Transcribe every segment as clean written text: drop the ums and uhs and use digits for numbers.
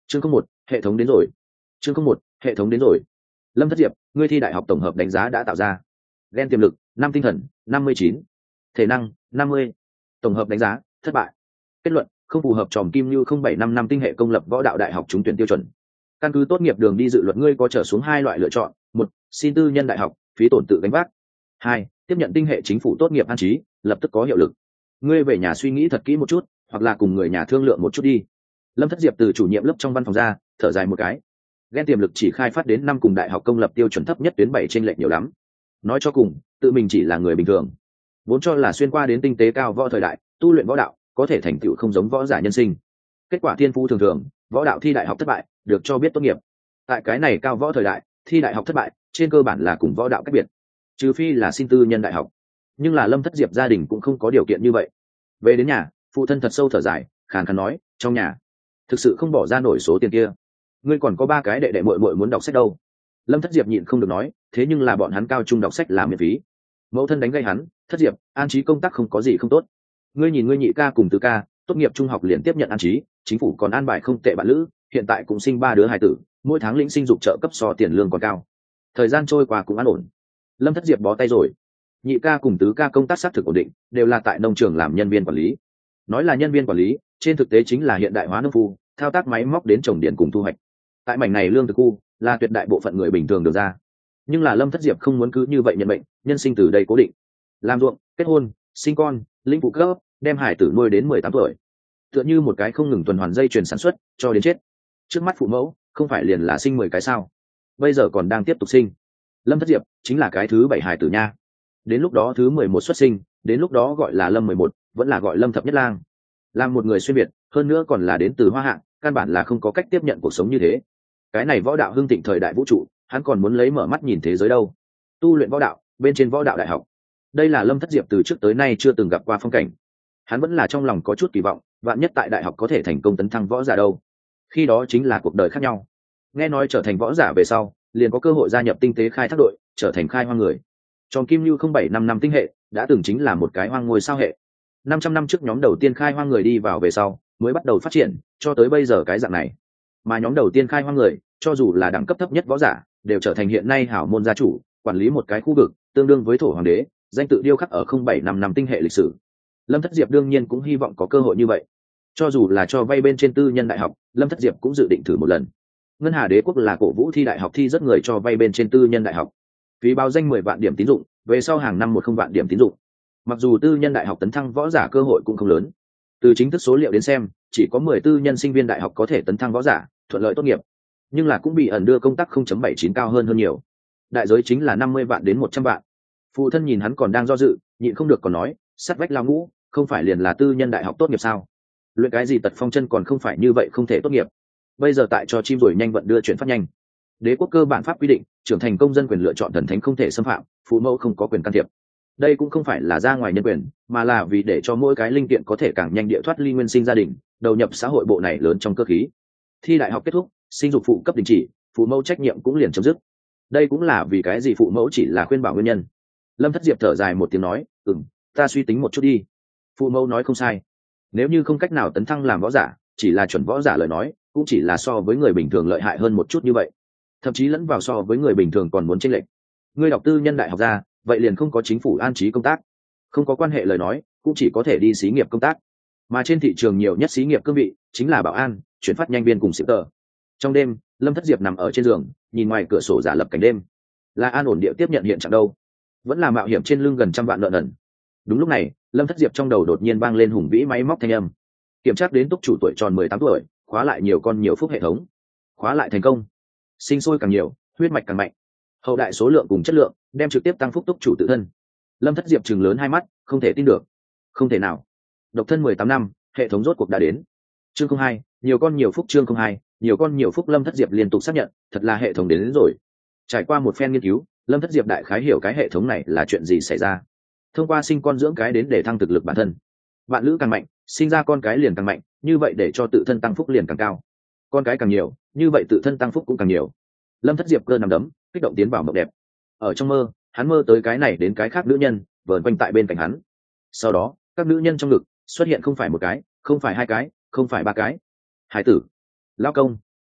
chương không một hệ thống đến rồi. chương không một hệ thống đến rồi. Lâm Thất Diệp, ngươi thi đại học tổng hợp đánh giá đã tạo ra. Gen tiềm lực 5, tinh thần 59, thể năng 50. Tổng hợp đánh giá thất bại. Kết luận không phù hợp tròm kim như 0755 tinh hệ công lập võ đạo đại học trúng tuyển tiêu chuẩn. Căn cứ tốt nghiệp đường đi dự luật, ngươi có trở xuống hai loại lựa chọn: một, xin tư nhân đại học, phí tổn tự gánh vác; hai, tiếp nhận tinh hệ chính phủ tốt nghiệp an trí, lập tức có hiệu lực. Ngươi về nhà suy nghĩ thật kỹ một chút, hoặc là cùng người nhà thương lượng một chút đi. Lâm Thất Diệp từ chủ nhiệm lớp trong văn phòng ra, thở dài một cái. Gen tiềm lực chỉ khai phát đến 5 cùng đại học công lập tiêu chuẩn thấp nhất tuyến 7 trên lệch nhiều lắm. Nói cho cùng, tự mình chỉ là người bình thường, vốn cho là xuyên qua đến tinh tế cao võ thời đại, tu luyện võ đạo có thể thành tựu không giống võ giả nhân sinh. Kết quả thiên phú thường thường, võ đạo thi đại học thất bại, được cho biết tốt nghiệp. Tại cái này cao võ thời đại, thi đại học thất bại, trên cơ bản là cùng võ đạo cách biệt, trừ phi là xin tư nhân đại học. Nhưng là Lâm Thất Diệp gia đình cũng không có điều kiện như vậy. Về đến nhà, phụ thân thật sâu thở dài, khàn khàn nói, trong nhà thực sự không bỏ ra nổi số tiền kia. Ngươi còn có 3 cái đệ đệ muội muội muốn đọc sách đâu. Lâm Thất Diệp nhịn không được nói, thế nhưng là bọn hắn cao trung đọc sách là miễn phí. Mẫu thân đánh gây hắn, Thất Diệp, an trí công tác không có gì không tốt. Ngươi nhìn ngươi nhị ca cùng tứ ca, tốt nghiệp trung học liền tiếp nhận an trí, chính phủ còn an bài không tệ bạn lữ, hiện tại cũng sinh 3 đứa hài tử, mỗi tháng lĩnh sinh dục trợ cấp so tiền lương còn cao. Thời gian trôi qua cũng an ổn. Lâm Thất Diệp bó tay rồi. Nhị ca cùng tứ ca công tác xác thực ổn định, đều là tại nông trường làm nhân viên quản lý. Nói là nhân viên quản lý, trên thực tế chính là hiện đại hóa nông phu, thao tác máy móc đến trồng điển cùng thu hoạch. Tại mảnh này lương thực khu là tuyệt đại bộ phận người bình thường được ra. Nhưng là Lâm Thất Diệp không muốn cứ như vậy nhận bệnh, nhân sinh từ đây cố định, làm ruộng, kết hôn, sinh con, lĩnh phụ cấp, đem hải tử nuôi đến 18 tuổi, tựa như một cái không ngừng tuần hoàn dây chuyền sản xuất cho đến chết. Trước mắt phụ mẫu không phải liền là sinh 10 cái sao, bây giờ còn đang tiếp tục sinh. Lâm Thất Diệp chính là cái thứ 7 hải tử nha. Đến lúc đó thứ 11 xuất sinh, đến lúc đó gọi là Lâm 11, vẫn là gọi Lâm thập nhất lang. Làm một người xuyên việt, hơn nữa còn là đến từ Hoa Hạ, căn bản là không có cách tiếp nhận cuộc sống như thế. Cái này võ đạo hưng thịnh thời đại vũ trụ, hắn còn muốn lấy mở mắt nhìn thế giới đâu. Tu luyện võ đạo, bên trên võ đạo đại học, đây là Lâm Thất Diệp từ trước tới nay chưa từng gặp qua phong cảnh. Hắn vẫn là trong lòng có chút kỳ vọng, vạn nhất tại đại học có thể thành công tấn thăng võ giả đâu, khi đó chính là cuộc đời khác nhau. Nghe nói trở thành võ giả về sau, liền có cơ hội gia nhập tinh tế khai thác đội, trở thành khai hoang người. Tròn Kim Lưu 0755 tinh hệ đã từng chính là một cái hoang ngôi sao hệ. 500 năm trước nhóm đầu tiên khai hoang người đi vào về sau, mới bắt đầu phát triển, cho tới bây giờ cái dạng này. Mà nhóm đầu tiên khai hoang người, cho dù là đẳng cấp thấp nhất võ giả, đều trở thành hiện nay hảo môn gia chủ, quản lý một cái khu vực, tương đương với thổ hoàng đế, danh tự điêu khắc ở 0755 tinh hệ lịch sử. Lâm Thất Diệp đương nhiên cũng hy vọng có cơ hội như vậy. Cho dù là cho vay bên trên tư nhân đại học, Lâm Thất Diệp cũng dự định thử một lần. Ngân Hà Đế quốc là cổ vũ thi đại học thi rất người cho vay bên trên tư nhân đại học. Phí báo danh 10 vạn điểm tín dụng, về sau hàng năm 10 vạn điểm tín dụng. Mặc dù tư nhân đại học tấn thăng võ giả cơ hội cũng không lớn. Từ chính thức số liệu đến xem, chỉ có 10 tư nhân sinh viên đại học có thể tấn thăng võ giả, thuận lợi tốt nghiệp. Nhưng là cũng bị ẩn đưa công tác 0.79 cao hơn nhiều. Đại giới chính là 50 vạn đến 100 vạn. Phụ thân nhìn hắn còn đang do dự, nhịn không được còn nói, sắt vách lao ngũ, không phải liền là tư nhân đại học tốt nghiệp sao? Luyện cái gì tật phong chân còn không phải như vậy không thể tốt nghiệp. Bây giờ tại cho chim rồi nhanh vận đưa chuyển phát nhanh. Đế quốc cơ bản pháp quy định, trưởng thành công dân quyền lựa chọn thần thánh không thể xâm phạm, phụ mẫu không có quyền can thiệp. Đây cũng không phải là ra ngoài nhân quyền, mà là vì để cho mỗi cái linh kiện có thể càng nhanh địa thoát ly nguyên sinh gia đình, đầu nhập xã hội bộ này lớn trong cơ khí. Thi đại học kết thúc, sinh dục phụ cấp đình chỉ, phụ mẫu trách nhiệm cũng liền chấm dứt. Đây cũng là vì cái gì phụ mẫu chỉ là khuyên bảo nguyên nhân. Lâm Thất Diệp thở dài một tiếng nói, ta suy tính một chút đi. Phụ mẫu nói không sai, nếu như không cách nào tấn thăng làm võ giả, chỉ là chuẩn võ giả lời nói, cũng chỉ là so với người bình thường lợi hại hơn một chút như vậy, thậm chí lẫn vào so với người bình thường còn muốn chênh lệch. Ngươi đọc tư nhân đại học ra, vậy liền không có chính phủ an trí công tác, không có quan hệ lời nói, cũng chỉ có thể đi xí nghiệp công tác. Mà trên thị trường nhiều nhất xí nghiệp cương vị chính là bảo an, chuyển phát nhanh viên cùng shipper. Trong đêm, Lâm Thất Diệp nằm ở trên giường, nhìn ngoài cửa sổ giả lập cảnh đêm. Là an ổn địa tiếp nhận hiện trạng đâu, vẫn là mạo hiểm trên lưng gần trăm vạn nợ nần. Đúng lúc này, Lâm Thất Diệp trong đầu đột nhiên vang lên hùng vĩ máy móc thanh âm. Kiểm tra đến túc chủ tuổi tròn 18 tuổi, khóa lại nhiều con nhiều phúc hệ thống. Khóa lại thành công. Sinh sôi càng nhiều, huyết mạch càng mạnh. Hậu đại số lượng cùng chất lượng, đem trực tiếp tăng phúc túc chủ tự thân. Lâm Thất Diệp trừng lớn hai mắt, không thể tin được. Không thể nào. Độc thân 18 năm, hệ thống rốt cuộc đã đến. Chương 02, nhiều con nhiều phúc. Chương 02, nhiều con nhiều phúc. Lâm Thất Diệp liên tục xác nhận, thật là hệ thống đến rồi. Trải qua một phen nghiên cứu, Lâm Thất Diệp đại khái hiểu cái hệ thống này là chuyện gì xảy ra. Thông qua sinh con dưỡng cái đến để thăng thực lực bản thân. Bạn lữ càng mạnh, sinh ra con cái liền càng mạnh, như vậy để cho tự thân tăng phúc liền càng cao. Con cái càng nhiều, như vậy tự thân tăng phúc cũng càng nhiều. Lâm Thất Diệp cơ nằm đấm, kích động tiến vào mộng đẹp. Ở trong mơ, hắn mơ tới cái này đến cái khác nữ nhân vờn quanh tại bên cạnh hắn. Sau đó, các nữ nhân trong ngực xuất hiện không phải một cái, không phải hai cái, không phải ba cái. Hải tử, lao công,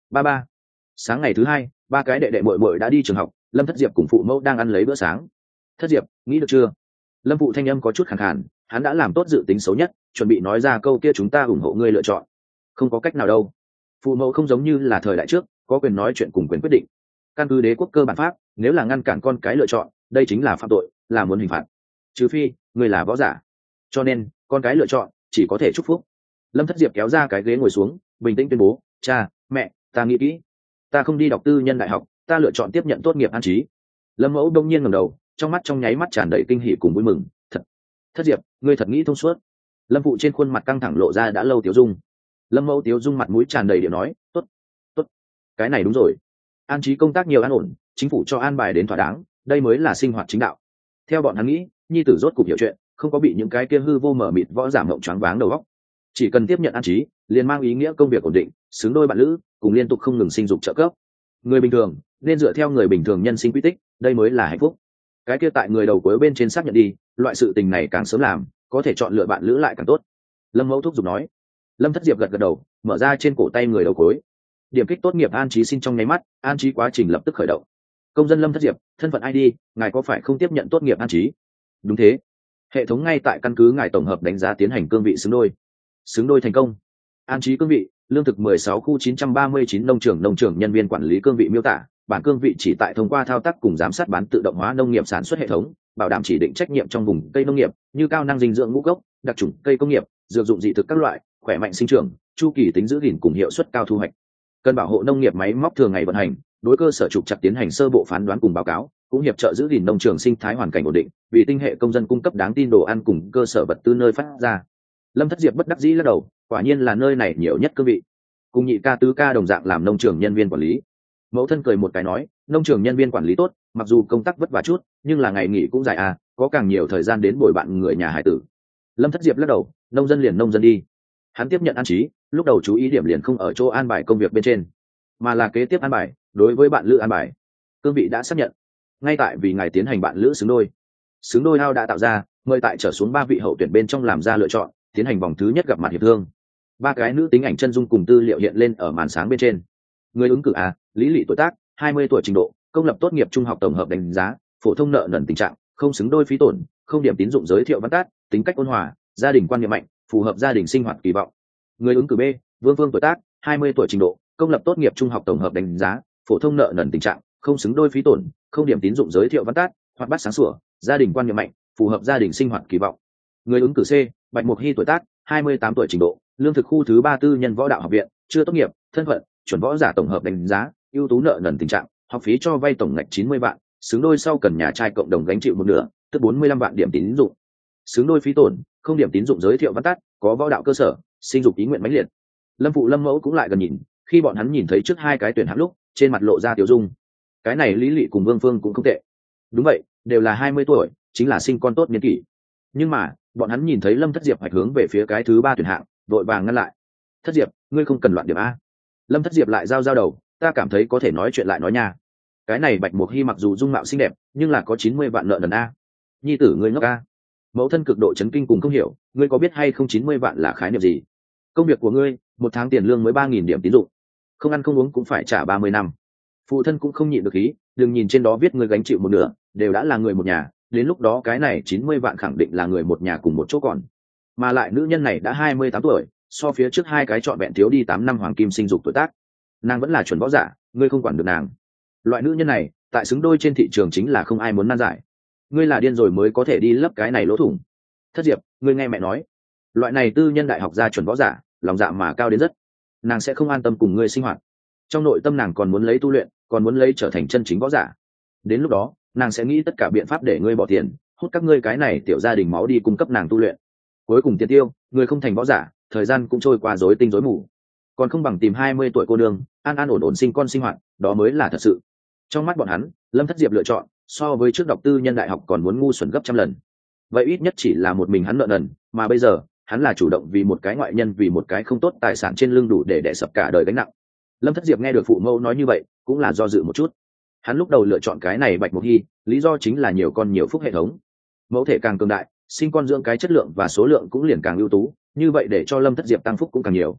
ba ba. Sáng ngày thứ hai, ba cái đệ đệ muội muội đã đi trường học, Lâm Thất Diệp cùng phụ mẫu đang ăn lấy bữa sáng. Thất Diệp, nghĩ được chưa? Lâm phụ thanh âm có chút khàn khàn, hắn đã làm tốt dự tính xấu nhất, chuẩn bị nói ra câu kia chúng ta ủng hộ ngươi lựa chọn. Không có cách nào đâu. Phụ mẫu không giống như là thời đại trước, có quyền nói chuyện cùng quyền quyết định. Căn cứ đế quốc cơ bản pháp, nếu là ngăn cản con cái lựa chọn, đây chính là phạm tội, là muốn hình phạt. Trừ phi, ngươi là võ giả. Cho nên, con cái lựa chọn chỉ có thể chúc phúc. Lâm Thất Diệp kéo ra cái ghế ngồi xuống, bình tĩnh tuyên bố, cha, mẹ, ta nghĩ kỹ, ta không đi đọc tư nhân đại học, ta lựa chọn tiếp nhận tốt nghiệp an trí. Lâm mẫu đông nhiên ngẩng đầu, trong mắt trong nháy mắt tràn đầy kinh hỉ cùng vui mừng. Thật, Thất Diệp, ngươi thật nghĩ thông suốt. Lâm phụ trên khuôn mặt căng thẳng lộ ra đã lâu tiếu dung. Lâm mẫu tiếu dung mặt mũi tràn đầy điệu nói, tốt, tốt, cái này đúng rồi, an trí công tác nhiều an ổn, chính phủ cho an bài đến thỏa đáng, đây mới là sinh hoạt chính đạo. Theo bọn hắn nghĩ, nhi tử rốt cục hiểu chuyện, không có bị những cái kia hư vô mở mịt võ giả mộng choáng váng đầu óc. Chỉ cần tiếp nhận an trí, liền mang ý nghĩa công việc ổn định, xứng đôi bạn lữ, cùng liên tục không ngừng sinh dục trợ cấp. Người bình thường nên dựa theo người bình thường nhân sinh quy tích, đây mới là hạnh phúc. Cái kia tại người đầu cuối bên trên xác nhận đi, loại sự tình này càng sớm làm, có thể chọn lựa bạn lữ lại càng tốt. Lâm mẫu thúc giục nói. Lâm Thất Diệp gật gật đầu, mở ra trên cổ tay người đầu cuối. Điểm kích tốt nghiệp an trí xin trong nháy mắt, an trí quá trình lập tức khởi động. Công dân Lâm Thất Diệp, thân phận ID, ngài có phải không tiếp nhận tốt nghiệp an trí? Đúng thế. Hệ thống ngay tại căn cứ ngài tổng hợp đánh giá tiến hành cương vị xứng đôi. Xứng đôi thành công. An trí cương vị, lương thực 16 khu 939 nông trường nhân viên quản lý cương vị miêu tả, bản cương vị chỉ tại thông qua thao tác cùng giám sát bán tự động hóa nông nghiệp sản xuất hệ thống, bảo đảm chỉ định trách nhiệm trong vùng cây nông nghiệp, như cao năng dinh dưỡng ngũ cốc, đặc chủng cây công nghiệp, dược dụng dị thực các loại, khỏe mạnh sinh trưởng, chu kỳ tính giữ gìn cùng hiệu suất cao thu hoạch. Cần bảo hộ nông nghiệp máy móc thường ngày vận hành, đối cơ sở trục chặt tiến hành sơ bộ phán đoán cùng báo cáo, cũng hiệp trợ giữ gìn nông trường sinh thái hoàn cảnh ổn định, vì tinh hệ công dân cung cấp đáng tin đồ ăn cùng cơ sở vật tư nơi phát ra. Lâm Thất Diệp bất đắc dĩ lắc đầu, quả nhiên là nơi này nhiều nhất cương vị. Cùng nhị ca tứ ca đồng dạng làm nông trường nhân viên quản lý. Mẫu thân cười một cái nói, nông trường nhân viên quản lý tốt, mặc dù công tác vất vả chút, nhưng là ngày nghỉ cũng dài à, có càng nhiều thời gian đến bồi bạn người nhà hải tử. Lâm Thất Diệp lắc đầu, nông dân liền nông dân đi. Hắn tiếp nhận an trí, lúc đầu chú ý điểm liền không ở chỗ an bài công việc bên trên, mà là kế tiếp an bài, đối với bạn lữ an bài. Cương vị đã xác nhận, ngay tại vì ngài tiến hành bạn lữ xứng đôi. Xứng đôi ao đã tạo ra, mời tại trở xuống 3 vị hậu tuyển bên trong làm ra lựa chọn, tiến hành vòng thứ nhất gặp mặt hiệp thương. 3 cái nữ tính ảnh chân dung cùng tư liệu hiện lên ở màn sáng bên trên. Người ứng cử A, Lý Lị tuổi tác, 20 tuổi trình độ, công lập tốt nghiệp trung học tổng hợp đánh giá, phổ thông nợ nần tình trạng, không xứng đôi phí tổn, không điểm tín dụng giới thiệu văn tát, tính cách ôn hòa, gia đình quan niệm mạnh, phù hợp gia đình sinh hoạt kỳ vọng. Người ứng cử B, Vương Phương tuổi tác, 20 tuổi trình độ, công lập tốt nghiệp trung học tổng hợp đánh giá, phổ thông nợ nần tình trạng, không xứng đôi phí tổn, không điểm tín dụng giới thiệu văn tát, hoạt bát sáng sủa, gia đình quan niệm mạnh, phù hợp gia đình sinh hoạt kỳ vọng. Người ứng cử C, Bạch Mục Hy tuổi tác, 28 tuổi trình độ, lương thực khu thứ 3 tư nhân võ đạo học viện, chưa tốt nghiệp, thân phận chuẩn võ giả tổng hợp đánh giá, ưu tú nợ nần tình trạng, học phí cho vay tổng ngạch 90 vạn, xứng đôi sau cần nhà trai cộng đồng gánh chịu một nửa, tức 45 vạn điểm tín dụng. Xứng đôi phí tổn, không điểm tín dụng giới thiệu văn tắt, có võ đạo cơ sở, sinh dục ý nguyện mãnh liệt. Lâm phụ Lâm mẫu cũng lại gần nhìn, khi bọn hắn nhìn thấy trước 2 cái tuyển hạng lúc, trên mặt lộ ra tiểu dung. Cái này Lý Lị cùng Vương Phương cũng không tệ. Đúng vậy, đều là 20 tuổi, chính là sinh con tốt niên kỷ. Nhưng mà, bọn hắn nhìn thấy Lâm Thất Diệp hoạch hướng về phía cái thứ 3 tuyển hạng, vội vàng ngăn lại. Thất Diệp, ngươi không cần loạn điểm a. Lâm Thất Diệp lại giao đầu, ta cảm thấy có thể nói chuyện lại nói nha. Cái này Bạch Mục Hy mặc dù dung mạo xinh đẹp, nhưng là có 90 vạn nợ nần a. Nhi tử ngươi ngốc a. Mẫu thân cực độ chấn kinh cùng không hiểu, ngươi có biết hay không 90 vạn là khái niệm gì? Công việc của ngươi, 1 tháng tiền lương mới 3.000 điểm tín dụng, không ăn không uống cũng phải trả 30 năm. Phụ thân cũng không nhịn được ý, đừng nhìn trên đó viết ngươi gánh chịu một nửa, đều đã là người một nhà, đến lúc đó cái này 90 vạn khẳng định là người một nhà cùng một chỗ còn. Mà lại nữ nhân này đã 28 tuổi, so phía trước 2 cái trọn vẹn thiếu đi 8 năm hoàng kim sinh dục tuổi tác. Nàng vẫn là chuẩn võ giả, ngươi không quản được nàng. Loại nữ nhân này, tại xứng đôi trên thị trường chính là không ai muốn nan giải. Ngươi là điên rồi mới có thể đi lấp cái này lỗ thủng. Thất Diệp, ngươi nghe mẹ nói, loại này tư nhân đại học ra chuẩn võ giả, lòng dạ mà cao đến rất. Nàng sẽ không an tâm cùng ngươi sinh hoạt. Trong nội tâm nàng còn muốn lấy tu luyện, còn muốn lấy trở thành chân chính võ giả. Đến lúc đó, nàng sẽ nghĩ tất cả biện pháp để ngươi bỏ tiền, hút các ngươi cái này tiểu gia đình máu đi cung cấp nàng tu luyện. Cuối cùng tiền tiêu, người không thành võ giả, thời gian cũng trôi qua rối tinh rối mù. Còn không bằng tìm 20 tuổi cô nương, an an ổn ổn sinh con sinh hoạt, đó mới là thật sự. Trong mắt bọn hắn, Lâm Thất Diệp lựa chọn so với trước đọc tư nhân đại học còn muốn ngu xuẩn gấp trăm lần. Vậy ít nhất chỉ là một mình hắn nợ nần, mà bây giờ, hắn là chủ động vì một cái ngoại nhân, vì một cái không tốt tài sản trên lưng đủ để đè sập cả đời gánh nặng. Lâm Thất Diệp nghe được phụ mẫu nói như vậy, cũng là do dự một chút. Hắn lúc đầu lựa chọn cái này Bạch Mục Hy, lý do chính là nhiều con nhiều phúc hệ thống. Mẫu thể càng cường đại, sinh con dưỡng cái chất lượng và số lượng cũng liền càng ưu tú, như vậy để cho Lâm Thất Diệp tăng phúc cũng càng nhiều.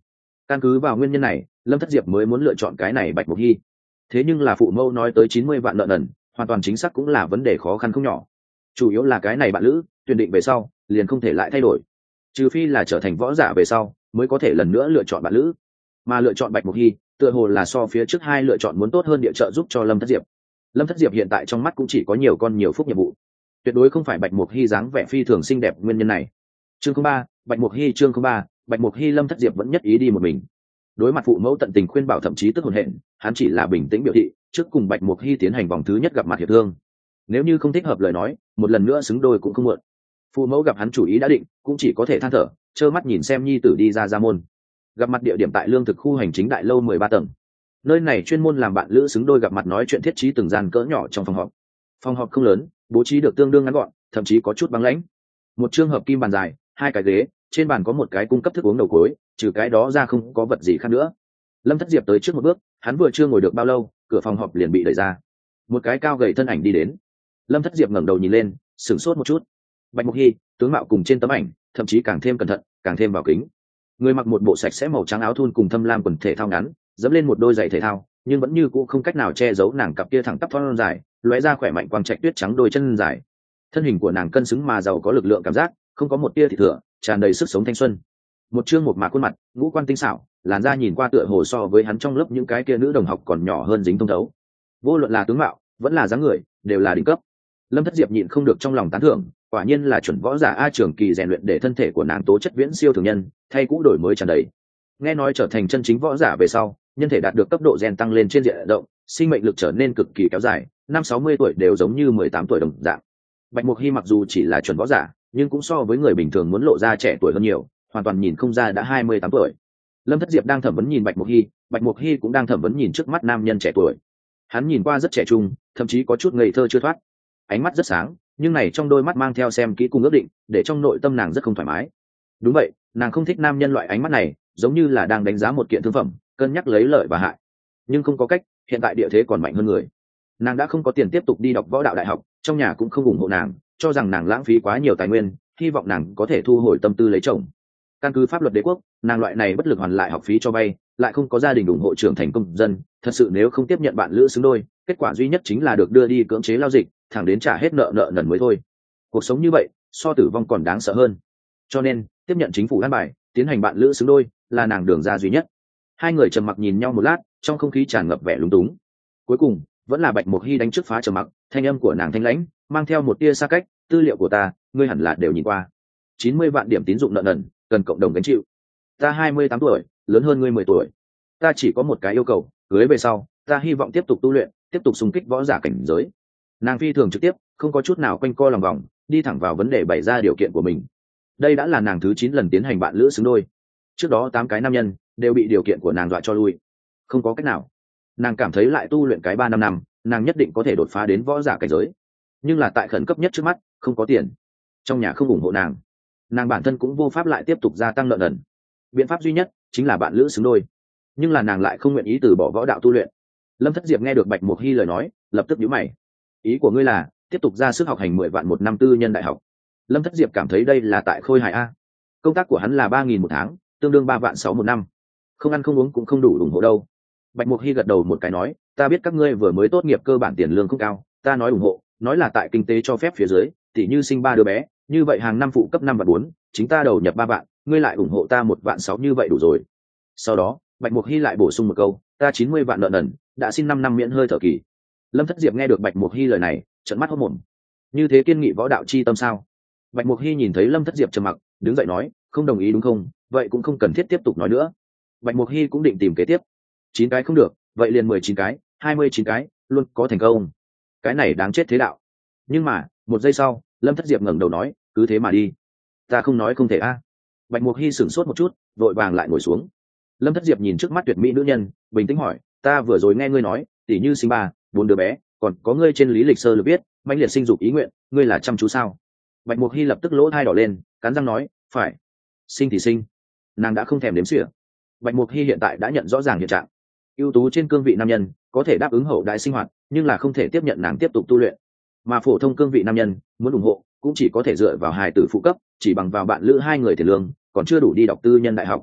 Căn cứ vào nguyên nhân này, Lâm Thất Diệp mới muốn lựa chọn cái này Bạch Mục Hy. Thế nhưng là phụ mẫu nói tới 90 vạn nợ nần, hoàn toàn chính xác cũng là vấn đề khó khăn không nhỏ. Chủ yếu là cái này bạn lữ tuyển định về sau liền không thể lại thay đổi, trừ phi là trở thành võ giả về sau mới có thể lần nữa lựa chọn bạn lữ. Mà lựa chọn Bạch Mục Hy tựa hồ là so phía trước hai lựa chọn muốn tốt hơn địa trợ giúp cho Lâm Thất Diệp. Lâm Thất Diệp hiện tại trong mắt cũng chỉ có nhiều con nhiều phúc nhiệm vụ, tuyệt đối không phải Bạch Mục Hy dáng vẻ phi thường xinh đẹp nguyên nhân này. Chương 03, Bạch Mục Hy. Chương 03, Bạch Mục Hy. Lâm Thất Diệp vẫn nhất ý đi một mình. Đối mặt phụ mẫu tận tình khuyên bảo thậm chí tức hồn hển, hắn chỉ là bình tĩnh biểu thị trước cùng Bạch Mục Hy tiến hành vòng thứ nhất gặp mặt hiệp thương, nếu như không thích hợp lời nói một lần nữa xứng đôi cũng không muộn. Phụ mẫu gặp hắn chủ ý đã định cũng chỉ có thể than thở, trơ mắt nhìn xem nhi tử đi ra môn. Gặp mặt địa điểm tại lương thực khu hành chính đại lâu 13 tầng, nơi này chuyên môn làm bạn lữ xứng đôi gặp mặt nói chuyện thiết trí từng gian cỡ nhỏ trong phòng họp. Phòng họp không lớn, bố trí được tương đương ngắn gọn, thậm chí có chút băng lãnh. Một trường hợp kim bàn dài, hai cái ghế, trên bàn có một cái cung cấp thức uống đầu cối, trừ cái đó ra không có vật gì khác nữa. Lâm Thất Diệp tới trước một bước, hắn vừa chưa ngồi được bao lâu, cửa phòng họp liền bị đẩy ra. Một cái cao gầy thân ảnh đi đến. Lâm Thất Diệp ngẩng đầu nhìn lên, sửng sốt một chút. Bạch Mục Hy, tướng mạo cùng trên tấm ảnh, thậm chí càng thêm cẩn thận, càng thêm vào kính. Người mặc một bộ sạch sẽ màu trắng áo thun cùng thâm lam quần thể thao ngắn, dẫm lên một đôi giày thể thao, nhưng vẫn như cũ không cách nào che giấu nàng cặp kia thẳng tắp thon dài, lóe ra khỏe mạnh quang trạch tuyết trắng đôi chân dài. Thân hình của nàng cân xứng mà giàu có lực lượng cảm giác, không có một tia thịt thừa, tràn đầy sức sống thanh xuân. Một trương một mạc khuôn mặt, ngũ quan tinh xảo, làn da nhìn qua tựa hồ so với hắn trong lớp những cái kia nữ đồng học còn nhỏ hơn dính thông thấu. Vô luận là tướng mạo, vẫn là dáng người, đều là đỉnh cấp. Lâm Thất Diệp nhịn không được trong lòng tán thưởng, quả nhiên là chuẩn võ giả a, trường kỳ rèn luyện để thân thể của nàng tố chất viễn siêu thường nhân, thay cũ đổi mới tràn đầy. Nghe nói trở thành chân chính võ giả về sau, nhân thể đạt được cấp độ gen tăng lên trên diện rộng, sinh mệnh lực trở nên cực kỳ kéo dài, năm 60 tuổi đều giống như 18 tuổi đồng dạng. Bạch Mục Hy mặc dù chỉ là chuẩn võ giả, nhưng cũng so với người bình thường muốn lộ ra trẻ tuổi hơn nhiều, hoàn toàn nhìn không ra đã 28 tuổi. Lâm Thất Diệp đang thẩm vấn nhìn Bạch Mục Hy cũng đang thẩm vấn nhìn trước mắt nam nhân trẻ tuổi. Hắn nhìn qua rất trẻ trung, thậm chí có chút ngây thơ chưa thoát. Ánh mắt rất sáng, nhưng này trong đôi mắt mang theo xem kỹ cùng ước định, để trong nội tâm nàng rất không thoải mái. Đúng vậy, nàng không thích nam nhân loại ánh mắt này, giống như là đang đánh giá một kiện thương phẩm, cân nhắc lấy lợi và hại. Nhưng không có cách, hiện tại địa thế còn mạnh hơn người. Nàng đã không có tiền tiếp tục đi đọc võ đạo đại học, trong nhà cũng không ủng hộ nàng, cho rằng nàng lãng phí quá nhiều tài nguyên, hy vọng nàng có thể thu hồi tâm tư lấy chồng. Căn cứ pháp luật đế quốc, nàng loại này bất lực hoàn lại học phí cho vay, lại không có gia đình ủng hộ trưởng thành công dân, thật sự nếu không tiếp nhận bạn lữ xứng đôi, kết quả duy nhất chính là được đưa đi cưỡng chế lao dịch, thẳng đến trả hết nợ nần mới thôi. Cuộc sống như vậy, so tử vong còn đáng sợ hơn. Cho nên, tiếp nhận chính phủ an bài, tiến hành bạn lữ xứng đôi, là nàng đường ra duy nhất. Hai người trầm mặc nhìn nhau một lát, trong không khí tràn ngập vẻ lúng túng. Cuối cùng, vẫn là Bạch Mục Hy đánh trước phá trầm mặc, thanh âm của nàng thanh lãnh, mang theo một tia xa cách, tư liệu của ta, ngươi hẳn là đều nhìn qua. 90 vạn điểm tín dụng nợ nần, cần cộng đồng gánh chịu. Ta 28 tuổi, lớn hơn ngươi 10 tuổi. Ta chỉ có một cái yêu cầu, cưới về sau, ta hy vọng tiếp tục tu luyện, tiếp tục xung kích võ giả cảnh giới. Nàng phi thường trực tiếp, không có chút nào quanh co lòng vòng, đi thẳng vào vấn đề bày ra điều kiện của mình. Đây đã là nàng thứ 9 lần tiến hành bạn lữ xứng đôi. Trước đó 8 cái nam nhân đều bị điều kiện của nàng dọa cho lui. Không có cách nào. Nàng cảm thấy lại tu luyện cái 3-5 năm, nàng nhất định có thể đột phá đến võ giả cảnh giới. Nhưng là tại khẩn cấp nhất trước mắt, không có tiền. Trong nhà không ủng hộ nàng. Nàng bản thân cũng vô pháp lại tiếp tục gia tăng nợ nần. Biện pháp duy nhất chính là bạn lữ xứng đôi. Nhưng là nàng lại không nguyện ý từ bỏ võ đạo tu luyện. Lâm Thất Diệp nghe được Bạch Mục Hy lời nói, lập tức nhíu mày. Ý của ngươi là tiếp tục ra sức học hành 10 vạn một năm tư nhân đại học? Lâm Thất Diệp cảm thấy đây là tại Khôi Hải a. Công tác của hắn là 3.000 một tháng, tương đương 3 vạn 6 một năm. Không ăn không uống cũng không đủ ủng hộ đâu. Bạch Mục Hy gật đầu một cái nói, ta biết các ngươi vừa mới tốt nghiệp cơ bản tiền lương không cao, ta nói ủng hộ, nói là tại kinh tế cho phép phía dưới, tỉ như sinh 3 đứa bé, như vậy hàng năm phụ cấp 5 và 4, chính ta đầu nhập 3 vạn, ngươi lại ủng hộ ta 1 vạn 6 như vậy đủ rồi. Sau đó, Bạch Mục Hy lại bổ sung một câu, ta 90 vạn nợ nần, đã xin 5 năm miễn hơi thở kỳ. Lâm Thất Diệp nghe được Bạch Mục Hy lời này, trợn mắt hốt mồm. Như thế kiên nghị võ đạo chi tâm sao? Bạch Mục Hy nhìn thấy Lâm Thất Diệp trầm mặc, đứng dậy nói, không đồng ý đúng không? Vậy cũng không cần thiết tiếp tục nói nữa. Bạch Mục Hy cũng định tìm kế tiếp. 9 cái không được, vậy liền 19 cái, 29 cái, luôn có thành công. Cái này đáng chết thế đạo. Nhưng mà, một giây sau, Lâm Thất Diệp ngẩng đầu nói, cứ thế mà đi. Ta không nói không thể a. Bạch Mục Hy sửng sốt một chút, vội vàng lại ngồi xuống. Lâm Thất Diệp nhìn trước mắt tuyệt mỹ nữ nhân, bình tĩnh hỏi, ta vừa rồi nghe ngươi nói, tỷ như sinh 3-4 đứa bé, còn có ngươi trên lý lịch sơ lược biết, mãnh liệt sinh dục ý nguyện, ngươi là chăm chú sao? Bạch Mục Hy lập tức lỗ tai đỏ lên, cắn răng nói, phải. Sinh thì sinh. Nàng đã không thèm đếm xỉa. Bạch Mục Hy hiện tại đã nhận rõ ràng hiện trạng. Ưu tú trên cương vị nam nhân, có thể đáp ứng hậu đại sinh hoạt, nhưng là không thể tiếp nhận nàng tiếp tục tu luyện. Mà phổ thông cương vị nam nhân, muốn ủng hộ, cũng chỉ có thể dựa vào hài tử phụ cấp, chỉ bằng vào bạn lữ hai người tiền lương, còn chưa đủ đi đọc tư nhân đại học.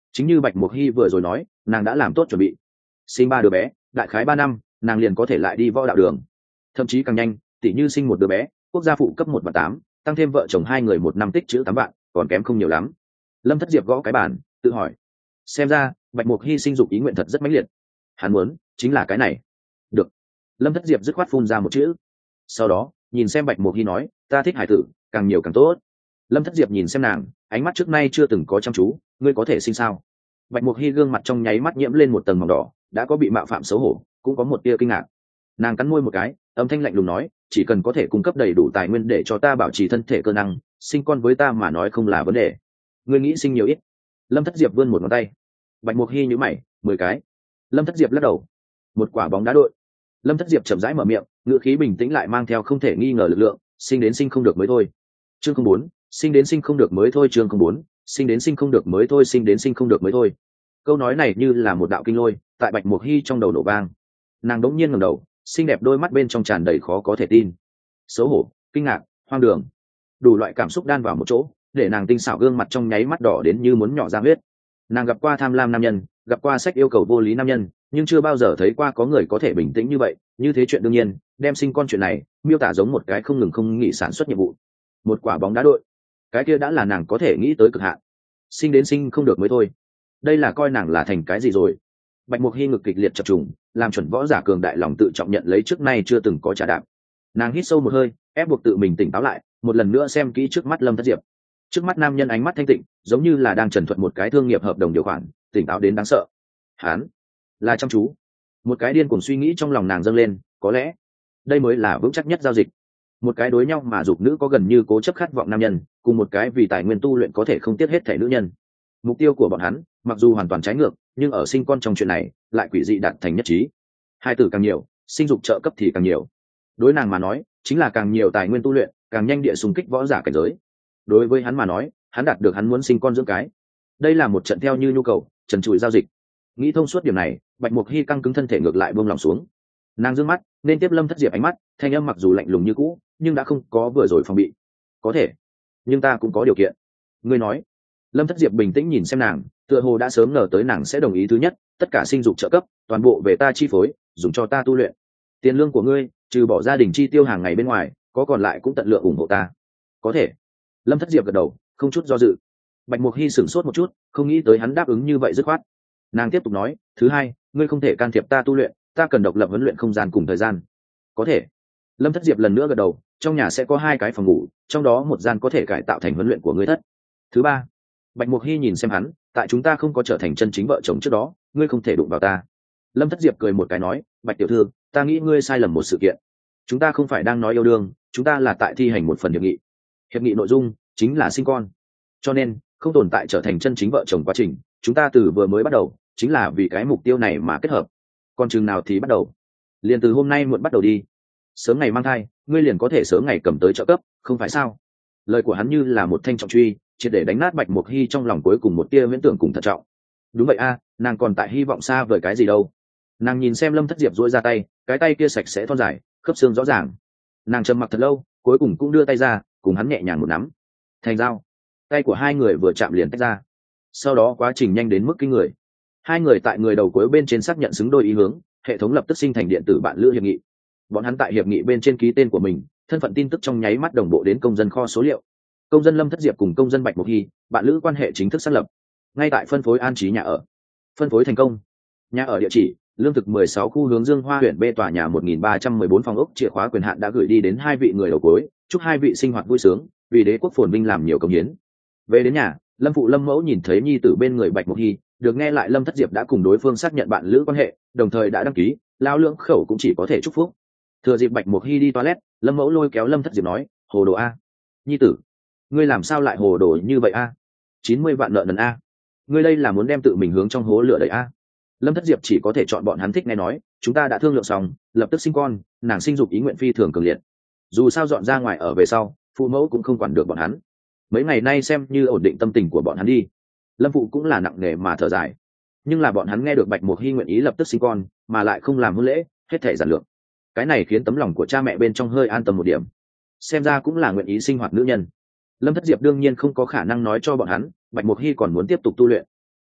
chính như Bạch Mục Hy vừa rồi nói, nàng đã làm tốt chuẩn bị, sinh 3 đứa bé, đại khái 3 năm nàng liền có thể lại đi võ đạo đường, thậm chí càng nhanh, tỷ như sinh 1 đứa bé, quốc gia phụ cấp 1/8, tăng thêm vợ chồng 2 người 1 năm tích chữ 8 vạn, còn kém không nhiều lắm. Lâm Thất Diệp gõ cái bàn, tự hỏi, xem ra Bạch Mục Hy sinh dục ý nguyện thật rất mãnh liệt, hắn muốn chính là cái này. Được. Lâm Thất Diệp dứt khoát phun ra một chữ, sau đó nhìn xem Bạch Mục Hy nói, ta thích hải tử, càng nhiều càng tốt. Lâm Thất Diệp nhìn xem nàng, ánh mắt trước nay chưa từng có chăm chú, ngươi có thể sinh sao? Bạch Mục Hy gương mặt trong nháy mắt nhiễm lên một tầng màu đỏ, đã có bị mạo phạm xấu hổ, cũng có một tia kinh ngạc. Nàng cắn môi một cái, âm thanh lạnh lùng nói, chỉ cần có thể cung cấp đầy đủ tài nguyên để cho ta bảo trì thân thể cơ năng, sinh con với ta mà nói không là vấn đề. Ngươi nghĩ sinh nhiều ít? Lâm Thất Diệp vươn một ngón tay. Bạch Mục Hy nhíu mày, 10 cái. Lâm Thất Diệp lắc đầu. Một quả bóng đá đội. Lâm Thất Diệp chậm rãi mở miệng, ngữ khí bình tĩnh lại mang theo không thể nghi ngờ lực lượng, sinh đến sinh không được mới thôi. Chương 04, sinh đến sinh không được mới thôi. Chương 04, sinh đến sinh không được mới thôi. Sinh đến sinh không được mới thôi. Câu nói này như là một đạo kinh lôi, tại Bạch Mục Hy trong đầu nổ vang. Nàng đống nhiên ngẩng đầu, xinh đẹp đôi mắt bên trong tràn đầy khó có thể tin, xấu hổ, kinh ngạc, hoang đường, đủ loại cảm xúc đan vào một chỗ, để nàng tinh xảo gương mặt trong nháy mắt đỏ đến như muốn nhỏ ra huyết. Nàng gặp qua tham lam nam nhân, gặp qua sách yêu cầu vô lý nam nhân, nhưng chưa bao giờ thấy qua có người có thể bình tĩnh như vậy, như thế chuyện đương nhiên, đem sinh con chuyện này miêu tả giống một cái không ngừng không nghỉ sản xuất nhiệm vụ, một quả bóng đá đội, cái kia đã là nàng có thể nghĩ tới cực hạn. Sinh đến sinh không được mới thôi, đây là coi nàng là thành cái gì rồi? Bạch Mục Hy ngực kịch liệt chập trùng, làm chuẩn võ giả cường đại lòng tự trọng nhận lấy trước nay chưa từng có trả đạp. Nàng hít sâu một hơi, ép buộc tự mình tỉnh táo lại, một lần nữa xem kỹ trước mắt Lâm Thất Diệp. Trước mắt nam nhân ánh mắt thanh tịnh, giống như là đang trần thuật một cái thương nghiệp hợp đồng điều khoản, tỉnh táo đến đáng sợ. Hắn là chăm chú. Một cái điên cuồng suy nghĩ trong lòng nàng dâng lên, có lẽ đây mới là vững chắc nhất giao dịch. Một cái đối nhau mà dục nữ có gần như cố chấp khát vọng nam nhân, cùng một cái vì tài nguyên tu luyện có thể không tiếc hết thể nữ nhân. Mục tiêu của bọn hắn mặc dù hoàn toàn trái ngược, nhưng ở sinh con trong chuyện này lại quỷ dị đạt thành nhất trí. Hai tử càng nhiều, sinh dục trợ cấp thì càng nhiều. Đối nàng mà nói, chính là càng nhiều tài nguyên tu luyện, càng nhanh địa xung kích võ giả cảnh giới. Đối với hắn mà nói, hắn đạt được hắn muốn sinh con dưỡng cái. Đây là một trận theo như nhu cầu, trần trụi giao dịch. Nghĩ thông suốt điểm này, Bạch Mục Hy căng cứng thân thể ngược lại buông lòng xuống. Nàng dương mắt, nên tiếp Lâm Thất Diệp ánh mắt, thanh âm mặc dù lạnh lùng như cũ, nhưng đã không có vừa rồi phòng bị. Có thể, nhưng ta cũng có điều kiện. Ngươi nói. Lâm Thất Diệp bình tĩnh nhìn xem nàng, tựa hồ đã sớm ngờ tới nàng sẽ đồng ý. Thứ nhất, tất cả sinh dục trợ cấp toàn bộ về ta chi phối, dùng cho ta tu luyện. Tiền lương của ngươi, trừ bỏ gia đình chi tiêu hàng ngày bên ngoài, có còn lại cũng tận lượng ủng hộ ta. Có thể. Lâm Thất Diệp gật đầu, không chút do dự. Bạch Mục Hy sửng sốt một chút, không nghĩ tới hắn đáp ứng như vậy dứt khoát. Nàng tiếp tục nói, thứ hai, ngươi không thể can thiệp ta tu luyện, ta cần độc lập huấn luyện không gian cùng thời gian. Có thể. Lâm Thất Diệp lần nữa gật đầu, trong nhà sẽ có 2 cái phòng ngủ, trong đó một gian có thể cải tạo thành huấn luyện của ngươi thất. Thứ ba. Bạch Mục Hy nhìn xem hắn, tại chúng ta không có trở thành chân chính vợ chồng trước đó, ngươi không thể đụng vào ta. Lâm Thất Diệp cười một cái nói, Bạch tiểu thư, ta nghĩ ngươi sai lầm một sự kiện. Chúng ta không phải đang nói yêu đương, chúng ta là tại thi hành một phần hiệp nghị. Hiệp nghị nội dung chính là sinh con, cho nên không tồn tại trở thành chân chính vợ chồng quá trình. Chúng ta từ vừa mới bắt đầu chính là vì cái mục tiêu này mà kết hợp. Còn chừng nào thì bắt đầu? Liền từ hôm nay muộn bắt đầu đi. Sớm ngày mang thai, ngươi liền có thể sớm ngày cầm tới trợ cấp, không phải sao? Lời của hắn như là một thanh trọng truy, triệt để đánh nát Bạch Mục Hy trong lòng cuối cùng một tia viễn tưởng cùng thận trọng. Đúng vậy a, nàng còn tại hy vọng xa vời cái gì đâu. Nàng nhìn xem Lâm Thất Diệp duỗi ra tay, cái tay kia sạch sẽ thon dài, khớp xương rõ ràng. Nàng trầm mặc thật lâu, cuối cùng cũng đưa tay ra, cùng hắn nhẹ nhàng một nắm. Thành dao. Tay của hai người vừa chạm liền tách ra. Sau đó quá trình nhanh đến mức kinh người. Hai người tại người đầu cuối bên trên xác nhận xứng đôi ý hướng, hệ thống lập tức sinh thành điện tử bạn lữ hiệp nghị. Bọn hắn tại hiệp nghị bên trên ký tên của mình, thân phận tin tức trong nháy mắt đồng bộ đến công dân kho số liệu. Công dân Lâm Thất Diệp cùng công dân Bạch Mục Hy, bạn lữ quan hệ chính thức xác lập. Ngay tại phân phối an trí nhà ở. Phân phối thành công. Nhà ở địa chỉ: lương thực 16 khu hướng Dương Hoa huyện B tòa nhà 1314 phòng ốc, chìa khóa quyền hạn đã gửi đi đến 2 vị người đầu cuối, chúc 2 vị sinh hoạt vui sướng, vì đế quốc phồn vinh làm nhiều công hiến. Về đến nhà, Lâm phụ Lâm mẫu nhìn thấy nhi tử bên người Bạch Mục Hy, được nghe lại Lâm Thất Diệp đã cùng đối phương xác nhận bạn lữ quan hệ, đồng thời đã đăng ký, lao lưỡng khẩu cũng chỉ có thể chúc phúc. Thừa dịp Bạch Mục Hy đi toilet, Lâm mẫu lôi kéo Lâm Thất Diệp nói, hồ đồ a, nhi tử, ngươi làm sao lại hồ đồ như vậy a? 90 vạn nợ nần a, ngươi đây là muốn đem tự mình hướng trong hố lửa đẩy a? Lâm Thất Diệp chỉ có thể chọn bọn hắn thích nghe nói, chúng ta đã thương lượng xong, lập tức sinh con, nàng sinh dục ý nguyện phi thường cường liệt. Dù sao dọn ra ngoài ở về sau, phụ mẫu cũng không quản được bọn hắn. Mấy ngày nay xem như ổn định tâm tình của bọn hắn đi. Lâm phụ cũng là nặng nề mà thở dài. Nhưng là bọn hắn nghe được Bạch Mục Hy nguyện ý lập tức sinh con, mà lại không làm hôn lễ, hết thể giản lược. Cái này khiến tấm lòng của cha mẹ bên trong hơi an tâm một điểm. Xem ra cũng là nguyện ý sinh hoạt nữ nhân. Lâm Thất Diệp đương nhiên không có khả năng nói cho bọn hắn, Bạch Mục Hy còn muốn tiếp tục tu luyện.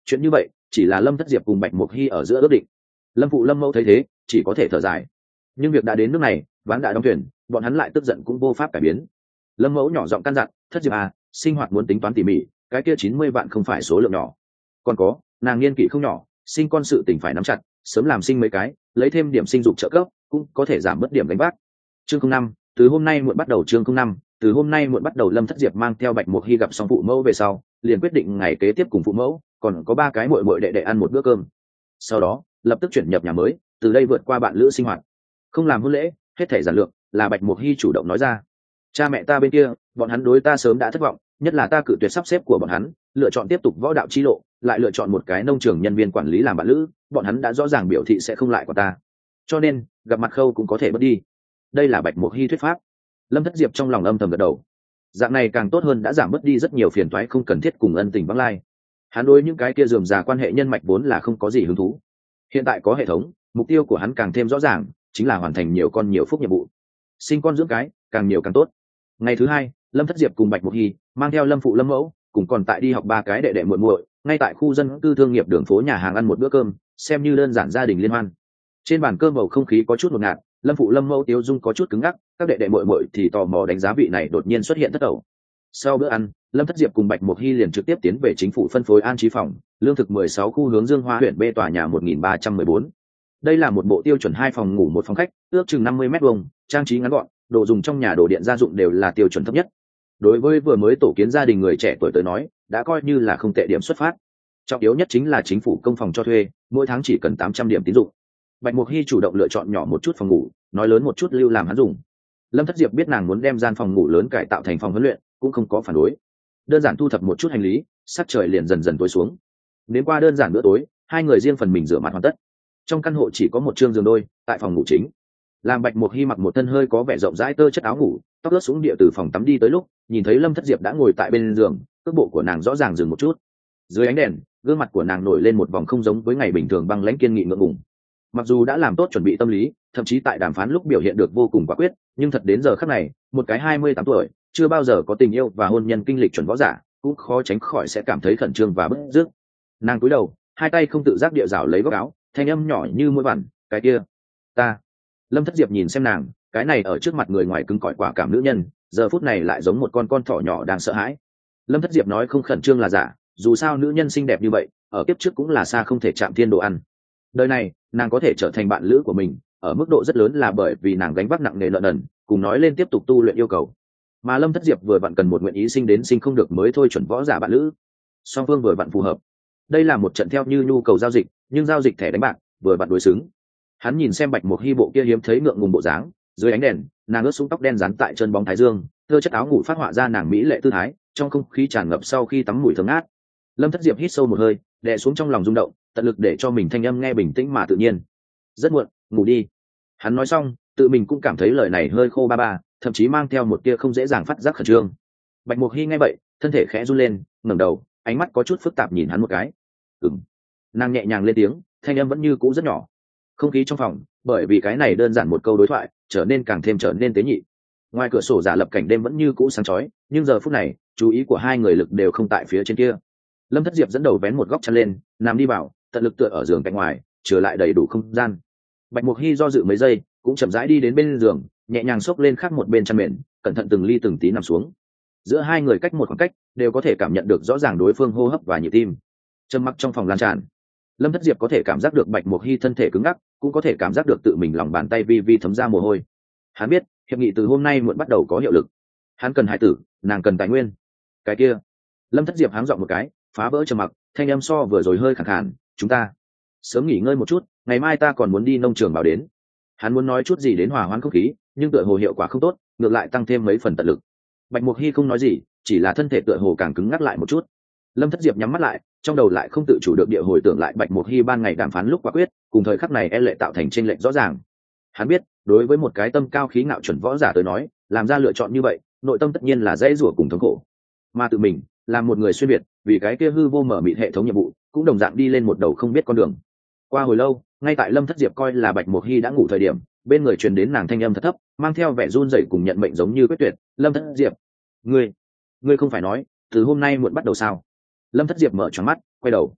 chuyện như vậy chỉ là Lâm Thất Diệp cùng Bạch Mục Hy ở giữa ước định. Lâm phụ Lâm mẫu thấy thế chỉ có thể thở dài, nhưng việc đã đến nước này, ván đã đóng thuyền, bọn hắn lại tức giận cũng vô pháp cải biến. Lâm mẫu nhỏ giọng căn dặn, Thất Diệp à, sinh hoạt muốn tính toán tỉ mỉ, cái kia 90 vạn không phải số lượng nhỏ. Còn có, nàng niên kỷ không nhỏ, sinh con sự tình phải nắm chặt, sớm làm sinh mấy cái, lấy thêm điểm sinh dục trợ cấp cũng có thể giảm bớt điểm gánh vác. Chương 05, từ hôm nay muộn bắt đầu. Chương 05, từ hôm nay muộn bắt đầu. Lâm Thất Diệp mang theo Bạch Mục Hy gặp xong phụ mẫu về sau, liền quyết định ngày kế tiếp cùng phụ mẫu còn có 3 cái muội muội đệ đệ ăn một bữa cơm. Sau đó lập tức chuyển nhập nhà mới, từ đây vượt qua bạn lữ sinh hoạt, không làm hôn lễ, hết thảy giản lược, là Bạch Mục Hy chủ động nói ra. Cha mẹ ta bên kia, bọn hắn đối ta sớm đã thất vọng, nhất là ta cự tuyệt sắp xếp của bọn hắn, lựa chọn tiếp tục võ đạo chi lộ, lại lựa chọn một cái nông trường nhân viên quản lý làm bạn lữ, bọn hắn đã rõ ràng biểu thị sẽ không lại của ta, cho nên gặp mặt khâu cũng có thể bớt đi. Đây là Bạch Mục Hy thuyết pháp. Lâm Thất Diệp trong lòng âm thầm gật đầu, dạng này càng tốt hơn, đã giảm bớt đi rất nhiều phiền toái không cần thiết cùng ân tình vắng lai. Hắn đối những cái kia rườm rà quan hệ nhân mạch vốn là không có gì hứng thú. Hiện tại có hệ thống, mục tiêu của hắn càng thêm rõ ràng, chính là hoàn thành nhiều con nhiều phúc nhiệm vụ, sinh con dưỡng cái, càng nhiều càng tốt. Ngày thứ 2, Lâm Thất Diệp cùng Bạch Mục Hy mang theo Lâm phụ Lâm mẫu cùng còn tại đi học 3 cái đệ đệ muội muội, ngay tại khu dân cư thương nghiệp đường phố nhà hàng ăn một bữa cơm, xem như đơn giản gia đình liên hoan. Trên bàn cơm bầu không khí có chút ngột ngạt, Lâm phụ Lâm mẫu tiêu dung có chút cứng ngắc, các đệ đệ muội muội thì tò mò đánh giá vị này đột nhiên xuất hiện thất ẩu. Sau bữa ăn, Lâm Thất Diệp cùng Bạch Mục Hy liền trực tiếp tiến về chính phủ phân phối an trí phòng, lương thực 16 khu hướng Dương Hoa huyện B tòa nhà 1314. Đây là một bộ tiêu chuẩn 2 phòng ngủ 1 phòng khách, ước chừng 50 mét vuông, trang trí ngắn gọn, đồ dùng trong nhà đồ điện gia dụng đều là tiêu chuẩn thấp nhất. Đối với vừa mới tổ kiến gia đình người trẻ tuổi tới nói, đã coi như là không tệ điểm xuất phát. Trọng yếu nhất chính là chính phủ công phòng cho thuê, mỗi tháng chỉ cần 800 điểm tín dụng. Bạch Mục Hy chủ động lựa chọn nhỏ một chút phòng ngủ, nói lớn một chút lưu làm hắn dùng. Lâm Thất Diệp biết nàng muốn đem gian phòng ngủ lớn cải tạo thành phòng huấn luyện, cũng không có phản đối. Đơn giản thu thập một chút hành lý, sắc trời liền dần dần tối xuống. Đến qua đơn giản bữa tối, hai người riêng phần mình rửa mặt hoàn tất. Trong căn hộ chỉ có một trương giường đôi, tại phòng ngủ chính. Làm Bạch Mục Hy mặc một thân hơi có vẻ rộng rãi tơ chất áo ngủ, tóc ướt xuống địa từ phòng tắm đi tới lúc, nhìn thấy Lâm Thất Diệp đã ngồi tại bên giường, cước bộ của nàng rõ ràng dừng một chút. Dưới ánh đèn, gương mặt của nàng nổi lên một vòng không giống với ngày bình thường băng lãnh kiên nghị ngượng ngùng. Mặc dù đã làm tốt chuẩn bị tâm lý, thậm chí tại đàm phán lúc biểu hiện được vô cùng quả quyết, nhưng thật đến giờ khắc này, một cái 28 tuổi, chưa bao giờ có tình yêu và hôn nhân kinh lịch chuẩn võ giả, cũng khó tránh khỏi sẽ cảm thấy khẩn trương và bứt rứt. Nàng cúi đầu, hai tay không tự giác địa rảo lấy góc áo, thanh âm nhỏ như mũi vằn, "Cái kia, ta." Lâm Thất Diệp nhìn xem nàng, cái này ở trước mặt người ngoài cứng cỏi quả cảm nữ nhân, giờ phút này lại giống một con thỏ nhỏ đang sợ hãi. Lâm Thất Diệp nói không khẩn trương là giả, dù sao nữ nhân xinh đẹp như vậy, ở kiếp trước cũng là xa không thể chạm thiên đồ ăn. Đời này, nàng có thể trở thành bạn lữ của mình, ở mức độ rất lớn là bởi vì nàng gánh vác nặng nề nợ nần, cùng nói lên tiếp tục tu luyện yêu cầu. Mà Lâm Thất Diệp vừa vặn cần một nguyện ý sinh đến sinh không được mới thôi chuẩn võ giả bạn lữ. Song phương vừa vặn phù hợp. Đây là một trận theo như nhu cầu giao dịch, nhưng giao dịch thẻ đánh bạc, vừa vặn đối xứng. Hắn nhìn xem Bạch Mục Hy bộ kia hiếm thấy ngượng ngùng bộ dáng, dưới ánh đèn, nàng ướt sũng tóc đen dán tại chân bóng thái dương, thơ chất áo ngủ phát họa ra nàng mỹ lệ tư thái, trong không khí tràn ngập sau khi tắm mùi thơm ngát. Lâm Thất Diệp hít sâu một hơi, đè xuống trong lòng rung động, tận lực để cho mình thanh âm nghe bình tĩnh mà tự nhiên. "Rất muộn, ngủ đi." Hắn nói xong, tự mình cũng cảm thấy lời này hơi khô ba ba, thậm chí mang theo một tia không dễ dàng phát giác khẩn trương. Bạch Mục Hy nghe vậy, thân thể khẽ run lên, ngẩng đầu, ánh mắt có chút phức tạp nhìn hắn một cái. "Ừm." Nàng nhẹ nhàng lên tiếng, thanh âm vẫn như cũ rất nhỏ. Không khí trong phòng, bởi vì cái này đơn giản một câu đối thoại, trở nên càng thêm trở nên tế nhị. Ngoài cửa sổ giả lập cảnh đêm vẫn như cũ sáng chói, nhưng giờ phút này, chú ý của hai người lực đều không tại phía trên kia. Lâm Thất Diệp dẫn đầu vén một góc chăn lên, nằm đi vào, tận lực tựa ở giường cạnh ngoài, trở lại đầy đủ không gian. Bạch Mục Hy do dự mấy giây, cũng chậm rãi đi đến bên giường, nhẹ nhàng xốc lên khác một bên chăn mền, cẩn thận từng ly từng tí nằm xuống. Giữa hai người cách một khoảng cách, đều có thể cảm nhận được rõ ràng đối phương hô hấp và nhịp tim. Trầm mặc trong phòng lan tràn. Lâm Thất Diệp có thể cảm giác được Bạch Mục Hy thân thể cứng ngắc, cũng có thể cảm giác được tự mình lòng bàn tay vi vi thấm ra mồ hôi. Hắn biết, hiệp nghị từ hôm nay muộn bắt đầu có hiệu lực. Hắn cần hải tử, nàng cần tài nguyên. Cái kia. Lâm Thất Diệp háng giọng một cái, phá vỡ trầm mặc, thanh âm so vừa rồi hơi khàn khàn, "Chúng ta sớm nghỉ ngơi một chút, ngày mai ta còn muốn đi nông trường bảo đến." Hắn muốn nói chút gì đến hòa hoãn không khí, nhưng tựa hồ hiệu quả không tốt, ngược lại tăng thêm mấy phần tận lực. Bạch Mục Hy không nói gì, chỉ là thân thể tựa hồ càng cứng ngắc lại một chút. Lâm Thất Diệp nhắm mắt lại, trong đầu lại không tự chủ được địa hồi tưởng lại Bạch Mục Hy ban ngày đàm phán lúc quả quyết, cùng thời khắc này e lệ tạo thành chênh lệch rõ ràng. Hắn biết, đối với một cái tâm cao khí ngạo chuẩn võ giả tới nói, làm ra lựa chọn như vậy, nội tâm tất nhiên là dễ rủa cùng thống khổ. Mà tự mình, là một người xuyên việt, vì cái kia hư vô mở mịt hệ thống nhiệm vụ, cũng đồng dạng đi lên một đầu không biết con đường. Qua hồi lâu, ngay tại Lâm Thất Diệp coi là Bạch Mục Hy đã ngủ thời điểm, bên người truyền đến nàng thanh âm thật thấp, mang theo vẻ run rẩy cùng nhận mệnh giống như quyết tuyệt, "Lâm Thất Diệp, ngươi không phải nói từ hôm nay muộn bắt đầu sao?" Lâm Thất Diệp mở tròn mắt, quay đầu.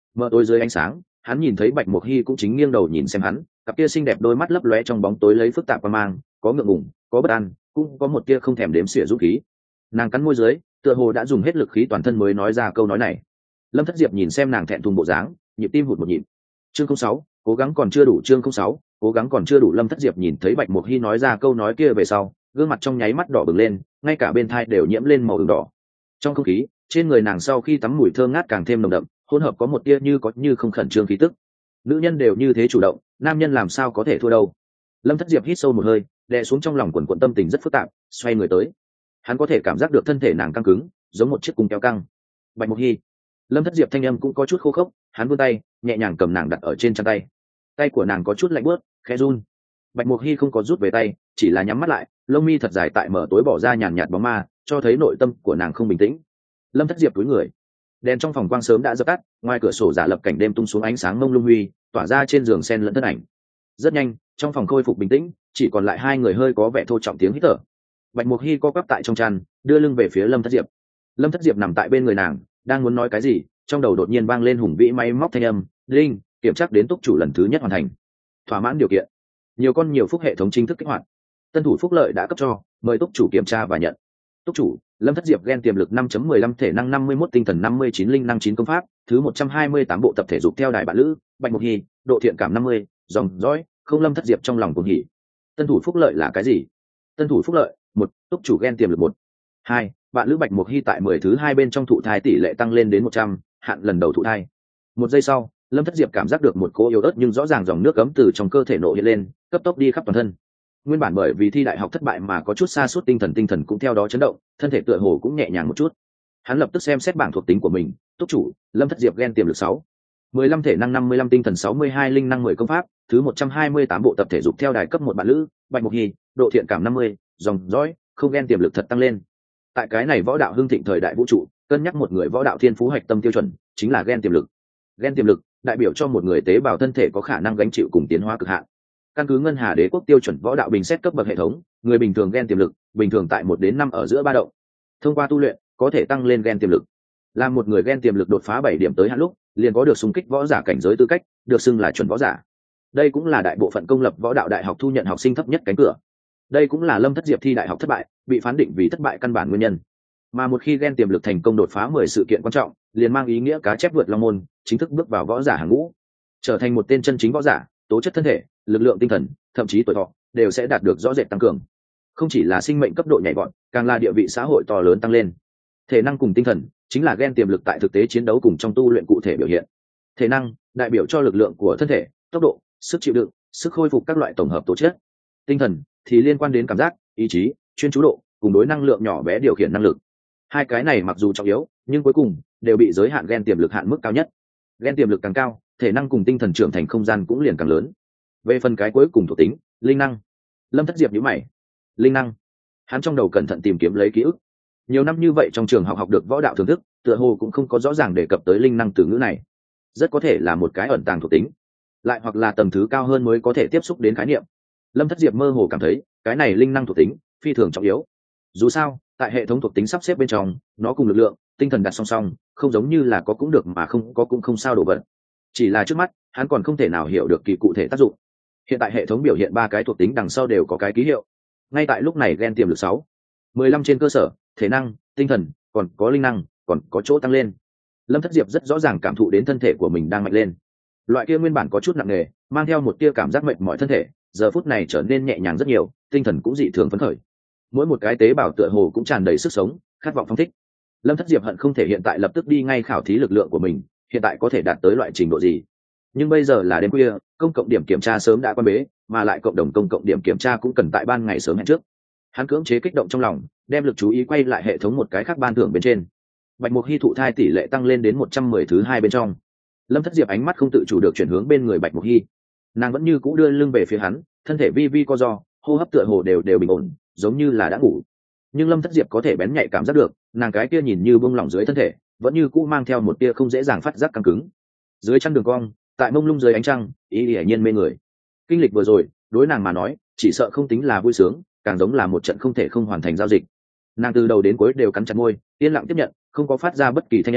Mờ tối dưới ánh sáng, hắn nhìn thấy Bạch Mộc Hy cũng chính nghiêng đầu nhìn xem hắn, cặp kia xinh đẹp đôi mắt lấp lóe trong bóng tối lấy phức tạp qua mang, có ngượng ngùng, có bất an, cũng có một tia không thèm đếm xỉa dũng khí. Nàng cắn môi dưới, tựa hồ đã dùng hết lực khí toàn thân mới nói ra câu nói này. Lâm Thất Diệp nhìn xem nàng thẹn thùng bộ dáng, nhịp tim hụt một nhịp. Chương 06, cố gắng còn chưa đủ. Chương 06, cố gắng còn chưa đủ. Lâm Thất Diệp nhìn thấy Bạch Mộc Hy nói ra câu nói kia về sau, gương mặt trong nháy mắt đỏ bừng lên, ngay cả bên thai đều nhiễm lên màu ửng đỏ. Trong không khí, trên người nàng sau khi tắm mùi thơm ngát càng thêm nồng đậm, hỗn hợp có một tia như có như không khẩn trương khí tức. Nữ nhân đều như thế chủ động, nam nhân làm sao có thể thua đâu. Lâm Thất Diệp hít sâu một hơi, đè xuống trong lòng quần quần tâm tình rất phức tạp, xoay người tới. Hắn có thể cảm giác được thân thể nàng căng cứng, giống một chiếc cung kéo căng. Bạch Mộc Hy. Lâm Thất Diệp thanh âm cũng có chút khô khốc, hắn vươn tay nhẹ nhàng cầm nàng đặt ở trên chân tay. Tay của nàng có chút lạnh buốt, khẽ run. Bạch Mộc Hy không có rút về tay, chỉ là nhắm mắt lại, lông mi thật dài tại mở tối bỏ ra nhàn nhạt bóng ma, cho thấy nội tâm của nàng không bình tĩnh. Lâm Thất Diệp cúi người, đèn trong phòng quang sớm đã dập tắt, ngoài cửa sổ giả lập cảnh đêm tung xuống ánh sáng mông lung huy, tỏa ra trên giường sen lẫn thân ảnh. Rất nhanh, trong phòng khôi phục bình tĩnh, chỉ còn lại hai người hơi có vẻ thô trọng tiếng hít thở. Bạch Mộc Hy co quắp tại trong chăn, đưa lưng về phía Lâm Thất Diệp. Lâm Thất Diệp nằm tại bên người nàng, đang muốn nói cái gì, trong đầu đột nhiên vang lên hùng vĩ máy móc thanh âm, "Linh, kiểm tra đến túc chủ lần thứ nhất hoàn thành. Thỏa mãn điều kiện. Nhiều con nhiều phúc hệ thống chính thức kích hoạt. Tân thủ phúc lợi đã cấp cho, mời túc chủ kiểm tra và nhận." Túc chủ: Lâm Thất Diệp, gen tiềm lực 5.15, thể năng 51, tinh thần 59, linh năng 9, công pháp thứ 128 bộ tập thể dục theo đài bạn lữ, Bạch Mộc Hy, độ thiện cảm 50, dòng dõi không. Lâm Thất Diệp trong lòng cuồng hỉ. Tân thủ phúc lợi là cái gì? Tân thủ phúc lợi: 1, túc chủ gen tiềm lực 1. 2, bạn lữ Bạch Mộc Hy tại 10 thứ 2 bên trong thụ thai tỷ lệ tăng lên đến 100, hạn lần đầu thụ thai. Một giây sau, Lâm Thất Diệp cảm giác được một cỗ yếu ớt nhưng rõ ràng dòng nước cấm từ trong cơ thể nổ hiện lên, cấp tốc đi khắp toàn thân. Nguyên bản bởi vì thi đại học thất bại mà có chút sa sút tinh thần cũng theo đó chấn động, thân thể tựa hồ cũng nhẹ nhàng một chút. Hắn lập tức xem xét bảng thuộc tính của mình, túc chủ Lâm Thất Diệp, gen tiềm lực 6, 15, thể năng 55, tinh thần 62, linh năng 10, công pháp thứ 128 bộ tập thể dục theo đài cấp 1, bạn lữ Bạch Mộc Hy, độ thiện cảm 50, dòng dõi không. Gen tiềm lực thật tăng lên. Tại cái này võ đạo hưng thịnh thời đại vũ trụ, cân nhắc một người võ đạo thiên phú hạch tâm tiêu chuẩn chính là gen tiềm lực. Gen tiềm lực đại biểu cho một người tế bào thân thể có khả năng gánh chịu cùng tiến hóa cực hạn. Căn cứ Ngân Hà Đế quốc tiêu chuẩn võ đạo bình xét cấp bậc hệ thống, người bình thường gen tiềm lực bình thường tại 1 đến 5 ở giữa ba động. Thông qua tu luyện có thể tăng lên gen tiềm lực. Làm một người gen tiềm lực đột phá 7 điểm tới hạn lúc, liền có được xung kích võ giả cảnh giới tư cách, được xưng là chuẩn võ giả. Đây cũng là đại bộ phận công lập võ đạo đại học thu nhận học sinh thấp nhất cánh cửa. Đây cũng là Lâm Thất Diệp thi đại học thất bại, bị phán định vì thất bại căn bản nguyên nhân. Mà một khi gen tiềm lực thành công đột phá 10 sự kiện quan trọng, liền mang ý nghĩa cá chép vượt long môn, chính thức bước vào võ giả hàng ngũ, trở thành một tên chân chính võ giả. Tố chất thân thể, lực lượng tinh thần, thậm chí tuổi thọ đều sẽ đạt được rõ rệt tăng cường. Không chỉ là sinh mệnh cấp độ nhảy vọt, càng là địa vị xã hội to lớn tăng lên. Thể năng cùng tinh thần chính là gen tiềm lực tại thực tế chiến đấu cùng trong tu luyện cụ thể biểu hiện. Thể năng đại biểu cho lực lượng của thân thể, tốc độ, sức chịu đựng, sức khôi phục các loại tổng hợp tố chất. Tinh thần thì liên quan đến cảm giác, ý chí, chuyên chú độ cùng đối năng lượng nhỏ bé điều khiển năng lực. Hai cái này mặc dù trọng yếu, nhưng cuối cùng đều bị giới hạn gen tiềm lực hạn mức cao nhất. Gen tiềm lực càng cao, thể năng cùng tinh thần trưởng thành không gian cũng liền càng lớn. Về phần cái cuối cùng thuộc tính, linh năng. Lâm Thất Diệp nhíu mày. Linh năng? Hắn trong đầu cẩn thận tìm kiếm lấy ký ức. Nhiều năm như vậy trong trường học học được võ đạo thưởng thức, tựa hồ cũng không có rõ ràng đề cập tới linh năng từ ngữ này. Rất có thể là một cái ẩn tàng thuộc tính, lại hoặc là tầng thứ cao hơn mới có thể tiếp xúc đến khái niệm. Lâm Thất Diệp mơ hồ cảm thấy, cái này linh năng thuộc tính phi thường trọng yếu. Dù sao, tại hệ thống thuộc tính sắp xếp bên trong, nó cùng lực lượng, tinh thần đặt song song, không giống như là có cũng được mà không có cũng không sao đổ vật. Chỉ là trước mắt, hắn còn không thể nào hiểu được kỳ cụ thể tác dụng. Hiện tại hệ thống biểu hiện 3 cái thuộc tính đằng sau đều có cái ký hiệu. Ngay tại lúc này gen tiềm lực 6, 15 trên cơ sở, thể năng, tinh thần, còn có linh năng, còn có chỗ tăng lên. Lâm Thất Diệp rất rõ ràng cảm thụ đến thân thể của mình đang mạnh lên. Loại kia nguyên bản có chút nặng nề, mang theo một tia cảm giác mệt mỏi thân thể, giờ phút này trở nên nhẹ nhàng rất nhiều, tinh thần cũng dị thường phấn khởi. Mỗi một cái tế bào tựa hồ cũng tràn đầy sức sống, khát vọng phóng thích. Lâm Thất Diệp hận không thể hiện tại lập tức đi ngay khảo thí lực lượng của mình, hiện tại có thể đạt tới loại trình độ gì. Nhưng bây giờ là đêm khuya, công cộng điểm kiểm tra sớm đã quan bế, mà lại cộng đồng công cộng điểm kiểm tra cũng cần tại ban ngày sớm hẹn trước. Hắn cưỡng chế kích động trong lòng, đem lực chú ý quay lại hệ thống một cái khác ban thưởng bên trên. Bạch Mộc Hy thụ thai tỷ lệ tăng lên đến 110 thứ 2 bên trong. Lâm Thất Diệp ánh mắt không tự chủ được chuyển hướng bên người Bạch Mộc Hy. Nàng vẫn như cũ đưa lưng về phía hắn, thân thể vi vi co ro, hô hấp tựa hồ đều bình ổn, giống như là đã ngủ. Nhưng Lâm Thất Diệp có thể bén nhạy cảm giác được, nàng cái kia nhìn như bông lỏng dưới thân thể, vẫn như cũ mang theo một tia không dễ dàng phát giác căng cứng. Dưới chân đường cong, tại mông lung dưới ánh trăng, ý hiển nhiên mê người. Kinh lịch vừa rồi, đối nàng mà nói, chỉ sợ không tính là vui sướng, càng giống là một trận không thể không hoàn thành giao dịch. Nàng từ đầu đến cuối đều cắn chặt môi, yên lặng tiếp nhận, không có phát ra bất kỳ thanh âm,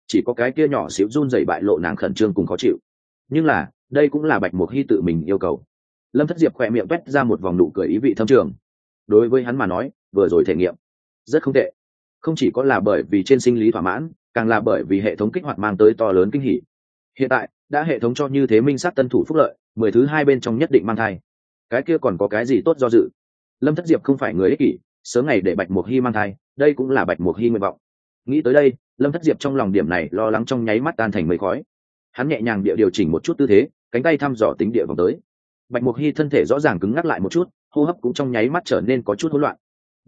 chỉ có cái kia nhỏ xíu run rẩy bại lộ nàng khẩn trương cùng khó chịu. Nhưng là đây cũng là Bạch Mục Hy tự mình yêu cầu. Lâm Thất Diệp khỏe miệng quét ra một vòng nụ cười ý vị thâm trường. Đối với hắn mà nói, vừa rồi thể nghiệm rất không tệ, không chỉ có là bởi vì trên sinh lý thỏa mãn, càng là bởi vì hệ thống kích hoạt mang tới to lớn kinh hỉ. Hiện tại đã hệ thống cho như thế minh sát tân thủ phúc lợi, 10 thứ 2 bên trong nhất định mang thai, cái kia còn có cái gì tốt do dự. Lâm Thất Diệp không phải người ích kỷ, sớm ngày để Bạch Mục Hy mang thai, đây cũng là Bạch Mục Hy nguyện vọng. Nghĩ tới đây, Lâm Thất Diệp trong lòng điểm này lo lắng trong nháy mắt tan thành mây khói. Hắn nhẹ nhàng điều chỉnh một chút tư thế, cánh tay thăm dò tính địa vòng tới. Bạch Mục Hy thân thể rõ ràng cứng ngắc lại một chút, hô hấp cũng trong nháy mắt trở nên có chút hỗn loạn.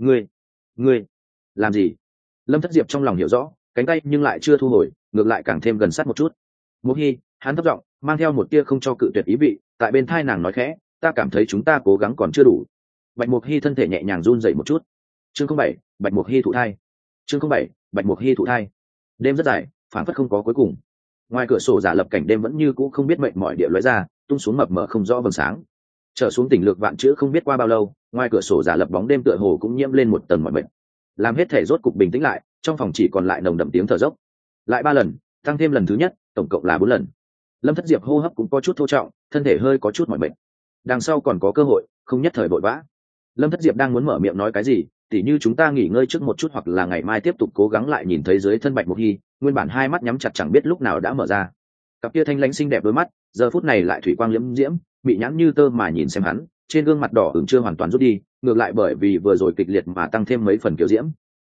Ngươi làm gì? Lâm Thất Diệp trong lòng hiểu rõ, cánh tay nhưng lại chưa thu hồi, ngược lại càng thêm gần sát một chút. Mục Hy, hắn thấp giọng mang theo một tia không cho cự tuyệt ý vị, tại bên thai nàng nói khẽ, ta cảm thấy chúng ta cố gắng còn chưa đủ. Bạch Mục Hy thân thể nhẹ nhàng run rẩy một chút. Chương 07, Bạch Mục Hy thụ thai. Chương 07, Bạch Mục Hy thụ thai. Đêm rất dài, phảng phất không có cuối cùng. Ngoài cửa sổ giả lập cảnh đêm vẫn như cũ không biết mệnh mỏi địa lóe ra, tung xuống mập mờ không rõ vầng sáng. Trở xuống tỉnh lược vạn chữ không biết qua bao lâu, ngoài cửa sổ giả lập bóng đêm tựa hồ cũng nhiễm lên một tầng mỏi mệt. Làm hết thể rốt cục bình tĩnh lại, trong phòng chỉ còn lại nồng đậm tiếng thở dốc. Lại 3 lần, tăng thêm lần thứ nhất, tổng cộng là 4 lần. Lâm Thất Diệp hô hấp cũng có chút thô trọng, thân thể hơi có chút mỏi mệt. Đằng sau còn có cơ hội, không nhất thời vội vã. Lâm Thất Diệp đang muốn mở miệng nói cái gì, tỉ như chúng ta nghỉ ngơi trước một chút hoặc là ngày mai tiếp tục cố gắng lại, nhìn thấy dưới thân Bạch Mục Hy, nguyên bản hai mắt nhắm chặt chẳng biết lúc nào đã mở ra. Cặp kia thanh lãnh xinh đẹp đôi mắt, giờ phút này lại thủy quang liễm diễm, bị nhãn như tơ mà nhìn xem hắn, trên gương mặt đỏ ửng chưa hoàn toàn rút đi, ngược lại bởi vì vừa rồi kịch liệt mà tăng thêm mấy phần kiểu diễm.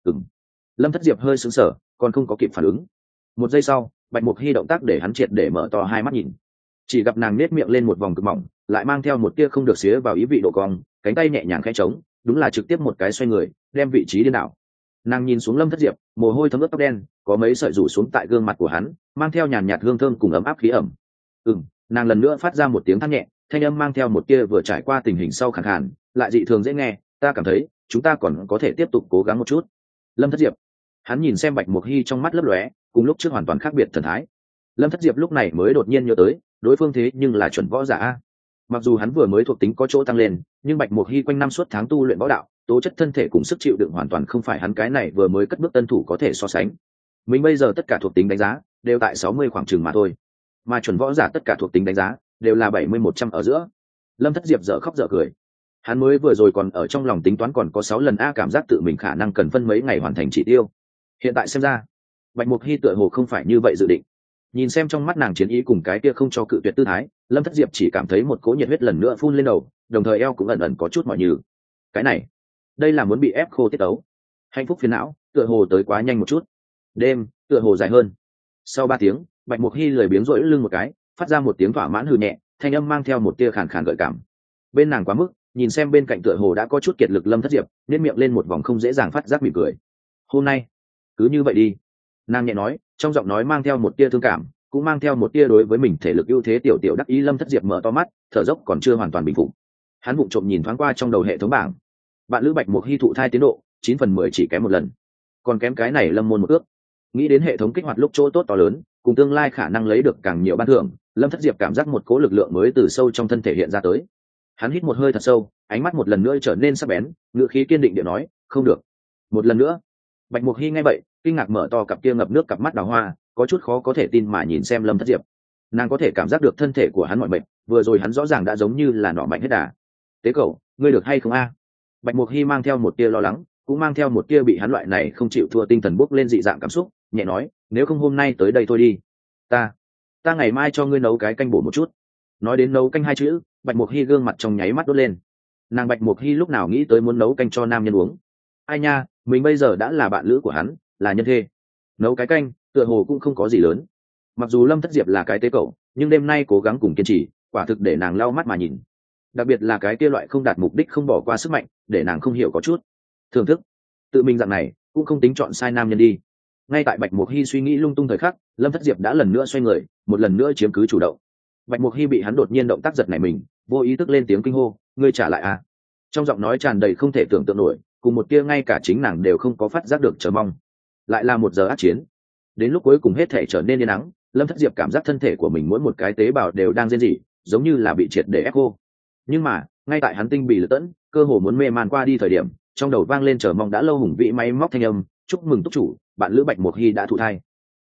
Lâm Thất Diệp hơi sững sờ, còn không có kịp phản ứng. Một giây sau, Bạch Mục Hy động tác để hắn triệt để mở to hai mắt nhìn. Chỉ gặp nàng nết miệng lên một vòng cực mỏng, lại mang theo một tia không được xía vào ý vị độ cong, cánh tay nhẹ nhàng khẽ trống, đúng là trực tiếp một cái xoay người, đem vị trí điên đảo. Nàng nhìn xuống Lâm Thất Diệp, mồ hôi thấm ướt tóc đen, có mấy sợi rủ xuống tại gương mặt của hắn, mang theo nhàn nhạt hương thơm cùng ấm áp khí ẩm. Nàng lần nữa phát ra một tiếng than nhẹ, thanh âm mang theo một tia vừa trải qua tình hình sau khàn khàn, lại dị thường dễ nghe, ta cảm thấy chúng ta còn có thể tiếp tục cố gắng một chút. Lâm Thất Diệp, hắn nhìn xem Bạch Mục Hy trong mắt lấp lóe, cùng lúc trước hoàn toàn khác biệt thần thái. Lâm Thất Diệp lúc này mới đột nhiên nhớ tới, đối phương thế nhưng là chuẩn võ giả. Mặc dù hắn vừa mới thuộc tính có chỗ tăng lên, nhưng Bạch Mục Hy quanh năm suốt tháng tu luyện võ đạo, tố chất thân thể cùng sức chịu đựng hoàn toàn không phải hắn cái này vừa mới cất bước tân thủ có thể so sánh. Mình bây giờ tất cả thuộc tính đánh giá đều tại 60 khoảng chừng mà thôi, mà chuẩn võ giả tất cả thuộc tính đánh giá đều là 70-100 ở giữa. Lâm Thất Diệp dở khóc dở cười. Hắn mới vừa rồi còn ở trong lòng tính toán còn có 6 lần cảm giác tự mình khả năng cần phân mấy ngày hoàn thành chỉ tiêu. Hiện tại xem ra, Bạch Mục Hy tựa hồ không phải như vậy dự định. Nhìn xem trong mắt nàng chiến ý cùng cái kia không cho cự tuyệt tư thái, Lâm Thất Diệp chỉ cảm thấy một cỗ nhiệt huyết lần nữa phun lên đầu, đồng thời eo cũng ẩn ẩn có chút mỏi nhừ. Cái này, đây là muốn bị ép khô tiết tấu. Hạnh phúc phiền não, tựa hồ tới quá nhanh một chút. Đêm, tựa hồ dài hơn. Sau 3 tiếng, Bạch Mục Hy lười biếng rỗi lưng một cái, phát ra một tiếng thỏa mãn hừ nhẹ, thanh âm mang theo một tia khàn khàn gợi cảm. Bên nàng quá mức, nhìn xem bên cạnh tựa hồ đã có chút kiệt lực Lâm Thất Diệp, nhếch miệng lên một vòng không dễ dàng phát giác mỉm cười. Hôm nay, cứ như vậy đi. Nàng nhẹ nói, trong giọng nói mang theo một tia thương cảm, cũng mang theo một tia đối với mình thể lực ưu thế tiểu tiểu đắc ý. Lâm Thất Diệp mở to mắt, thở dốc còn chưa hoàn toàn bình phục. Hắn vụng trộm nhìn thoáng qua trong đầu hệ thống bảng. Bạn lữ Bạch Mục Hy thụ thai tiến độ 9 phần 10, chỉ kém một lần, còn kém cái này Lâm môn một ước. Nghĩ đến hệ thống kích hoạt lúc chỗ tốt to lớn, cùng tương lai khả năng lấy được càng nhiều ban thưởng, Lâm Thất Diệp cảm giác một cỗ lực lượng mới từ sâu trong thân thể hiện ra tới. Hắn hít một hơi thật sâu, ánh mắt một lần nữa trở nên sắc bén, ngữ khí kiên định địa nói, không được. Một lần nữa. Bạch Mục Hy nghe vậy, kinh ngạc mở to cặp kia ngập nước cặp mắt đào hoa, có chút khó có thể tin mà nhìn xem Lâm Thất Diệp. Nàng có thể cảm giác được thân thể của hắn mỏi mệt, vừa rồi hắn rõ ràng đã giống như là nỏ mạnh hết đà. Tế cẩu, ngươi được hay không a? Bạch Mục Hy mang theo một tia lo lắng, cũng mang theo một tia bị hắn loại này không chịu thua tinh thần bốc lên dị dạng cảm xúc, nhẹ nói, nếu không hôm nay tới đây thôi đi. Ta ngày mai cho ngươi nấu cái canh bổ một chút. Nói đến nấu canh hai chữ, Bạch Mục Hy gương mặt trong nháy mắt đốt lên. Nàng Bạch Mục Hy lúc nào nghĩ tới muốn nấu canh cho nam nhân uống? Ai nha, mình bây giờ đã là bạn lữ của hắn, là nhân thê. Nấu cái canh, tựa hồ cũng không có gì lớn. Mặc dù Lâm Thất Diệp là cái tế cẩu, nhưng đêm nay cố gắng cùng kiên trì, quả thực để nàng lau mắt mà nhìn. Đặc biệt là cái kia loại không đạt mục đích không bỏ qua sức mạnh, để nàng không hiểu có chút thưởng thức. Tự mình dạng này cũng không tính chọn sai nam nhân đi. Ngay tại Bạch Mục Hy suy nghĩ lung tung thời khắc, Lâm Thất Diệp đã lần nữa xoay người, một lần nữa chiếm cứ chủ động. Bạch Mục Hy bị hắn đột nhiên động tác giật nảy mình, vô ý thức lên tiếng kinh hô, ngươi trả lại à? Trong giọng nói tràn đầy không thể tưởng tượng nổi, cùng một tia ngay cả chính nàng đều không có phát giác được chờ mong. Lại là một giờ ác chiến. Đến lúc cuối cùng hết thể trở nên yên nắng, Lâm Thất Diệp cảm giác thân thể của mình mỗi một cái tế bào đều đang rên rỉ, giống như là bị triệt để ép khô. Nhưng mà, ngay tại hắn tinh bị lật tẫn, cơ hồ muốn mê man qua đi thời điểm, trong đầu vang lên chờ mong đã lâu hùng vĩ máy móc thanh âm, chúc mừng túc chủ, bạn lữ Bạch Mục Hy đã thụ thai.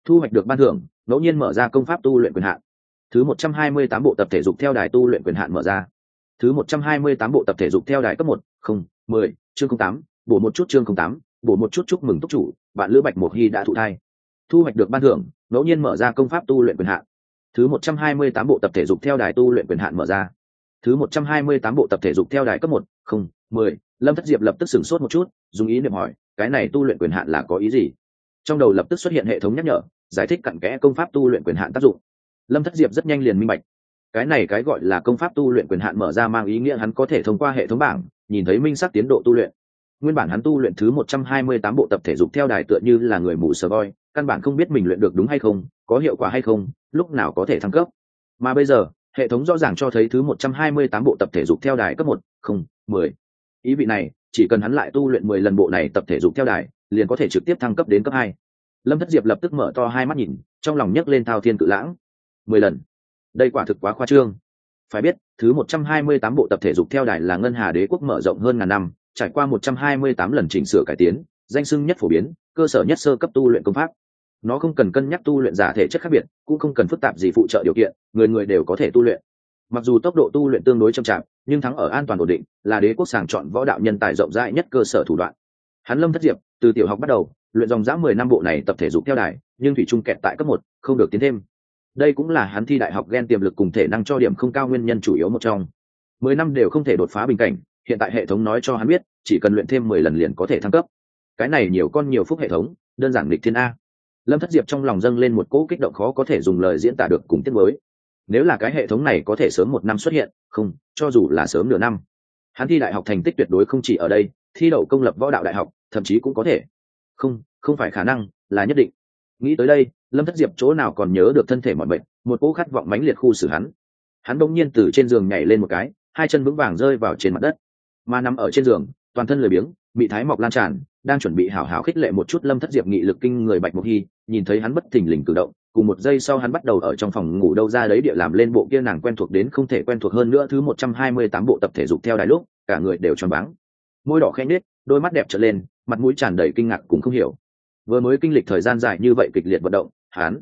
thu hoạch được ban thưởng ngẫu nhiên mở ra công pháp tu luyện quyền hạn. Thứ 128 bộ tập thể dục theo đài tu luyện quyền hạn mở ra. Thứ 128 bộ tập thể dục theo đài cấp 1, 0, 10, chương 08, bổ một chút chương 08, bổ một chút chúc mừng túc chủ, bạn Lữ Bạch Mộc Hy đã thụ thai. Thu hoạch được ban thưởng, ngẫu nhiên mở ra công pháp tu luyện quyền hạn. Thứ 128 bộ tập thể dục theo đài tu luyện quyền hạn mở ra. Thứ 128 bộ tập thể dục theo đài cấp 1, 0, 10, Lâm Thất Diệp lập tức sửng sốt một chút, dùng ý niệm hỏi, cái này tu luyện quyền hạn là có ý gì? Trong đầu lập tức xuất hiện hệ thống nhắc nhở, giải thích cặn kẽ công pháp tu luyện quyền hạn tác dụng. Lâm Thất Diệp rất nhanh liền minh bạch. Cái này cái gọi là công pháp tu luyện quyền hạn mở ra mang ý nghĩa hắn có thể thông qua hệ thống bảng, nhìn thấy minh xác tiến độ tu luyện. Nguyên bản hắn tu luyện thứ 128 bộ tập thể dục theo đài tựa như là người mù sờ voi, căn bản không biết mình luyện được đúng hay không, có hiệu quả hay không, lúc nào có thể thăng cấp. Mà bây giờ, hệ thống rõ ràng cho thấy thứ 128 bộ tập thể dục theo đài cấp 1, 0, 10. Ý vị này, chỉ cần hắn lại tu luyện 10 lần bộ này tập thể dục theo đài, liền có thể trực tiếp thăng cấp đến cấp 2. Lâm Thất Diệp lập tức mở to hai mắt nhìn, trong lòng nhấc lên thao thiên cự lãng. 10 lần. Đây quả thực quá khoa trương. Phải biết, thứ 128 bộ tập thể dục theo đài là Ngân Hà Đế quốc mở rộng hơn ngàn năm, trải qua 128 lần chỉnh sửa cải tiến, danh xưng nhất phổ biến, cơ sở nhất sơ cấp tu luyện công pháp. Nó không cần cân nhắc tu luyện giả thể chất khác biệt, cũng không cần phức tạp gì phụ trợ điều kiện, người người đều có thể tu luyện. Mặc dù tốc độ tu luyện tương đối chậm chạp, nhưng thắng ở an toàn ổn định, là Đế quốc sàng chọn võ đạo nhân tài rộng rãi nhất cơ sở thủ đoạn. Hắn Lâm Thất Diệp, từ tiểu học bắt đầu, luyện dòng dã 10 năm bộ này tập thể dục theo đài, nhưng thủy chung kẹt tại cấp 1, không được tiến thêm. Đây cũng là hắn thi đại học gen tiềm lực cùng thể năng cho điểm không cao nguyên nhân chủ yếu một trong. 10 năm đều không thể đột phá bình cảnh, hiện tại hệ thống nói cho hắn biết, chỉ cần luyện thêm 10 lần liền có thể thăng cấp. Cái này nhiều con nhiều phúc hệ thống, đơn giản nghịch thiên a. Lâm Thất Diệp trong lòng dâng lên một cỗ kích động khó có thể dùng lời diễn tả được cùng tiếc nuối. Nếu là cái hệ thống này có thể sớm 1 năm xuất hiện, không, cho dù là sớm nửa năm, hắn thi đại học thành tích tuyệt đối không chỉ ở đây, thi đậu công lập võ đạo đại học, thậm chí cũng có thể. Không phải khả năng, là nhất định. Nghĩ tới đây, Lâm Thất Diệp chỗ nào còn nhớ được thân thể mọi bệnh, một cỗ khát vọng mãnh liệt khu xử hắn. Hắn bỗng nhiên từ trên giường nhảy lên một cái, hai chân vững vàng rơi vào trên mặt đất, mà nằm ở trên giường, toàn thân lười biếng, bị thái mọc lan tràn, đang chuẩn bị hảo hảo khích lệ một chút Lâm Thất Diệp nghị lực kinh người Bạch Mộc Hy, nhìn thấy hắn bất thình lình cử động, cùng một giây sau hắn bắt đầu ở trong phòng ngủ đâu ra đấy địa làm lên bộ kia nàng quen thuộc đến không thể quen thuộc hơn nữa thứ 128 bộ tập thể dục theo đài lúc, cả người đều choáng váng. Môi đỏ khẽ nhếch, đôi mắt đẹp trợn lên, mặt mũi tràn đầy kinh ngạc cũng không hiểu. Vừa mới kinh lịch thời gian dài như vậy kịch liệt vận động,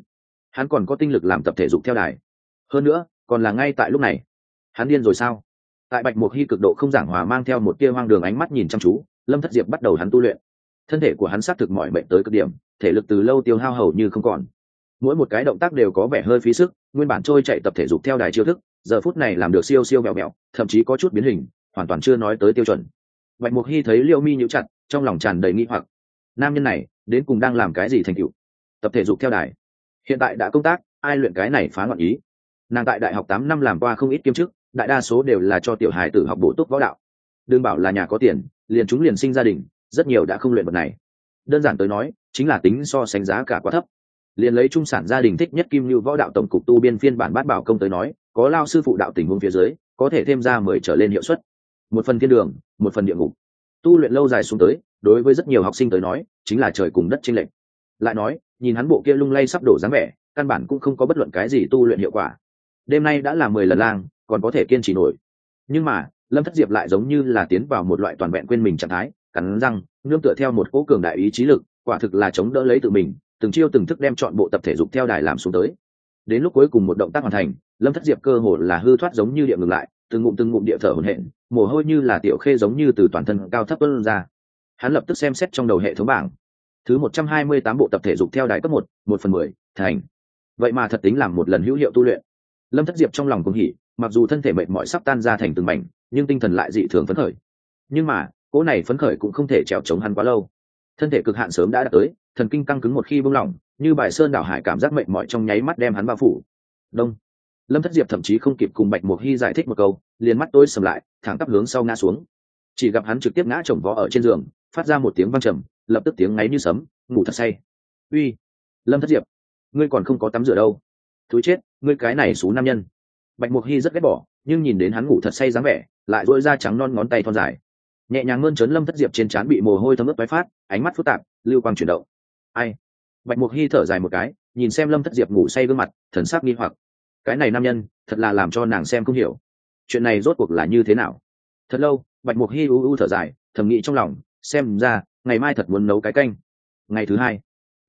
hắn còn có tinh lực làm tập thể dục theo đài. Hơn nữa, còn là ngay tại lúc này. Hắn điên rồi sao? Tại Bạch Mộc Hy cực độ không giảng hòa mang theo một tia hoang đường ánh mắt nhìn chăm chú, Lâm Thất Diệp bắt đầu hắn tu luyện. Thân thể của hắn xác thực mỏi mệt tới cực điểm, thể lực từ lâu tiêu hao hầu như không còn. Mỗi một cái động tác đều có vẻ hơi phí sức, nguyên bản trôi chạy tập thể dục theo đài chiêu thức, giờ phút này làm được siêu siêu vẹo vẹo, thậm chí có chút biến hình, hoàn toàn chưa nói tới tiêu chuẩn. Bạch Mộc Hy thấy Liêu Mi nhíu chặt, trong lòng tràn đầy nghi hoặc. Nam nhân này, đến cùng đang làm cái gì thành tựu? Tập thể dục theo đài. Hiện tại đã công tác, ai luyện cái này phá ngọn ý. Nàng tại đại học 8 năm làm qua không ít kiêm chức, đại đa số đều là cho tiểu hài tử học bổ túc võ đạo. Đừng bảo là nhà có tiền, liền chúng liền sinh gia đình, rất nhiều đã không luyện vật này. Đơn giản tới nói, chính là tính so sánh giá cả quá thấp. Liền lấy trung sản gia đình thích nhất Kim Lưu Võ Đạo tổng cục tu biên phiên bản Bát Bảo công tới nói, có lao sư phụ đạo tình huống phía dưới, có thể thêm ra 10 trở lên hiệu suất. Một phần thiên đường, một phần địa ngục. Tu luyện lâu dài xuống tới, đối với rất nhiều học sinh tới nói, chính là trời cùng đất chênh lệch. Lại nói, nhìn hắn bộ kia lung lay sắp đổ dáng vẻ, căn bản cũng không có bất luận cái gì tu luyện hiệu quả. Đêm nay đã là 10 lần lang, còn có thể kiên trì nổi. Nhưng mà, Lâm Thất Diệp lại giống như là tiến vào một loại toàn vẹn quên mình trạng thái, cắn răng, nương tựa theo một cỗ cường đại ý chí lực, quả thực là chống đỡ lấy tự mình, từng chiêu từng thức đem chọn bộ tập thể dục theo đài làm xuống tới. Đến lúc cuối cùng một động tác hoàn thành, Lâm Thất Diệp cơ hồ là hư thoát giống như địa ngừng lại, từng ngụm địa thở hổn hển, mồ hôi như là tiểu khê giống như từ toàn thân cao thấp tuôn ra. Hắn lập tức xem xét trong đầu hệ thống bảng. Thứ 128 bộ tập thể dục theo đài cấp 1, 1/10, thành. Vậy mà thật tính làm một lần hữu hiệu tu luyện. Lâm Thất Diệp trong lòng cũng hỉ, mặc dù thân thể mệt mỏi sắp tan ra thành từng mảnh, nhưng tinh thần lại dị thường phấn khởi. Nhưng mà, cỗ này phấn khởi cũng không thể trèo chống hắn quá lâu. Thân thể cực hạn sớm đã đạt tới, thần kinh căng cứng một khi buông lỏng, như bài sơn đảo hải cảm giác mệt mỏi trong nháy mắt đem hắn bao phủ. Đông. Lâm Thất Diệp thậm chí không kịp cùng Bạch Mộc Hy giải thích một câu, liền mắt tối sầm lại, thẳng tắp hướng sau ngã xuống. Chỉ gặp hắn trực tiếp ngã chồng vó ở trên giường, phát ra một tiếng vang trầm, lập tức tiếng ngáy như sấm, ngủ thật say. Uy, Lâm Thất Diệp, ngươi còn không có tắm rửa đâu. Thúi chết, ngươi cái này xú nam nhân. Bạch Mộc Hy rất ghét bỏ, nhưng nhìn đến hắn ngủ thật say dáng vẻ, lại duỗi ra trắng non ngón tay thon dài, nhẹ nhàng mơn trớn Lâm Thất Diệp trên trán bị mồ hôi thấm ướt tái phát, ánh mắt phức tạp, lưu quang chuyển động. Ai? Bạch Mộc Hy thở dài một cái, nhìn xem Lâm Thất Diệp ngủ say gương mặt, thần sắc nghi hoặc. Cái này nam nhân, thật là làm cho nàng xem không hiểu. Chuyện này rốt cuộc là như thế nào? Thật lâu, Bạch Mộc Hy u thở dài, thầm nghĩ trong lòng, xem ra ngày mai thật muốn nấu cái canh. Ngày thứ hai,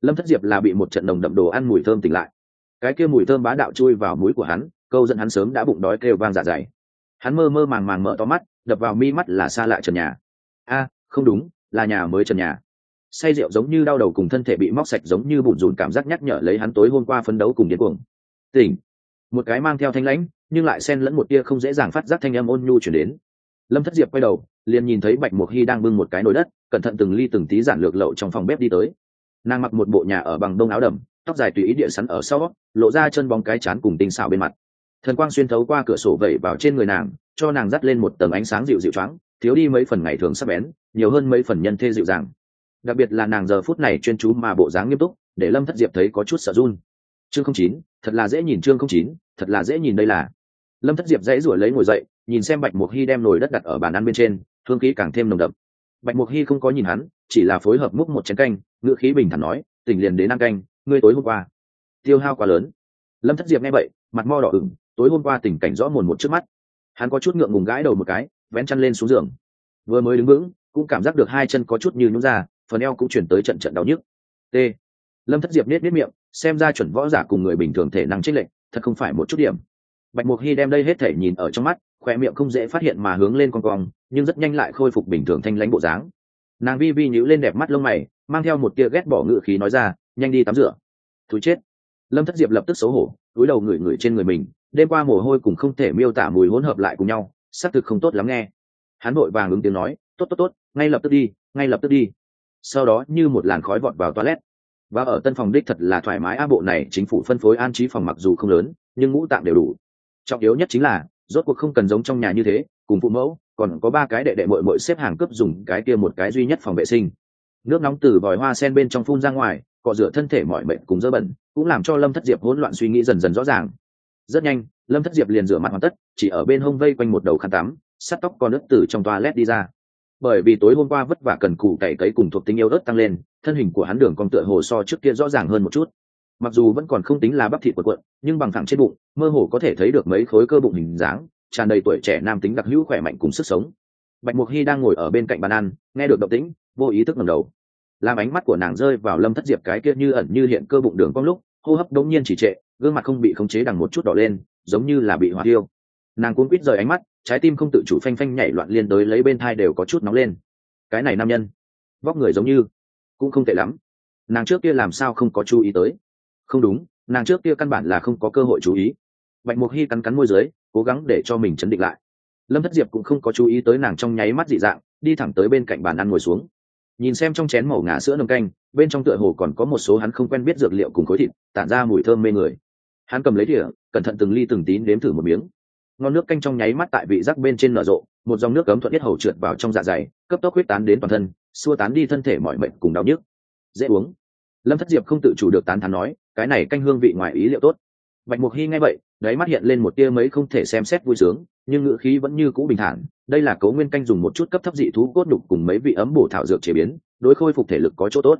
Lâm Thất Diệp là bị một trận nồng đậm đồ ăn mùi thơm tỉnh lại. Cái kia mùi thơm bá đạo chui vào mũi của hắn, câu dẫn hắn sớm đã bụng đói kêu vang dạ dày. Hắn mơ mơ màng màng mở to mắt, đập vào mi mắt là xa lạ trần nhà. Không đúng, là nhà mới trần nhà. Say rượu giống như đau đầu cùng thân thể bị móc sạch giống như bùn rùn cảm giác nhắc nhở lấy hắn tối hôm qua phấn đấu cùng điên cuồng. Tỉnh. Một cái mang theo thanh lãnh nhưng lại xen lẫn một tia không dễ dàng phát giác thanh âm ôn nhu chuyển đến. Lâm Thất Diệp quay đầu, liền nhìn thấy Bạch Mục Hy đang bưng một cái nồi đất, cẩn thận từng ly từng tí giản lược lậu trong phòng bếp đi tới. Nàng mặc một bộ nhà ở bằng đông áo đầm, tóc dài tùy ý địa sắn ở sau, lộ ra chân bóng cái trán cùng tinh xảo bên mặt. Thần quang xuyên thấu qua cửa sổ vẩy vào trên người nàng, cho nàng dắt lên một tầng ánh sáng dịu dịu choáng, thiếu đi mấy phần ngày thường sắc bén, nhiều hơn mấy phần nhân thê dịu dàng. Đặc biệt là nàng giờ phút này chuyên chú mà bộ dáng nghiêm túc, để Lâm Thất Diệp thấy có chút sợ run. Chương 09, thật là dễ nhìn. Chương 09, thật là dễ nhìn. Đây là Lâm Thất Diệp dãy rủa lấy ngồi dậy, nhìn xem Bạch Mục Hy đem nồi đất đặt ở bàn ăn bên trên, hương khí càng thêm nồng đậm. Bạch Mục Hy không có nhìn hắn, chỉ là phối hợp múc một chén canh, ngữ khí bình thản nói, tỉnh liền đến ăn canh, ngươi tối hôm qua tiêu hao quá lớn. Lâm Thất Diệp nghe vậy, mặt mo đỏ ửng, tối hôm qua tình cảnh rõ mồn một trước mắt. Hắn có chút ngượng ngùng gãi đầu một cái, vén chăn lên xuống giường. Vừa mới đứng vững, cũng cảm giác được hai chân có chút như nhũn ra, phần eo cũng chuyển tới trận trận đau nhức. T. Lâm Thất Diệp nết miệng, xem ra chuẩn võ giả cùng người bình thường thể năng chênh lệch, thật không phải một chút điểm. Bạch Mục Hy đem đây hết thể nhìn ở trong mắt, khóe miệng không dễ phát hiện mà hướng lên cong cong, nhưng rất nhanh lại khôi phục bình thường thanh lãnh bộ dáng. Nàng vi vi nhíu lên đẹp mắt lông mày, mang theo một tia ghét bỏ ngữ khí nói ra, nhanh đi tắm rửa. Thúi chết. Lâm Thất Diệp lập tức xấu hổ, cúi đầu ngửi ngửi trên người mình, đêm qua mồ hôi cùng không thể miêu tả mùi hỗn hợp lại cùng nhau, xác thực không tốt lắm nghe. Hắn vội vàng ứng tiếng nói, tốt, ngay lập tức đi, ngay lập tức đi. Sau đó như một làn khói vọt vào toilet. Và ở tân phòng đích thật là thoải mái, bộ này chính phủ phân phối an trí phòng mặc dù không lớn, nhưng ngũ tạng đều đủ. Trọng yếu nhất chính là rốt cuộc không cần giống trong nhà như thế, cùng phụ mẫu còn có ba cái đệ đệ muội xếp hàng cướp dùng cái kia một cái duy nhất phòng vệ sinh. Nước nóng từ vòi hoa sen bên trong phun ra ngoài, cọ rửa thân thể mỏi mệt cùng dơ bẩn, cũng làm cho Lâm Thất Diệp hỗn loạn suy nghĩ dần dần rõ ràng. Rất nhanh, Lâm Thất Diệp liền rửa mặt hoàn tất, chỉ ở bên hông vây quanh một đầu khăn tắm, sắt tóc con nước từ trong toilet đi ra. Bởi vì tối hôm qua vất vả cần cù cày cấy cùng thuộc tính yêu ớt tăng lên, thân hình của hắn đường cong tựa hồ so trước kia rõ ràng hơn một chút. Mặc dù vẫn còn không tính là bắp thịt cuộn, nhưng bằng thẳng trên bụng, mơ hồ có thể thấy được mấy khối cơ bụng hình dáng, tràn đầy tuổi trẻ nam tính đặc hữu khỏe mạnh cùng sức sống. Bạch Mục Hy đang ngồi ở bên cạnh bàn ăn, nghe được động tĩnh, vô ý thức ngẩng đầu. Làm ánh mắt của nàng rơi vào Lâm Thất Diệp cái kia như ẩn như hiện cơ bụng đường cong lúc, hô hấp đột nhiên chỉ trệ, gương mặt không bị khống chế đằng một chút đỏ lên, giống như là bị hỏa thiêu. Nàng cuống quýt rời ánh mắt, trái tim không tự chủ phanh phanh nhảy loạn liên tới lấy bên thai đều có chút nóng lên. Cái này nam nhân, vóc người giống như cũng không tệ lắm. Nàng trước kia làm sao không có chú ý tới? Không đúng, nàng trước kia căn bản là không có cơ hội chú ý. Bạch Mục Hy cắn cắn môi dưới, cố gắng để cho mình chấn định lại. Lâm Thất Diệp cũng không có chú ý tới nàng trong nháy mắt dị dạng, đi thẳng tới bên cạnh bàn ăn ngồi xuống, nhìn xem trong chén màu ngà sữa nồng canh, bên trong tựa hồ còn có một số hắn không quen biết dược liệu cùng khối thịt, tản ra mùi thơm mê người. Hắn cầm lấy thìa, cẩn thận từng ly từng tí nếm thử một miếng. Ngon nước canh trong nháy mắt tại vị giác bên trên nở rộ, một dòng nước cấm thuận yết hầu trượt vào trong dạ dày, cấp tốc huyết tán đến toàn thân, xua tán đi thân thể mỏi mệt cùng đau nhức. Dễ uống. Lâm Thất Diệp không tự chủ được tán thán nói, cái này canh hương vị ngoài ý liệu tốt. Bạch Mục Hy nghe vậy, đáy mắt hiện lên một tia mấy không thể xem xét vui sướng, nhưng ngữ khí vẫn như cũ bình thản. Đây là cấu nguyên canh dùng một chút cấp thấp dị thú cốt đục cùng mấy vị ấm bổ thảo dược chế biến, đối khôi phục thể lực có chỗ tốt.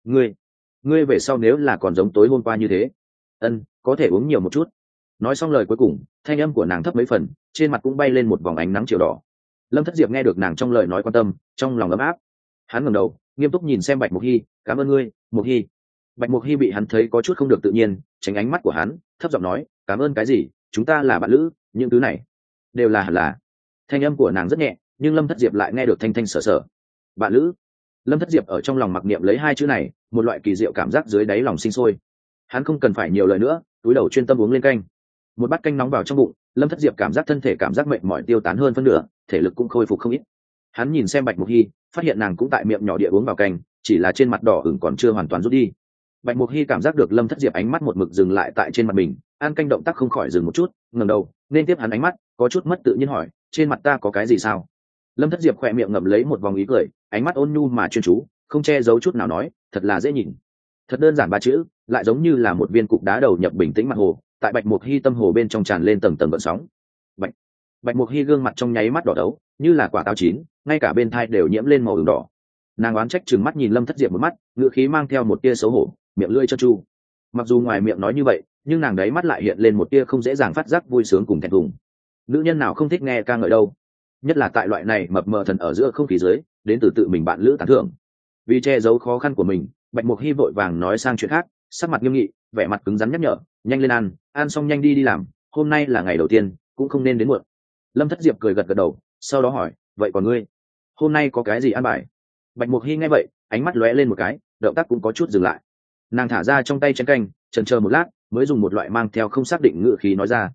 Ngươi về sau nếu là còn giống tối hôm qua như thế, có thể uống nhiều một chút. Nói xong lời cuối cùng, thanh âm của nàng thấp mấy phần, trên mặt cũng bay lên một vòng ánh nắng chiều đỏ. Lâm Thất Diệp nghe được nàng trong lời nói quan tâm, trong lòng ấm áp. Hắn ngẩng đầu, nghiêm túc nhìn xem Bạch Mục Hy, cảm ơn ngươi, Mục Hy. Bạch Mục Hy bị hắn thấy có chút không được tự nhiên, tránh ánh mắt của hắn, thấp giọng nói, cảm ơn cái gì, chúng ta là bạn lữ, những thứ này đều là hẳn là. Thanh âm của nàng rất nhẹ, nhưng Lâm Thất Diệp lại nghe được thanh thanh sở sở. Bạn lữ. Lâm Thất Diệp ở trong lòng mặc niệm lấy hai chữ này, một loại kỳ diệu cảm giác dưới đáy lòng sinh sôi. Hắn không cần phải nhiều lời nữa, túi đầu chuyên tâm uống lên canh. Một bát canh nóng vào trong bụng, Lâm Thất Diệp cảm giác thân thể cảm giác mệt mỏi tiêu tán hơn phân nửa, thể lực cũng khôi phục không ít. Hắn nhìn xem Bạch Mục Hy, phát hiện nàng cũng tại miệng nhỏ địa uống vào canh, chỉ là trên mặt đỏ ửng còn chưa hoàn toàn rút đi. Bạch Mục Hy cảm giác được Lâm Thất Diệp ánh mắt một mực dừng lại tại trên mặt mình, ăn canh động tác không khỏi dừng một chút, ngẩng đầu, nên tiếp hắn ánh mắt, có chút mất tự nhiên hỏi, trên mặt ta có cái gì sao? Lâm Thất Diệp khỏe miệng ngậm lấy một vòng ý cười, ánh mắt ôn nhu mà chuyên chú, không che giấu chút nào nói, thật là dễ nhìn. Thật đơn giản ba chữ, lại giống như là một viên cục đá đầu nhập bình tĩnh mặt hồ, tại Bạch Mục Hy tâm hồ bên trong tràn lên tầng tầng gợn sóng. Bạch Mục Hy gương mặt trong nháy mắt đỏ đấu, như là quả táo chín, ngay cả bên thai đều nhiễm lên màu ửng đỏ. Nàng oán trách trừng mắt nhìn Lâm Thất Diệp một mắt, ngữ khí mang theo một tia xấu hổ, miệng lưỡi trơn tru. Mặc dù ngoài miệng nói như vậy, nhưng nàng đáy mắt lại hiện lên một tia không dễ dàng phát giác vui sướng cùng thẹn thùng. Nữ nhân nào không thích nghe ca ngợi đâu, nhất là tại loại này mập mờ thần ở giữa không khí dưới, đến từ tự mình bạn lữ tán thưởng. Vì che giấu khó khăn của mình, Bạch Mục Hy vội vàng nói sang chuyện khác, sắc mặt nghiêm nghị, vẻ mặt cứng rắn nhắc nhở, nhanh lên ăn, ăn xong nhanh đi làm, hôm nay là ngày đầu tiên cũng không nên đến muộn. Lâm Thất Diệp cười gật gật đầu, sau đó hỏi, vậy còn ngươi hôm nay có cái gì ăn bài? Bạch Mục Hy nghe vậy, ánh mắt lóe lên một cái, động tác cũng có chút dừng lại. Nàng thả ra trong tay chén canh, chần chờ một lát mới dùng một loại mang theo không xác định ngữ khí nói ra,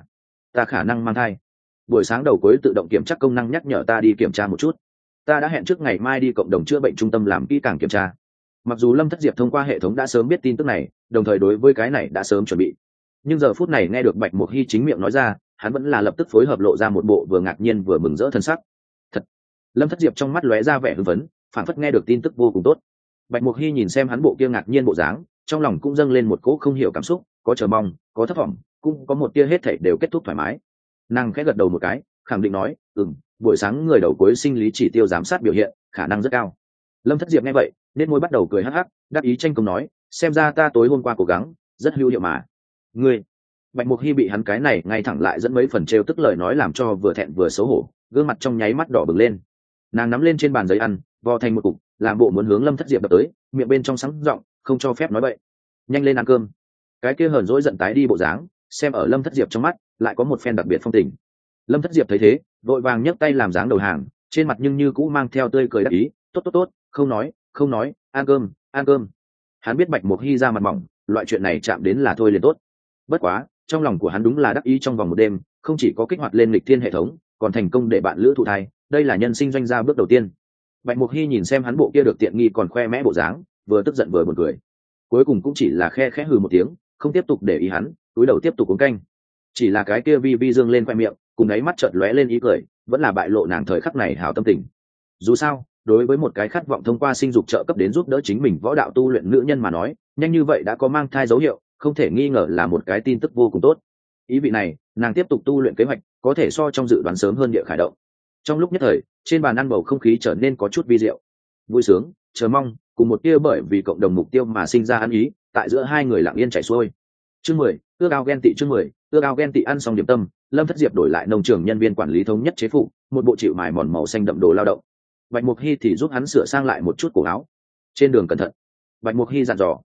ta khả năng mang thai. Buổi sáng đầu cuối tự động kiểm tra công năng nhắc nhở ta đi kiểm tra một chút. Ta đã hẹn trước ngày mai đi cộng đồng chữa bệnh trung tâm làm kỹ càng kiểm tra. Mặc dù Lâm Thất Diệp thông qua hệ thống đã sớm biết tin tức này, đồng thời đối với cái này đã sớm chuẩn bị, nhưng giờ phút này nghe được Bạch Mục Hy chính miệng nói ra, hắn vẫn là lập tức phối hợp lộ ra một bộ vừa ngạc nhiên vừa mừng rỡ thân sắc. Thật. Lâm Thất Diệp trong mắt lóe ra vẻ hưng phấn, phảng phất nghe được tin tức vô cùng tốt. Bạch Mục Hy nhìn xem hắn bộ kia ngạc nhiên bộ dáng, trong lòng cũng dâng lên một cỗ không hiểu cảm xúc, có chờ mong, có thất vọng, cũng có một tia hết thảy đều kết thúc thoải mái. Nàng khẽ gật đầu một cái, khẳng định nói, buổi sáng người đầu cuối sinh lý chỉ tiêu giám sát biểu hiện khả năng rất cao. Lâm Thất Diệp nghe vậy, nên môi bắt đầu cười hắc hắc, đáp ý tranh công nói, xem ra ta tối hôm qua cố gắng rất hữu hiệu mà. Ngươi. Bạch Mục Hy bị hắn cái này ngay thẳng lại dẫn mấy phần trêu tức lời nói làm cho vừa thẹn vừa xấu hổ, gương mặt trong nháy mắt đỏ bừng lên. Nàng nắm lên trên bàn giấy ăn, vò thành một cục, làm bộ muốn hướng Lâm Thất Diệp đập tới, miệng bên trong sáng giọng, không cho phép nói bậy. Nhanh lên ăn cơm. Cái kia hờn dỗi giận tái đi bộ dáng, xem ở Lâm Thất Diệp trong mắt, lại có một phen đặc biệt phong tình. Lâm Thất Diệp thấy thế, vội vàng nhấc tay làm dáng đầu hàng, trên mặt nhưng như cũ mang theo tươi cười đắc ý, tốt, không nói, ăn cơm. Hắn biết Bạch Mục Hy ra mặt mỏng, loại chuyện này chạm đến là thôi liền tốt. Bất quá, trong lòng của hắn đúng là đắc ý trong vòng một đêm, không chỉ có kích hoạt lên lịch thiên hệ thống, còn thành công để bạn lữ thụ thai, đây là nhân sinh doanh gia bước đầu tiên. Bạch Mục Hy nhìn xem hắn bộ kia được tiện nghi còn khoe mẽ bộ dáng, vừa tức giận vừa buồn cười. Cuối cùng cũng chỉ là khẽ hừ một tiếng, không tiếp tục để ý hắn, túi đầu tiếp tục uống canh. Chỉ là cái kia vi dương lên khoe miệng, cùng ấy mắt chợt lóe lên ý cười, vẫn là bại lộ nàng thời khắc này hảo tâm tình. Dù sao, đối với một cái khát vọng thông qua sinh dục trợ cấp đến giúp đỡ chính mình võ đạo tu luyện nữ nhân mà nói, nhanh như vậy đã có mang thai dấu hiệu, không thể nghi ngờ là một cái tin tức vô cùng tốt. Ý vị này, nàng tiếp tục tu luyện kế hoạch, có thể so trong dự đoán sớm hơn địa khải động. Trong lúc nhất thời, trên bàn ăn bầu không khí trở nên có chút vi diệu. Vui sướng, chờ mong, cùng một tia bởi vì cộng đồng mục tiêu mà sinh ra ăn ý, tại giữa hai người lặng yên chảy xuôi. Chương 10, ước ao ghen tị. Chương 10, ước ao ghen tị. Ăn xong điểm tâm, Lâm Thất Diệp đổi lại nông trường nhân viên quản lý thống nhất chế phục, một bộ chịu mài mòn màu xanh đậm đồ lao động. Bạch Mục Hy thì giúp hắn sửa sang lại một chút cổ áo. Trên đường cẩn thận. Bạch Mục Hy dặn dò.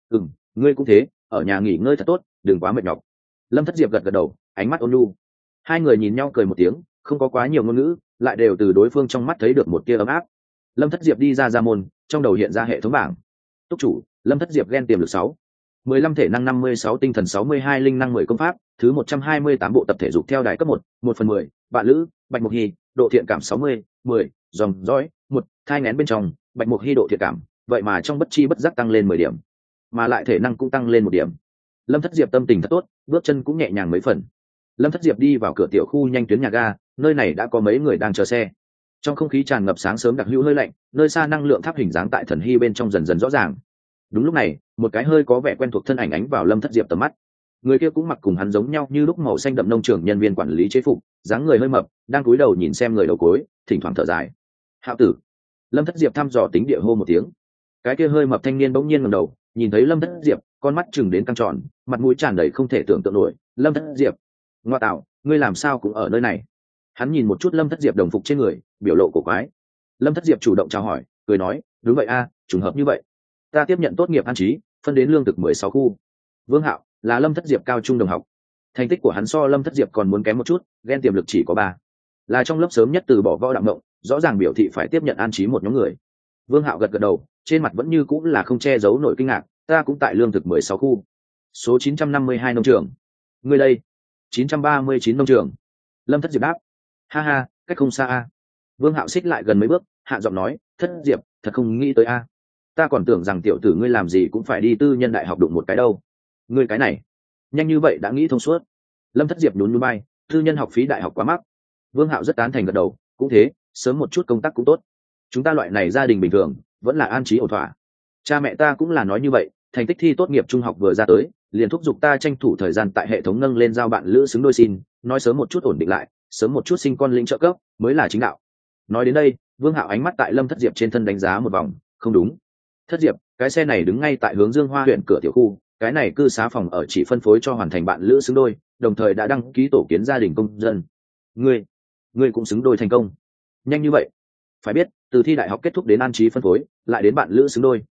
Ngươi cũng thế, ở nhà nghỉ ngơi thật tốt, đừng quá mệt nhọc. Lâm Thất Diệp gật gật đầu, ánh mắt ôn nhu. Hai người nhìn nhau cười một tiếng, không có quá nhiều ngôn ngữ, lại đều từ đối phương trong mắt thấy được một tia ấm áp. Lâm Thất Diệp đi ra môn, trong đầu hiện ra hệ thống bảng. Túc chủ, Lâm Thất Diệp ghen tiềm lực 6, 15 thể năng 56 tinh thần 62 linh năng 10 công pháp, thứ 128 bộ tập thể dục theo đài cấp 1/10, bạn lữ, Bạch Mục Hy, độ thiện cảm 60, 10, dòng dõi, 1, thai nghén bên trong, Bạch Mục Hy độ thiện cảm, vậy mà trong bất chi bất giác tăng lên 10 điểm, mà lại thể năng cũng tăng lên 1 điểm. Lâm Thất Diệp tâm tình thật tốt, bước chân cũng nhẹ nhàng mấy phần. Lâm Thất Diệp đi vào cửa tiểu khu nhanh tuyến nhà ga, nơi này đã có mấy người đang chờ xe. Trong không khí tràn ngập sáng sớm đặc hữu hơi lạnh, nơi xa năng lượng tháp hình dáng tại thần hy bên trong dần dần rõ ràng. Đúng lúc này, một cái hơi có vẻ quen thuộc thân ảnh ánh vào Lâm Thất Diệp tầm mắt. Người kia cũng mặc cùng hắn giống nhau như lúc màu xanh đậm nông trường nhân viên quản lý chế phục, dáng người hơi mập, đang cúi đầu nhìn xem người đầu cối, thỉnh thoảng thở dài. Hạo tử. Lâm Thất Diệp thăm dò tính địa hô một tiếng. Cái kia hơi mập thanh niên bỗng nhiên ngẩng đầu, nhìn thấy Lâm Thất Diệp, con mắt chừng đến căng tròn, mặt mũi tràn đầy không thể tưởng tượng nổi. Lâm Thất Diệp, ngoa tạo, ngươi làm sao cũng ở nơi này? Hắn nhìn một chút Lâm Thất Diệp đồng phục trên người, biểu lộ cổ quái. Lâm Thất Diệp chủ động chào hỏi, cười nói, đúng vậy a, trùng hợp như vậy. Ta tiếp nhận tốt nghiệp an trí, phân đến lương thực 16 khu. Vương Hạo là Lâm Thất Diệp cao trung đồng học, thành tích của hắn so Lâm Thất Diệp còn muốn kém một chút, ghen tiềm lực chỉ có 3, là trong lớp sớm nhất từ bỏ võ đạo mộng, rõ ràng biểu thị phải tiếp nhận an trí một nhóm người. Vương Hạo gật gật đầu, trên mặt vẫn như cũng là không che giấu nổi kinh ngạc, ta cũng tại lương thực 16 khu, số 952 nông trường. Ngươi đây? 939 nông trường. Lâm Thất Diệp đáp. Ha ha, cách không xa a. Vương Hạo xích lại gần mấy bước, hạ giọng nói, Thất Diệp, thật không nghĩ tới a. Ta còn tưởng rằng tiểu tử ngươi làm gì cũng phải đi tư nhân đại học đụng một cái đâu. Ngươi cái này, nhanh như vậy đã nghĩ thông suốt. Lâm Thất Diệp nhún nhún bay, tư nhân học phí đại học quá mắc. Vương Hạo rất tán thành gật đầu, cũng thế, sớm một chút công tác cũng tốt. Chúng ta loại này gia đình bình thường, vẫn là an trí ổn thỏa. Cha mẹ ta cũng là nói như vậy, thành tích thi tốt nghiệp trung học vừa ra tới, liền thúc giục ta tranh thủ thời gian tại hệ thống nâng lên giao bạn lữ xứng đôi xin, nói sớm một chút ổn định lại, sớm một chút sinh con lĩnh trợ cấp mới là chính đạo. Nói đến đây, Vương Hạo ánh mắt tại Lâm Thất Diệp trên thân đánh giá một vòng, không đúng. Thất Diệp, cái xe này đứng ngay tại hướng Dương Hoa huyện cửa tiểu khu, cái này cư xá phòng ở chỉ phân phối cho hoàn thành bạn lữ xứng đôi, đồng thời đã đăng ký tổ kiến gia đình công dân. Ngươi cũng xứng đôi thành công. Nhanh như vậy? Phải biết, từ thi đại học kết thúc đến an trí phân phối, lại đến bạn lữ xứng đôi,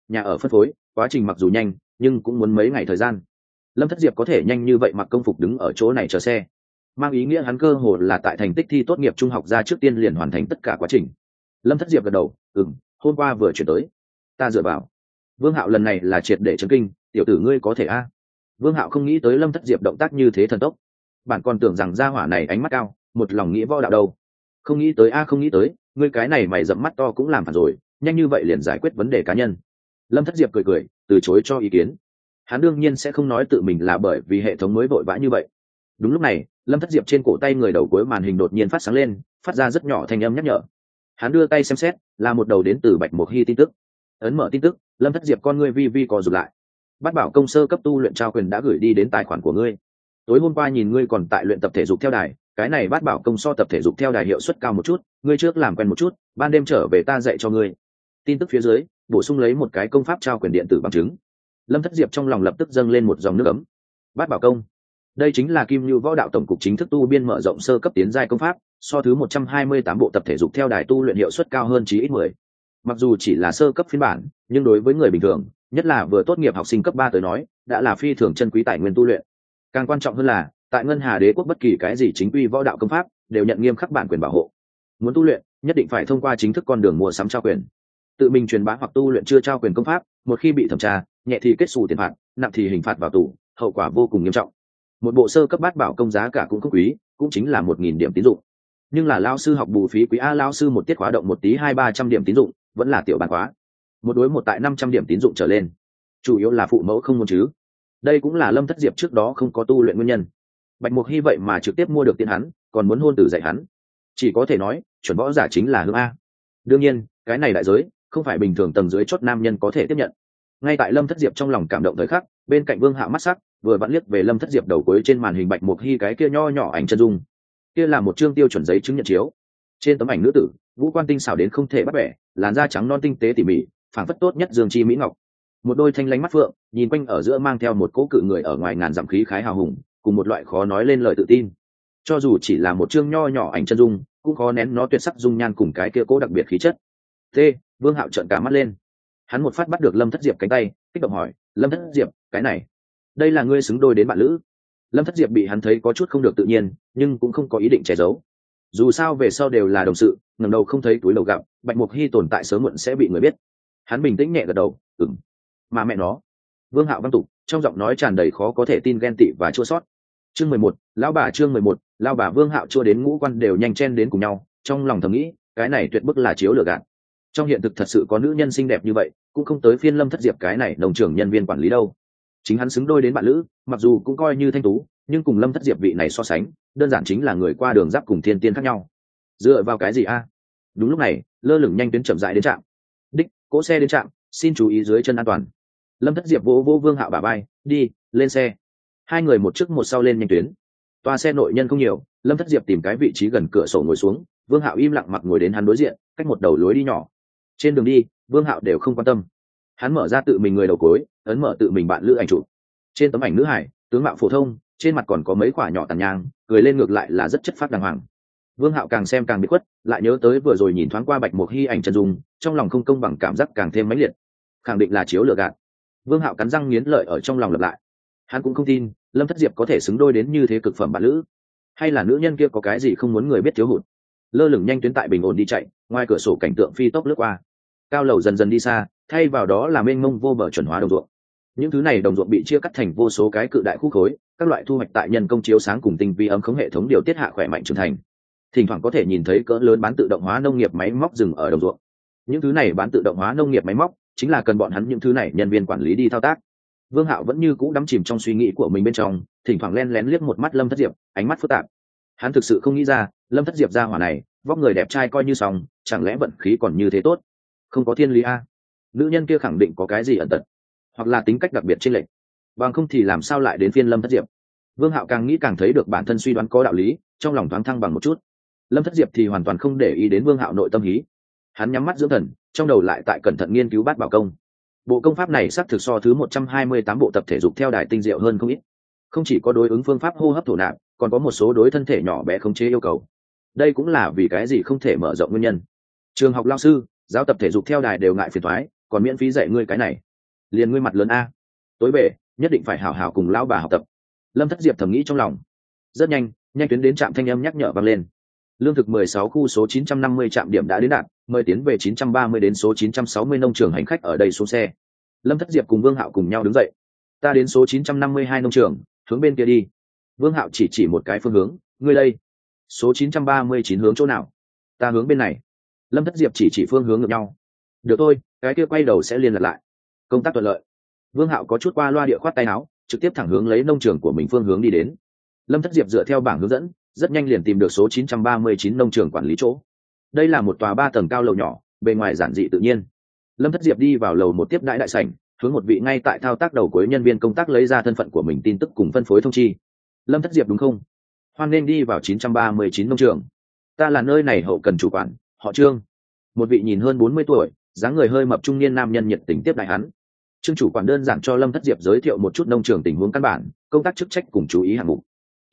nhà ở phân phối quá trình mặc dù nhanh nhưng cũng muốn mấy ngày thời gian. Lâm Thất Diệp có thể nhanh như vậy mặc công phục đứng ở chỗ này chờ xe, mang ý nghĩa hắn cơ hồ là tại thành tích thi tốt nghiệp trung học ra trước tiên liền hoàn thành tất cả quá trình. Lâm Thất Diệp gật đầu, hôm qua vừa chuyển tới, ta dựa vào. Vương Hạo lần này là triệt để chấn kinh, tiểu tử ngươi có thể a? Vương Hạo không nghĩ tới Lâm Thất Diệp động tác như thế thần tốc, bạn còn tưởng rằng gia hỏa này ánh mắt cao, một lòng nghĩ võ đạo đâu. Không nghĩ tới không nghĩ tới, ngươi cái này mày dẫm mắt to cũng làm phản rồi, nhanh như vậy liền giải quyết vấn đề cá nhân. Lâm Thất Diệp cười từ chối cho ý kiến. Hắn đương nhiên sẽ không nói tự mình là bởi vì hệ thống mới vội vã như vậy. Đúng lúc này, Lâm Thất Diệp trên cổ tay người đầu cuối màn hình đột nhiên phát sáng lên, phát ra rất nhỏ thanh âm nhắc nhở. Hắn đưa tay xem xét, là một đầu đến từ Bạch Mộc Hy tin tức. Ấn mở tin tức, Lâm Thất Diệp con ngươi vi co rụt lại. Bát bảo công sơ cấp tu luyện trao quyền đã gửi đi đến tài khoản của ngươi. Tối hôm qua nhìn ngươi còn tại luyện tập thể dục theo đài, cái này bát bảo công so tập thể dục theo đài hiệu suất cao một chút, ngươi trước làm quen một chút, ban đêm trở về ta dạy cho ngươi. Tin tức phía dưới bổ sung lấy một cái công pháp trao quyền điện tử bằng chứng. Lâm Thất Diệp trong lòng lập tức dâng lên một dòng nước ấm. Bát bảo công, đây chính là Kim Nưu Võ Đạo tổng cục chính thức tu biên mở rộng sơ cấp tiến giai công pháp, so thứ 128 bộ tập thể dục theo đài tu luyện hiệu suất cao hơn chí ít 10. Mặc dù chỉ là sơ cấp phiên bản, nhưng đối với người bình thường, nhất là vừa tốt nghiệp học sinh cấp 3 tới nói, đã là phi thường chân quý tài nguyên tu luyện. Càng quan trọng hơn là, tại Ngân Hà Đế quốc bất kỳ cái gì chính quy võ đạo công pháp đều nhận nghiêm khắc bản quyền bảo hộ. Muốn tu luyện, nhất định phải thông qua chính thức con đường mua sắm trao quyền. Tự mình truyền bá hoặc tu luyện chưa trao quyền công pháp, một khi bị thẩm tra, nhẹ thì kết xù tiền phạt, nặng thì hình phạt vào tù, hậu quả vô cùng nghiêm trọng. Một bộ sơ cấp bát bảo công giá cả cũng không quý, cũng chính là 1000 điểm tín dụng. Nhưng là lao sư học bù phí quý lao sư một tiết khóa động một tí 200-300 điểm tín dụng, vẫn là tiểu bản khóa. Một đối một tại 500 điểm tín dụng trở lên. Chủ yếu là phụ mẫu không muốn chứ. Đây cũng là Lâm Thất Diệp trước đó không có tu luyện nguyên nhân. Bạch Mục Hy vậy mà trực tiếp mua được tiền hắn, còn muốn hôn từ dạy hắn. Chỉ có thể nói, chuẩn võ giả chính là hương a. Đương nhiên, cái này đại giới, không phải bình thường tầng dưới chót nam nhân có thể tiếp nhận. Ngay tại Lâm Thất Diệp trong lòng cảm động thời khắc, bên cạnh Vương Hạo mắt sắc, vừa vặn liếc về Lâm Thất Diệp đầu cuối trên màn hình Bạch Mục Hy cái kia nho nhỏ ảnh chân dung. Kia là một chương tiêu chuẩn giấy chứng nhận chiếu. Trên tấm ảnh nữ tử, ngũ quan tinh xảo đến không thể bắt bẻ, làn da trắng non tinh tế tỉ mỉ, phảng phất tốt nhất dương chi mỹ ngọc. Một đôi thanh lánh mắt phượng, nhìn quanh ở giữa mang theo một cỗ cự người ở ngoài ngàn dặm khí khái hào hùng, cùng một loại khó nói lên lời tự tin. Cho dù chỉ là một chương nho nhỏ ảnh chân dung, cũng khó nén nó tuyệt sắc dung nhan cùng cái kia cố đặc biệt khí chất. Vương Hạo trợn cả mắt lên. Hắn một phát bắt được Lâm Thất Diệp cánh tay, kích động hỏi, Lâm Thất Diệp, cái này, đây là ngươi xứng đôi đến bạn lữ? Lâm Thất Diệp bị hắn thấy có chút không được tự nhiên, nhưng cũng không có ý định che giấu. Dù sao về sau đều là đồng sự, ngẩng đầu không thấy túi lầu gặp, Bạch Mục Hy tồn tại sớm muộn sẽ bị người biết. Hắn bình tĩnh nhẹ gật đầu, mà mẹ nó. Vương Hạo văn tục, trong giọng nói tràn đầy khó có thể tin ghen tị và chua xót. Chương 11, lão bà chương 11, lão bà. Vương Hạo chua đến ngũ quan đều nhanh chen đến cùng nhau, trong lòng thầm nghĩ, cái này tuyệt bức là chiếu lừa gạt. Trong hiện thực thật sự có nữ nhân xinh đẹp như vậy, cũng không tới phiên Lâm Thất Diệp cái này đồng trưởng nhân viên quản lý đâu. Chính hắn xứng đôi đến bạn lữ, mặc dù cũng coi như thanh tú, nhưng cùng Lâm Thất Diệp vị này so sánh, đơn giản chính là người qua đường giáp cùng thiên tiên khác nhau. Dựa vào cái gì a? Đúng lúc này, lơ lửng nhanh tuyến chậm rãi đến trạm. Đích, cỗ xe đến trạm, xin chú ý dưới chân an toàn. Lâm Thất Diệp vỗ Vương Hạo bả vai, đi, lên xe. Hai người một trước một sau lên nhanh tuyến. Toa xe nội nhân không nhiều, Lâm Thất Diệp tìm cái vị trí gần cửa sổ ngồi xuống, Vương Hạo im lặng mặc ngồi đến hắn đối diện, cách một đầu lối đi nhỏ. Trên đường đi, Vương Hạo đều không quan tâm. Hắn mở ra tự mình người đầu cối, ấn mở tự mình bạn lữ ảnh chụp. Trên tấm ảnh nữ hải, tướng mạo phổ thông, trên mặt còn có mấy quả nhỏ tàn nhang, cười lên ngược lại là rất chất phác đàng hoàng. Vương Hạo càng xem càng bị khuất, lại nhớ tới vừa rồi nhìn thoáng qua Bạch Mục Hy ảnh chân dung, trong lòng không công bằng cảm giác càng thêm mãnh liệt. Khẳng định là chiếu lừa gạt. Vương Hạo cắn răng nghiến lợi ở trong lòng lặp lại. Hắn cũng không tin Lâm Thất Diệp có thể xứng đôi đến như thế cực phẩm bạn lữ, hay là nữ nhân kia có cái gì không muốn người biết thiếu hụt. Lơ lửng nhanh tuyến tại bình ổn đi chạy, ngoài cửa sổ cảnh tượng phi tốc lướt qua. Cao lầu dần dần đi xa, thay vào đó là mênh mông vô bờ chuẩn hóa đồng ruộng. Những thứ này đồng ruộng bị chia cắt thành vô số cái cự đại khu khối, các loại thu hoạch tại nhân công chiếu sáng cùng tinh vi ấm khống hệ thống điều tiết hạ khỏe mạnh trưởng thành. Thỉnh thoảng có thể nhìn thấy cỡ lớn bán tự động hóa nông nghiệp máy móc dừng ở đồng ruộng. Những thứ này bán tự động hóa nông nghiệp máy móc chính là cần bọn hắn những thứ này nhân viên quản lý đi thao tác. Vương Hạo vẫn như cũ đắm chìm trong suy nghĩ của mình bên trong, thỉnh thoảng len lén liếc một mắt Lâm Thất Diệp, ánh mắt phức tạp. Hắn thực sự không nghĩ ra, Lâm Thất Diệp gia hỏa này, vóc người đẹp trai coi như xong, chẳng lẽ vận khí còn như thế tốt? Không có thiên lý a. Nữ nhân kia khẳng định có cái gì ẩn tật, hoặc là tính cách đặc biệt trên lệch. Bằng không thì làm sao lại đến phiên Lâm Thất Diệp? Vương Hạo càng nghĩ càng thấy được bản thân suy đoán có đạo lý, trong lòng thoáng thăng bằng một chút. Lâm Thất Diệp thì hoàn toàn không để ý đến Vương Hạo nội tâm hí. Hắn nhắm mắt dưỡng thần, trong đầu lại tại cẩn thận nghiên cứu bát bảo công. Bộ công pháp này xác thực so thứ 128 bộ tập thể dục theo đài tinh diệu hơn không ít. Không chỉ có đối ứng phương pháp hô hấp thổ nạp, còn có một số đối thân thể nhỏ bé khống chế yêu cầu. Đây cũng là vì cái gì không thể mở rộng nguyên nhân. Trường học lao sư, giáo tập thể dục theo đài đều ngại phiền toái, còn miễn phí dạy ngươi cái này, liền ngươi mặt lớn a. Tối về nhất định phải hảo hảo cùng lão bà học tập. Lâm Thất Diệp thầm nghĩ trong lòng. Rất nhanh tuyến đến trạm thanh âm nhắc nhở vang lên. Lương thực 16 khu số 950 trạm điểm đã đến đạt, mời tiến về 930 đến số 960 nông trường hành khách ở đây xuống xe. Lâm Thất Diệp cùng Vương Hạo cùng nhau đứng dậy. Ta đến số 952 nông trường, hướng bên kia đi. Vương Hạo chỉ một cái phương hướng, ngươi đây. Số 939 hướng chỗ nào? Ta hướng bên này. Lâm Thất Diệp chỉ phương hướng ngược nhau. Được thôi, cái kia quay đầu sẽ liên lạc lại. Công tác thuận lợi. Vương Hạo có chút qua loa địa khoát tay áo, trực tiếp thẳng hướng lấy nông trường của mình phương hướng đi đến. Lâm Thất Diệp dựa theo bảng hướng dẫn, rất nhanh liền tìm được số 939 nông trường quản lý chỗ. Đây là một tòa 3 tầng cao lầu nhỏ, bề ngoài giản dị tự nhiên. Lâm Thất Diệp đi vào lầu một tiếp đãi đại sảnh, hướng một vị ngay tại thao tác đầu cuối nhân viên công tác lấy ra thân phận của mình tin tức cùng phân phối thông chi. Lâm Thất Diệp đúng không? Hoan nên đi vào 939 nông trường. Ta là nơi này hậu cần chủ quản, họ Trương. Một vị nhìn hơn 40 tuổi, dáng người hơi mập trung niên nam nhân nhiệt tình tiếp đại hắn. Trương chủ quản đơn giản cho Lâm Thất Diệp giới thiệu một chút nông trường tình huống căn bản, công tác chức trách cùng chú ý hạng mục.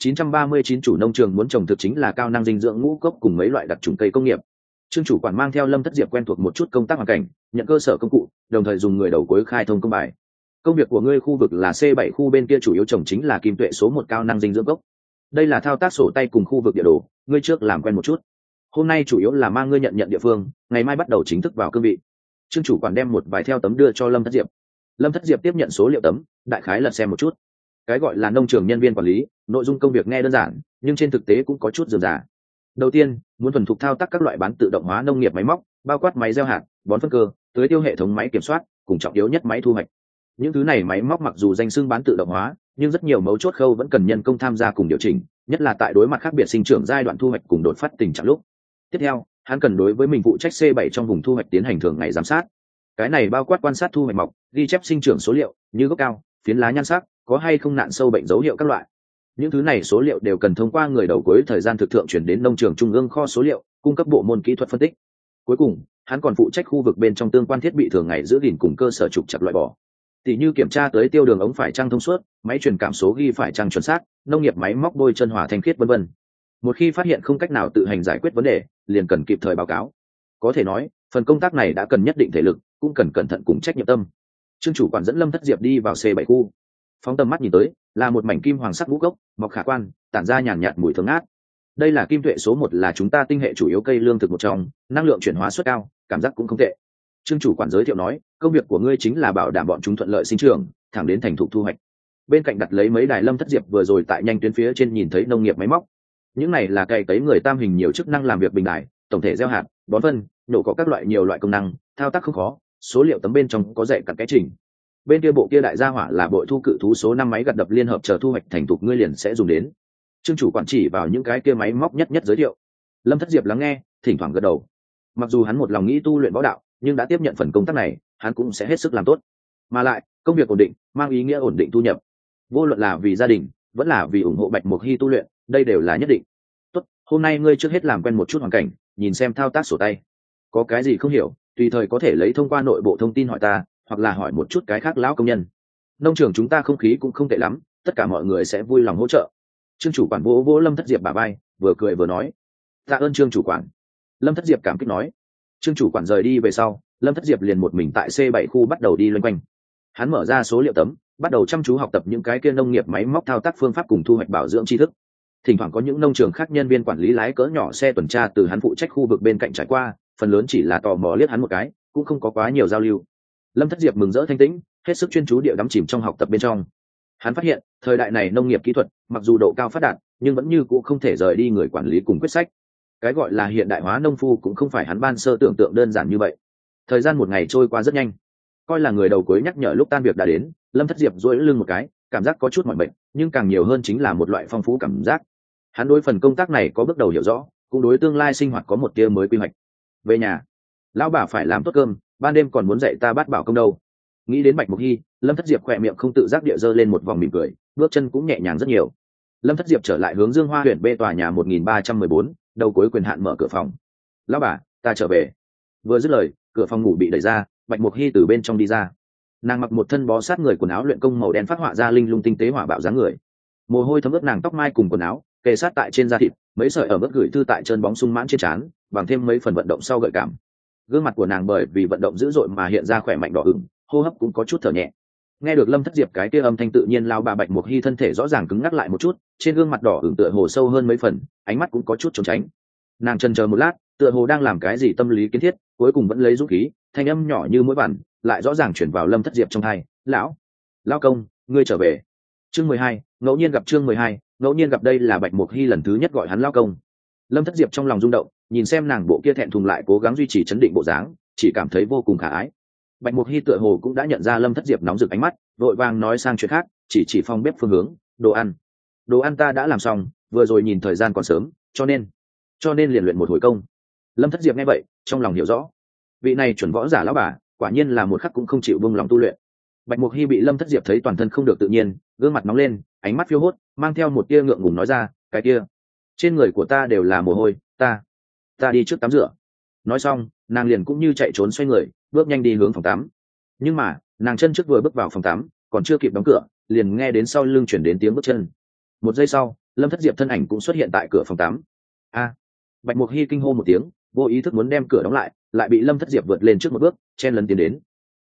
939 chủ nông trường muốn trồng thực chính là cao năng dinh dưỡng ngũ cốc cùng mấy loại đặc trùng cây công nghiệp. Trương chủ quản mang theo Lâm Thất Diệp quen thuộc một chút công tác hoàn cảnh, nhận cơ sở công cụ, đồng thời dùng người đầu cuối khai thông công bài. Công việc của ngươi khu vực là C7 khu bên kia chủ yếu trồng chính là kim tuệ số 1 cao năng dinh dưỡng gốc. Đây là thao tác sổ tay cùng khu vực địa đồ, ngươi trước làm quen một chút. Hôm nay chủ yếu là mang ngươi nhận địa phương, ngày mai bắt đầu chính thức vào cương vị. Trương chủ quản đem một vài theo tấm đưa cho Lâm Thất Diệp. Lâm Thất Diệp tiếp nhận số liệu tấm, đại khái lật xem một chút. Cái gọi là nông trường nhân viên quản lý, nội dung công việc nghe đơn giản, nhưng trên thực tế cũng có chút rườm rà. Đầu tiên, muốn thuần thục thao tác các loại bán tự động hóa nông nghiệp máy móc, bao quát máy gieo hạt, bón phân cơ, tưới tiêu hệ thống máy kiểm soát, cùng trọng yếu nhất máy thu hoạch. Những thứ này máy móc mặc dù danh xưng bán tự động hóa, nhưng rất nhiều mấu chốt khâu vẫn cần nhân công tham gia cùng điều chỉnh, nhất là tại đối mặt khác biệt sinh trưởng giai đoạn thu hoạch cùng đột phát tình trạng lúc. Tiếp theo, hắn cần đối với mình phụ trách C7 trong vùng thu hoạch tiến hành thường ngày giám sát. Cái này bao quát quan sát thu hoạch mọc, ghi chép sinh trưởng số liệu, như gốc cao, phiến lá nhan sắc, có hay không nạn sâu bệnh dấu hiệu các loại. Những thứ này số liệu đều cần thông qua người đầu cuối thời gian thực thượng chuyển đến nông trường trung ương kho số liệu, cung cấp bộ môn kỹ thuật phân tích. Cuối cùng, hắn còn phụ trách khu vực bên trong tương quan thiết bị thường ngày giữ gìn cùng cơ sở trục chặt loại bỏ. Tỷ như kiểm tra tới tiêu đường ống phải trăng thông suốt, máy truyền cảm số ghi phải trăng chuẩn xác, nông nghiệp máy móc bôi chân hỏa thanh khiết vân vân. Một khi phát hiện không cách nào tự hành giải quyết vấn đề, liền cần kịp thời báo cáo. Có thể nói, phần công tác này đã cần nhất định thể lực, cũng cần cẩn thận cùng trách nhiệm tâm. Trương chủ quản dẫn Lâm Thất Diệp đi vào C7 khu. Phóng tầm mắt nhìn tới, là một mảnh kim hoàng sắc ngũ cốc, mọc khả quan, tản ra nhàn nhạt mùi thơm ngát. Đây là kim tuệ số 1 là chúng ta tinh hệ chủ yếu cây lương thực một trong, năng lượng chuyển hóa suất cao, cảm giác cũng không tệ. Trương chủ quản giới thiệu nói, công việc của ngươi chính là bảo đảm bọn chúng thuận lợi sinh trưởng, thẳng đến thành thục thu hoạch. Bên cạnh đặt lấy mấy đài Lâm Thất Diệp vừa rồi tại nhanh tuyến phía trên nhìn thấy nông nghiệp máy móc. Những này là cày cấy người tam hình nhiều chức năng làm việc bình đài, tổng thể gieo hạt, bón phân, nhổ có các loại nhiều loại công năng, thao tác không khó, số liệu tấm bên trong có dạy cặn cái trình. Bên kia bộ kia đại gia hỏa là bội thu cự thú số 5 máy gặt đập liên hợp chờ thu hoạch thành thục ngươi liền sẽ dùng đến. Trương chủ quản chỉ vào những cái kia máy móc nhất giới thiệu. Lâm Thất Diệp lắng nghe, thỉnh thoảng gật đầu. Mặc dù hắn một lòng nghĩ tu luyện võ đạo, nhưng đã tiếp nhận phần công tác này, hắn cũng sẽ hết sức làm tốt. Mà lại, công việc ổn định, mang ý nghĩa ổn định thu nhập. Vô luận là vì gia đình, vẫn là vì ủng hộ Bạch Mục Hy tu luyện, đây đều là nhất định. Tốt, hôm nay ngươi trước hết làm quen một chút hoàn cảnh, nhìn xem thao tác sổ tay. Có cái gì không hiểu, tùy thời có thể lấy thông qua nội bộ thông tin hỏi ta, hoặc là hỏi một chút cái khác lão công nhân. Nông trường chúng ta không khí cũng không tệ lắm, tất cả mọi người sẽ vui lòng hỗ trợ. Trương chủ quản vỗ vỗ Lâm Thất Diệp bả vai, vừa cười vừa nói. Tạ ơn Trương chủ quản. Lâm Thất Diệp cảm kích nói. Trương chủ quản rời đi về sau, Lâm Thất Diệp liền một mình tại C7 khu bắt đầu đi loanh quanh. Hắn mở ra số liệu tấm, bắt đầu chăm chú học tập những cái kia nông nghiệp máy móc thao tác phương pháp cùng thu hoạch bảo dưỡng tri thức. Thỉnh thoảng có những nông trường khác nhân viên quản lý lái cỡ nhỏ xe tuần tra từ hắn phụ trách khu vực bên cạnh trải qua, phần lớn chỉ là tò mò liếc hắn một cái, cũng không có quá nhiều giao lưu. Lâm Thất Diệp mừng rỡ thanh tĩnh, hết sức chuyên chú địa đắm chìm trong học tập bên trong. Hắn phát hiện, thời đại này nông nghiệp kỹ thuật, mặc dù độ cao phát đạt, nhưng vẫn như cũ không thể rời đi người quản lý cùng quyết sách. Cái gọi là hiện đại hóa nông phu cũng không phải hắn ban sơ tưởng tượng đơn giản như vậy. Thời gian một ngày trôi qua rất nhanh. Coi là người đầu cuối nhắc nhở lúc tan việc đã đến, Lâm Thất Diệp duỗi lưng một cái, cảm giác có chút mỏi mệt, nhưng càng nhiều hơn chính là một loại phong phú cảm giác. Hắn đối phần công tác này có bước đầu hiểu rõ, cũng đối tương lai sinh hoạt có một tia mới quy hoạch. Về nhà, lão bà phải làm tốt cơm, ban đêm còn muốn dạy ta bát bảo công đâu. Nghĩ đến Bạch Mục Hy, Lâm Thất Diệp khỏe miệng không tự giác địa giơ lên một vòng mỉm cười, bước chân cũng nhẹ nhàng rất nhiều. Lâm Thất Diệp trở lại hướng Dương Hoa huyện B tòa nhà 1314, đầu cuối quyền hạn mở cửa phòng. Lão bà, ta trở về. Vừa dứt lời, cửa phòng ngủ bị đẩy ra, Bạch Mục Hy từ bên trong đi ra. Nàng mặc một thân bó sát người quần áo luyện công màu đen phát họa ra linh lung tinh tế hỏa bạo dáng người. Mồ hôi thấm ướt nàng tóc mai cùng quần áo, kề sát tại trên da thịt, mấy sợi ở mức gửi thư tại chân bóng sung mãn trên trán, bằng thêm mấy phần vận động sau gợi cảm. gương mặt của nàng bởi vì vận động dữ dội mà hiện ra khỏe mạnh đỏ ửng, hô hấp cũng có chút thở nhẹ. Nghe được Lâm Thất Diệp cái kia âm thanh tự nhiên, lao bà Bạch Mục Hy thân thể rõ ràng cứng ngắc lại một chút, trên gương mặt đỏ ửng tựa hồ sâu hơn mấy phần, ánh mắt cũng có chút trốn tránh. Nàng chần chờ một lát, tựa hồ đang làm cái gì tâm lý kiến thiết, cuối cùng vẫn lấy dũng khí, thanh âm nhỏ như mũi vằn lại rõ ràng chuyển vào Lâm Thất Diệp trong tai. Lão công, ngươi trở về. Chương 12, ngẫu nhiên gặp. Chương 12, ngẫu nhiên gặp. Đây là Bạch Mục Hy lần thứ nhất gọi hắn lão công. Lâm Thất Diệp trong lòng rung động, nhìn xem nàng bộ kia thẹn thùng lại cố gắng duy trì chấn định bộ dáng, chỉ cảm thấy vô cùng khả ái. Bạch Mục Hy tựa hồ cũng đã nhận ra Lâm Thất Diệp nóng rực ánh mắt, vội vàng nói sang chuyện khác, chỉ phòng bếp phương hướng, đồ ăn ta đã làm xong, vừa rồi nhìn thời gian còn sớm, cho nên liền luyện một hồi công. Lâm Thất Diệp nghe vậy, trong lòng hiểu rõ, vị này chuẩn võ giả lão bà, quả nhiên là một khắc cũng không chịu buông lòng tu luyện. Bạch Mục Hy bị Lâm Thất Diệp thấy toàn thân không được tự nhiên, gương mặt nóng lên, ánh mắt phiêu hốt, mang theo một tia ngượng ngùng nói ra, cái kia, trên người của ta đều là mồ hôi, ta đi trước tắm rửa. Nói xong, nàng liền cũng như chạy trốn xoay người, bước nhanh đi hướng phòng tắm. Nhưng mà, nàng chân trước vừa bước vào phòng tắm, còn chưa kịp đóng cửa, liền nghe đến sau lưng chuyển đến tiếng bước chân. Một giây sau, Lâm Thất Diệp thân ảnh cũng xuất hiện tại cửa phòng tắm. Bạch Mục Hy kinh hô một tiếng, vô ý thức muốn đem cửa đóng lại bị Lâm Thất Diệp vượt lên trước một bước, chen lấn tiến đến.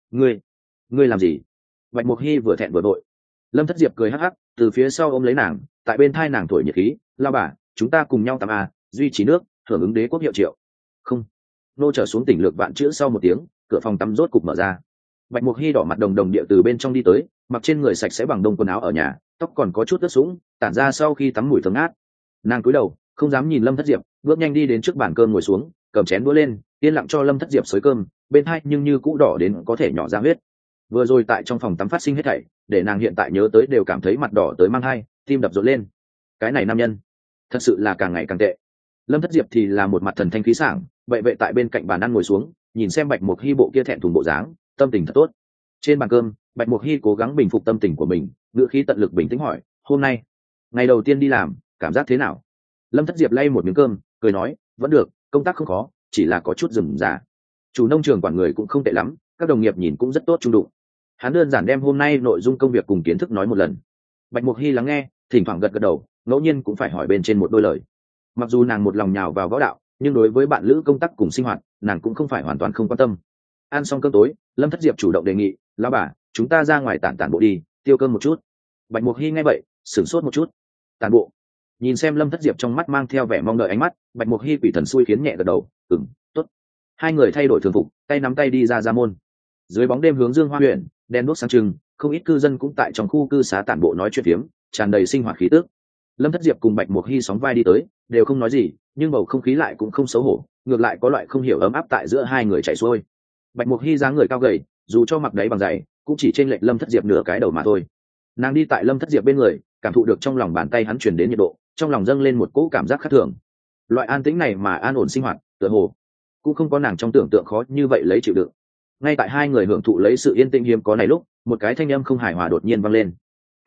Ngươi làm gì? Bạch Mục Hy vừa thẹn vừa vội. Lâm Thất Diệp cười hắc hắc, từ phía sau ôm lấy nàng, tại bên thai nàng thổi nhiệt khí, lao bà, chúng ta cùng nhau tắm duy trì nước, hưởng ứng đế quốc hiệu triệu. Không. Nô trở xuống tỉnh lược vạn chữ sau một tiếng, cửa phòng tắm rốt cục mở ra. Bạch Mục Hy đỏ mặt đồng đồng địa từ bên trong đi tới, mặc trên người sạch sẽ bằng đông quần áo ở nhà, tóc còn có chút ướt sũng, tản ra sau khi tắm mùi thơm ngát. Nàng cúi đầu, không dám nhìn Lâm Thất Diệp, bước nhanh đi đến trước bàn cơm ngồi xuống, cầm chén đũa lên, yên lặng cho Lâm Thất Diệp xới cơm, bên hai nhưng như cũ đỏ đến có thể nhỏ ra huyết. Vừa rồi tại trong phòng tắm phát sinh hết thảy, để nàng hiện tại nhớ tới đều cảm thấy mặt đỏ tới mang hai, tim đập rộn lên. Cái này nam nhân, thật sự là càng ngày càng tệ. Lâm Thất Diệp thì là một mặt thần thanh khí sảng, vậy tại bên cạnh bàn ăn ngồi xuống, nhìn xem Bạch Mục Hy bộ kia thẹn thùng bộ dáng, tâm tình thật tốt. Trên bàn cơm, Bạch Mục Hy cố gắng bình phục tâm tình của mình, ngữ khí tận lực bình tĩnh hỏi, hôm nay ngày đầu tiên đi làm, cảm giác thế nào? Lâm Thất Diệp lay một miếng cơm, cười nói, vẫn được, công tác không khó, chỉ là có chút rườm rà. Chủ nông trường quản người cũng không tệ lắm, các đồng nghiệp nhìn cũng rất tốt, trung đụng. Hắn đơn giản đem hôm nay nội dung công việc cùng kiến thức nói một lần. Bạch Mục Hy lắng nghe, thỉnh thoảng gật gật đầu, ngẫu nhiên cũng phải hỏi bên trên một đôi lời. Mặc dù nàng một lòng nhào vào võ đạo, nhưng đối với bạn lữ công tác cùng sinh hoạt, nàng cũng không phải hoàn toàn không quan tâm. Ăn xong cơm tối, Lâm Thất Diệp chủ động đề nghị, lão bà, chúng ta ra ngoài tản bộ đi, tiêu cơm một chút. Bạch Mục Hy nghe vậy, sửng sốt một chút. Tản bộ? Nhìn xem Lâm Thất Diệp trong mắt mang theo vẻ mong đợi ánh mắt, Bạch Mục Hy quỷ thần xui khiến nhẹ gật đầu, tốt. Hai người thay đổi thường phục, tay nắm tay đi ra môn. Dưới bóng đêm hướng Dương Hoa huyện, đèn đuốc sáng trưng, không ít cư dân cũng tại trong khu cư xá tản bộ nói chuyện phiếm, tràn đầy sinh hoạt khí tức. Lâm Thất Diệp cùng Bạch Mục Hy sóng vai đi tới, đều không nói gì, nhưng bầu không khí lại cũng không xấu hổ, ngược lại có loại không hiểu ấm áp tại giữa hai người chảy xuôi. Bạch Mục Hy dáng người cao gầy, dù cho mặc đáy bằng giày, cũng chỉ chênh lệch Lâm Thất Diệp nửa cái đầu mà thôi. Nàng đi tại Lâm Thất Diệp bên người, cảm thụ được trong lòng bàn tay hắn truyền đến nhiệt độ, trong lòng dâng lên một cỗ cảm giác khác thường. Loại an tĩnh này mà an ổn sinh hoạt, tựa hồ cũng không có nàng trong tưởng tượng khó như vậy lấy chịu đựng. Ngay tại hai người hưởng thụ lấy sự yên tĩnh hiếm có này lúc, một cái thanh âm không hài hòa đột nhiên vang lên.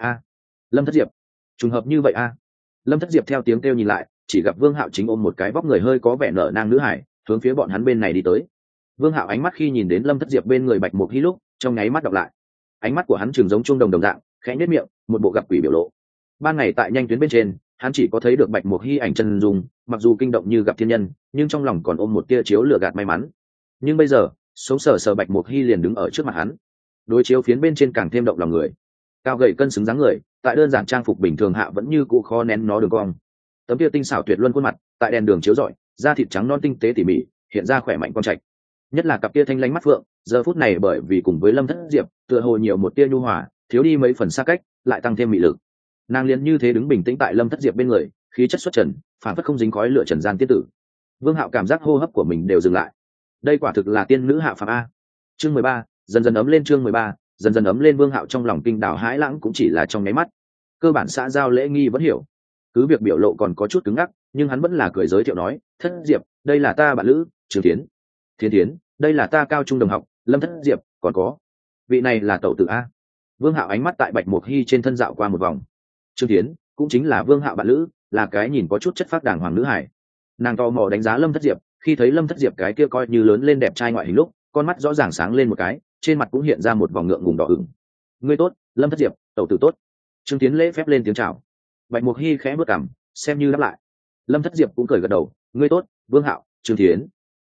Lâm Thất Diệp, trùng hợp như vậy Lâm Thất Diệp theo tiếng kêu nhìn lại, chỉ gặp Vương Hạo chính ôm một cái vóc người hơi có vẻ nở nang nữ hải, hướng phía bọn hắn bên này đi tới. Vương Hạo ánh mắt khi nhìn đến Lâm Thất Diệp bên người Bạch Mục Hy lúc, trong nháy mắt đọc lại. Ánh mắt của hắn trường giống chuông đồng dạng, khẽ nhếch miệng, một bộ gặp quỷ biểu lộ. Ban ngày tại nhanh tuyến bên trên, hắn chỉ có thấy được Bạch Mục Hy ảnh chân dung, mặc dù kinh động như gặp thiên nhân, nhưng trong lòng còn ôm một tia chiếu lửa gạt may mắn. Nhưng bây giờ, sống sờ sờ Bạch Mục Hy liền đứng ở trước mặt hắn. Đối chiếu phiến bên trên càng thêm động lòng người. Cao gầy cân xứng dáng người, tại đơn giản trang phục bình thường hạ vẫn như cũ khó nén nó đường cong. Tấm kia tinh xảo tuyệt luân khuôn mặt, tại đèn đường chiếu rọi, da thịt trắng non tinh tế tỉ mỉ, hiện ra khỏe mạnh quang trạch. Nhất là cặp kia thanh lãnh mắt phượng, giờ phút này bởi vì cùng với Lâm Thất Diệp, tựa hồ nhiều một tia nhu hòa, thiếu đi mấy phần xa cách, lại tăng thêm mị lực. Nàng liền như thế đứng bình tĩnh tại Lâm Thất Diệp bên người, khí chất xuất trần, phản phất không dính khói lửa trần gian tiết tử. Vương Hạo cảm giác hô hấp của mình đều dừng lại. Đây quả thực là tiên nữ hạ phàm a. Chương 13, dần dần ấm lên. Chương 13, dần dần ấm lên. Vương Hạo trong lòng kinh đảo hãi lãng cũng chỉ là trong nháy mắt. Cơ bản xã giao lễ nghi vẫn hiểu, cứ việc biểu lộ còn có chút cứng ngắc, nhưng hắn vẫn là cười giới thiệu nói, Thất Diệp, đây là ta bạn lữ Trường Thiến, đây là ta cao trung đồng học Lâm Thất Diệp, còn có vị này là tẩu tử a. Vương Hạo ánh mắt tại Bạch Mục Hy trên thân dạo qua một vòng. Trương Thiến cũng chính là Vương Hạo bạn lữ, là cái nhìn có chút chất phác đàng hoàng nữ hải. Nàng tò mò đánh giá Lâm Thất Diệp, khi thấy Lâm Thất Diệp cái kia coi như lớn lên đẹp trai ngoại hình lúc, con mắt rõ ràng sáng lên một cái, trên mặt cũng hiện ra một vòng ngượng ngùng đỏ ửng. Ngươi tốt, Lâm Thất Diệp, tẩu tử tốt. Trương Thiến lễ phép lên tiếng chào. Bạch Mục Hy khẽ bước cằm, xem như đáp lại. Lâm Thất Diệp cũng cười gật đầu, ngươi tốt, Vương Hạo, Trương Thiến.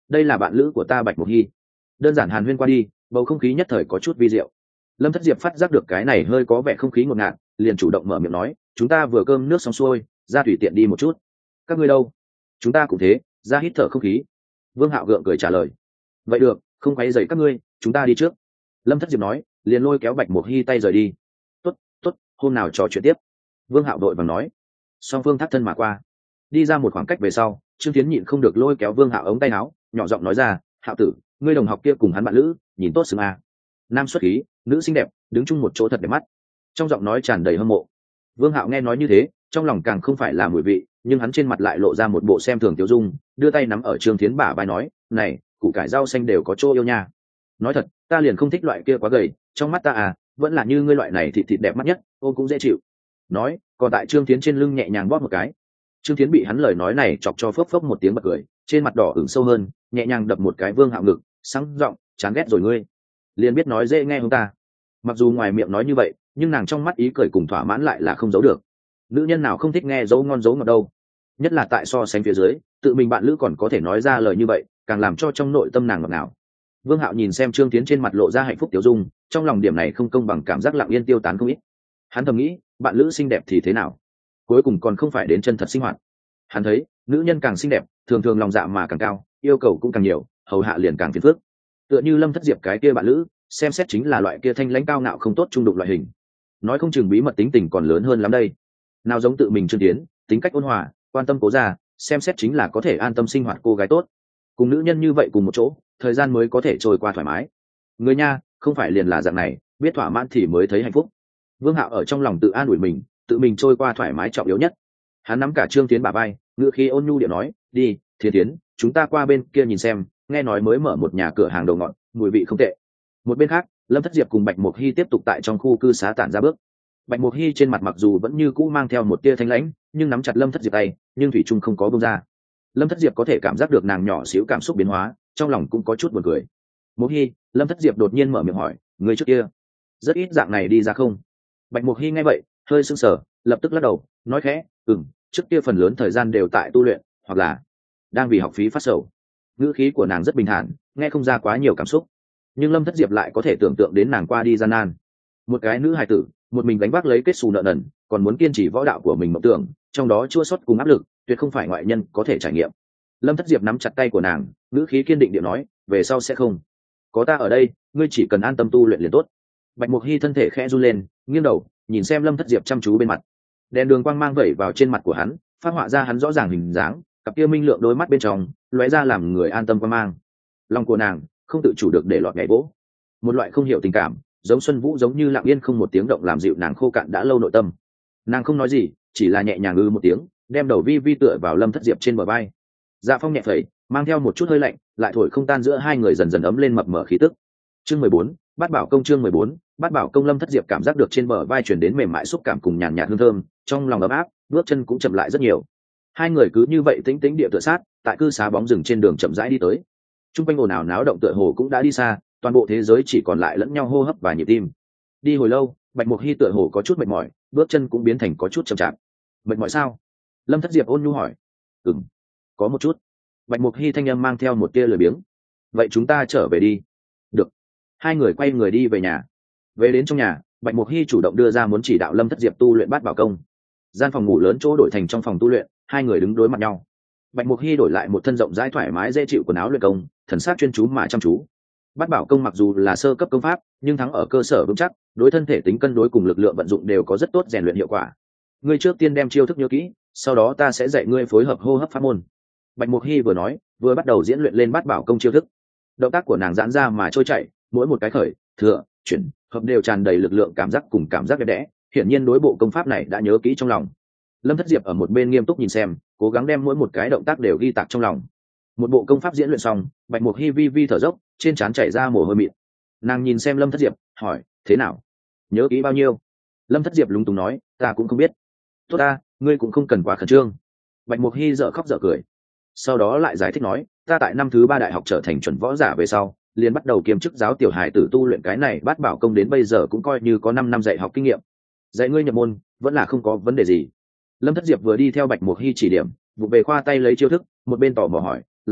đây là bạn lữ của ta Bạch Mộc Hy. Đơn giản hàn huyên qua đi, bầu không khí nhất thời có chút vi diệu. Lâm Thất Diệp phát giác được cái này hơi có vẻ không khí ngột ngạt, liền chủ động mở miệng nói, chúng ta vừa cơm nước xong xuôi, ra tùy tiện đi một chút. Các ngươi đâu? Chúng ta cũng thế, ra hít thở không khí. Vương Hạo gượng cười trả lời. Vậy được, không quấy rầy các ngươi, chúng ta đi trước. Lâm Thất Diệp nói, liền lôi kéo Bạch Mộc Hy tay rời đi. Tốt, tốt, hôm nào trò chuyện tiếp. Vương Hạo đội vàng nói. Song phương thắt thân mà qua, đi ra một khoảng cách về sau, Trương Tiến nhịn không được lôi kéo Vương Hạo ống tay áo, nhỏ giọng nói ra, Hạo tử, ngươi đồng học kia cùng hắn bạn lữ, nhìn tốt xứng à. Nam xuất khí, nữ xinh đẹp, đứng chung một chỗ thật đẹp mắt. Trong giọng nói tràn đầy hâm mộ. Vương Hạo nghe nói như thế, trong lòng càng không phải là mùi vị, nhưng hắn trên mặt lại lộ ra một bộ xem thường tiêu dung, đưa tay nắm ở Trương Tiến bả vai nói, này, củ cải rau xanh đều có chỗ yêu nha. Nói thật, ta liền không thích loại kia quá gầy, trong mắt ta à, vẫn là như ngươi loại này thịt đẹp mắt nhất, ôm cũng dễ chịu. Nói, còn tại Trương Tiến trên lưng nhẹ nhàng bóp một cái. Trương Tiến bị hắn lời nói này chọc cho phốc phốc một tiếng bật cười, trên mặt đỏ ửng sâu hơn, nhẹ nhàng đập một cái Vương Hạo ngực, sáng giọng, chán ghét rồi ngươi, liền biết nói dễ nghe không ta. Mặc dù ngoài miệng nói như vậy, nhưng nàng trong mắt ý cười cùng thỏa mãn lại là không giấu được. Nữ nhân nào không thích nghe dấu ngon dấu ngọt đâu, nhất là tại so sánh phía dưới, tự mình bạn lữ còn có thể nói ra lời như vậy, càng làm cho trong nội tâm nàng ngọt ngào. Vương Hạo nhìn xem Trương Tiến trên mặt lộ ra hạnh phúc tiêu dung, trong lòng điểm này không công bằng cảm giác lặng yên tiêu tán không ít. Hắn thầm nghĩ, bạn lữ xinh đẹp thì thế nào, cuối cùng còn không phải đến chân thật sinh hoạt. Hắn thấy, nữ nhân càng xinh đẹp, thường thường lòng dạ mà càng cao, yêu cầu cũng càng nhiều, hầu hạ liền càng phiền phức. Tựa như Lâm Thất Diệp cái kia bạn lữ, xem xét chính là loại kia thanh lãnh cao ngạo không tốt trung đụng loại hình, nói không chừng bí mật tính tình còn lớn hơn lắm đây. Nào giống tự mình Trương Tiến, tính cách ôn hòa, quan tâm cố gia, xem xét chính là có thể an tâm sinh hoạt cô gái tốt. Cùng nữ nhân như vậy cùng một chỗ, thời gian mới có thể trôi qua thoải mái. Người nha, không phải liền là dạng này, biết thỏa mãn thì mới thấy hạnh phúc. Vương Hạo ở trong lòng tự an ủi mình, tự mình trôi qua thoải mái trọng yếu nhất. Hắn nắm cả Trương Tiến bả vai, ngựa khí ôn nhu điệu nói, đi, Thiên Tiến, chúng ta qua bên kia nhìn xem, nghe nói mới mở một nhà cửa hàng đồ ngọt, mùi vị không tệ. Một bên khác, Lâm Thất Diệp cùng Bạch Mộc Hy tiếp tục tại trong khu cư xá tản ra bước. Bạch Mộc Hy trên mặt mặc dù vẫn như cũ mang theo một tia thanh lãnh, nhưng nắm chặt Lâm Thất Diệp tay, nhưng thủy chung không có buông ra. Lâm Thất Diệp có thể cảm giác được nàng nhỏ xíu cảm xúc biến hóa, trong lòng cũng có chút buồn cười. Mộc Hy, Lâm Thất Diệp đột nhiên mở miệng hỏi, người trước kia rất ít dạng này đi ra không? Bạch Mộc Hy nghe vậy, hơi sưng sờ, lập tức lắc đầu, nói khẽ, trước kia phần lớn thời gian đều tại tu luyện, hoặc là đang vì học phí phát sầu. Ngữ khí của nàng rất bình thản, nghe không ra quá nhiều cảm xúc, nhưng Lâm Thất Diệp lại có thể tưởng tượng đến nàng qua đi gian nan. Một cái nữ hài tử, một mình gánh vác lấy kết xù nợ nần, còn muốn kiên trì võ đạo của mình mộng tưởng, trong đó chua xót cùng áp lực, tuyệt không phải ngoại nhân có thể trải nghiệm. Lâm Thất Diệp nắm chặt tay của nàng, ngữ khí kiên định điện nói, về sau sẽ không có ta ở đây, ngươi chỉ cần an tâm tu luyện liền tốt. Bạch Mộc Hy thân thể khẽ run lên, nghiêng đầu nhìn xem Lâm Thất Diệp chăm chú bên mặt. Đèn đường quang mang vẩy vào trên mặt của hắn, phát họa ra hắn rõ ràng hình dáng, cặp kia minh lượng đôi mắt bên trong lóe ra làm người an tâm quang mang. Lòng của nàng không tự chủ được để lọt nhảy vỗ, một loại không hiểu tình cảm, giống xuân vũ giống như lặng yên không một tiếng động làm dịu nàng khô cạn đã lâu nội tâm. Nàng không nói gì, chỉ là nhẹ nhàng một tiếng, đem đầu vi vi tựa vào Lâm Thất Diệp trên bờ vai. Dạ phong nhẹ phẩy, mang theo một chút hơi lạnh, lại thổi không tan giữa hai người dần dần ấm lên mập mờ khí tức. Chương 14, Bát Bảo Công. Chương 14, Bát Bảo Công. Lâm Thất Diệp cảm giác được trên bờ vai truyền đến mềm mại xúc cảm cùng nhàn nhạt hương thơm, trong lòng ấm áp, bước chân cũng chậm lại rất nhiều. Hai người cứ như vậy tĩnh tĩnh địa tựa sát, tại cư xá bóng rừng trên đường chậm rãi đi tới. Trung quanh ồn ào náo động tựa hồ cũng đã đi xa, toàn bộ thế giới chỉ còn lại lẫn nhau hô hấp và nhịp tim. Đi hồi lâu, Bạch Mộc Hy tựa hồ có chút mệt mỏi, bước chân cũng biến thành có chút chậm chạp. Mệt mỏi sao? Lâm Thất Diệp ôn nhu hỏi. Có một chút. Bạch Mộc Hy thanh âm mang theo một tia lười biếng. Vậy chúng ta trở về đi. Được. Hai người quay người đi về nhà. Về đến trong nhà, Bạch Mộc Hy chủ động đưa ra muốn chỉ đạo Lâm Thất Diệp tu luyện Bát Bảo Công. Gian phòng ngủ lớn chỗ đổi thành trong phòng tu luyện, hai người đứng đối mặt nhau. Bạch Mộc Hy đổi lại một thân rộng rãi thoải mái dễ chịu quần áo luyện công, thần sắc chuyên chú mà chăm chú. Bát Bảo Công mặc dù là sơ cấp công pháp, nhưng thắng ở cơ sở vững chắc, đối thân thể tính cân đối cùng lực lượng vận dụng đều có rất tốt rèn luyện hiệu quả. Ngươi trước tiên đem chiêu thức nhớ kỹ, sau đó ta sẽ dạy ngươi phối hợp hô hấp pháp môn. Bạch Mộc Hy vừa nói, vừa bắt đầu diễn luyện lên Bát Bảo Công chiêu thức. Động tác của nàng giãn ra mà trôi chảy, mỗi một cái khởi, thừa, chuyển, hợp đều tràn đầy lực lượng cảm giác cùng cảm giác đẹp đẽ, hiển nhiên đối bộ công pháp này đã nhớ kỹ trong lòng. Lâm Thất Diệp ở một bên nghiêm túc nhìn xem, cố gắng đem mỗi một cái động tác đều ghi tạc trong lòng. Một bộ công pháp diễn luyện xong, Bạch Mộc Hy vi vi thở dốc, trên trán chảy ra mồ hôi mịn. Nàng nhìn xem Lâm Thất Diệp, hỏi, thế nào? Nhớ kỹ bao nhiêu? Lâm Thất Diệp lúng túng nói, ta cũng không biết. Tốt ta, ngươi cũng không cần quá khẩn trương. Bạch Mộc Hy dở khóc dở cười. Sau đó lại giải thích nói, ta tại năm thứ 3 đại học trở thành chuẩn võ giả về sau, liền bắt đầu kiêm chức giáo tiểu hài tử tu luyện cái này Bát Bảo Công đến bây giờ cũng coi như có 5 năm dạy học kinh nghiệm. Dạy ngươi nhập môn, vẫn là không có vấn đề gì. Lâm Thất Diệp vừa đi theo Bạch Mộc Hy chỉ điểm, vụ về khoa tay lấy chiêu thức, một bên tò mò hỏi, lão bà,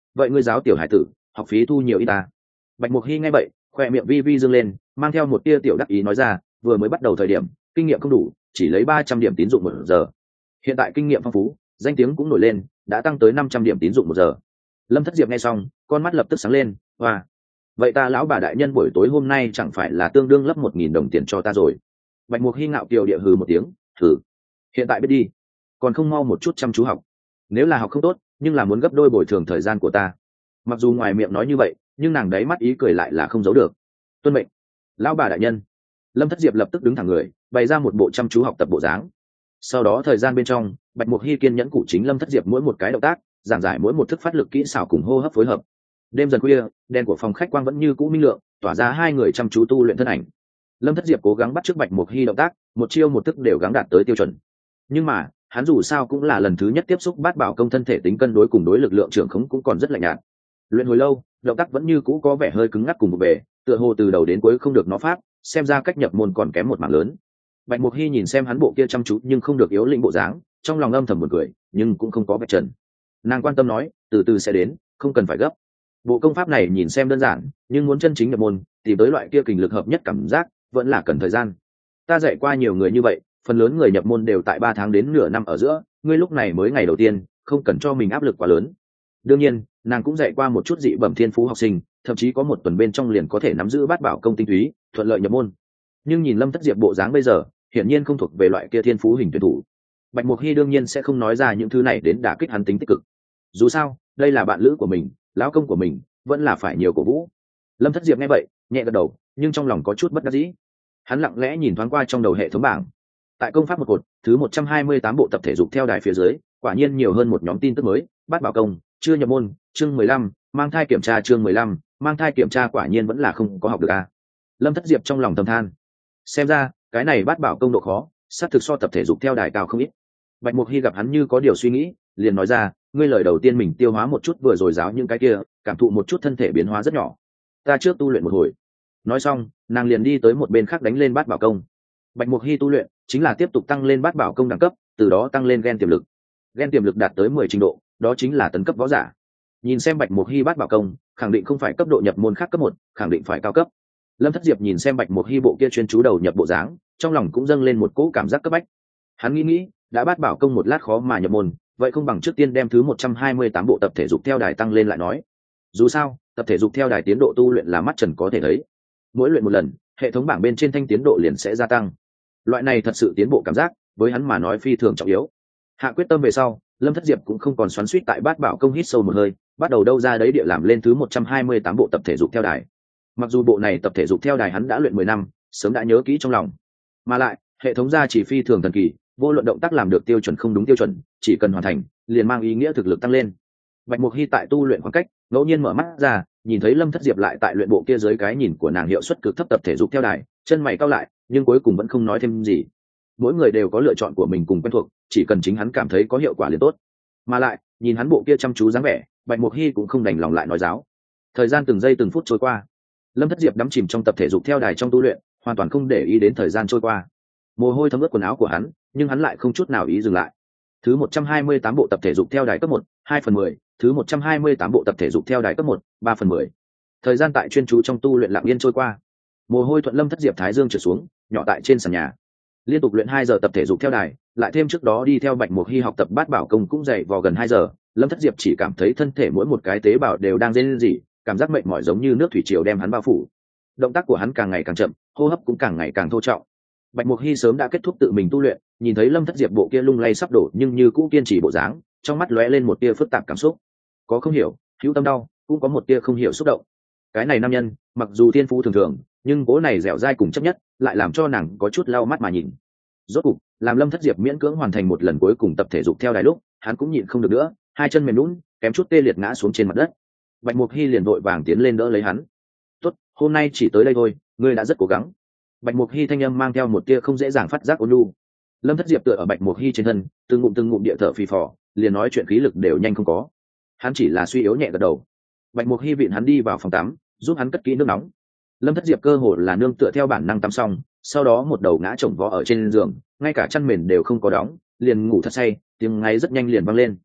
vậy ngươi giáo tiểu hải tử học phí thu nhiều ít ta? Bạch Mục Hy nghe vậy khoe miệng vi vi dương lên, mang theo một tia tiểu đắc ý nói ra, vừa mới bắt đầu thời điểm kinh nghiệm không đủ, chỉ lấy 300 điểm tín dụng một giờ. Hiện tại kinh nghiệm phong phú, danh tiếng cũng nổi lên, đã tăng tới 500 điểm tín dụng một giờ. Lâm Thất Diệp nghe xong con mắt lập tức sáng lên, và vậy ta lão bà đại nhân buổi tối hôm nay chẳng phải là tương đương lấp 1.000 đồng tiền cho ta rồi? Bạch Mục Hy ngạo kiều địa hừ một tiếng, thử hiện tại biết đi, còn không mau một chút chăm chú học, nếu là học không tốt nhưng là muốn gấp đôi bồi thường thời gian của ta. Mặc dù ngoài miệng nói như vậy nhưng nàng đáy mắt ý cười lại là không giấu được. Tuân mệnh lão bà đại nhân. Lâm Thất Diệp lập tức đứng thẳng người, bày ra một bộ chăm chú học tập bộ dáng. Sau đó thời gian bên trong, Bạch Mục Hy kiên nhẫn cụ chính Lâm Thất Diệp mỗi một cái động tác, giảng giải mỗi một thức phát lực kỹ xảo cùng hô hấp phối hợp. Đêm dần khuya, đèn của phòng khách quang vẫn như cũ minh lượng, tỏa ra hai người chăm chú tu luyện thân ảnh. Lâm Thất Diệp cố gắng bắt chước Bạch Mục Hy động tác, một chiêu một thức đều gắng đạt tới tiêu chuẩn. Nhưng mà hắn dù sao cũng là lần thứ nhất tiếp xúc bát bảo công, thân thể tính cân đối cùng đối lực lượng trưởng khống cũng còn rất lạnh nhạt. Luyện hồi lâu, động tác vẫn như cũ có vẻ hơi cứng ngắc cùng một bề, tựa hồ từ đầu đến cuối không được nó pháp, xem ra cách nhập môn còn kém một mảng lớn. Bạch Mục Hy nhìn xem hắn bộ kia chăm chú nhưng không được yếu lĩnh bộ dáng, trong lòng âm thầm buồn cười, nhưng cũng không có vạch trần. Nàng quan tâm nói, từ từ sẽ đến, không cần phải gấp. Bộ công pháp này nhìn xem đơn giản, nhưng muốn chân chính nhập môn, tìm tới loại kia kình lực hợp nhất cảm giác, vẫn là cần thời gian. Ta dạy qua nhiều người như vậy, phần lớn người nhập môn đều tại 3 tháng đến nửa năm ở giữa, ngươi lúc này mới ngày đầu tiên, không cần cho mình áp lực quá lớn. Đương nhiên, nàng cũng dạy qua một chút dị bẩm thiên phú học sinh, thậm chí có một tuần bên trong liền có thể nắm giữ bát bảo công tinh túy, thuận lợi nhập môn. Nhưng nhìn Lâm Thất Diệp bộ dáng bây giờ, hiển nhiên không thuộc về loại kia thiên phú hình tuyển thủ. Bạch Mục Hy đương nhiên sẽ không nói ra những thứ này đến đả kích hắn tính tích cực. Dù sao, đây là bạn lữ của mình, lão công của mình, vẫn là phải nhiều cổ vũ. Lâm Thất Diệp nghe vậy, nhẹ gật đầu, nhưng trong lòng có chút bất đắc dĩ. Hắn lặng lẽ nhìn thoáng qua trong đầu hệ thống bảng. Tại công pháp một cột, thứ 128 bộ tập thể dục theo đài phía dưới, quả nhiên nhiều hơn một nhóm tin tức mới, bát bảo công, chưa nhập môn, chương 15, mang thai kiểm tra chương 15, mang thai kiểm tra quả nhiên vẫn là không có học được a. Lâm Thất Diệp trong lòng thầm than. Xem ra, cái này bát bảo công độ khó, sát thực so tập thể dục theo đài cao không ít. Bạch Mục Hy gặp hắn như có điều suy nghĩ, liền nói ra, ngươi lời đầu tiên mình tiêu hóa một chút vừa rồi giáo những cái kia, cảm thụ một chút thân thể biến hóa rất nhỏ. Ta trước tu luyện một hồi. Nói xong, nàng liền đi tới một bên khác đánh lên bát bảo công. Bạch Mục Hy tu luyện chính là tiếp tục tăng lên bát bảo công đẳng cấp, từ đó tăng lên gen tiềm lực. Gen tiềm lực đạt tới 10 trình độ, đó chính là tấn cấp võ giả. Nhìn xem Bạch Mục Hy bát bảo công, khẳng định không phải cấp độ nhập môn khác cấp 1, khẳng định phải cao cấp. Lâm Thất Diệp nhìn xem Bạch Mục Hy bộ kia chuyên chú đầu nhập bộ dáng, trong lòng cũng dâng lên một cỗ cảm giác cấp bách. Hắn nghĩ, đã bát bảo công một lát khó mà nhập môn, vậy không bằng trước tiên đem thứ 128 bộ tập thể dục theo đài tăng lên lại nói. Dù sao, tập thể dục theo đài tiến độ tu luyện là mắt trần có thể thấy. Mỗi luyện một lần, hệ thống bảng bên trên thanh tiến độ liền sẽ gia tăng. Loại này thật sự tiến bộ cảm giác, với hắn mà nói phi thường trọng yếu. Hạ quyết tâm về sau, Lâm Thất Diệp cũng không còn xoắn xuýt tại bát bảo công, hít sâu một hơi, bắt đầu đâu ra đấy địa làm lên thứ 128 bộ tập thể dục theo đài. Mặc dù bộ này tập thể dục theo đài hắn đã luyện 10 năm, sớm đã nhớ kỹ trong lòng. Mà lại, hệ thống gia chỉ phi thường thần kỳ, vô luận động tác làm được tiêu chuẩn không đúng tiêu chuẩn, chỉ cần hoàn thành, liền mang ý nghĩa thực lực tăng lên. Bạch Mục Hy tại tu luyện khoảng cách, ngẫu nhiên mở mắt ra, nhìn thấy Lâm Thất Diệp lại tại luyện bộ kia dưới cái nhìn của nàng hiệu suất cực thấp tập thể dục theo đài, chân mày cau lại, nhưng cuối cùng vẫn không nói thêm gì. Mỗi người đều có lựa chọn của mình cùng quen thuộc, chỉ cần chính hắn cảm thấy có hiệu quả liền tốt. Mà lại, nhìn hắn bộ kia chăm chú dáng vẻ, Bạch Mục Hy cũng không đành lòng lại nói giáo. Thời gian từng giây từng phút trôi qua, Lâm Thất Diệp đắm chìm trong tập thể dục theo đài trong tu luyện, hoàn toàn không để ý đến thời gian trôi qua. Mồ hôi thấm ướt quần áo của hắn, nhưng hắn lại không chút nào ý dừng lại. Thứ 128 bộ tập thể dục theo đài cấp 1, 2/10, thứ 128 bộ tập thể dục theo đài cấp 1, 3/10. Thời gian tại chuyên chú trong tu luyện lặng yên trôi qua. Mồ hôi thuận Lâm Thất Diệp thái dương trượt xuống, nhỏ tại trên sàn nhà. Liên tục luyện 2 giờ tập thể dục theo đài, lại thêm trước đó đi theo Bạch Mục Hy học tập bát bảo công cũng dày vò gần 2 giờ, Lâm Thất Diệp chỉ cảm thấy thân thể mỗi một cái tế bào đều đang rên rỉ, cảm giác mệt mỏi giống như nước thủy triều đem hắn bao phủ. Động tác của hắn càng ngày càng chậm, hô hấp cũng càng ngày càng thô trọng. Bạch Mục Hy sớm đã kết thúc tự mình tu luyện, nhìn thấy Lâm Thất Diệp bộ kia lung lay sắp đổ nhưng như cũ kiên trì bộ dáng, trong mắt lóe lên một tia phức tạp cảm xúc. Có không hiểu, hữu tâm đau, cũng có một tia không hiểu xúc động. Cái này nam nhân, mặc dù thiên phú thường thường, nhưng cố này dẻo dai cùng chấp nhất, lại làm cho nàng có chút lau mắt mà nhìn. Rốt cục, làm Lâm Thất Diệp miễn cưỡng hoàn thành một lần cuối cùng tập thể dục theo đài lúc, hắn cũng nhịn không được nữa, hai chân mềm nhũn, kém chút tê liệt ngã xuống trên mặt đất. Bạch Mục Hy liền vội vàng tiến lên đỡ lấy hắn. "Tốt, hôm nay chỉ tới đây thôi, ngươi đã rất cố gắng." Bạch Mục Hy thanh âm mang theo một tia không dễ dàng phát giác ôn nhu. Lâm Thất Diệp tựa ở Bạch Mục Hy trên thân, từng ngụm địa thở phì phò, liền nói chuyện khí lực đều nhanh không có. Hắn chỉ là suy yếu nhẹ gật đầu. Bạch Mục Hy vịn hắn đi vào phòng tắm, giúp hắn cất kỹ nước nóng. Lâm Thất Diệp cơ hồ là nương tựa theo bản năng tắm xong, sau đó một đầu ngã chồng vó ở trên giường, ngay cả chăn mền đều không có đóng, liền ngủ thật say, tiếng ngáy rất nhanh liền vang lên.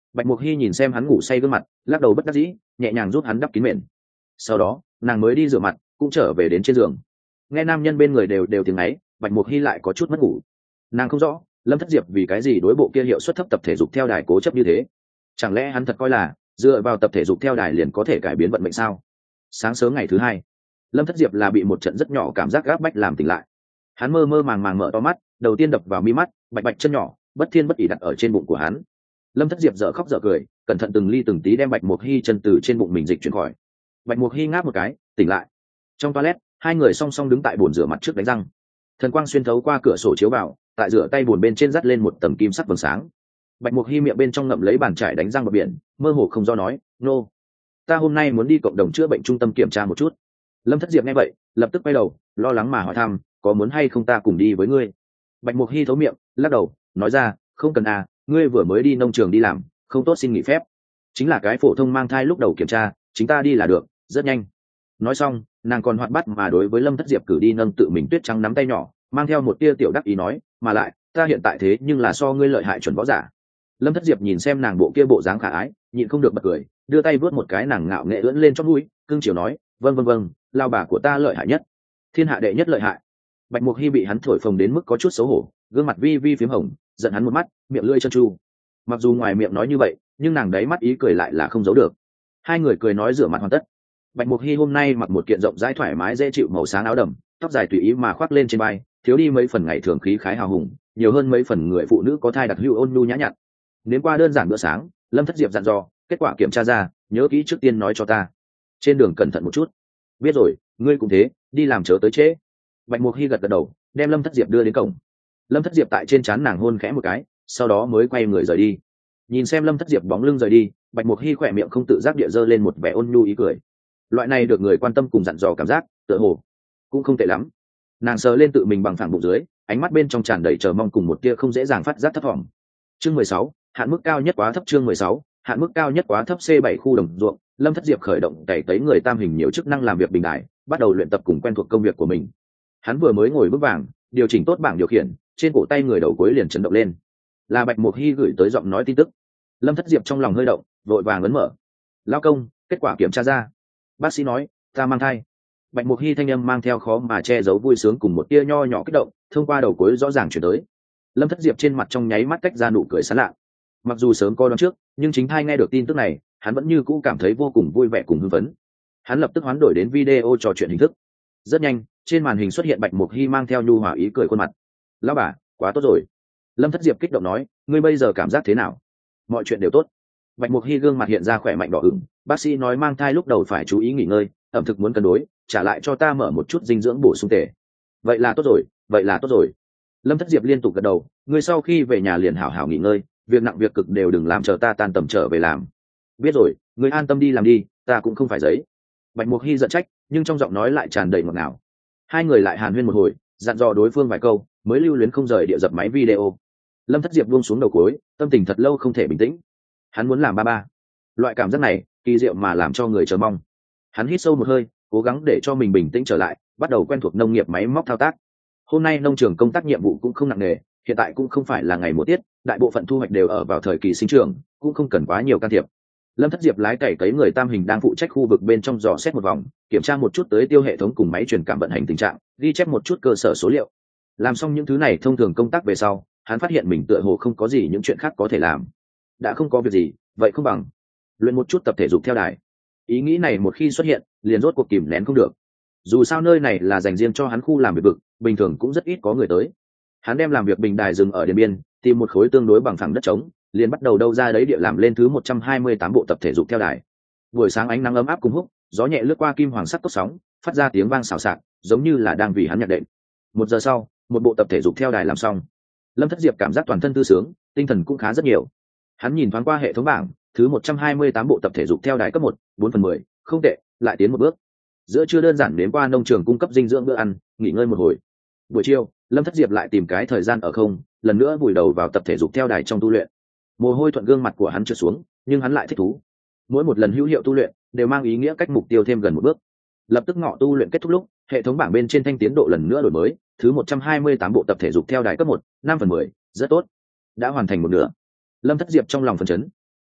Bạch Mục Hy nhìn xem hắn ngủ say gương mặt, lắc đầu bất đắc dĩ, nhẹ nhàng giúp hắn đắp kín mền. Sau đó nàng mới đi rửa mặt, cũng trở về đến trên giường. Nghe nam nhân bên người đều tiếng ấy, Bạch Mục Hy lại có chút mất ngủ. Nàng không rõ Lâm Thất Diệp vì cái gì đối bộ kia hiệu suất thấp tập thể dục theo đài cố chấp như thế. Chẳng lẽ hắn thật coi là dựa vào tập thể dục theo đài liền có thể cải biến vận mệnh sao? Sáng sớm ngày thứ hai, Lâm Thất Diệp là bị một trận rất nhỏ cảm giác gáp bách làm tỉnh lại. Hắn mơ mơ màng màng mở to mắt, đầu tiên đập vào mi mắt, bạch bạch chân nhỏ bất thiên bất ỉ đặt ở trên bụng của hắn. Lâm Thất Diệp dở khóc dở cười, cẩn thận từng ly từng tí đem Bạch Mục Hy chân từ trên bụng mình dịch chuyển khỏi. Bạch Mục Hy ngáp một cái, tỉnh lại. Trong toilet, hai người song song đứng tại bồn rửa mặt trước đánh răng. Thần quang xuyên thấu qua cửa sổ chiếu vào, tại rửa tay bồn bên trên dắt lên một tầng kim sắc vầng sáng. Bạch Mục Hy miệng bên trong ngậm lấy bàn chải đánh răng bờ biển, mơ hồ không do nói, "Nô, ta hôm nay muốn đi cộng đồng chữa bệnh trung tâm kiểm tra một chút." Lâm Thất Diệp nghe vậy, lập tức quay đầu, lo lắng mà hỏi thăm, "Có muốn hay không ta cùng đi với ngươi?" Bạch Mục Hy thấu miệng, lắc đầu, nói ra, "Không cần à, ngươi vừa mới đi nông trường đi làm, không tốt xin nghỉ phép. Chính là cái phổ thông mang thai lúc đầu kiểm tra, chúng ta đi là được, rất nhanh." Nói xong, nàng còn hoạt bát mà đối với Lâm Thất Diệp cử đi nâng tự mình tuyết trắng nắm tay nhỏ, mang theo một tia tiểu đắc ý nói, "Mà lại, ta hiện tại thế nhưng là so ngươi lợi hại chuẩn võ giả." Lâm Thất Diệp nhìn xem nàng bộ kia bộ dáng khả ái, nhịn không được bật cười, đưa tay vớt một cái nàng ngạo nghệ ưỡn lên chót mũi, cưng chiều nói, vâng, lao bà của ta lợi hại nhất, thiên hạ đệ nhất lợi hại." Bạch Mục Hy bị hắn thổi phồng đến mức có chút xấu hổ, gương mặt vi vi phím hồng, giận hắn một mắt, miệng lưỡi chân tru. Mặc dù ngoài miệng nói như vậy, nhưng nàng đáy mắt ý cười lại là không giấu được. Hai người cười nói rửa mặt hoàn tất. Bạch Mục Hy hôm nay mặc một kiện rộng rãi thoải mái dễ chịu màu sáng áo đầm, tóc dài tùy ý mà khoác lên trên vai, thiếu đi mấy phần ngày thường khí khái hào hùng, nhiều hơn mấy phần người phụ nữ có thai đặc hữu ôn nhu nhã nhặn. Đến qua đơn giản bữa sáng, Lâm Thất Diệp dặn dò, "Kết quả kiểm tra ra, nhớ kỹ trước tiên nói cho ta. Trên đường cẩn thận một chút." "Biết rồi, ngươi cũng thế, đi làm chớ tới trễ." Bạch Mục Hy gật gật đầu, đem Lâm Thất Diệp đưa đến cổng. Lâm Thất Diệp tại trên trán nàng hôn khẽ một cái, sau đó mới quay người rời đi. Nhìn xem Lâm Thất Diệp bóng lưng rời đi, Bạch Mục Hy khỏe miệng không tự giác địa giơ lên một vẻ ôn nhu ý cười. Loại này được người quan tâm cùng dặn dò cảm giác, tựa hồ cũng không tệ lắm. Nàng sờ lên tự mình bằng phẳng bụng dưới, ánh mắt bên trong tràn đầy chờ mong cùng một tia không dễ dàng phát giác thấp thỏm. Chương 16, hạn mức cao nhất quá thấp. Chương 16, hạn mức cao nhất quá thấp. C7 khu đồng ruộng, Lâm Thất Diệp khởi động cày cấy người tam hình nhiều chức năng làm việc bình đại, bắt đầu luyện tập cùng quen thuộc công việc của mình. Hắn vừa mới ngồi bước vàng, điều chỉnh tốt bảng điều khiển, trên cổ tay người đầu cuối liền chấn động lên. Là Bạch Mục Hy gửi tới giọng nói tin tức. Lâm Thất Diệp trong lòng hơi động, vội vàng ấn mở. "Lao công, kết quả kiểm tra ra." Bác sĩ nói, "Ta mang thai." Bạch Mục Hy thanh âm mang theo khó mà che giấu vui sướng cùng một tia nho nhỏ kích động, thông qua đầu cuối rõ ràng chuyển tới. Lâm Thất Diệp trên mặt trong nháy mắt tách ra nụ cười sán lạ. Mặc dù sớm coi đoán trước, nhưng chính thai nghe được tin tức này, hắn vẫn như cũ cảm thấy vô cùng vui vẻ cùng hưng phấn. Hắn lập tức hoán đổi đến video trò chuyện hình thức. Rất nhanh, trên màn hình xuất hiện Bạch Mục Hy mang theo nhu hòa ý cười khuôn mặt. "Lão bà, quá tốt rồi." Lâm Thất Diệp kích động nói, "Ngươi bây giờ cảm giác thế nào?" "Mọi chuyện đều tốt." Bạch Mục Hy gương mặt hiện ra khỏe mạnh đỏ ửng, "Bác sĩ nói mang thai lúc đầu phải chú ý nghỉ ngơi, ẩm thực muốn cân đối, trả lại cho ta mở một chút dinh dưỡng bổ sung tề." "Vậy là tốt rồi, vậy là tốt rồi." Lâm Thất Diệp liên tục gật đầu, "Ngươi sau khi về nhà liền hảo hảo nghỉ ngơi, việc nặng việc cực đều đừng làm, chờ ta tan tầm trở về làm." "Biết rồi, ngươi an tâm đi làm đi, ta cũng không phải giấy." Bạch Mục Hy giận trách, nhưng trong giọng nói lại tràn đầy ngọt ngào. Hai người lại hàn huyên một hồi, dặn dò đối phương vài câu, mới lưu luyến không rời địa dập máy video. Lâm Thất Diệp buông xuống đầu cuối, tâm tình thật lâu không thể bình tĩnh. Hắn muốn làm ba ba. Loại cảm giác này, kỳ diệu mà làm cho người chờ mong. Hắn hít sâu một hơi, cố gắng để cho mình bình tĩnh trở lại, bắt đầu quen thuộc nông nghiệp máy móc thao tác. Hôm nay nông trường công tác nhiệm vụ cũng không nặng nề, hiện tại cũng không phải là ngày mùa tiết, đại bộ phận thu hoạch đều ở vào thời kỳ sinh trưởng, cũng không cần quá nhiều can thiệp. Lâm Thất Diệp lái cày cấy người tam hình đang phụ trách khu vực bên trong dò xét một vòng, kiểm tra một chút tới tiêu hệ thống cùng máy truyền cảm vận hành tình trạng, ghi chép một chút cơ sở số liệu. Làm xong những thứ này thông thường công tác về sau, hắn phát hiện mình tựa hồ không có gì những chuyện khác có thể làm. Đã không có việc gì, vậy không bằng luyện một chút tập thể dục theo đài. Ý nghĩ này một khi xuất hiện, liền rốt cuộc kìm nén không được. Dù sao nơi này là dành riêng cho hắn khu làm việc vực, bình thường cũng rất ít có người tới. Hắn đem làm việc bình đài dừng ở điện biên, tìm một khối tương đối bằng phẳng đất trống, liền bắt đầu đâu ra đấy địa làm lên thứ 128 bộ tập thể dục theo đài. Buổi sáng ánh nắng ấm áp cùng húc, gió nhẹ lướt qua kim hoàng sắt tốt sóng, phát ra tiếng vang xào xạc, giống như là đang vì hắn nhạc đệm. 1 giờ sau, một bộ tập thể dục theo đài làm xong. Lâm Thất Diệp cảm giác toàn thân thư sướng, tinh thần cũng khá rất nhiều. Hắn nhìn thoáng qua hệ thống bảng, thứ 128 bộ tập thể dục theo đài cấp 1, 4/10, không tệ, lại tiến một bước. Giữa trưa đơn giản đến qua nông trường cung cấp dinh dưỡng bữa ăn, nghỉ ngơi một hồi. Buổi chiều, Lâm Thất Diệp lại tìm cái thời gian ở không, lần nữa vùi đầu vào tập thể dục theo đài trong tu luyện. Mồ hôi thuận gương mặt của hắn trượt xuống, nhưng hắn lại thích thú. Mỗi một lần hữu hiệu tu luyện đều mang ý nghĩa cách mục tiêu thêm gần một bước. Lập tức ngọ tu luyện kết thúc lúc, hệ thống bảng bên trên thanh tiến độ lần nữa đổi mới, thứ 128 bộ tập thể dục theo đài cấp 1, 5/10, rất tốt. Đã hoàn thành một nửa. Lâm Thất Diệp trong lòng phấn chấn.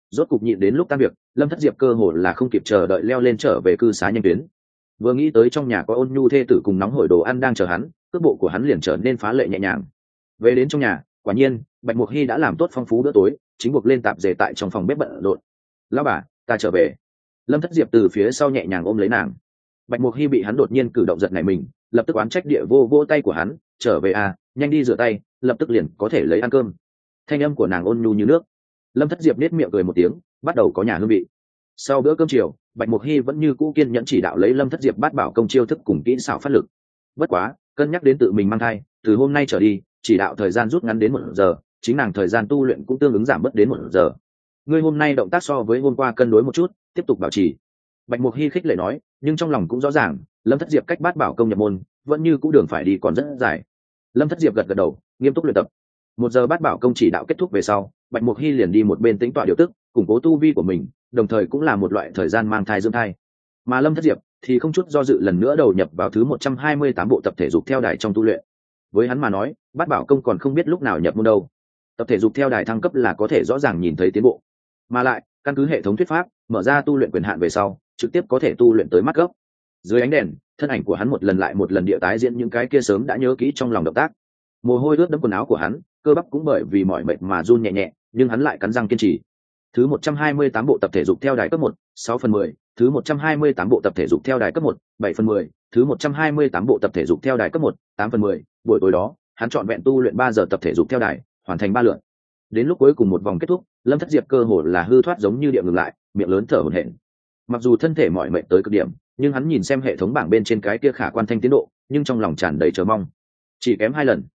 Rốt cục nhịn đến lúc tan việc, Lâm Thất Diệp cơ hồ là không kịp chờ đợi leo lên trở về cư xá nhanh tuyến. Vừa nghĩ tới trong nhà có Ôn Nhu thê tử cùng nóng hổi đồ ăn đang chờ hắn, cước bộ của hắn liền trở nên phá lệ nhẹ nhàng. Về đến trong nhà, quả nhiên Bạch Mục Hy đã làm tốt phong phú bữa tối, chính buộc lên tạp dề tại trong phòng bếp bận rộn. "Lão bà, ta trở về." Lâm Thất Diệp từ phía sau nhẹ nhàng ôm lấy nàng. Bạch Mục Hy bị hắn đột nhiên cử động giật nảy mình, lập tức oán trách địa vô tay của hắn, "Trở về à, nhanh đi rửa tay, lập tức liền có thể lấy ăn cơm." Thanh âm của nàng ôn nhu như nước. Lâm Thất Diệp nết miệng cười một tiếng, bắt đầu có nhà hương vị. Sau bữa cơm chiều, Bạch Mục Hy vẫn như cũ kiên nhẫn chỉ đạo lấy Lâm Thất Diệp bát bảo công chiêu thức cùng kỹ xảo phát lực. Bất quá, cân nhắc đến tự mình mang thai, từ hôm nay trở đi, chỉ đạo thời gian rút ngắn đến 1 giờ, chính nàng thời gian tu luyện cũng tương ứng giảm bớt đến 1 giờ. "Ngươi hôm nay động tác so với hôm qua cân đối một chút, tiếp tục bảo trì." Bạch Mục Hy khích lệ nói, nhưng trong lòng cũng rõ ràng, Lâm Thất Diệp cách bát bảo công nhập môn, vẫn như cũ đường phải đi còn rất dài. Lâm Thất Diệp gật gật đầu, nghiêm túc luyện tập. 1 giờ bát bảo công chỉ đạo kết thúc về sau, Bạch Mục Hy liền đi một bên tĩnh tọa điều tức, củng cố tu vi của mình, đồng thời cũng là một loại thời gian mang thai dưỡng thai. Mà Lâm Thất Diệp thì không chút do dự lần nữa đầu nhập vào thứ 128 bộ tập thể dục theo đài trong tu luyện. Với hắn mà nói, bát bảo công còn không biết lúc nào nhập môn đâu. Tập thể dục theo đài thăng cấp là có thể rõ ràng nhìn thấy tiến bộ. Mà lại, căn cứ hệ thống thuyết pháp, mở ra tu luyện quyền hạn về sau, trực tiếp có thể tu luyện tới mắt cấp. Dưới ánh đèn, thân ảnh của hắn một lần lại một lần địa tái diễn những cái kia sớm đã nhớ kỹ trong lòng động tác. Mồ hôi ướt đẫm quần áo của hắn, cơ bắp cũng bởi vì mỏi mệt mà run nhẹ nhẹ, nhưng hắn lại cắn răng kiên trì. Thứ 128 bộ tập thể dục theo đài cấp 1, 6/10, thứ 128 bộ tập thể dục theo đài cấp 1, 7/10, thứ 128 bộ tập thể dục theo đài cấp 1, 8/10, buổi tối đó, hắn trọn vẹn tu luyện 3 giờ tập thể dục theo đài, hoàn thành 3 lượt. Đến lúc cuối cùng một vòng kết thúc, Lâm Thất Diệp cơ hồ là hư thoát giống như địa ngừng lại, miệng lớn thở hổn hển. Mặc dù thân thể mỏi mệt tới cực điểm, nhưng hắn nhìn xem hệ thống bảng bên trên cái kia khả quan thanh tiến độ, nhưng trong lòng tràn đầy chờ mong. Chỉ kém 2 lần.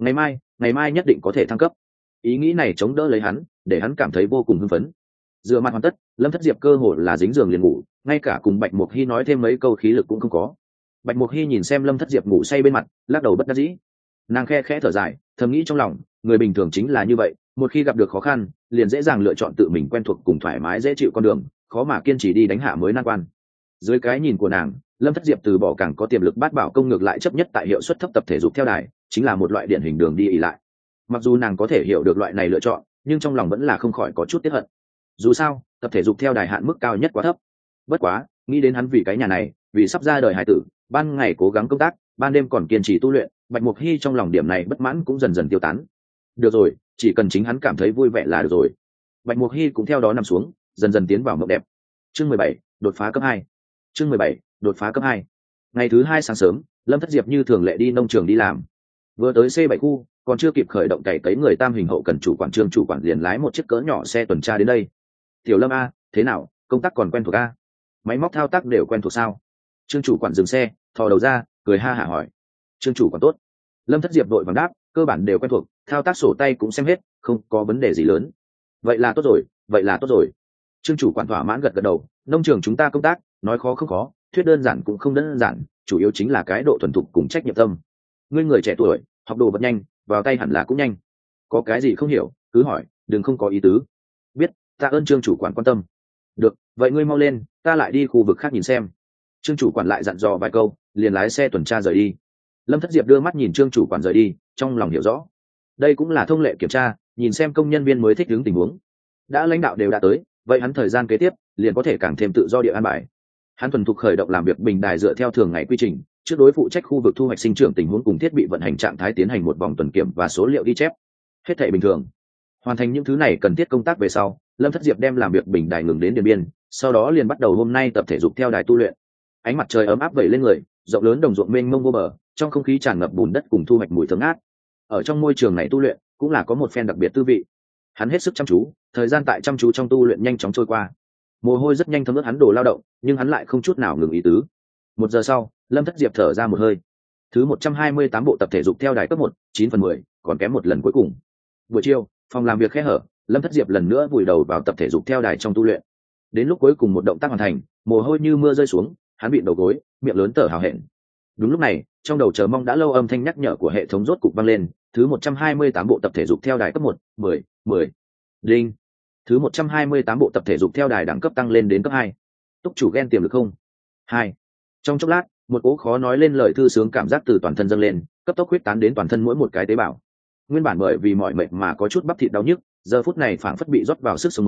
Ngày mai nhất định có thể thăng cấp. Ý nghĩ này chống đỡ lấy hắn, để hắn cảm thấy vô cùng hưng phấn. Rửa mặt hoàn tất, Lâm Thất Diệp cơ hồ là dính giường liền ngủ, ngay cả cùng Bạch Mục Hy nói thêm mấy câu khí lực cũng không có. Bạch Mục Hy nhìn xem Lâm Thất Diệp ngủ say bên mặt, lắc đầu bất đắc dĩ. Nàng khe khẽ thở dài, thầm nghĩ trong lòng, người bình thường chính là như vậy, một khi gặp được khó khăn, liền dễ dàng lựa chọn tự mình quen thuộc cùng thoải mái dễ chịu con đường, khó mà kiên trì đi đánh hạ mới nan quan. Dưới cái nhìn của nàng, Lâm Thất Diệp từ bỏ càng có tiềm lực bát bảo công ngược lại chấp nhất tại hiệu suất thấp tập thể dục theo đài, chính là một loại điển hình đường đi ỷ lại. Mặc dù nàng có thể hiểu được loại này lựa chọn, nhưng trong lòng vẫn là không khỏi có chút tiếc hận. Dù sao, tập thể dục theo đài hạn mức cao nhất quá thấp. Bất quá, nghĩ đến hắn vì cái nhà này, vì sắp ra đời hài tử, ban ngày cố gắng công tác, ban đêm còn kiên trì tu luyện, Bạch Mục Hy trong lòng điểm này bất mãn cũng dần dần tiêu tán. Được rồi, chỉ cần chính hắn cảm thấy vui vẻ là được rồi. Bạch Mục Hy cũng theo đó nằm xuống, dần dần tiến vào mộng đẹp. Chương 17, đột phá cấp 2. Chương 17, đột phá cấp 2. Ngày thứ 2 sáng sớm, Lâm Thất Diệp như thường lệ đi nông trường đi làm. Vừa tới C7 khu, còn chưa kịp khởi động cày cấy người Tam Hình hậu cần chủ quản Trương chủ quản liền lái một chiếc cỡ nhỏ xe tuần tra đến đây. "Tiểu Lâm a, thế nào, công tác còn quen thuộc a? Máy móc thao tác đều quen thuộc sao?" Trương chủ quản dừng xe, thò đầu ra, cười ha hả hỏi. "Trương chủ quản tốt." Lâm Thất Diệp vội vàng đáp, "Cơ bản đều quen thuộc, thao tác sổ tay cũng xem hết, không có vấn đề gì lớn." Vậy là tốt rồi." Trương chủ quản thỏa mãn gật gật đầu, "Nông trường chúng ta công tác, nói khó không khó, thuyết đơn giản cũng không đơn giản, chủ yếu chính là cái độ thuần thục cùng trách nhiệm tâm. Ngươi người trẻ tuổi, học đồ vật nhanh, vào tay hẳn là cũng nhanh. Có cái gì không hiểu, cứ hỏi, đừng không có ý tứ." "Biết, tạ ơn Trương chủ quản quan tâm." "Được, vậy ngươi mau lên, ta lại đi khu vực khác nhìn xem." Trương chủ quản lại dặn dò vài câu, liền lái xe tuần tra rời đi. Lâm Thất Diệp đưa mắt nhìn Trương chủ quản rời đi, trong lòng hiểu rõ, đây cũng là thông lệ kiểm tra, nhìn xem công nhân viên mới thích ứng tình huống. Đã lãnh đạo đều đã tới, vậy hắn thời gian kế tiếp liền có thể càng thêm tự do địa an bài. Hắn thuần thục khởi động làm việc bình đài dựa theo thường ngày quy trình, trước đối phụ trách khu vực thu hoạch sinh trưởng tình huống cùng thiết bị vận hành trạng thái tiến hành một vòng tuần kiểm và số liệu ghi chép. Hết thảy bình thường. Hoàn thành những thứ này cần thiết công tác về sau, Lâm Thất Diệp đem làm việc bình đài ngừng đến Điện Biên, sau đó liền bắt đầu hôm nay tập thể dục theo đài tu luyện. Ánh mặt trời ấm áp vẩy lên người, rộng lớn đồng ruộng mênh mông vô bờ, trong không khí tràn ngập bùn đất cùng thu hoạch mùi thơm ngát. Ở trong môi trường này tu luyện, cũng là có một phen đặc biệt tư vị. Hắn hết sức chăm chú, thời gian tại chăm chú trong tu luyện nhanh chóng trôi qua. Mồ hôi rất nhanh thấm ướt hắn đồ lao động, nhưng hắn lại không chút nào ngừng ý tứ. 1 giờ sau, Lâm Thất Diệp thở ra một hơi. Thứ 128 bộ tập thể dục theo đài cấp 1, 9/10, còn kém một lần cuối cùng. Buổi chiều, phòng làm việc khẽ hở, Lâm Thất Diệp lần nữa vùi đầu vào tập thể dục theo đài trong tu luyện. Đến lúc cuối cùng một động tác hoàn thành, mồ hôi như mưa rơi xuống, hắn bị đầu gối, miệng lớn thở hào hẹn. Đúng lúc này, trong đầu chờ mong đã lâu âm thanh nhắc nhở của hệ thống rốt cục vang lên, thứ 128 bộ tập thể dục theo đài cấp 1, 10. Đinh. Thứ 128 bộ tập thể dục theo đài đẳng cấp tăng lên đến cấp 2. Túc chủ ghen tiềm lực không? 2. Trong chốc lát, một cỗ khó nói lên lời thư sướng cảm giác từ toàn thân dâng lên, cấp tốc huyết tán đến toàn thân mỗi một cái tế bào. Nguyên bản bởi vì mỏi mệt mà có chút bắp thịt đau nhức, giờ phút này phảng phất bị rót vào sức sống mới,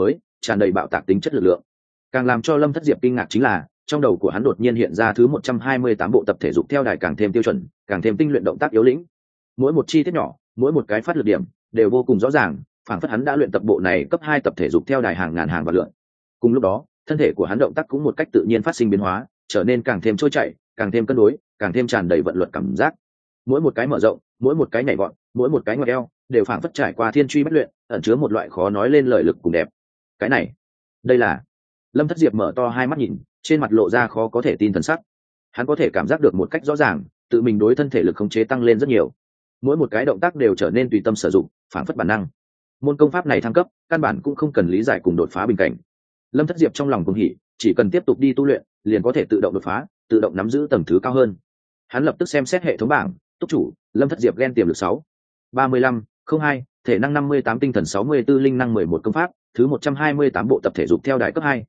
tràn đầy bạo tạc tính chất lực lượng. Càng làm cho Lâm Thất Diệp kinh ngạc chính là trong đầu của hắn đột nhiên hiện ra thứ 128 bộ tập thể dục theo đài càng thêm tiêu chuẩn, càng thêm tinh luyện động tác yếu lĩnh. Mỗi một chi tiết nhỏ, mỗi một cái phát lực điểm đều vô cùng rõ ràng, phảng phất hắn đã luyện tập bộ này cấp 2 tập thể dục theo đài hàng ngàn hàng và lượn. Cùng lúc đó, thân thể của hắn động tác cũng một cách tự nhiên phát sinh biến hóa, trở nên càng thêm trôi chảy, càng thêm cân đối, càng thêm tràn đầy vận luật cảm giác. Mỗi một cái mở rộng, mỗi một cái nhảy vọt, mỗi một cái ngoặt eo, đều phảng phất trải qua thiên truy bách luyện, ẩn chứa một loại khó nói lên lời lực cùng đẹp. Cái này, đây là... Lâm Thất Diệp mở to hai mắt nhìn, trên mặt lộ ra khó có thể tin thần sắc. Hắn có thể cảm giác được một cách rõ ràng, tự mình đối thân thể lực khống chế tăng lên rất nhiều. Mỗi một cái động tác đều trở nên tùy tâm sử dụng, phảng phất bản năng. Môn công pháp này thăng cấp, căn bản cũng không cần lý giải cùng đột phá bình cảnh. Lâm Thất Diệp trong lòng cuồng hỉ, chỉ cần tiếp tục đi tu luyện, liền có thể tự động đột phá, tự động nắm giữ tầng thứ cao hơn. Hắn lập tức xem xét hệ thống bảng, túc chủ, Lâm Thất Diệp gen tiềm lực 6, 35, 02, thể năng 58, tinh thần 64, linh năng 11 công pháp, thứ 128 bộ tập thể dục theo đài cấp 2,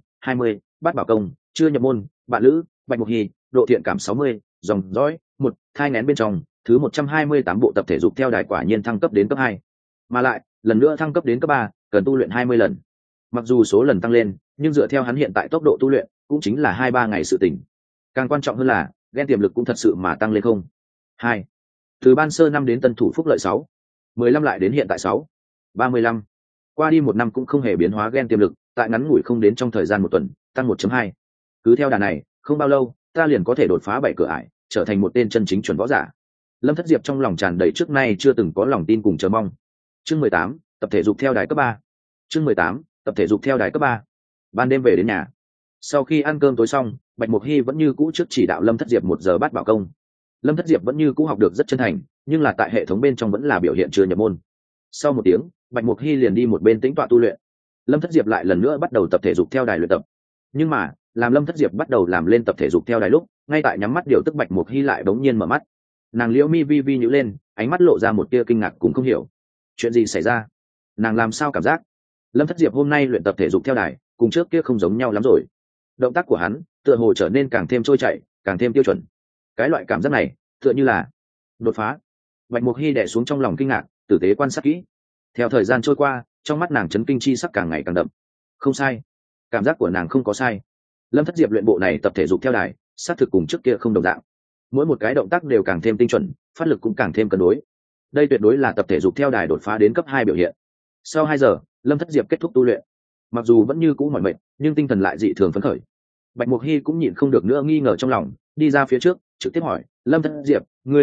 20, bát bảo công, chưa nhập môn, bạn lữ, bạch mục hy, độ thiện cảm 60, dòng dõi, 1, thai nghén bên trong, thứ 128 bộ tập thể dục theo đài quả nhiên thăng cấp đến cấp 2. Mà lại, lần nữa thăng cấp đến cấp 3, cần tu luyện 20 lần. Mặc dù số lần tăng lên, nhưng dựa theo hắn hiện tại tốc độ tu luyện, cũng chính là 2-3 ngày sự tỉnh. Càng quan trọng hơn là, gen tiềm lực cũng thật sự mà tăng lên không. 2. Từ ban sơ 5 đến tân thủ phúc lợi 6, 15 lại đến hiện tại 6, 35. Qua đi 1 năm cũng không hề biến hóa gen tiềm lực, tại ngắn ngủi không đến trong thời gian 1 tuần, tăng 1.2. Cứ theo đà này, không bao lâu, ta liền có thể đột phá 7 cửa ải, trở thành một tên chân chính chuẩn võ giả. Lâm Thất Diệp trong lòng tràn đầy trước nay chưa từng có lòng tin cùng chờ mong. Chương 18, tập thể dục theo đài cấp 3. Chương 18, tập thể dục theo đài cấp 3. Ban đêm về đến nhà. Sau khi ăn cơm tối xong, Bạch Mục Hy vẫn như cũ trước chỉ đạo Lâm Thất Diệp 1 giờ bát bảo công. Lâm Thất Diệp vẫn như cũ học được rất chân thành, nhưng là tại hệ thống bên trong vẫn là biểu hiện chưa nhập môn. Sau 1 tiếng, Bạch Mục Hy liền đi một bên tĩnh tọa tu luyện. Lâm Thất Diệp lại lần nữa bắt đầu tập thể dục theo đài luyện tập. Nhưng mà, làm Lâm Thất Diệp bắt đầu làm lên tập thể dục theo đài lúc, ngay tại nhắm mắt điều tức Bạch Mục Hy lại bỗng nhiên mở mắt. Nàng liễu mi vi vi nhíu lên, ánh mắt lộ ra một tia kinh ngạc cũng không hiểu. Chuyện gì xảy ra? Nàng làm sao cảm giác? Lâm Thất Diệp hôm nay luyện tập thể dục theo đài, cùng trước kia không giống nhau lắm rồi. Động tác của hắn, tựa hồ trở nên càng thêm trôi chảy, càng thêm tiêu chuẩn. Cái loại cảm giác này, tựa như là đột phá. Bạch Mục Hy đè xuống trong lòng kinh ngạc, tử tế quan sát kỹ. Theo thời gian trôi qua, trong mắt nàng chấn kinh chi sắc càng ngày càng đậm. Không sai, cảm giác của nàng không có sai. Lâm Thất Diệp luyện bộ này tập thể dục theo đài, xác thực cùng trước kia không đồng dạng. Mỗi một cái động tác đều càng thêm tinh chuẩn, phát lực cũng càng thêm cân đối. Đây tuyệt đối là tập thể dục theo đài đột phá đến cấp 2 biểu hiện. Sau 2 giờ, Lâm Thất Diệp kết thúc tu luyện. Mặc dù vẫn như cũ mỏi mệt, nhưng tinh thần lại dị thường phấn khởi. Bạch Mục Hy cũng nhịn không được nữa nghi ngờ trong lòng, đi ra phía trước, trực tiếp hỏi, Lâm Thất Diệp,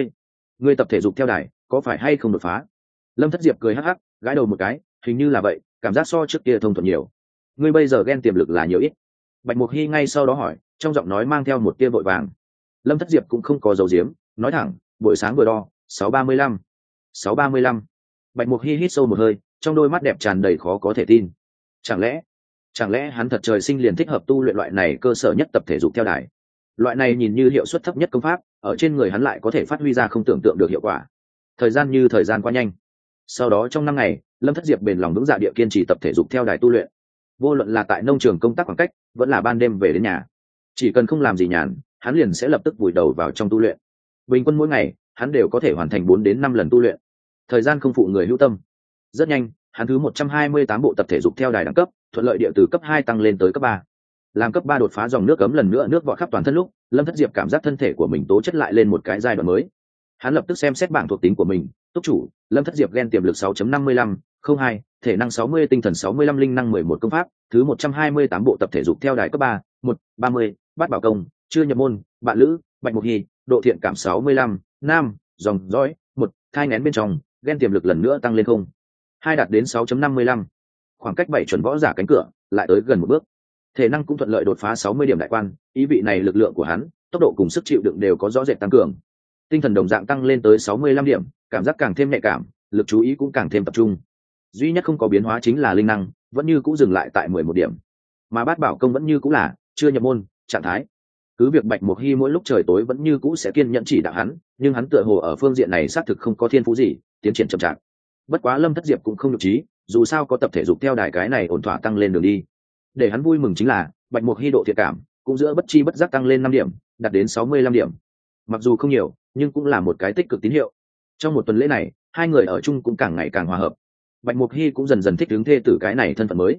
ngươi tập thể dục theo đài, có phải hay không đột phá? Lâm Thất Diệp cười hắc hắc, gãi đầu một cái, hình như là vậy, cảm giác so trước kia thông thuận nhiều. Ngươi bây giờ gen tiềm lực là nhiều ít? Bạch Mục Hy ngay sau đó hỏi, trong giọng nói mang theo một tia vội vàng. Lâm Thất Diệp cũng không có giấu giếm, nói thẳng, buổi sáng vừa đo, 635. 635. Bạch Mục Hy hít sâu một hơi, trong đôi mắt đẹp tràn đầy khó có thể tin. Chẳng lẽ hắn thật trời sinh liền thích hợp tu luyện loại này cơ sở nhất tập thể dục theo đài? Loại này nhìn như hiệu suất thấp nhất công pháp, ở trên người hắn lại có thể phát huy ra không tưởng tượng được hiệu quả. Thời gian qua nhanh. Sau đó trong 5 ngày, Lâm Thất Diệp bền lòng vững dạ địa kiên trì tập thể dục theo đài tu luyện. Vô luận là tại nông trường công tác khoảng cách, vẫn là ban đêm về đến nhà, chỉ cần không làm gì nhàn, hắn liền sẽ lập tức vùi đầu vào trong tu luyện. Bình quân mỗi ngày, hắn đều có thể hoàn thành 4 đến 5 lần tu luyện. Thời gian không phụ người hữu tâm. Rất nhanh, hắn thứ 128 bộ tập thể dục theo đài đẳng cấp, thuận lợi địa từ cấp 2 tăng lên tới cấp 3. Làm cấp 3 đột phá dòng nước cấm lần nữa nước vọt khắp toàn thân lúc, Lâm Thất Diệp cảm giác thân thể của mình tố chất lại lên một cái giai đoạn mới. Hắn lập tức xem xét bảng thuộc tính của mình, túc chủ, Lâm Thất Diệp gen tiềm lực 6.55, 02, thể năng 60, tinh thần 65, linh năng 11 công pháp, thứ 128 bộ tập thể dục theo đài cấp 3, 30, bát bảo công, chưa nhập môn, bạn lữ, Bạch Mục Hy, độ thiện cảm 65, nam, dòng dõi, 1, thai nghén bên trong, gen tiềm lực lần nữa tăng lên không. 2 đạt đến 6.55. Khoảng cách 7 chuẩn võ giả cánh cửa, lại tới gần một bước. Thể năng cũng thuận lợi đột phá 60 điểm đại quan, ý vị này lực lượng của hắn, tốc độ cùng sức chịu đựng đều có rõ rệt tăng cường. Tinh thần đồng dạng tăng lên tới 65 điểm, cảm giác càng thêm nhạy cảm, lực chú ý cũng càng thêm tập trung. Duy nhất không có biến hóa chính là linh năng, vẫn như cũ dừng lại tại 11 điểm. Mà bát bảo công vẫn như cũ là chưa nhập môn trạng thái. Cứ việc Bạch Mục Hy mỗi lúc trời tối vẫn như cũ sẽ kiên nhẫn chỉ đạo hắn, nhưng hắn tựa hồ ở phương diện này xác thực không có thiên phú gì, tiến triển chậm chạp. Bất quá Lâm Thất Diệp cũng không nhục trí, dù sao có tập thể dục theo đài cái này ổn thỏa tăng lên đường đi. Để hắn vui mừng chính là Bạch Mục Hy độ thiện cảm cũng giữa bất chi bất giác tăng lên 5 điểm, đạt đến 65 điểm. Mặc dù không nhiều, nhưng cũng là một cái tích cực tín hiệu. Trong một tuần lễ này, hai người ở chung cũng càng ngày càng hòa hợp. Bạch Mục Hy cũng dần dần thích ứng thê tử cái này thân phận mới.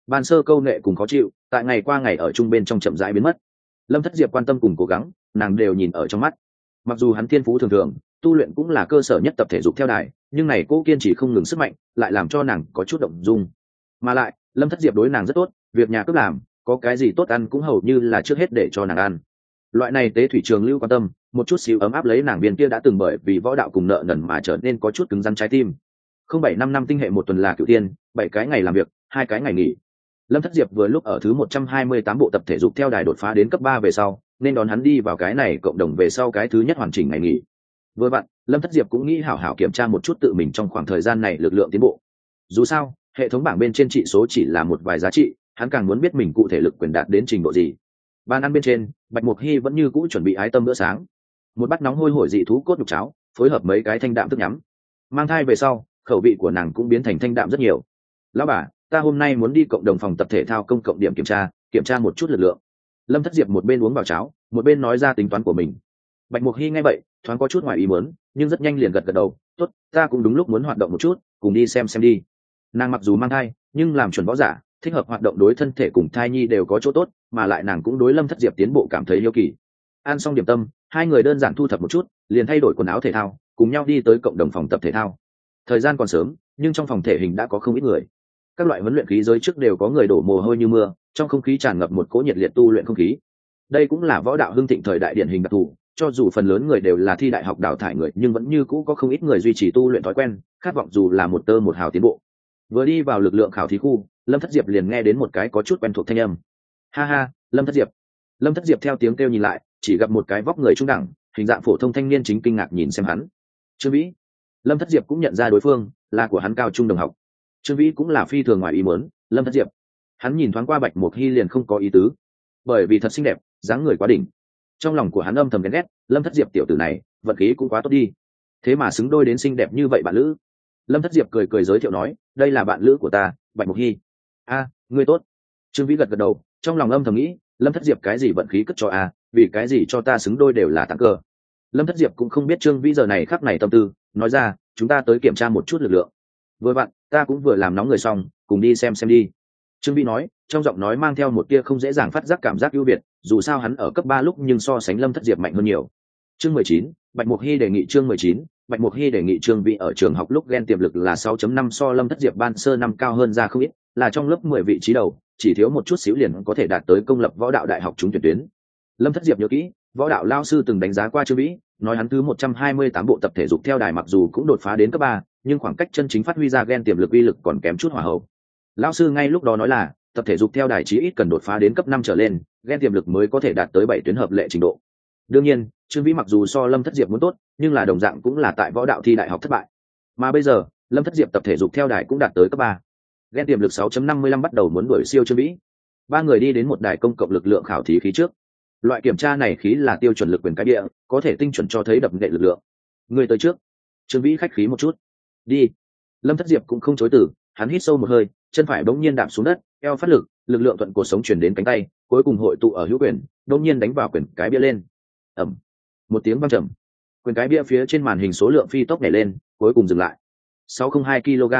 ban sơ câu nệ cùng khó chịu tại ngày qua ngày ở chung bên trong chậm rãi biến mất. Lâm Thất Diệp quan tâm cùng cố gắng nàng đều nhìn ở trong mắt. Mặc dù hắn thiên phú thường thường, tu luyện cũng là cơ sở nhất tập thể dục theo đài, nhưng này cô kiên trì không ngừng sức mạnh lại làm cho nàng có chút động dung. Mà lại Lâm Thất Diệp đối nàng rất tốt, việc nhà cứ làm, có cái gì tốt ăn cũng hầu như là trước hết để cho nàng ăn. Loại này tế thủy trường lưu quan tâm, một chút xíu ấm áp lấy nàng viên kia đã từng bởi vì võ đạo cùng nợ nần mà trở nên có chút cứng rắn trái tim. 0755 tinh hệ một tuần là cửu tiên, 7 cái ngày làm việc, 2 cái ngày nghỉ. Lâm Thất Diệp vừa lúc ở thứ 128 bộ tập thể dục theo đài đột phá đến cấp 3 về sau, nên đón hắn đi vào cái này cộng đồng về sau cái thứ nhất hoàn chỉnh ngày nghỉ. Vừa vặn, Lâm Thất Diệp cũng nghĩ hảo hảo kiểm tra một chút tự mình trong khoảng thời gian này lực lượng tiến bộ. Dù sao, hệ thống bảng bên trên trị số chỉ là một vài giá trị, hắn càng muốn biết mình cụ thể lực quyền đạt đến trình độ gì. Bàn ăn bên trên, Bạch Mục Hy vẫn như cũ chuẩn bị ái tâm bữa sáng. Một bát nóng hôi hổi dị thú cốt nhục cháo, phối hợp mấy cái thanh đạm thức nhắm. Mang thai về sau, khẩu vị của nàng cũng biến thành thanh đạm rất nhiều. Lão bà, ta hôm nay muốn đi cộng đồng phòng tập thể thao công cộng điểm kiểm tra một chút lực lượng. Lâm Thất Diệp một bên uống vào cháo, một bên nói ra tính toán của mình. Bạch Mục Hy nghe vậy, thoáng có chút ngoài ý muốn, nhưng rất nhanh liền gật gật đầu. Tốt, ta cũng đúng lúc muốn hoạt động một chút, cùng đi xem đi. Nàng mặc dù mang thai, nhưng làm chuẩn võ giả, thích hợp hoạt động đối thân thể cùng thai nhi đều có chỗ tốt, mà lại nàng cũng đối Lâm Thất Diệp tiến bộ cảm thấy hiếu kỳ. Ăn xong điểm tâm, hai người đơn giản thu thập một chút, liền thay đổi quần áo thể thao, cùng nhau đi tới cộng đồng phòng tập thể thao. Thời gian còn sớm, nhưng trong phòng thể hình đã có không ít người. Các loại huấn luyện khí giới trước đều có người đổ mồ hôi như mưa, trong không khí tràn ngập một cỗ nhiệt liệt tu luyện không khí. Đây cũng là võ đạo hưng thịnh thời đại điển hình đặc thù, cho dù phần lớn người đều là thi đại học đào thải người, nhưng vẫn như cũ có không ít người duy trì tu luyện thói quen, khát vọng dù là một tơ một hào tiến bộ. Vừa đi vào lực lượng khảo thí khu, Lâm Thất Diệp liền nghe đến một cái có chút quen thuộc thanh âm. Ha ha, Lâm Thất Diệp. Lâm Thất Diệp theo tiếng kêu nhìn lại, chỉ gặp một cái vóc người trung đẳng, hình dạng phổ thông thanh niên chính kinh ngạc nhìn xem hắn. Trương Vĩ. Lâm Thất Diệp cũng nhận ra đối phương là của hắn cao trung đồng học. Trương Vĩ cũng là phi thường ngoài ý muốn. Lâm Thất Diệp. Hắn nhìn thoáng qua Bạch Mục Hy liền không có ý tứ, bởi vì thật xinh đẹp, dáng người quá đỉnh. Trong lòng của hắn âm thầm ghen ghét, Lâm Thất Diệp tiểu tử này vận khí cũng quá tốt đi, thế mà xứng đôi đến xinh đẹp như vậy bạn lữ. Lâm Thất Diệp cười cười giới thiệu nói, đây là bạn lữ của ta, Bạch Mục Hy. A, ngươi tốt. Trương Vĩ gật gật đầu, trong lòng âm thầm nghĩ, Lâm Thất Diệp cái gì vận khí cất cho a, vì cái gì cho ta xứng đôi đều là tặng cờ. Lâm Thất Diệp cũng không biết Trương Vĩ giờ này khắc này tâm tư, nói ra, chúng ta tới kiểm tra một chút lực lượng. Vừa vặn, ta cũng vừa làm nóng người xong, cùng đi xem đi. Trương Vĩ nói, trong giọng nói mang theo một tia không dễ dàng phát giác cảm giác ưu việt, dù sao hắn ở cấp 3 lúc nhưng so sánh Lâm Thất Diệp mạnh hơn nhiều. Chương 19, Bạch Mục Hy đề nghị chương 19, Bạch Mục Hy đề nghị Trương Vĩ ở trường học lúc ghen tiềm lực là 6.5 so Lâm Thất Diệp ban sơ năm cao hơn ra không ít, là trong lớp 10 vị trí đầu, chỉ thiếu một chút xíu liền có thể đạt tới công lập võ đạo đại học trúng tuyển tuyến. Lâm Thất Diệp nhớ kỹ, võ đạo lao sư từng đánh giá qua Trương Vĩ, nói hắn thứ 128 bộ tập thể dục theo đài mặc dù cũng đột phá đến cấp 3, nhưng khoảng cách chân chính phát huy ra ghen tiềm lực uy lực còn kém chút hỏa hậu. Lão sư ngay lúc đó nói là, tập thể dục theo đài chí ít cần đột phá đến cấp 5 trở lên, ghen tiềm lực mới có thể đạt tới 7 tuyến hợp lệ trình độ. Đương nhiên, Trương Vĩ mặc dù so Lâm Thất Diệp muốn tốt, nhưng là đồng dạng cũng là tại võ đạo thi đại học thất bại. Mà bây giờ, Lâm Thất Diệp tập thể dục theo đài cũng đạt tới cấp 3. Ghen tiềm lực 6.55 bắt đầu muốn đuổi siêu Trương Vĩ. Ba người đi đến một đài công cộng lực lượng khảo thí khí trước. Loại kiểm tra này khí là tiêu chuẩn lực quyền cái địa, có thể tinh chuẩn cho thấy đập nệ lực lượng. Người tới trước. Trương Vĩ khách khí một chút. Đi. Lâm Thất Diệp cũng không chối từ, hắn hít sâu một hơi, chân phải bỗng nhiên đạp xuống đất, eo phát lực, lực lượng thuận cột sống chuyển đến cánh tay, cuối cùng hội tụ ở hữu quyền, bỗng nhiên đánh vào quyền cái bia lên. Ầm. Một tiếng vang trầm. Quyền cái bia phía trên màn hình số lượng phi tốc nhảy lên, cuối cùng dừng lại. 602 kg.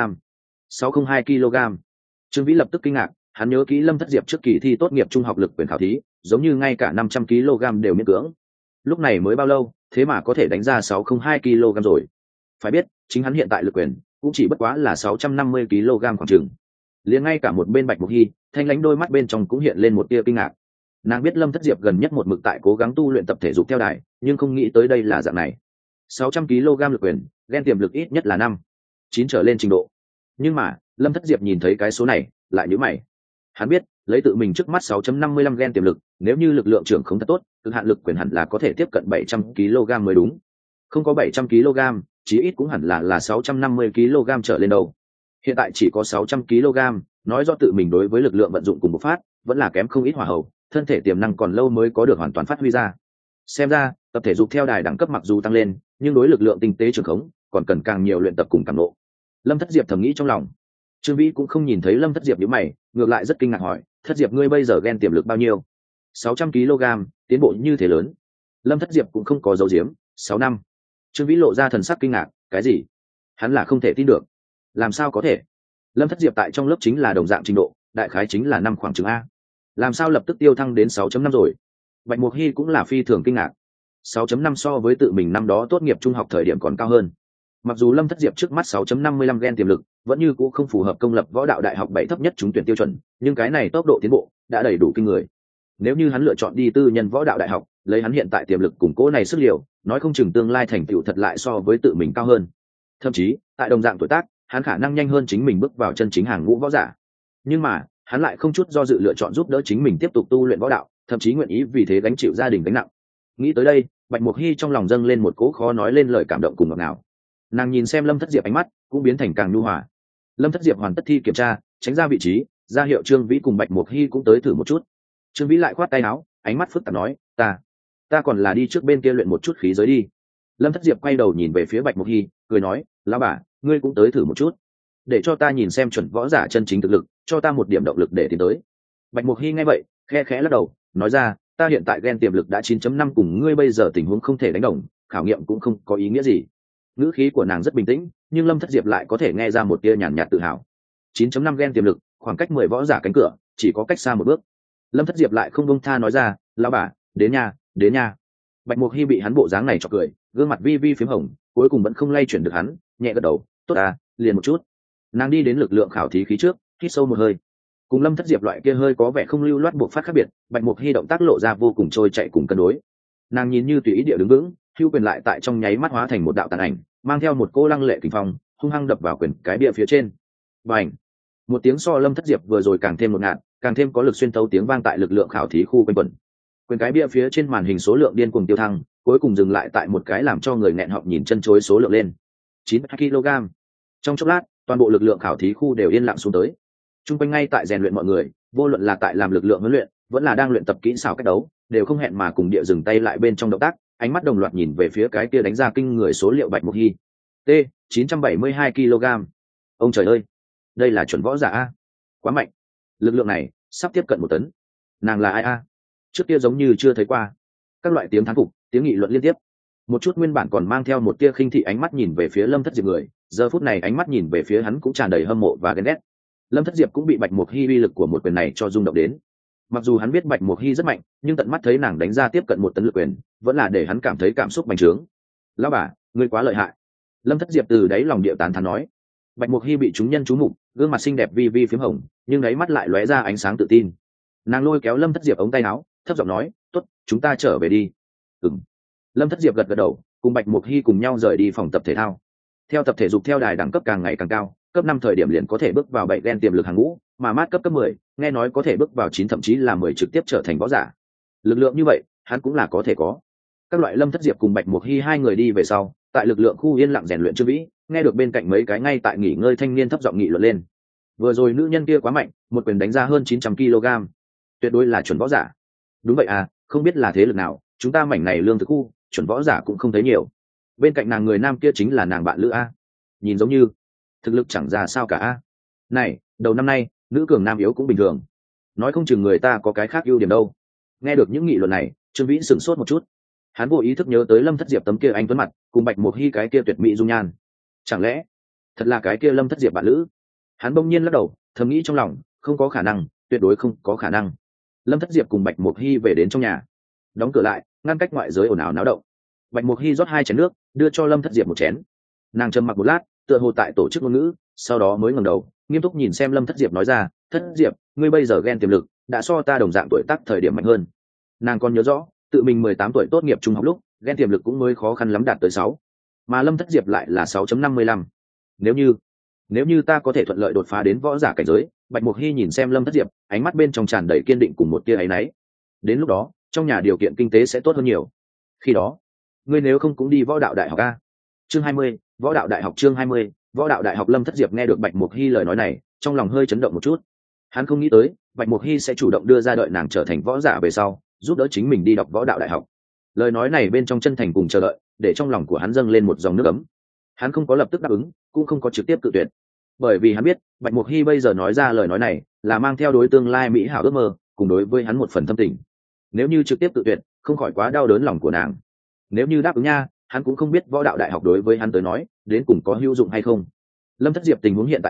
602 kg. Trương Vĩ lập tức kinh ngạc, hắn nhớ kỹ Lâm Thất Diệp trước kỳ thi tốt nghiệp trung học lực quyền khảo thí, giống như ngay cả 500 kg đều miễn cưỡng. Lúc này mới bao lâu, thế mà có thể đánh ra 602 kg rồi. Phải biết, chính hắn hiện tại lực quyền cũng chỉ bất quá là 650 kg khoảng chừng. Liền ngay cả một bên Bạch Mục Hy, thanh lãnh đôi mắt bên trong cũng hiện lên một tia kinh ngạc. Nàng biết Lâm Thất Diệp gần nhất một mực tại cố gắng tu luyện tập thể dục theo đài, nhưng không nghĩ tới đây là dạng này. 600 kg lực quyền, ghen tiềm lực ít nhất là 5-9 trở lên trình độ. Nhưng mà, Lâm Thất Diệp nhìn thấy cái số này, lại nhíu mày. Hắn biết, lấy tự mình trước mắt 6.55 ghen tiềm lực, nếu như lực lượng trưởng không thật tốt, cực hạn lực quyền hẳn là có thể tiếp cận 700 kg mới đúng. Không có 700 kg, chí ít cũng hẳn là 650 kg trở lên đâu. Hiện tại chỉ có 600 kg, nói do tự mình đối với lực lượng vận dụng cùng một phát, vẫn là kém không ít hỏa hậu, thân thể tiềm năng còn lâu mới có được hoàn toàn phát huy ra. Xem ra, tập thể dục theo đài đẳng cấp mặc dù tăng lên, nhưng đối lực lượng tinh tế trường khống, còn cần càng nhiều luyện tập cùng cảm ngộ. Lâm Thất Diệp thầm nghĩ trong lòng. Trương Vĩ cũng không nhìn thấy Lâm Thất Diệp nhíu mày, ngược lại rất kinh ngạc hỏi, Thất Diệp ngươi bây giờ ghen tiềm lực bao nhiêu? 600 kg, tiến bộ như thế lớn. Lâm Thất Diệp cũng không có giấu giếm, 6 năm. Trương Vĩ lộ ra thần sắc kinh ngạc, cái gì? Hắn là không thể tin được. Làm sao có thể? Lâm Thất Diệp tại trong lớp chính là đồng dạng trình độ, đại khái chính là năm khoảng chừng a. Làm sao lập tức tiêu thăng đến 6.5 rồi? Bạch Mục Hy cũng là phi thường kinh ngạc. 6.5 so với tự mình năm đó tốt nghiệp trung học thời điểm còn cao hơn. Mặc dù Lâm Thất Diệp trước mắt 6.55 gen tiềm lực, vẫn như cũ không phù hợp công lập võ đạo đại học 7 thấp nhất trúng tuyển tiêu chuẩn, nhưng cái này tốc độ tiến bộ đã đầy đủ kinh người. Nếu như hắn lựa chọn đi tư nhân võ đạo đại học, lấy hắn hiện tại tiềm lực củng cố này sức liều, nói không chừng tương lai thành tựu thật lại so với tự mình cao hơn. Thậm chí, tại đồng dạng tuổi tác, hắn khả năng nhanh hơn chính mình bước vào chân chính hàng ngũ võ giả. Nhưng mà, hắn lại không chút do dự lựa chọn giúp đỡ chính mình tiếp tục tu luyện võ đạo, thậm chí nguyện ý vì thế gánh chịu gia đình gánh nặng. Nghĩ tới đây, Bạch Mục Hy trong lòng dâng lên một cỗ khó nói lên lời cảm động cùng ngọt ngào. Nàng nhìn xem Lâm Thất Diệp ánh mắt cũng biến thành càng nhu hòa. Lâm Thất Diệp hoàn tất thi kiểm tra, tránh ra vị trí, ra hiệu Trương Vĩ cùng Bạch Mục Hy cũng tới thử một chút. Trương Vĩ lại khoát tay áo, ánh mắt phức tạp nói, ta còn là đi trước bên kia luyện một chút khí giới đi. Lâm Thất Diệp quay đầu nhìn về phía Bạch Mục Hy, cười nói, lão bà, ngươi cũng tới thử một chút, để cho ta nhìn xem chuẩn võ giả chân chính thực lực, cho ta một điểm động lực để tiến tới. Bạch Mục Hy nghe vậy, khe khẽ lắc đầu, nói ra, ta hiện tại gen tiềm lực đã 9.5 cùng ngươi bây giờ tình huống không thể đánh đồng, khảo nghiệm cũng không có ý nghĩa gì. Ngữ khí của nàng rất bình tĩnh, nhưng Lâm Thất Diệp lại có thể nghe ra một tia nhàn nhạt tự hào. 9.5 gen tiềm lực, khoảng cách 10 võ giả cánh cửa, chỉ có cách xa một bước. Lâm Thất Diệp lại không buông tha nói ra, lão bà, đến nha. Bạch Mục Hy bị hắn bộ dáng này chọc cười, gương mặt vi vi phím hồng, cuối cùng vẫn không lay chuyển được hắn, nhẹ gật đầu, tốt à, liền một chút. Nàng đi đến lực lượng khảo thí khí trước, hít sâu một hơi. Cùng Lâm Thất Diệp loại kia hơi có vẻ không lưu loát buộc phát khác biệt, Bạch Mục Hy động tác lộ ra vô cùng trôi chạy cùng cân đối. Nàng nhìn như tùy ý địa đứng vững, hưu quyền lại tại trong nháy mắt hóa thành một đạo tàn ảnh, mang theo một cô lăng lệ kình phong, hung hăng đập vào quyền cái bia phía trên. Bành! Một tiếng so Lâm Thất Diệp vừa rồi càng thêm một ngạt, càng thêm có lực xuyên tấu tiếng vang tại lực lượng khảo thí khu quanh quẩn. Quyền cái bia phía trên màn hình số lượng điên cuồng tiêu thăng, cuối cùng dừng lại tại một cái làm cho người nghẹn họng nhìn chân chối số lượng lên 92 kg. Trong chốc lát, toàn bộ lực lượng khảo thí khu đều yên lặng xuống tới. Trung quanh ngay tại rèn luyện mọi người, vô luận là tại làm lực lượng huấn luyện, vẫn là đang luyện tập kỹ xảo cách đấu, đều không hẹn mà cùng địa dừng tay lại bên trong động tác, ánh mắt đồng loạt nhìn về phía cái kia đánh ra kinh người số liệu Bạch Mục Hy. T 972 kg. Ông trời ơi, đây là chuẩn võ giả a, quá mạnh. Lực lượng này sắp tiếp cận 1 tấn. Nàng là ai a? Trước kia giống như chưa thấy qua. Các loại tiếng thán phục, tiếng nghị luận liên tiếp. Một chút nguyên bản còn mang theo một tia khinh thị ánh mắt nhìn về phía Lâm Thất Diệp người, giờ phút này ánh mắt nhìn về phía hắn cũng tràn đầy hâm mộ và ghen ghét. Lâm Thất Diệp cũng bị Bạch Mục Hy uy lực của một quyền này cho rung động đến. Mặc dù hắn biết Bạch Mục Hy rất mạnh, nhưng tận mắt thấy nàng đánh ra tiếp cận 1 tấn lực quyền, vẫn là để hắn cảm thấy cảm xúc bành trướng. Lão bà, ngươi quá lợi hại. Lâm Thất Diệp từ đáy lòng địa tán thán nói. Bạch Mục Hy bị chúng nhân chú mục, gương mặt xinh đẹp vi vi phím hồng, nhưng đáy mắt lại lóe ra ánh sáng tự tin. Nàng lôi kéo Lâm Thất Diệp ống tay áo, thấp giọng nói, tốt, chúng ta trở về đi. Ừm. Lâm Thất Diệp gật gật đầu, cùng Bạch Mục Hy cùng nhau rời đi phòng tập thể thao. Theo tập thể dục theo đài đẳng cấp càng ngày càng cao, cấp 5 thời điểm liền có thể bước vào 7 gen tiềm lực hàng ngũ, mà mát cấp 10, nghe nói có thể bước vào 9 thậm chí là 10 trực tiếp trở thành võ giả. Lực lượng như vậy, hắn cũng là có thể có. Các loại Lâm Thất Diệp cùng Bạch Mục Hy hai người đi về sau, tại lực lượng khu yên lặng rèn luyện Trương Vĩ, nghe được bên cạnh mấy cái ngay tại nghỉ ngơi thanh niên thấp giọng nghị luận lên. Vừa rồi nữ nhân kia quá mạnh, một quyền đánh ra hơn 900 kg, tuyệt đối là chuẩn võ giả. Đúng vậy à, không biết là thế lực nào, chúng ta mảnh này lương thực khu, chuẩn võ giả cũng không thấy nhiều. Bên cạnh nàng người nam kia chính là nàng bạn lữ a, nhìn giống như thực lực chẳng ra sao cả a. Này, đầu năm nay nữ cường nam yếu cũng bình thường, nói không chừng người ta có cái khác ưu điểm đâu. Nghe được những nghị luận này, Trương Vĩ sửng sốt một chút. Hắn vô ý thức nhớ tới Lâm Thất Diệp tấm kia anh tuấn mặt, cùng Bạch Mục Hy cái kia tuyệt mỹ dung nhan. Chẳng lẽ thật là cái kia Lâm Thất Diệp bạn lữ? Hắn bỗng nhiên lắc đầu, thầm nghĩ trong lòng, không có khả năng, tuyệt đối không có khả năng. Lâm Thất Diệp cùng Bạch Mục Hy về đến trong nhà, đóng cửa lại, ngăn cách ngoại giới ồn ào náo động. Bạch Mục Hy rót 2 chén nước, đưa cho Lâm Thất Diệp một chén. Nàng trầm mặc một lát, tựa hồ tại tổ chức ngôn ngữ, sau đó mới ngẩng đầu, nghiêm túc nhìn xem Lâm Thất Diệp nói ra, "Thất Diệp, ngươi bây giờ gen tiềm lực đã so ta đồng dạng tuổi tác thời điểm mạnh hơn." Nàng còn nhớ rõ, tự mình 18 tuổi tốt nghiệp trung học lúc, gen tiềm lực cũng mới khó khăn lắm đạt tới 6, mà Lâm Thất Diệp lại là 6.55. Nếu như ta có thể thuận lợi đột phá đến võ giả cảnh giới. Bạch Mục Hy nhìn xem Lâm Thất Diệp, ánh mắt bên trong tràn đầy kiên định cùng một tia áy náy. Đến lúc đó, trong nhà điều kiện kinh tế sẽ tốt hơn nhiều. Khi đó, ngươi nếu không cũng đi võ đạo đại học a? Chương 20, võ đạo đại học. Chương 20, võ đạo đại học. Lâm Thất Diệp nghe được Bạch Mục Hy lời nói này, trong lòng hơi chấn động một chút. Hắn không nghĩ tới, Bạch Mục Hy sẽ chủ động đưa ra đợi nàng trở thành võ giả về sau, giúp đỡ chính mình đi đọc võ đạo đại học. Lời nói này bên trong chân thành cùng chờ đợi, để trong lòng của hắn dâng lên một dòng nước ấm. Hắn không có lập tức đáp ứng, cũng không có trực tiếp cự tuyệt, bởi vì hắn biết Bạch Mục Hy bây giờ nói ra lời nói này là mang theo đối tương lai mỹ hảo ước mơ, cùng đối với hắn một phần thâm tình. Nếu như trực tiếp cự tuyệt, không khỏi quá đau đớn lòng của nàng. Nếu như đáp ứng nha, hắn cũng không biết võ đạo đại học đối với hắn tới nói đến cùng có hữu dụng hay không. Lâm Thất Diệp tình huống hiện tại là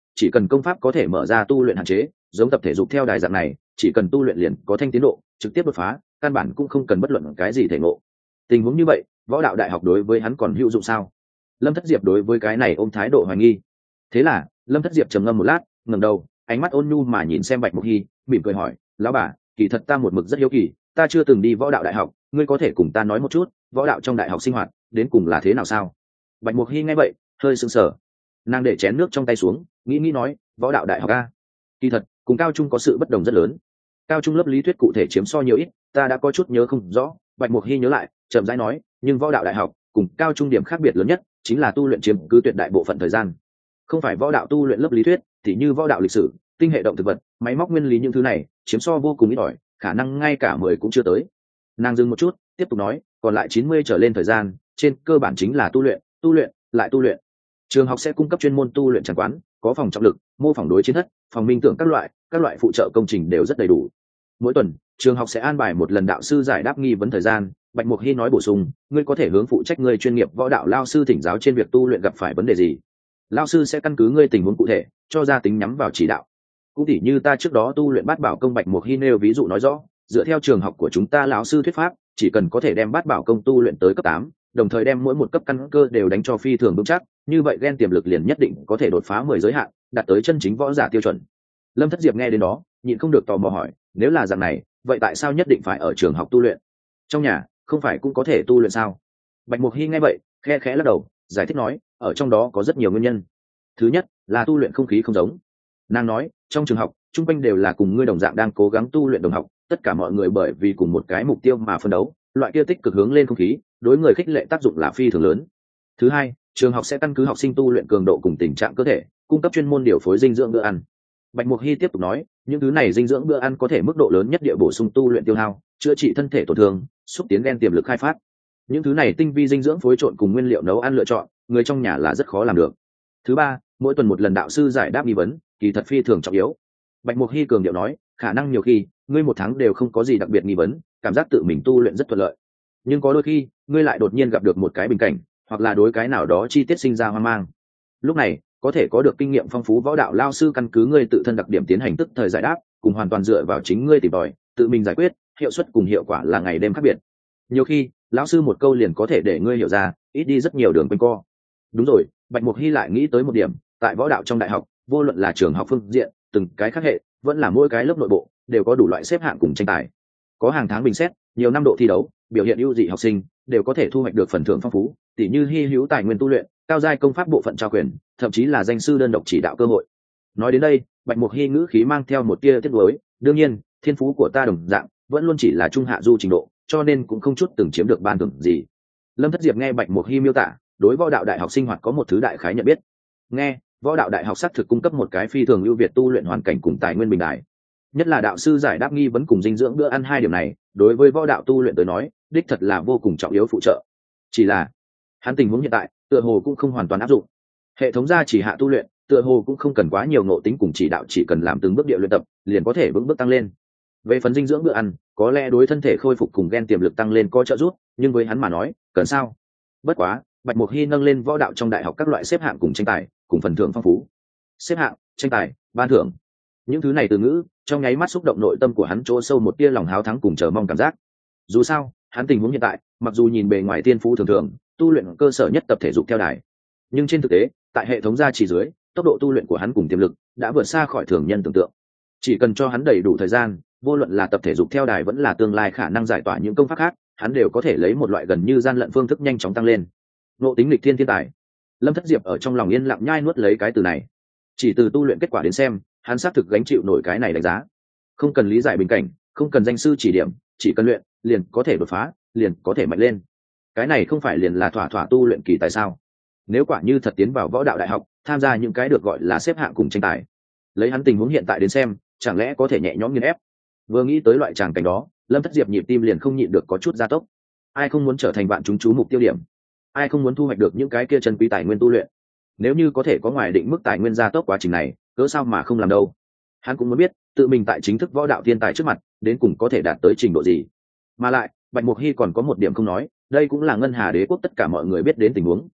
chỉ cần công pháp có thể mở ra tu luyện hạn chế, giống tập thể dục theo đài dạng này, chỉ cần tu luyện liền có thanh tiến độ, trực tiếp đột phá, căn bản cũng không cần bất luận cái gì thể ngộ. Tình huống như vậy, võ đạo đại học đối với hắn còn hữu dụng sao? Lâm Thất Diệp đối với cái này ôm thái độ hoài nghi. Thế là Lâm Thất Diệp trầm ngâm một lát, ngẩng đầu, ánh mắt ôn nhu mà nhìn xem Bạch Mục Hy, mỉm cười hỏi, lão bà, kỳ thật ta một mực rất hiếu kỳ, ta chưa từng đi võ đạo đại học, ngươi có thể cùng ta nói một chút võ đạo trong đại học sinh hoạt đến cùng là thế nào sao? Bạch Mục Hy nghe vậy hơi sững sờ, nàng để chén nước trong tay xuống, nghĩ nói, võ đạo đại học a, kỳ thật cùng cao trung có sự bất đồng rất lớn. Cao trung lớp lý thuyết cụ thể chiếm so nhiều ít, ta đã có chút nhớ không rõ. Bạch Mục Hy nhớ lại, chậm rãi nói, nhưng võ đạo đại học cùng cao trung điểm khác biệt lớn nhất chính là tu luyện chiếm cứ tuyệt đại bộ phận thời gian. Không phải võ đạo tu luyện lớp lý thuyết, thì như võ đạo lịch sử, tinh hệ động thực vật, máy móc nguyên lý những thứ này chiếm so vô cùng ít ỏi, khả năng ngay cả 10 cũng chưa tới. Nàng dừng một chút, tiếp tục nói, còn lại 90 trở lên thời gian trên cơ bản chính là tu luyện, tu luyện lại tu luyện. Trường học sẽ cung cấp chuyên môn tu luyện tràng quán, có phòng trọng lực, mô phỏng đối chiến thất, phòng minh tưởng các loại phụ trợ công trình đều rất đầy đủ. Mỗi tuần trường học sẽ an bài một lần đạo sư giải đáp nghi vấn thời gian. Bạch Mục Hy nói bổ sung, ngươi có thể hướng phụ trách ngươi chuyên nghiệp võ đạo lao sư thỉnh giáo trên việc tu luyện gặp phải vấn đề gì, lao sư sẽ căn cứ ngươi tình huống cụ thể cho ra tính nhắm vào chỉ đạo. Cũng tỉ như ta trước đó tu luyện bát bảo công, Bạch Mục Hy nêu ví dụ nói rõ, dựa theo trường học của chúng ta lão sư thuyết pháp, chỉ cần có thể đem bát bảo công tu luyện tới cấp 8, đồng thời đem mỗi một cấp căn cơ đều đánh cho phi thường vững chắc, như vậy gen tiềm lực liền nhất định có thể đột phá 10 giới hạn, đạt tới chân chính võ giả tiêu chuẩn. Lâm Thất Diệp nghe đến đó, nhịn không được tò mò hỏi, nếu là dạng này, vậy tại sao nhất định phải ở trường học tu luyện? Trong nhà không phải cũng có thể tu luyện sao? Bạch Mục Hy nghe vậy, khe khẽ lắc đầu, giải thích nói, ở trong đó có rất nhiều nguyên nhân. Thứ nhất là tu luyện không khí không giống. Nàng nói, trong trường học chung quanh đều là cùng ngươi đồng dạng đang cố gắng tu luyện đồng học, tất cả mọi người bởi vì cùng một cái mục tiêu mà phân đấu, loại kia tích cực hướng lên không khí đối người khích lệ tác dụng là phi thường lớn. Thứ hai, trường học sẽ căn cứ học sinh tu luyện cường độ cùng tình trạng cơ thể, cung cấp chuyên môn điều phối dinh dưỡng bữa ăn. Bạch Mục Hy tiếp tục nói, những thứ này dinh dưỡng bữa ăn có thể mức độ lớn nhất địa bổ sung tu luyện tiêu hao, chữa trị thân thể tổn thương, xúc tiến gen tiềm lực khai phát. Những thứ này tinh vi dinh dưỡng phối trộn cùng nguyên liệu nấu ăn lựa chọn, người trong nhà là rất khó làm được. Thứ ba, mỗi tuần một lần đạo sư giải đáp nghi vấn, kỳ thật phi thường trọng yếu. Bạch Mục Hy cường điệu nói, khả năng nhiều khi ngươi một tháng đều không có gì đặc biệt nghi vấn, cảm giác tự mình tu luyện rất thuận lợi, nhưng có đôi khi ngươi lại đột nhiên gặp được một cái bình cảnh, hoặc là đối cái nào đó chi tiết sinh ra hoang mang. Lúc này có thể có được kinh nghiệm phong phú võ đạo lao sư căn cứ ngươi tự thân đặc điểm tiến hành tức thời giải đáp, cùng hoàn toàn dựa vào chính ngươi tìm tòi tự mình giải quyết, hiệu suất cùng hiệu quả là ngày đêm khác biệt. Nhiều khi lão sư một câu liền có thể để ngươi hiểu ra ít đi rất nhiều đường quanh co. Đúng rồi, Bạch Mục Hy lại nghĩ tới một điểm, tại võ đạo trong đại học, vô luận là trường học phương diện, từng cái khác hệ, vẫn là mỗi cái lớp nội bộ, đều có đủ loại xếp hạng cùng tranh tài. Có hàng tháng bình xét, nhiều năm độ thi đấu, biểu hiện ưu dị học sinh đều có thể thu hoạch được phần thưởng phong phú, tỉ như hy hữu tài nguyên tu luyện, cao giai công pháp bộ phận trao quyền, thậm chí là danh sư đơn độc chỉ đạo cơ hội. Nói đến đây, Bạch Mục Hy ngữ khí mang theo một tia tiếc nuối, đương nhiên, thiên phú của ta đồng dạng vẫn luôn chỉ là trung hạ du trình độ, cho nên cũng không chút từng chiếm được ban thưởng gì. Lâm Thất Diệp nghe Bạch Mục Hy miêu tả, đối võ đạo đại học sinh hoạt có một thứ đại khái nhận biết. Nghe, võ đạo đại học xác thực cung cấp một cái phi thường ưu việt tu luyện hoàn cảnh cùng tài nguyên bình đại. Nhất là đạo sư giải đáp nghi vấn cùng dinh dưỡng bữa ăn hai điểm này, đối với võ đạo tu luyện tới nói, đích thật là vô cùng trọng yếu phụ trợ. Chỉ là, hắn tình huống hiện tại, tựa hồ cũng không hoàn toàn áp dụng. Hệ thống gia chỉ hạ tu luyện, tựa hồ cũng không cần quá nhiều ngộ tính cùng chỉ đạo, chỉ cần làm từng bước địa luyện tập, liền có thể vững bước tăng lên. Về phần dinh dưỡng bữa ăn, có lẽ đối thân thể khôi phục cùng gen tiềm lực tăng lên có trợ giúp, nhưng với hắn mà nói, cần sao? Bất quá, Bạch Mục Hy nâng lên võ đạo trong đại học các loại xếp hạng cùng tranh tài, cùng phần thưởng phong phú. Xếp hạng, tranh tài, ban thưởng. Những thứ này từ ngữ, trong nháy mắt xúc động nội tâm của hắn chỗ sâu một tia lòng háo thắng cùng chờ mong cảm giác. Dù sao, hắn tình huống hiện tại, mặc dù nhìn bề ngoài tiên phú thường thường, tu luyện cơ sở nhất tập thể dục theo đài, nhưng trên thực tế, tại hệ thống gia chỉ dưới, tốc độ tu luyện của hắn cùng tiềm lực đã vượt xa khỏi thường nhân tưởng tượng. Chỉ cần cho hắn đầy đủ thời gian, vô luận là tập thể dục theo đài vẫn là tương lai khả năng giải tỏa những công pháp khác, hắn đều có thể lấy một loại gần như gian lận phương thức nhanh chóng tăng lên. Ngộ tính lịch thiên thiên tài. Lâm Thất Diệp ở trong lòng yên lặng nhai nuốt lấy cái từ này. Chỉ từ tu luyện kết quả đến xem, hắn xác thực gánh chịu nổi cái này đánh giá. Không cần lý giải bình cảnh, không cần danh sư chỉ điểm, chỉ cần luyện, liền có thể đột phá, liền có thể mạnh lên. Cái này không phải liền là thỏa thỏa tu luyện kỳ tài sao? Nếu quả như thật tiến vào võ đạo đại học, tham gia những cái được gọi là xếp hạng cùng tranh tài, lấy hắn tình huống hiện tại đến xem, chẳng lẽ có thể nhẹ nhõm nghiền ép? Vừa nghĩ tới loại tràng cảnh đó, Lâm Thất Diệp nhịp tim liền không nhịn được có chút gia tốc. Ai không muốn trở thành bạn chúng chú mục tiêu điểm? Ai không muốn thu hoạch được những cái kia chân quý tài nguyên tu luyện? Nếu như có thể có ngoài định mức tài nguyên gia tốc quá trình này, cớ sao mà không làm đâu? Hắn cũng muốn biết, tự mình tại chính thức võ đạo thiên tài trước mặt, đến cùng có thể đạt tới trình độ gì. Mà lại, Bạch Mục Hy còn có một điểm không nói, đây cũng là Ngân Hà Đế quốc tất cả mọi người biết đến tình huống.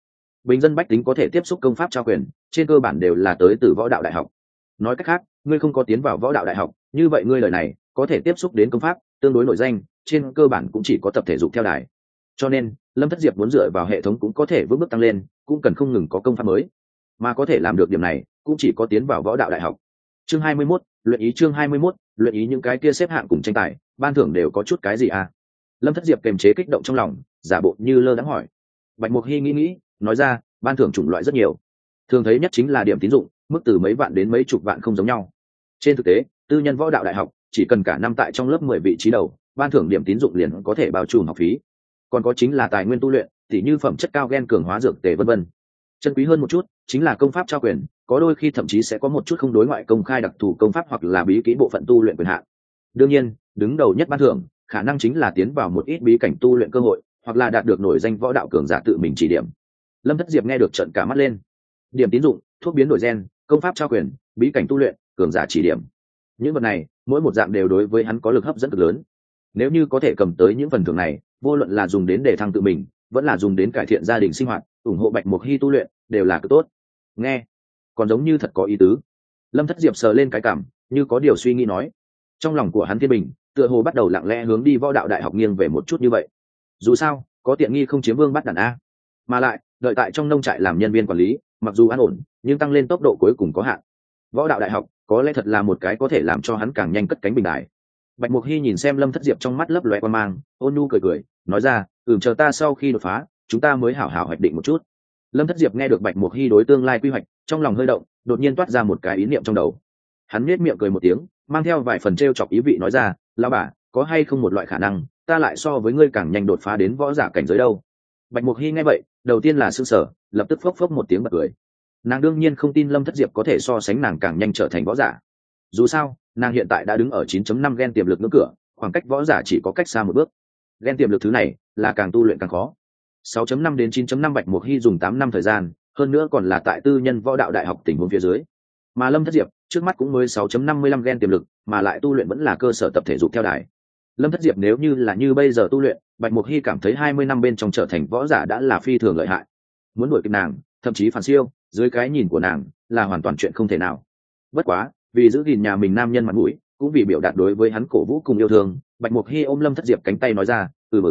bình dân bách tính có thể tiếp xúc công pháp trao quyền trên cơ bản đều là tới từ võ đạo đại học. Nói cách khác, ngươi không có tiến vào võ đạo đại học, như vậy ngươi lời này có thể tiếp xúc đến công pháp tương đối nổi danh, trên cơ bản cũng chỉ có tập thể dục theo đài. Cho nên Lâm Thất Diệp muốn dựa vào hệ thống cũng có thể vững bước tăng lên, cũng cần không ngừng có công pháp mới, mà có thể làm được điểm này cũng chỉ có tiến vào võ đạo đại học. Chương 21, luyện ý. Chương 21, luyện ý. Những cái kia xếp hạng cùng tranh tài ban thưởng đều có chút cái gì à? Lâm Thất Diệp kềm chế kích động trong lòng, giả bộ như lơ đãng hỏi. Bạch Mục Hy nghĩ nói ra, ban thưởng chủng loại rất nhiều, thường thấy nhất chính là điểm tín dụng, mức từ mấy vạn đến mấy chục vạn không giống nhau. Trên thực tế, tư nhân võ đạo đại học chỉ cần cả năm tại trong lớp 10 vị trí đầu, ban thưởng điểm tín dụng liền có thể bao trùm học phí. Còn có chính là tài nguyên tu luyện, tỉ như phẩm chất cao gen cường hóa dược tề vân vân. Chân quý hơn một chút chính là công pháp trao quyền, có đôi khi thậm chí sẽ có một chút không đối ngoại công khai đặc thù công pháp hoặc là bí kỹ bộ phận tu luyện quyền hạn. Đương nhiên, đứng đầu nhất ban thưởng khả năng chính là tiến vào một ít bí cảnh tu luyện cơ hội, hoặc là đạt được nổi danh võ đạo cường giả tự mình chỉ điểm. Lâm Thất Diệp nghe được trợn cả mắt lên. Điểm tín dụng, thuốc biến đổi gen, công pháp trao quyền, bí cảnh tu luyện, cường giả chỉ điểm, những vật này mỗi một dạng đều đối với hắn có lực hấp dẫn cực lớn. Nếu như có thể cầm tới những phần thưởng này, vô luận là dùng đến để thăng tự mình, vẫn là dùng đến cải thiện gia đình sinh hoạt, ủng hộ Bạch Mục Hy tu luyện, đều là cực tốt. Nghe còn giống như thật có ý tứ. Lâm Thất Diệp sờ lên cái cảm, như có điều suy nghĩ nói. Trong lòng của hắn thiên bình tựa hồ bắt đầu lặng lẽ hướng đi võ đạo đại học nghiêng về một chút như vậy. Dù sao có tiện nghi không chiếm vương bắt đàn a, mà lại đợi tại trong nông trại làm nhân viên quản lý, mặc dù an ổn nhưng tăng lên tốc độ cuối cùng có hạn. Võ đạo đại học có lẽ thật là một cái có thể làm cho hắn càng nhanh cất cánh bình đại. Bạch Mục Hy nhìn xem Lâm Thất Diệp trong mắt lấp lóe quan mang, ôn nhu cười nói ra, chờ ta sau khi đột phá chúng ta mới hảo hảo hoạch định một chút. Lâm Thất Diệp nghe được Bạch Mục Hy đối tương lai quy hoạch, trong lòng hơi động, đột nhiên toát ra một cái ý niệm trong đầu. Hắn nhếch miệng cười một tiếng, mang theo vài phần trêu chọc ý vị nói ra, lão bà, có hay không một loại khả năng ta lại so với ngươi càng nhanh đột phá đến võ giả cảnh giới đâu? Bạch Mục Hy nghe vậy đầu tiên là sửng sở, lập tức phốc phốc một tiếng bật cười. Nàng đương nhiên không tin Lâm Thất Diệp có thể so sánh nàng càng nhanh trở thành võ giả. Dù sao nàng hiện tại đã đứng ở 9.5 gen tiềm lực ngưỡng cửa, khoảng cách võ giả chỉ có cách xa một bước. Gen tiềm lực thứ này là càng tu luyện càng khó. 6.5 đến 9.5 Bạch Mục Hy dùng 8 năm thời gian, hơn nữa còn là tại tư nhân võ đạo đại học tình huống phía dưới. Mà Lâm Thất Diệp trước mắt cũng mới 6.55 gen tiềm lực, mà lại tu luyện vẫn là cơ sở tập thể dục theo đài. Lâm Thất Diệp nếu như là như bây giờ tu luyện, Bạch Mục Hy cảm thấy 20 năm bên trong trở thành võ giả đã là phi thường lợi hại. Muốn đuổi kịp nàng, thậm chí phản siêu, dưới cái nhìn của nàng là hoàn toàn chuyện không thể nào. Bất quá vì giữ gìn nhà mình nam nhân mặt mũi, cũng vì biểu đạt đối với hắn cổ vũ cùng yêu thương, Bạch Mục Hy ôm Lâm Thất Diệp cánh tay nói ra,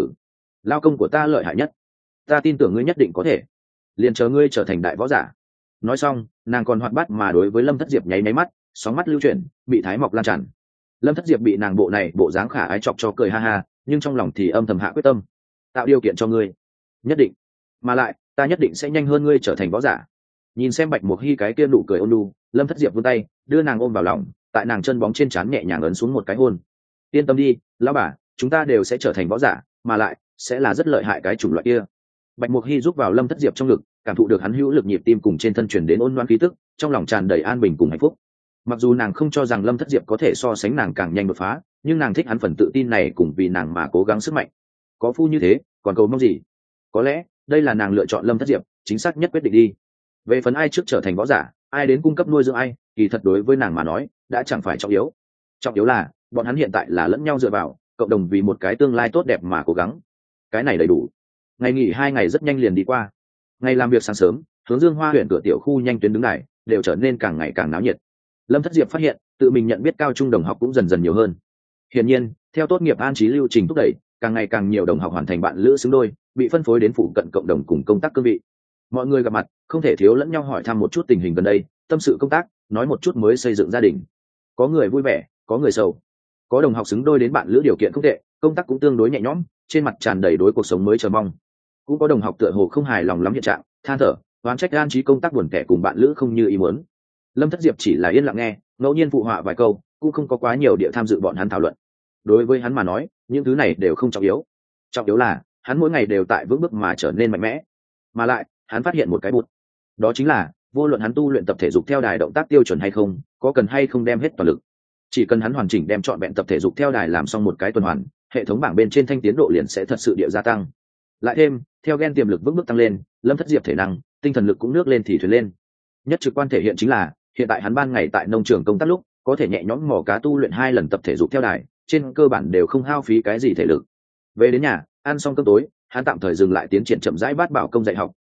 lao công của ta lợi hại nhất, ta tin tưởng ngươi nhất định có thể, liền chờ ngươi trở thành đại võ giả. Nói xong nàng còn hoạt bát mà đối với Lâm Thất Diệp nháy máy mắt, sóng mắt lưu chuyển, bị thái mọc lan tràn. Lâm Thất Diệp bị nàng bộ này bộ dáng khả ái chọc cho cười ha ha, nhưng trong lòng thì âm thầm hạ quyết tâm, tạo điều kiện cho ngươi, nhất định, mà lại ta nhất định sẽ nhanh hơn ngươi trở thành võ giả. Nhìn xem Bạch Mục Hy cái kia nụ cười ôn nhu, Lâm Thất Diệp vươn tay đưa nàng ôm vào lòng, tại nàng chân bóng trên trán nhẹ nhàng ấn xuống một cái hôn. Yên tâm đi lão bà, chúng ta đều sẽ trở thành võ giả, mà lại sẽ là rất lợi hại cái chủng loại kia. Bạch Mục Hy giúp vào Lâm Thất Diệp trong ngực, cảm thụ được hắn hữu lực nhịp tim cùng trên thân truyền đến ôn loan khí tức, trong lòng tràn đầy an bình cùng hạnh phúc. Mặc dù nàng không cho rằng Lâm Thất Diệp có thể so sánh nàng càng nhanh đột phá, nhưng nàng thích hắn phần tự tin này cùng vì nàng mà cố gắng sức mạnh. Có phu như thế còn cầu mong gì? Có lẽ đây là nàng lựa chọn Lâm Thất Diệp chính xác nhất quyết định đi. Về phần ai trước trở thành võ giả, ai đến cung cấp nuôi dưỡng ai, kỳ thật đối với nàng mà nói đã chẳng phải trọng yếu. Trọng yếu là bọn hắn hiện tại là lẫn nhau dựa vào, cộng đồng vì một cái tương lai tốt đẹp mà cố gắng. Cái này đầy đủ. Ngày nghỉ 2 ngày rất nhanh liền đi qua. Ngày làm việc sáng sớm, hướng Dương Hoa huyện cửa tiểu khu nhanh tuyến đứng này đều trở nên càng ngày càng náo nhiệt. Lâm Thất Diệp phát hiện tự mình nhận biết cao trung đồng học cũng dần dần nhiều hơn. Hiển nhiên theo tốt nghiệp an trí lưu trình thúc đẩy, càng ngày càng nhiều đồng học hoàn thành bạn lữ xứng đôi, bị phân phối đến phụ cận cộng đồng cùng công tác cương vị. Mọi người gặp mặt không thể thiếu lẫn nhau hỏi thăm một chút tình hình gần đây, tâm sự công tác, nói một chút mới xây dựng gia đình. Có người vui vẻ, có người sầu. Có đồng học xứng đôi đến bạn lữ điều kiện không tệ, công tác cũng tương đối nhẹ nhõm, trên mặt tràn đầy đối cuộc sống mới chờ mong. Cũng có đồng học tựa hồ không hài lòng lắm hiện trạng, than thở, oán trách an trí công tác buồn tẻ cùng bạn lữ không như ý muốn. Lâm Thất Diệp chỉ là yên lặng nghe, ngẫu nhiên phụ họa vài câu, cũng không có quá nhiều địa tham dự bọn hắn thảo luận. Đối với hắn mà nói, những thứ này đều không trọng yếu. Trọng yếu là hắn mỗi ngày đều tại vững bước mà trở nên mạnh mẽ. Mà lại hắn phát hiện một cái bụt, đó chính là vô luận hắn tu luyện tập thể dục theo đài động tác tiêu chuẩn hay không, có cần hay không đem hết toàn lực, chỉ cần hắn hoàn chỉnh đem trọn vẹn tập thể dục theo đài làm xong một cái tuần hoàn, hệ thống bảng bên trên thanh tiến độ liền sẽ thật sự địa gia tăng. Lại thêm theo gen tiềm lực vững bước tăng lên, Lâm Thất Diệp thể năng, tinh thần lực cũng nước lên thì thuyền lên. Nhất trực quan thể hiện chính là hiện tại hắn ban ngày tại nông trường công tác lúc có thể nhẹ nhõm mò cá tu luyện 2 lần tập thể dục theo đài, trên cơ bản đều không hao phí cái gì thể lực. Về đến nhà ăn xong cơm tối, hắn tạm thời dừng lại tiến triển chậm rãi bát bảo công dạy học,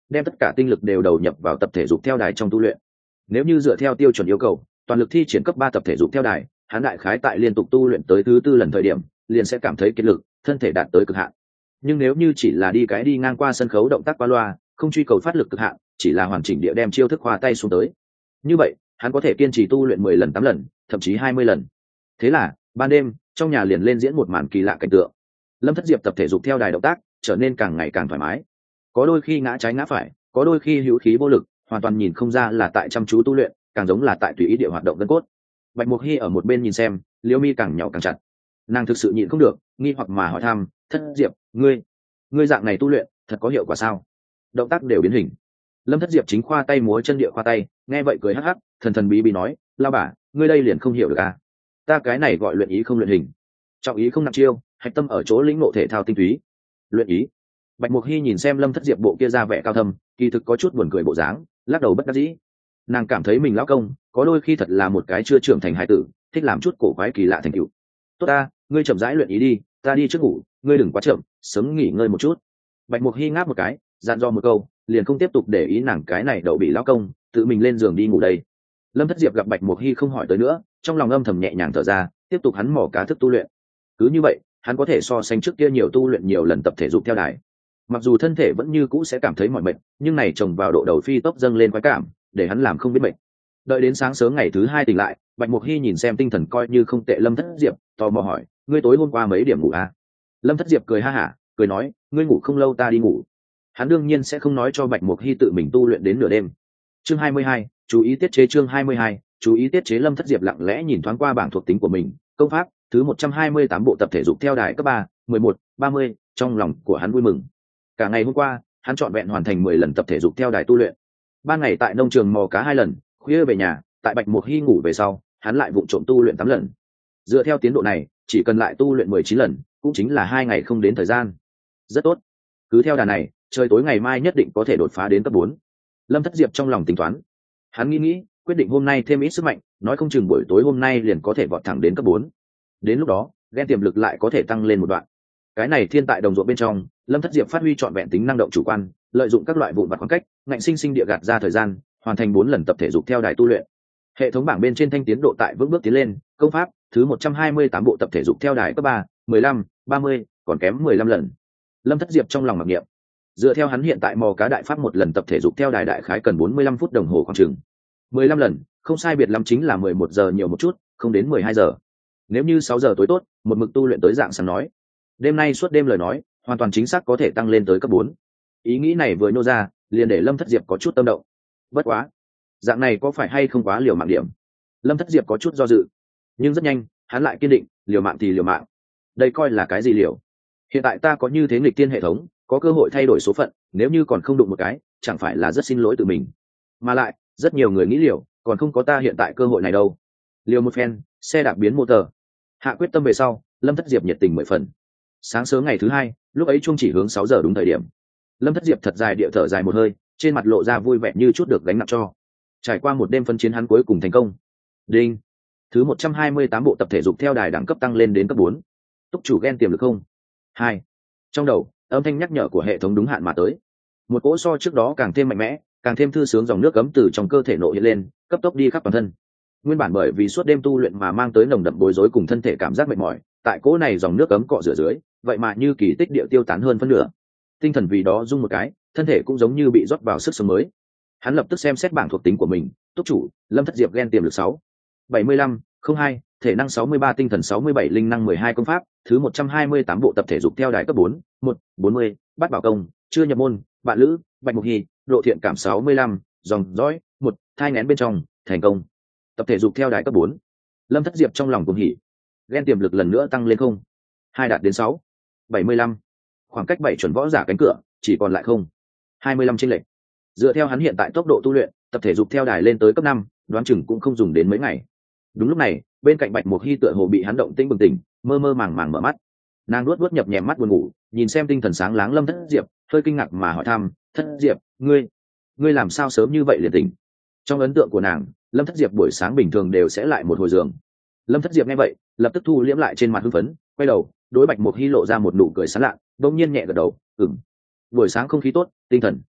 đem tất cả tinh lực đều đầu nhập vào tập thể dục theo đài trong tu luyện. Nếu như dựa theo tiêu chuẩn yêu cầu, toàn lực thi triển cấp 3 tập thể dục theo đài, hắn đại khái tại liên tục tu luyện tới thứ 4 lần thời điểm, liền sẽ cảm thấy kiệt lực, thân thể đạt tới cực hạn. Nhưng nếu như chỉ là đi ngang qua sân khấu động tác qua loa, không truy cầu phát lực cực hạn, chỉ là hoàn chỉnh địa đem chiêu thức khoa tay xuống tới, như vậy hắn có thể kiên trì tu luyện 10 lần 8 lần, thậm chí 20 lần. Thế là ban đêm trong nhà liền lên diễn một màn kỳ lạ cảnh tượng. Lâm Thất Diệp tập thể dục theo đài động tác trở nên càng ngày càng thoải mái, có đôi khi ngã trái ngã phải, có đôi khi hữu khí vô lực, hoàn toàn nhìn không ra là tại chăm chú tu luyện, càng giống là tại tùy ý địa hoạt động gân cốt. Bạch Mục Hy ở một bên nhìn xem, liễu mi càng nhỏ càng chặt. Nàng thực sự nhịn không được, nghi hoặc mà hỏi thăm, Thất Diệp, ngươi dạng này tu luyện thật có hiệu quả sao? Động tác đều biến hình. Lâm Thất Diệp chính khoa tay múa chân địa khoa tay, nghe vậy cười hắc hắc, thần thần bí bí nói, lao bà, ngươi đây liền không hiểu được à? Ta cái này gọi luyện ý không luyện hình, trọng ý không nặng chiêu, hạch tâm ở chỗ lĩnh ngộ thể thao tinh túy. Luyện ý. Bạch Mục Hy nhìn xem Lâm Thất Diệp bộ kia ra vẻ cao thâm, kỳ thực có chút buồn cười bộ dáng, lắc đầu bất đắc dĩ. Nàng cảm thấy mình lão công có đôi khi thật là một cái chưa trưởng thành hài tử, thích làm chút cổ quái kỳ lạ thành tựu. Tốt ta, ngươi chậm rãi luyện ý đi, ta đi trước ngủ, ngươi đừng quá chậm, sớm nghỉ ngơi một chút. Bạch Mục Hy ngáp một cái, dặn dò một câu, liền không tiếp tục để ý nàng cái này đậu bị lão công, tự mình lên giường đi ngủ đây. Lâm Thất Diệp gặp Bạch Mục Hy không hỏi tới nữa, trong lòng âm thầm nhẹ nhàng thở ra, tiếp tục hắn mò cá thức tu luyện. Cứ như vậy, hắn có thể so sánh trước kia nhiều tu luyện nhiều lần tập thể dục theo đài. Mặc dù thân thể vẫn như cũ sẽ cảm thấy mỏi mệt, nhưng này chồng vào độ đầu phi tốc dâng lên khoái cảm, để hắn làm không biết mệt. Đợi đến sáng sớm ngày thứ 2 tỉnh lại, Bạch Mục Hy nhìn xem tinh thần coi như không tệ Lâm Thất Diệp, tò mò hỏi, ngươi tối hôm qua mấy điểm ngủ à? Lâm Thất Diệp cười ha hả, cười nói, ngươi ngủ không lâu ta đi ngủ. Hắn đương nhiên sẽ không nói cho Bạch Mục Hy tự mình tu luyện đến nửa đêm. Chương 22, chú ý tiết chế. Chương 22, chú ý tiết chế. Lâm Thất Diệp lặng lẽ nhìn thoáng qua bảng thuộc tính của mình, công pháp thứ 128 bộ tập thể dục theo đài cấp 3, 11, 30, trong lòng của hắn vui mừng. Cả ngày hôm qua, hắn trọn vẹn hoàn thành 10 lần tập thể dục theo đài tu luyện. Ban ngày tại nông trường mò cá 2 lần, khuya về nhà, tại Bạch Mục Hy ngủ về sau, hắn lại vụng trộm tu luyện 8 lần. Dựa theo tiến độ này, chỉ cần lại tu luyện 19 lần, cũng chính là 2 ngày không đến thời gian. Rất tốt. Cứ theo đà này, trời tối ngày mai nhất định có thể đột phá đến cấp 4. Lâm Thất Diệp trong lòng tính toán. Hắn nghĩ, quyết định hôm nay thêm ít sức mạnh, nói không chừng buổi tối hôm nay liền có thể vọt thẳng đến cấp 4. Đến lúc đó, gen tiềm lực lại có thể tăng lên một đoạn. Cái này thiên tại đồng ruộng bên trong, Lâm Thất Diệp phát huy trọn vẹn tính năng động chủ quan, lợi dụng các loại vụn vặt khoảng cách, ngạnh sinh sinh địa gạt ra thời gian, hoàn thành 4 lần tập thể dục theo đài tu luyện. Hệ thống bảng bên trên thanh tiến độ tại vững bước tiến lên, công pháp thứ 128 bộ tập thể dục theo đài cấp 3, 15, 30, còn kém 15 lần. Lâm Thất Diệp trong lòng mặc niệm. Dựa theo hắn hiện tại mò cá đại pháp một lần tập thể dục theo đài đại khái cần 45 phút đồng hồ khoảng chừng. 15 lần, không sai biệt lắm chính là 11 giờ nhiều một chút, không đến 12 giờ. Nếu như 6 giờ tối tốt, một mực tu luyện tới dạng sáng nói. Đêm nay suốt đêm lời nói, hoàn toàn chính xác có thể tăng lên tới cấp 4. Ý nghĩ này vừa nhô ra, liền để Lâm Thất Diệp có chút tâm động. Bất quá, dạng này có phải hay không quá liều mạng điểm? Lâm Thất Diệp có chút do dự, nhưng rất nhanh, hắn lại kiên định, liều mạng thì liều mạng. Đây coi là cái gì liều? Hiện tại ta có như thế nghịch tiên hệ thống, có cơ hội thay đổi số phận, nếu như còn không đụng một cái, chẳng phải là rất xin lỗi tự mình. Mà lại, rất nhiều người nghĩ liều, còn không có ta hiện tại cơ hội này đâu. Liều một phen, xe đạp biến motor. Hạ quyết tâm về sau, Lâm Thất Diệp nhiệt tình 10 phần. Sáng sớm ngày thứ 2, lúc ấy chuông chỉ hướng 6 giờ đúng thời điểm. Lâm Thất Diệp thật dài địa thở dài một hơi, trên mặt lộ ra vui vẻ như chút được gánh nặng cho. Trải qua một đêm phân chiến hắn cuối cùng thành công. Đinh. Thứ 128 bộ tập thể dục theo đài đẳng cấp tăng lên đến cấp 4. Túc chủ gen tiềm lực không? 2. Trong đầu, âm thanh nhắc nhở của hệ thống đúng hạn mà tới. Một cỗ so trước đó càng thêm mạnh mẽ, càng thêm thư sướng dòng nước cấm từ trong cơ thể nội hiện lên, cấp tốc đi khắp toàn thân. Nguyên bản bởi vì suốt đêm tu luyện mà mang tới nồng đậm bối rối cùng thân thể cảm giác mệt mỏi, tại cỗ này dòng nước cấm cọ rửa dưới, vậy mà như kỳ tích địa tiêu tán hơn phân nửa. Tinh thần vì đó rung một cái, thân thể cũng giống như bị rót vào sức sống mới. Hắn lập tức xem xét bảng thuộc tính của mình, túc chủ, Lâm Thất Diệp gen tiềm lực 6, 75, 02, thể năng 63, tinh thần 67, linh năng 12, công pháp thứ 128 bộ tập thể dục theo đài cấp 4, 1, 40, bát bảo công, chưa nhập môn, bạn lữ, Bạch Mục Hy, độ thiện cảm 65, dòng dõi 1, thai nghén bên trong, thành công. Tập thể dục theo đài cấp 4. Lâm Thất Diệp trong lòng cuồng hỉ. Gen tiềm lực lần nữa tăng lên không. 2 đạt đến 6, 75. Khoảng cách 7 chuẩn võ giả cánh cửa, chỉ còn lại không. 25 chênh lệch. Dựa theo hắn hiện tại tốc độ tu luyện, tập thể dục theo đài lên tới cấp 5, đoán chừng cũng không dùng đến mấy ngày. Đúng lúc này, bên cạnh Bạch Mục Hy tựa hồ bị hắn động tĩnh bừng tỉnh, mơ mơ màng màng mở mắt. Nàng luốt nhập nhèm mắt buồn ngủ, nhìn xem tinh thần sáng láng Lâm Thất Diệp, hơi kinh ngạc mà hỏi thăm, "Thất Diệp, ngươi làm sao sớm như vậy liền tỉnh?" Trong ấn tượng của nàng, Lâm Thất Diệp buổi sáng bình thường đều sẽ lại một hồi giường. Lâm Thất Diệp nghe vậy, lập tức thu liễm lại trên mặt hưng phấn, quay đầu, đối Bạch Mục Hy lộ ra một nụ cười sán lạ, bỗng nhiên nhẹ gật đầu, "Ừm. Buổi sáng không khí tốt, tinh thần."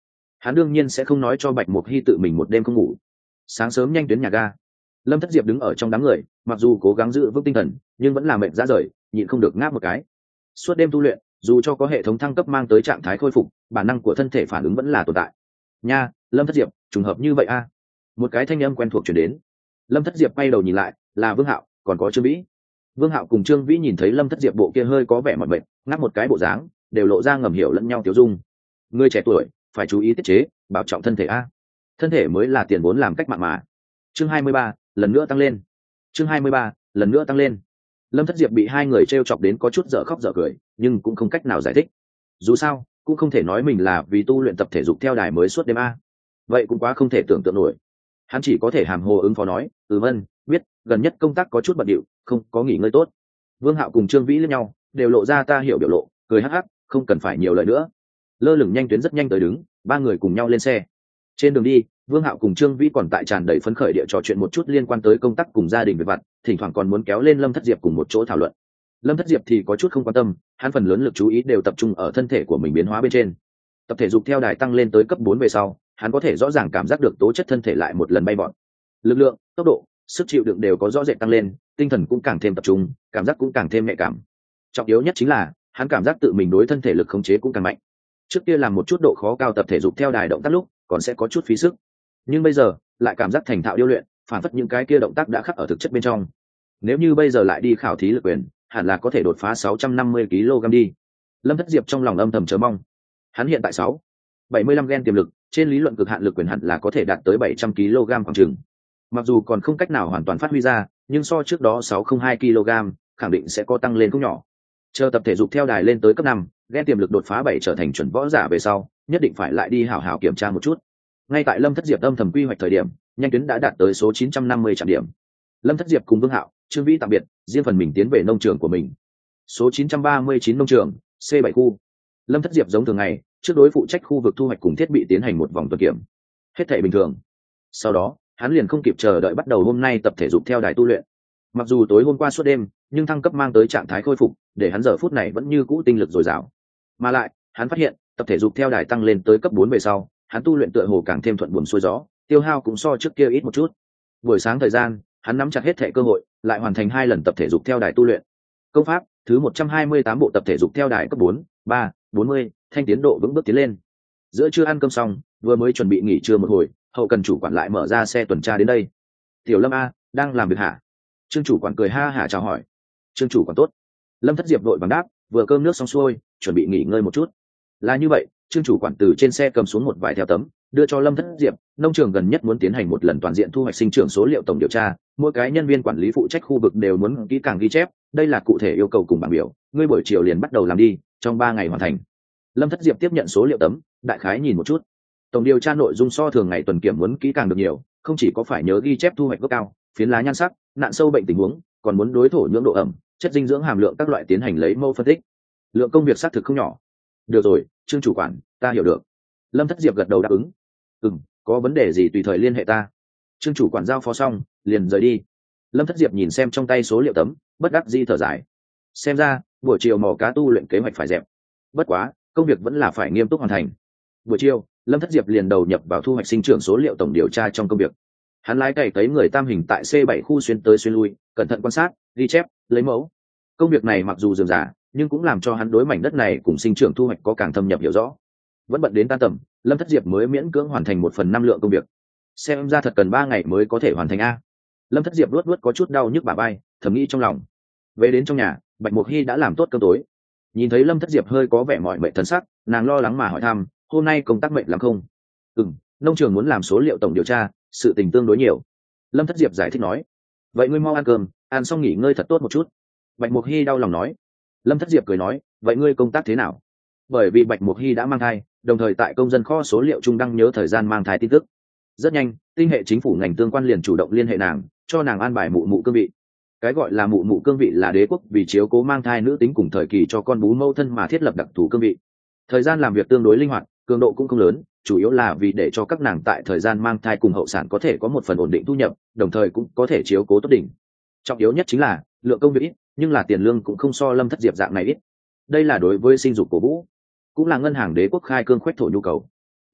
hắn đương nhiên sẽ không nói cho Bạch Mục Hy tự mình một đêm không ngủ. Sáng sớm nhanh tuyến nhà ga, Lâm Thất Diệp đứng ở trong đám người, mặc dù cố gắng giữ vững tinh thần nhưng vẫn là mệt rã rời, nhịn không được ngáp một cái. Suốt đêm tu luyện, dù cho có hệ thống thăng cấp mang tới trạng thái khôi phục, bản năng của thân thể phản ứng vẫn là tồn tại. Nha, Lâm Thất Diệp, trùng hợp như vậy a. Một cái thanh âm quen thuộc truyền đến. Lâm Thất Diệp quay đầu nhìn lại, là Vương Hạo, còn có Trương Vĩ. Vương Hạo cùng Trương Vĩ nhìn thấy Lâm Thất Diệp bộ kia hơi có vẻ mỏi mệt, ngáp một cái bộ dáng, đều lộ ra ngầm hiểu lẫn nhau tiêu dung. Người trẻ tuổi, phải chú ý tiết chế, bảo trọng thân thể a. Thân thể mới là tiền vốn làm cách mạng mà. Chương 23, lần nữa tăng lên. Chương 23, lần nữa tăng lên. Lâm Thất Diệp bị hai người trêu chọc đến có chút dở khóc dở cười, nhưng cũng không cách nào giải thích. Dù sao, cũng không thể nói mình là vì tu luyện tập thể dục theo đài mới suốt đêm a. Vậy cũng quá không thể tưởng tượng nổi. Hắn chỉ có thể hàm hồ ứng phó nói, vâng, biết, gần nhất công tác có chút bận điệu, không có nghỉ ngơi tốt. Vương Hạo cùng Trương Vĩ lẫn nhau, đều lộ ra ta hiểu biểu lộ, cười hắc hắc, không cần phải nhiều lời nữa. Lơ lửng nhanh tuyến rất nhanh tới đứng, ba người cùng nhau lên xe. Trên đường đi, Vương Hạo cùng Trương Vĩ còn tại tràn đầy phấn khởi địa trò chuyện một chút liên quan tới công tác cùng gia đình việc vặt, thỉnh thoảng còn muốn kéo lên Lâm Thất Diệp cùng một chỗ thảo luận. Lâm Thất Diệp thì có chút không quan tâm, hắn phần lớn lực chú ý đều tập trung ở thân thể của mình biến hóa bên trên. Tập thể dục theo đài tăng lên tới cấp 4 về sau, hắn có thể rõ ràng cảm giác được tố chất thân thể lại một lần bay vọt. Lực lượng, tốc độ, sức chịu đựng đều có rõ rệt tăng lên, tinh thần cũng càng thêm tập trung, cảm giác cũng càng thêm nhạy cảm. Trọng yếu nhất chính là, hắn cảm giác tự mình đối thân thể lực khống chế cũng càng mạnh. Trước kia làm một chút độ khó cao tập thể dục theo đài động tác lúc, còn sẽ có chút phí sức. Nhưng bây giờ, lại cảm giác thành thạo điêu luyện, phản phất những cái kia động tác đã khắc ở thực chất bên trong. Nếu như bây giờ lại đi khảo thí lực quyền, hẳn là có thể đột phá 650 kg đi. Lâm Thất Diệp trong lòng âm thầm chờ mong. Hắn hiện tại 75 gen tiềm lực, trên lý luận cực hạn lực quyền hẳn là có thể đạt tới 700 kg khoảng chừng. Mặc dù còn không cách nào hoàn toàn phát huy ra, nhưng so trước đó 602 kg, khẳng định sẽ có tăng lên không nhỏ. Chờ tập thể dục theo đài lên tới cấp 5, gen tiềm lực đột phá 7 trở thành chuẩn võ giả về sau, nhất định phải lại đi hảo hảo kiểm tra một chút. Ngay tại Lâm Thất Diệp âm thầm quy hoạch thời điểm, nhanh tuyến đã đạt tới số 950 trạm điểm. Lâm Thất Diệp cùng Vương Hạo, Trương Vĩ tạm biệt, riêng phần mình tiến về nông trường của mình. Số 939 nông trường, C7 khu. Lâm Thất Diệp giống thường ngày, trước đối phụ trách khu vực thu hoạch cùng thiết bị tiến hành một vòng tuần kiểm. Hết thảy bình thường. Sau đó, hắn liền không kịp chờ đợi bắt đầu hôm nay tập thể dục theo đài tu luyện. Mặc dù tối hôm qua suốt đêm, nhưng thăng cấp mang tới trạng thái khôi phục, để hắn giờ phút này vẫn như cũ tinh lực dồi dào. Mà lại, hắn phát hiện, tập thể dục theo đài tăng lên tới cấp 4 về sau, hắn tu luyện tựa hồ càng thêm thuận buồm xuôi gió, tiêu hao cũng so trước kia ít một chút. Buổi sáng thời gian, hắn nắm chặt hết thảy cơ hội, lại hoàn thành 2 lần tập thể dục theo đài tu luyện. Công pháp thứ 128 bộ tập thể dục theo đài cấp 4, 3, 40, thanh tiến độ vững bước tiến lên. Giữa trưa ăn cơm xong, vừa mới chuẩn bị nghỉ trưa một hồi, hậu cần chủ quản lại mở ra xe tuần tra đến đây. Tiểu Lâm a, đang làm việc hả? Trương chủ quản cười ha hả chào hỏi. Trương chủ quản tốt. Lâm Thất Diệp vội vàng đáp, vừa cơm nước xong xuôi, chuẩn bị nghỉ ngơi một chút. Là như vậy, Trương chủ quản từ trên xe cầm xuống một vài theo tấm, đưa cho Lâm Thất Diệp. Nông trường gần nhất muốn tiến hành một lần toàn diện thu hoạch sinh trưởng số liệu tổng điều tra, mỗi cái nhân viên quản lý phụ trách khu vực đều muốn kỹ càng ghi chép, đây là cụ thể yêu cầu cùng bảng biểu, ngươi buổi chiều liền bắt đầu làm đi, trong 3 ngày hoàn thành. Lâm Thất Diệp tiếp nhận số liệu tấm, đại khái nhìn một chút. Tổng điều tra nội dung so thường ngày tuần kiểm muốn kỹ càng được nhiều, không chỉ có phải nhớ ghi chép thu hoạch gốc cao, phiến lá nhan sắc, nạn sâu bệnh tình huống, còn muốn đối thổ nhưỡng độ ẩm, chất dinh dưỡng hàm lượng các loại tiến hành lấy mẫu phân tích. Lượng công việc xác thực không nhỏ. Được rồi, Trương chủ quản, ta hiểu được. Lâm Thất Diệp gật đầu đáp ứng. Có vấn đề gì tùy thời liên hệ ta. Trương chủ quản giao phó xong, liền rời đi. Lâm Thất Diệp nhìn xem trong tay số liệu tấm, bất đắc dĩ thở dài. Xem ra, buổi chiều mò cá tu luyện kế hoạch phải dẹp. Bất quá, công việc vẫn là phải nghiêm túc hoàn thành. Buổi chiều, Lâm Thất Diệp liền đầu nhập vào thu hoạch sinh trưởng số liệu tổng điều tra trong công việc. Hắn lái cày tới người tam hình tại C7 khu xuyên tới xuyên lui, cẩn thận quan sát, ghi chép, lấy mẫu. Công việc này mặc dù rườm rà, nhưng cũng làm cho hắn đối mảnh đất này cùng sinh trưởng thu hoạch có càng thâm nhập hiểu rõ. Vẫn bận đến tan tầm, Lâm Thất Diệp mới miễn cưỡng hoàn thành 1/5 lượng công việc. Xem ra thật cần 3 ngày mới có thể hoàn thành a. Lâm Thất Diệp luốt có chút đau nhức bả vai, thầm nghĩ trong lòng. Về đến trong nhà, Bạch Mục Hy đã làm tốt cơm tối. Nhìn thấy Lâm Thất Diệp hơi có vẻ mỏi mệt thần sắc, nàng lo lắng mà hỏi thăm, hôm nay công tác mệt lắm không? Nông trường muốn làm số liệu tổng điều tra, sự tình tương đối nhiều. Lâm Thất Diệp giải thích nói. Vậy ngươi mau ăn cơm, ăn xong nghỉ ngơi thật tốt một chút. Bạch Mục Hy đau lòng nói. Lâm Thất Diệp cười nói, vậy ngươi công tác thế nào? Bởi vì Bạch Mục Hy đã mang thai, đồng thời tại công dân kho số liệu trung đăng nhớ thời gian mang thai tin tức. Rất nhanh, tinh hệ chính phủ ngành tương quan liền chủ động liên hệ nàng, cho nàng an bài mụ mụ cương vị. Cái gọi là mụ mụ cương vị là đế quốc vì chiếu cố mang thai nữ tính cùng thời kỳ cho con bú mâu thân mà thiết lập đặc thù cương vị. Thời gian làm việc tương đối linh hoạt, cường độ cũng không lớn, chủ yếu là vì để cho các nàng tại thời gian mang thai cùng hậu sản có thể có một phần ổn định thu nhập, đồng thời cũng có thể chiếu cố tốt đỉnh. Trọng yếu nhất chính là lượng công việc ít, nhưng là tiền lương cũng không so Lâm Thất Diệp dạng này ít. Đây là đối với sinh dục cổ vũ, cũng là ngân hàng đế quốc khai cương khoách thổ nhu cầu.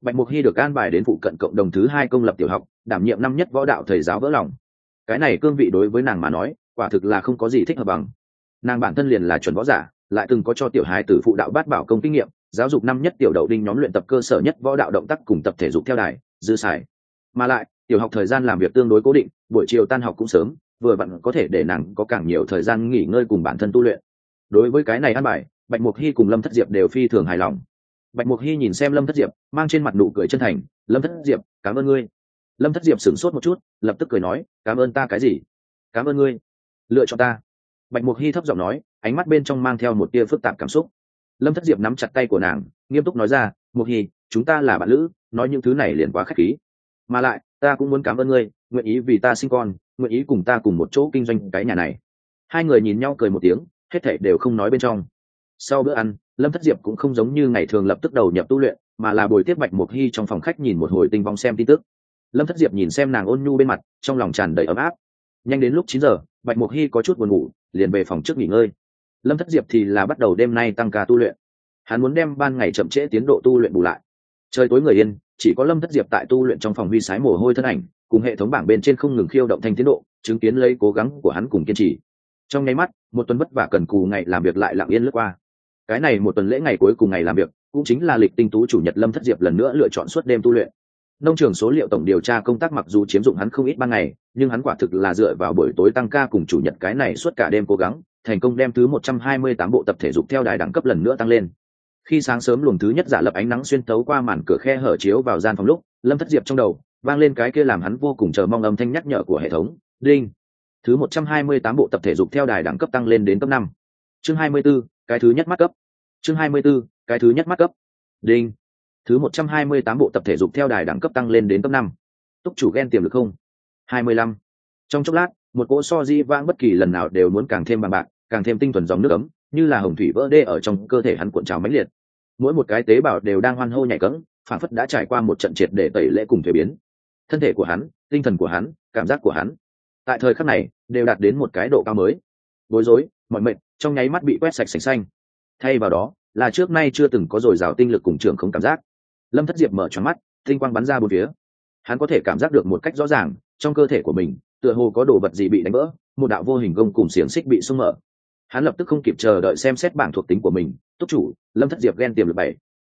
Bạch Mục Hy được an bài đến phụ cận cộng đồng thứ 2 công lập tiểu học, đảm nhiệm năm nhất võ đạo thầy giáo vỡ lòng. Cái này cương vị đối với nàng mà nói, quả thực là không có gì thích hợp bằng. Nàng bản thân liền là chuẩn võ giả, lại từng có cho tiểu hài tử phụ đạo bát bảo công kinh nghiệm, giáo dục năm nhất tiểu đậu đinh nhóm luyện tập cơ sở nhất võ đạo động tác cùng tập thể dục theo đài, dư xài. Mà lại, tiểu học thời gian làm việc tương đối cố định, buổi chiều tan học cũng sớm, vừa vặn có thể để nàng có càng nhiều thời gian nghỉ ngơi cùng bản thân tu luyện. Đối với cái này an bài, Bạch Mục Hy cùng Lâm Thất Diệp đều phi thường hài lòng. Bạch Mục Hy nhìn xem Lâm Thất Diệp, mang trên mặt nụ cười chân thành. Lâm Thất Diệp, cảm ơn ngươi. Lâm Thất Diệp sửng sốt một chút, lập tức cười nói, cảm ơn ta cái gì? Cảm ơn ngươi lựa chọn ta. Bạch Mục Hy thấp giọng nói, ánh mắt bên trong mang theo một tia phức tạp cảm xúc. Lâm Thất Diệp nắm chặt tay của nàng, nghiêm túc nói ra, Mục Hy, chúng ta là bạn lữ, nói những thứ này liền quá khách khí. Mà lại, ta cũng muốn cảm ơn ngươi, nguyện ý vì ta sinh con, nguyện ý cùng ta cùng một chỗ kinh doanh cái nhà này. Hai người nhìn nhau cười một tiếng, hết thảy đều không nói bên trong. Sau bữa ăn, Lâm Thất Diệp cũng không giống như ngày thường lập tức đầu nhập tu luyện, mà là bồi tiếp Bạch Mục Hy trong phòng khách nhìn một hồi tinh vong xem tin tức. Lâm Thất Diệp nhìn xem nàng ôn nhu bên mặt, trong lòng tràn đầy ấm áp. Nhanh đến lúc 9 giờ, Bạch Mục Hy có chút buồn ngủ, liền về phòng trước nghỉ ngơi. Lâm Thất Diệp thì là bắt đầu đêm nay tăng ca tu luyện. Hắn muốn đem ban ngày chậm trễ tiến độ tu luyện bù lại. Trời tối người yên, chỉ có Lâm Thất Diệp tại tu luyện trong phòng huy sái mồ hôi thân ảnh, cùng hệ thống bảng bên trên không ngừng khiêu động thanh tiến độ, chứng kiến lấy cố gắng của hắn cùng kiên trì. Trong nháy mắt, một tuần vất vả cần cù ngày làm việc lại lặng yên lướt qua. Cái này một tuần lễ ngày cuối cùng ngày làm việc, cũng chính là lịch tinh tú chủ nhật, Lâm Thất Diệp lần nữa lựa chọn suốt đêm tu luyện. Nông trường số liệu tổng điều tra công tác mặc dù chiếm dụng hắn không ít ban ngày, nhưng hắn quả thực là dựa vào buổi tối tăng ca cùng chủ nhật cái này suốt cả đêm cố gắng, thành công đem thứ 128 bộ tập thể dục theo đài đẳng cấp lần nữa tăng lên. Khi sáng sớm luồng thứ nhất giả lập ánh nắng xuyên tấu qua màn cửa khe hở chiếu vào gian phòng lúc, Lâm Thất Diệp trong đầu vang lên cái kia làm hắn vô cùng chờ mong âm thanh nhắc nhở của hệ thống. Đinh. Thứ 128 bộ tập thể dục theo đài đẳng cấp tăng lên đến cấp 5. Chương 24, cái thứ nhất mắt cấp. Chương 24, cái thứ nhất mắt cấp. Đinh. Thứ 128 bộ tập thể dục theo đài đẳng cấp tăng lên đến cấp 5. Túc chủ gen tiềm lực không? 25. Trong chốc lát, một cỗ so di vãng bất kỳ lần nào đều muốn càng thêm bằng bạc, càng thêm tinh thuần dòng nước ấm, như là hồng thủy vỡ đê ở trong cơ thể hắn cuộn trào mãnh liệt. Mỗi một cái tế bào đều đang hoan hô nhảy cẫng, phản phất đã trải qua một trận triệt để tẩy lễ cùng thuế biến. Thân thể của hắn, tinh thần của hắn, cảm giác của hắn, tại thời khắc này đều đạt đến một cái độ cao mới. Bối rối, mọi mệnh trong nháy mắt bị quét sạch sành xanh. Thay vào đó, là trước nay chưa từng có dồi dào tinh lực cùng trường không cảm giác. Lâm Thất Diệp mở choáng mắt, tinh quang bắn ra bốn phía. Hắn có thể cảm giác được một cách rõ ràng, trong cơ thể của mình tựa hồ có đồ vật gì bị đánh vỡ, một đạo vô hình gông cùng xiềng xích bị xung mở. Hắn lập tức không kịp chờ đợi xem xét bảng thuộc tính của mình. Túc chủ, Lâm Thất Diệp gen tiềm lực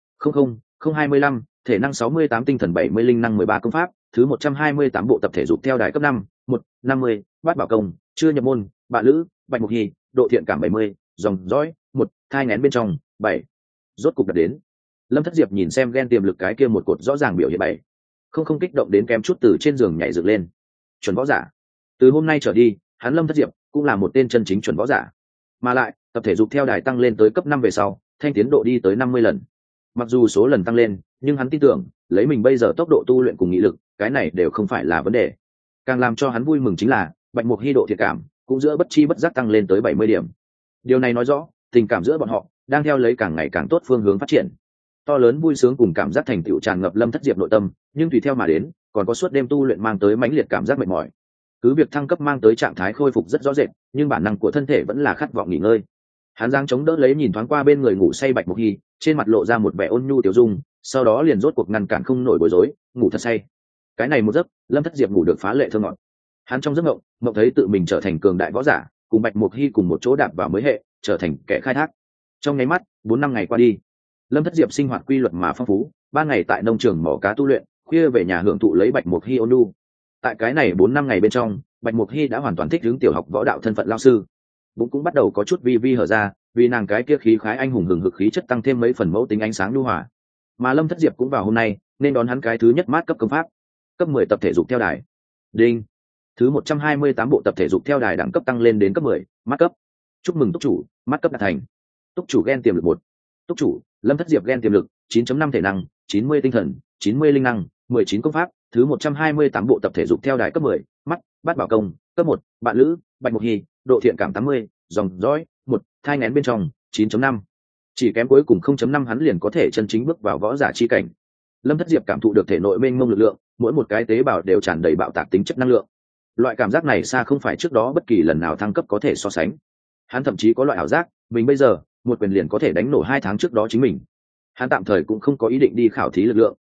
7.00.025, thể năng 68, tinh thần 70, linh năng 13, công pháp thứ 128 bộ tập thể dục theo đài cấp 5, 150, bát bảo công, chưa nhập môn, bạn lữ, Bạch Mục Hy, độ thiện cảm 70, dòng dõi 1, thai nghén bên trong 7. Rốt cục đạt đến. Lâm Thất Diệp nhìn xem gen tiềm lực cái kia một cột rõ ràng biểu hiện 7. Không kích động đến kém chút từ trên giường nhảy dựng lên. Chuẩn võ giả. Từ hôm nay trở đi, hắn Lâm Thất Diệp cũng là một tên chân chính chuẩn võ giả. Mà lại, tập thể dục theo đài tăng lên tới cấp 5 về sau, thanh tiến độ đi tới 50 lần. Mặc dù số lần tăng lên, nhưng hắn tin tưởng, lấy mình bây giờ tốc độ tu luyện cùng nghị lực, cái này đều không phải là vấn đề. Càng làm cho hắn vui mừng chính là, Bạch Mục Hy độ thiện cảm cũng giữa bất chi bất giác tăng lên tới 70 điểm. Điều này nói rõ, tình cảm giữa bọn họ đang theo lấy càng ngày càng tốt phương hướng phát triển. To lớn vui sướng cùng cảm giác thành tựu tràn ngập Lâm Thất Diệp nội tâm, nhưng tùy theo mà đến, còn có suốt đêm tu luyện mang tới mãnh liệt cảm giác mệt mỏi. Cứ việc thăng cấp mang tới trạng thái khôi phục rất rõ rệt, nhưng bản năng của thân thể vẫn là khát vọng nghỉ ngơi. Hắn giang chống đỡ lấy nhìn thoáng qua bên người ngủ say Bạch Mục Hy, trên mặt lộ ra một vẻ ôn nhu tiểu dung, sau đó liền rốt cuộc ngăn cản không nổi bối rối, ngủ thật say. Cái này một giấc, Lâm Thất Diệp ngủ được phá lệ thơ ngọt. Hắn trong giấc mộng thấy tự mình trở thành cường đại võ giả, cùng Bạch Mục Hy cùng một chỗ đạp vào mới hệ, trở thành kẻ khai thác. Trong nháy mắt, 4 năm ngày qua đi, Lâm Thất Diệp sinh hoạt quy luật mà phong phú, ban ngày tại nông trường mỏ cá tu luyện, khuya về nhà hưởng thụ lấy Bạch Mục Hy ôn nhu. Tại cái này 4 năm ngày bên trong, Bạch Mục Hy đã hoàn toàn thích ứng tiểu học võ đạo thân phận lao sư, bụng cũng bắt đầu có chút vi vi hở ra, vì nàng cái kia khí khái anh hùng hừng hực khí chất tăng thêm mấy phần mẫu tính ánh sáng nhu hòa. Mà Lâm Thất Diệp cũng vào hôm nay nên đón hắn cái thứ nhất mát cấp công pháp, cấp 10 tập thể dục theo đài. Đinh. Thứ 128 bộ tập thể dục theo đài đẳng cấp tăng lên đến cấp 10, mát cấp. Chúc mừng túc chủ, mát cấp đạt thành. Túc chủ gen tiềm lực 1. Túc chủ, Lâm Thất Diệp gen tiềm lực 9.5 thể năng, 90 tinh thần, 90 linh năng, 19 công pháp, thứ 128 bộ tập thể dục theo đài cấp 10, mắt, bát bảo công, cấp 1, bạn lữ, Bạch Mục Hy, độ thiện cảm 80, dòng dõi 1, thai nghén bên trong 9.5. Chỉ kém cuối cùng 0.5 hắn liền có thể chân chính bước vào võ giả chi cảnh. Lâm Thất Diệp cảm thụ được thể nội mênh mông lực lượng, mỗi một cái tế bào đều tràn đầy bạo tạc tính chất năng lượng. Loại cảm giác này xa không phải trước đó bất kỳ lần nào thăng cấp có thể so sánh. Hắn thậm chí có loại ảo giác, mình bây giờ một quyền liền có thể đánh nổ 2 tháng trước đó chính mình. Hắn tạm thời cũng không có ý định đi khảo thí lực lượng,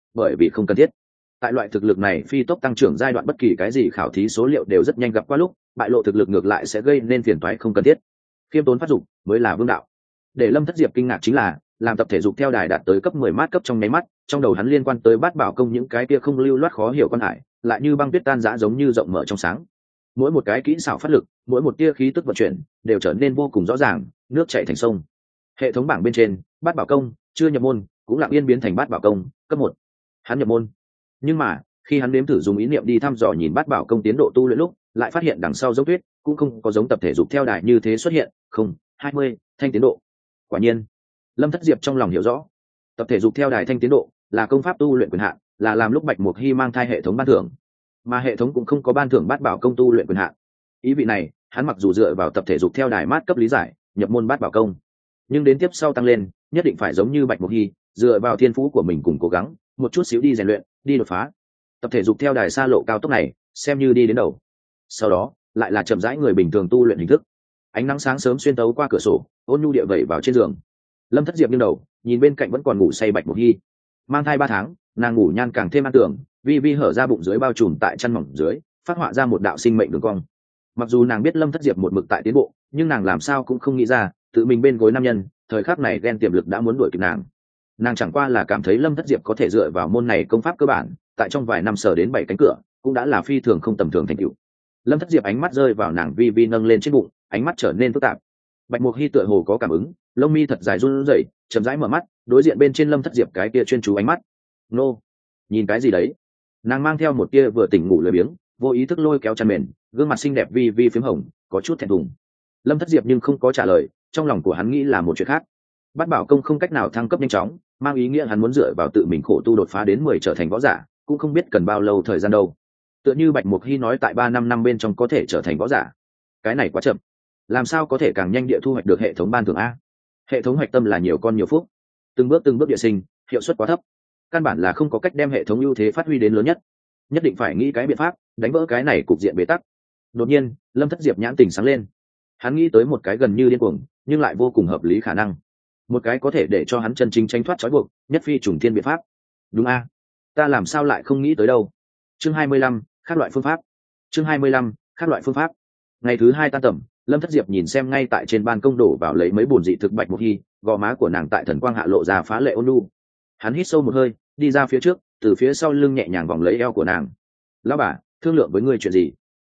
bởi vì không cần thiết. Tại loại thực lực này phi tốc tăng trưởng giai đoạn, bất kỳ cái gì khảo thí số liệu đều rất nhanh gặp qua lúc, bại lộ thực lực ngược lại sẽ gây nên phiền toái không cần thiết. Khiêm tốn phát dục mới là vương đạo. Để Lâm Thất Diệp kinh ngạc chính là, làm tập thể dục theo đài đạt tới cấp 10 mát cấp trong nháy mắt, trong đầu hắn liên quan tới bát bảo công những cái kia không lưu loát khó hiểu quan hải, lại như băng tuyết tan rã giống như rộng mở trong sáng. Mỗi một cái kỹ xảo phát lực, mỗi một tia khí tức vận chuyển, đều trở nên vô cùng rõ ràng, nước chảy thành sông. Hệ thống bảng bên trên, bát bảo công chưa nhập môn, cũng lặng yên biến thành bát bảo công cấp 1. Hắn nhập môn. Nhưng mà, khi hắn nếm thử dùng ý niệm đi thăm dò nhìn bát bảo công tiến độ tu luyện lúc, lại phát hiện đằng sau dấu tuyết cũng không có giống tập thể dục theo đài như thế xuất hiện, không, 20 thanh tiến độ. Quả nhiên, Lâm Thất Diệp trong lòng hiểu rõ, tập thể dục theo đài thanh tiến độ là công pháp tu luyện quyền hạn, là làm lúc Bạch Mục Hy mang thai hệ thống ban thưởng, mà hệ thống cũng không có ban thưởng bát bảo công tu luyện quyền hạn. Ý vị này, hắn mặc dù dựa vào tập thể dục theo đài mát cấp lý giải, nhập môn bát bảo công, nhưng đến tiếp sau tăng lên, nhất định phải giống như Bạch Mục Hy, dựa vào thiên phú của mình cùng cố gắng, một chút xíu đi rèn luyện, đi đột phá. Tập thể dục theo đài xa lộ cao tốc này, xem như đi đến đầu. Sau đó, lại là chậm rãi người bình thường tu luyện hình thức. Ánh nắng sáng sớm xuyên tấu qua cửa sổ, ôn nhu địa vẩy vào trên giường. Lâm Thất Diệp nghiêng đầu, nhìn bên cạnh vẫn còn ngủ say Bạch Mục Hy. Mang thai 3 tháng, nàng ngủ nhan càng thêm an tưởng, vi vi hở ra bụng dưới bao trùm tại chân mỏng dưới, phát họa ra một đạo sinh mệnh đường cong. Mặc dù nàng biết Lâm Thất Diệp một mực tại tiến bộ, nhưng nàng làm sao cũng không nghĩ ra, tự mình bên gối nam nhân, thời khắc này ghen tiềm lực đã muốn đuổi kịp nàng. Nàng chẳng qua là cảm thấy Lâm Thất Diệp có thể dựa vào môn này công pháp cơ bản, tại trong vài năm sở đến 7 cánh cửa, cũng đã là phi thường không tầm thường thành tựu. Lâm Thất Diệp ánh mắt rơi vào nàng vi vi nâng lên trên bụng, ánh mắt trở nên phức tạp. Bạch Mục Hy tựa hồ có cảm ứng, lông mi thật dài run rẩy, chậm rãi mở mắt, đối diện bên trên Lâm Thất Diệp cái kia chuyên chú ánh mắt. Nô, nhìn cái gì đấy? Nàng mang theo một tia vừa tỉnh ngủ lười biếng, vô ý thức lôi kéo chăn mền, gương mặt xinh đẹp vi vi phím hồng, có chút thẹn thùng. Lâm Thất Diệp nhưng không có trả lời, trong lòng của hắn nghĩ là một chuyện khác. Bát bảo công không cách nào thăng cấp nhanh chóng, mang ý nghĩa hắn muốn dựa vào tự mình khổ tu đột phá đến 10 trở thành võ giả, cũng không biết cần bao lâu thời gian đâu. Tựa như Bạch Mục Hy nói tại 3-5 năm bên trong có thể trở thành võ giả. Cái này quá chậm. Làm sao có thể càng nhanh địa thu hoạch được hệ thống ban thưởng a? Hệ thống hoạch tâm là nhiều con nhiều phúc, từng bước địa sinh, hiệu suất quá thấp. Căn bản là không có cách đem hệ thống ưu thế phát huy đến lớn nhất. Nhất định phải nghĩ cái biện pháp, đánh vỡ cái này cục diện bế tắc. Đột nhiên, Lâm Thất Diệp nhãn tình sáng lên. Hắn nghĩ tới một cái gần như điên cuồng, nhưng lại vô cùng hợp lý khả năng. Một cái có thể để cho hắn chân chính tranh thoát trói buộc, nhất phi trùng thiên biện pháp. Đúng a? Ta làm sao lại không nghĩ tới đâu. Chương 25, các loại phương pháp. Chương 25, các loại phương pháp. Ngày thứ 2 tan tầm, Lâm Thất Diệp nhìn xem ngay tại trên ban công đổ vào lấy mấy bồn dị thực Bạch Mục Hy, gò má của nàng tại thần quang hạ lộ ra phá lệ ôn nhu. Hắn hít sâu một hơi, đi ra phía trước, từ phía sau lưng nhẹ nhàng vòng lấy eo của nàng. Lão bà, thương lượng với ngươi chuyện gì?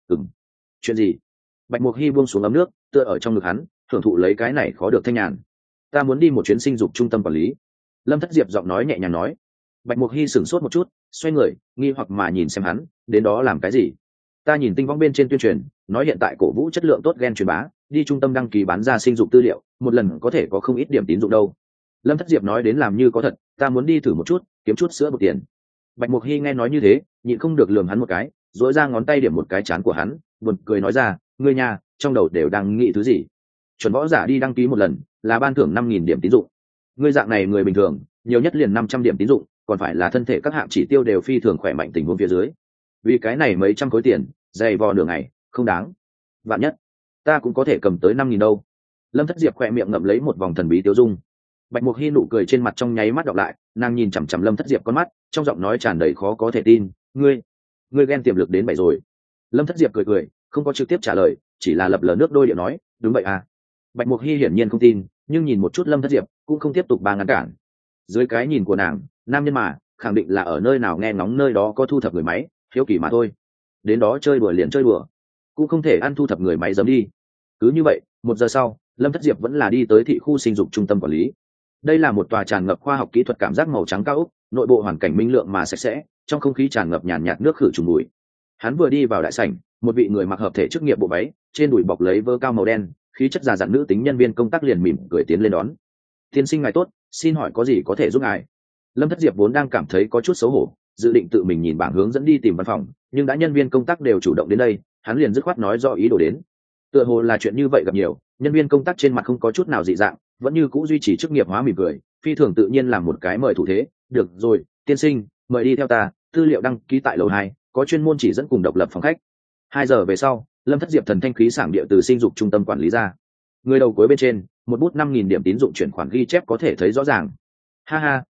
Chuyện gì? Bạch Mục Hy buông xuống ấm nước, tựa ở trong ngực hắn, thưởng thụ lấy cái này khó được thanh nhàn. Ta muốn đi một chuyến sinh dục trung tâm quản lý. Lâm Thất Diệp giọng nói nhẹ nhàng nói. Bạch Mục Hy sửng sốt một chút, xoay người, nghi hoặc mà nhìn xem hắn, đến đó làm cái gì? Ta nhìn tinh võng bên trên tuyên truyền, nói hiện tại cổ vũ chất lượng tốt gen truyền bá, đi trung tâm đăng ký bán ra sinh dục tư liệu, một lần có thể có không ít điểm tín dụng đâu. Lâm Thất Diệp nói đến làm như có thật, ta muốn đi thử một chút, kiếm chút sữa bột tiền. Bạch Mục Hy nghe nói như thế, nhịn không được lườm hắn một cái, duỗi ra ngón tay điểm một cái trán của hắn, buồn cười nói ra, ngươi nhà, trong đầu đều đang nghĩ thứ gì? Chuẩn võ giả đi đăng ký một lần, là ban thưởng 5.000 điểm tín dụng. Ngươi dạng này người bình thường, nhiều nhất liền 500 điểm tín dụng, còn phải là thân thể các hạng chỉ tiêu đều phi thường khỏe mạnh tình huống phía dưới. Vì cái này mấy trăm khối tiền, dày vò nửa ngày, không đáng. Vạn nhất, ta cũng có thể cầm tới 5.000 đâu. Lâm Thất Diệp khỏe miệng ngậm lấy một vòng thần bí tiêu dung. Bạch Mục Hy nụ cười trên mặt trong nháy mắt đọc lại, nàng nhìn chằm chằm Lâm Thất Diệp con mắt, trong giọng nói tràn đầy khó có thể tin, ngươi ghen tiềm lực đến 7 rồi. Lâm Thất Diệp cười, không có trực tiếp trả lời, chỉ là lập lờ nước đôi điệu nói, đúng vậy à. Bạch Mục Hy hiển nhiên không tin, nhưng nhìn một chút Lâm Thất Diệp, cũng không tiếp tục ngăn cản. Dưới cái nhìn của nàng, nam nhân mà, khẳng định là ở nơi nào nghe ngóng nơi đó có thu thập người máy, hiếu kỳ mà thôi. Đến đó chơi đùa liền chơi đùa, cũng không thể ăn thu thập người máy giấm đi. Cứ như vậy, 1 giờ sau, Lâm Thất Diệp vẫn là đi tới thị khu sinh dục trung tâm quản lý. Đây là một tòa tràn ngập khoa học kỹ thuật cảm giác màu trắng cao ốc, nội bộ hoàn cảnh minh lượng mà sạch sẽ, trong không khí tràn ngập nhàn nhạt nước khử trùng mùi. Hắn vừa đi vào đại sảnh, một vị người mặc hợp thể chức nghiệp bộ váy, trên đùi bọc lấy vớ cao màu đen, khí chất già dặn nữ tính nhân viên công tác liền mỉm cười tiến lên đón. Tiên sinh ngài tốt, xin hỏi có gì có thể giúp ngài? Lâm Thất Diệp vốn đang cảm thấy có chút xấu hổ, dự định tự mình nhìn bảng hướng dẫn đi tìm văn phòng, nhưng đã nhân viên công tác đều chủ động đến đây, hắn liền dứt khoát nói rõ ý đồ đến. Tựa hồ là chuyện như vậy gặp nhiều, nhân viên công tác trên mặt không có chút nào dị dạng, vẫn như cũ duy trì chức nghiệp hóa mỉm cười, phi thường tự nhiên làm một cái mời thủ thế. Được rồi, tiên sinh, mời đi theo ta, tư liệu đăng ký tại lầu 2, có chuyên môn chỉ dẫn cùng độc lập phòng khách. 2 giờ về sau, Lâm Thất Diệp thần thanh khí sảng địa từ sinh dục trung tâm quản lý ra. Người đầu cuối bên trên, một bút 5.000 điểm tín dụng chuyển khoản ghi chép có thể thấy rõ ràng. Ha ha,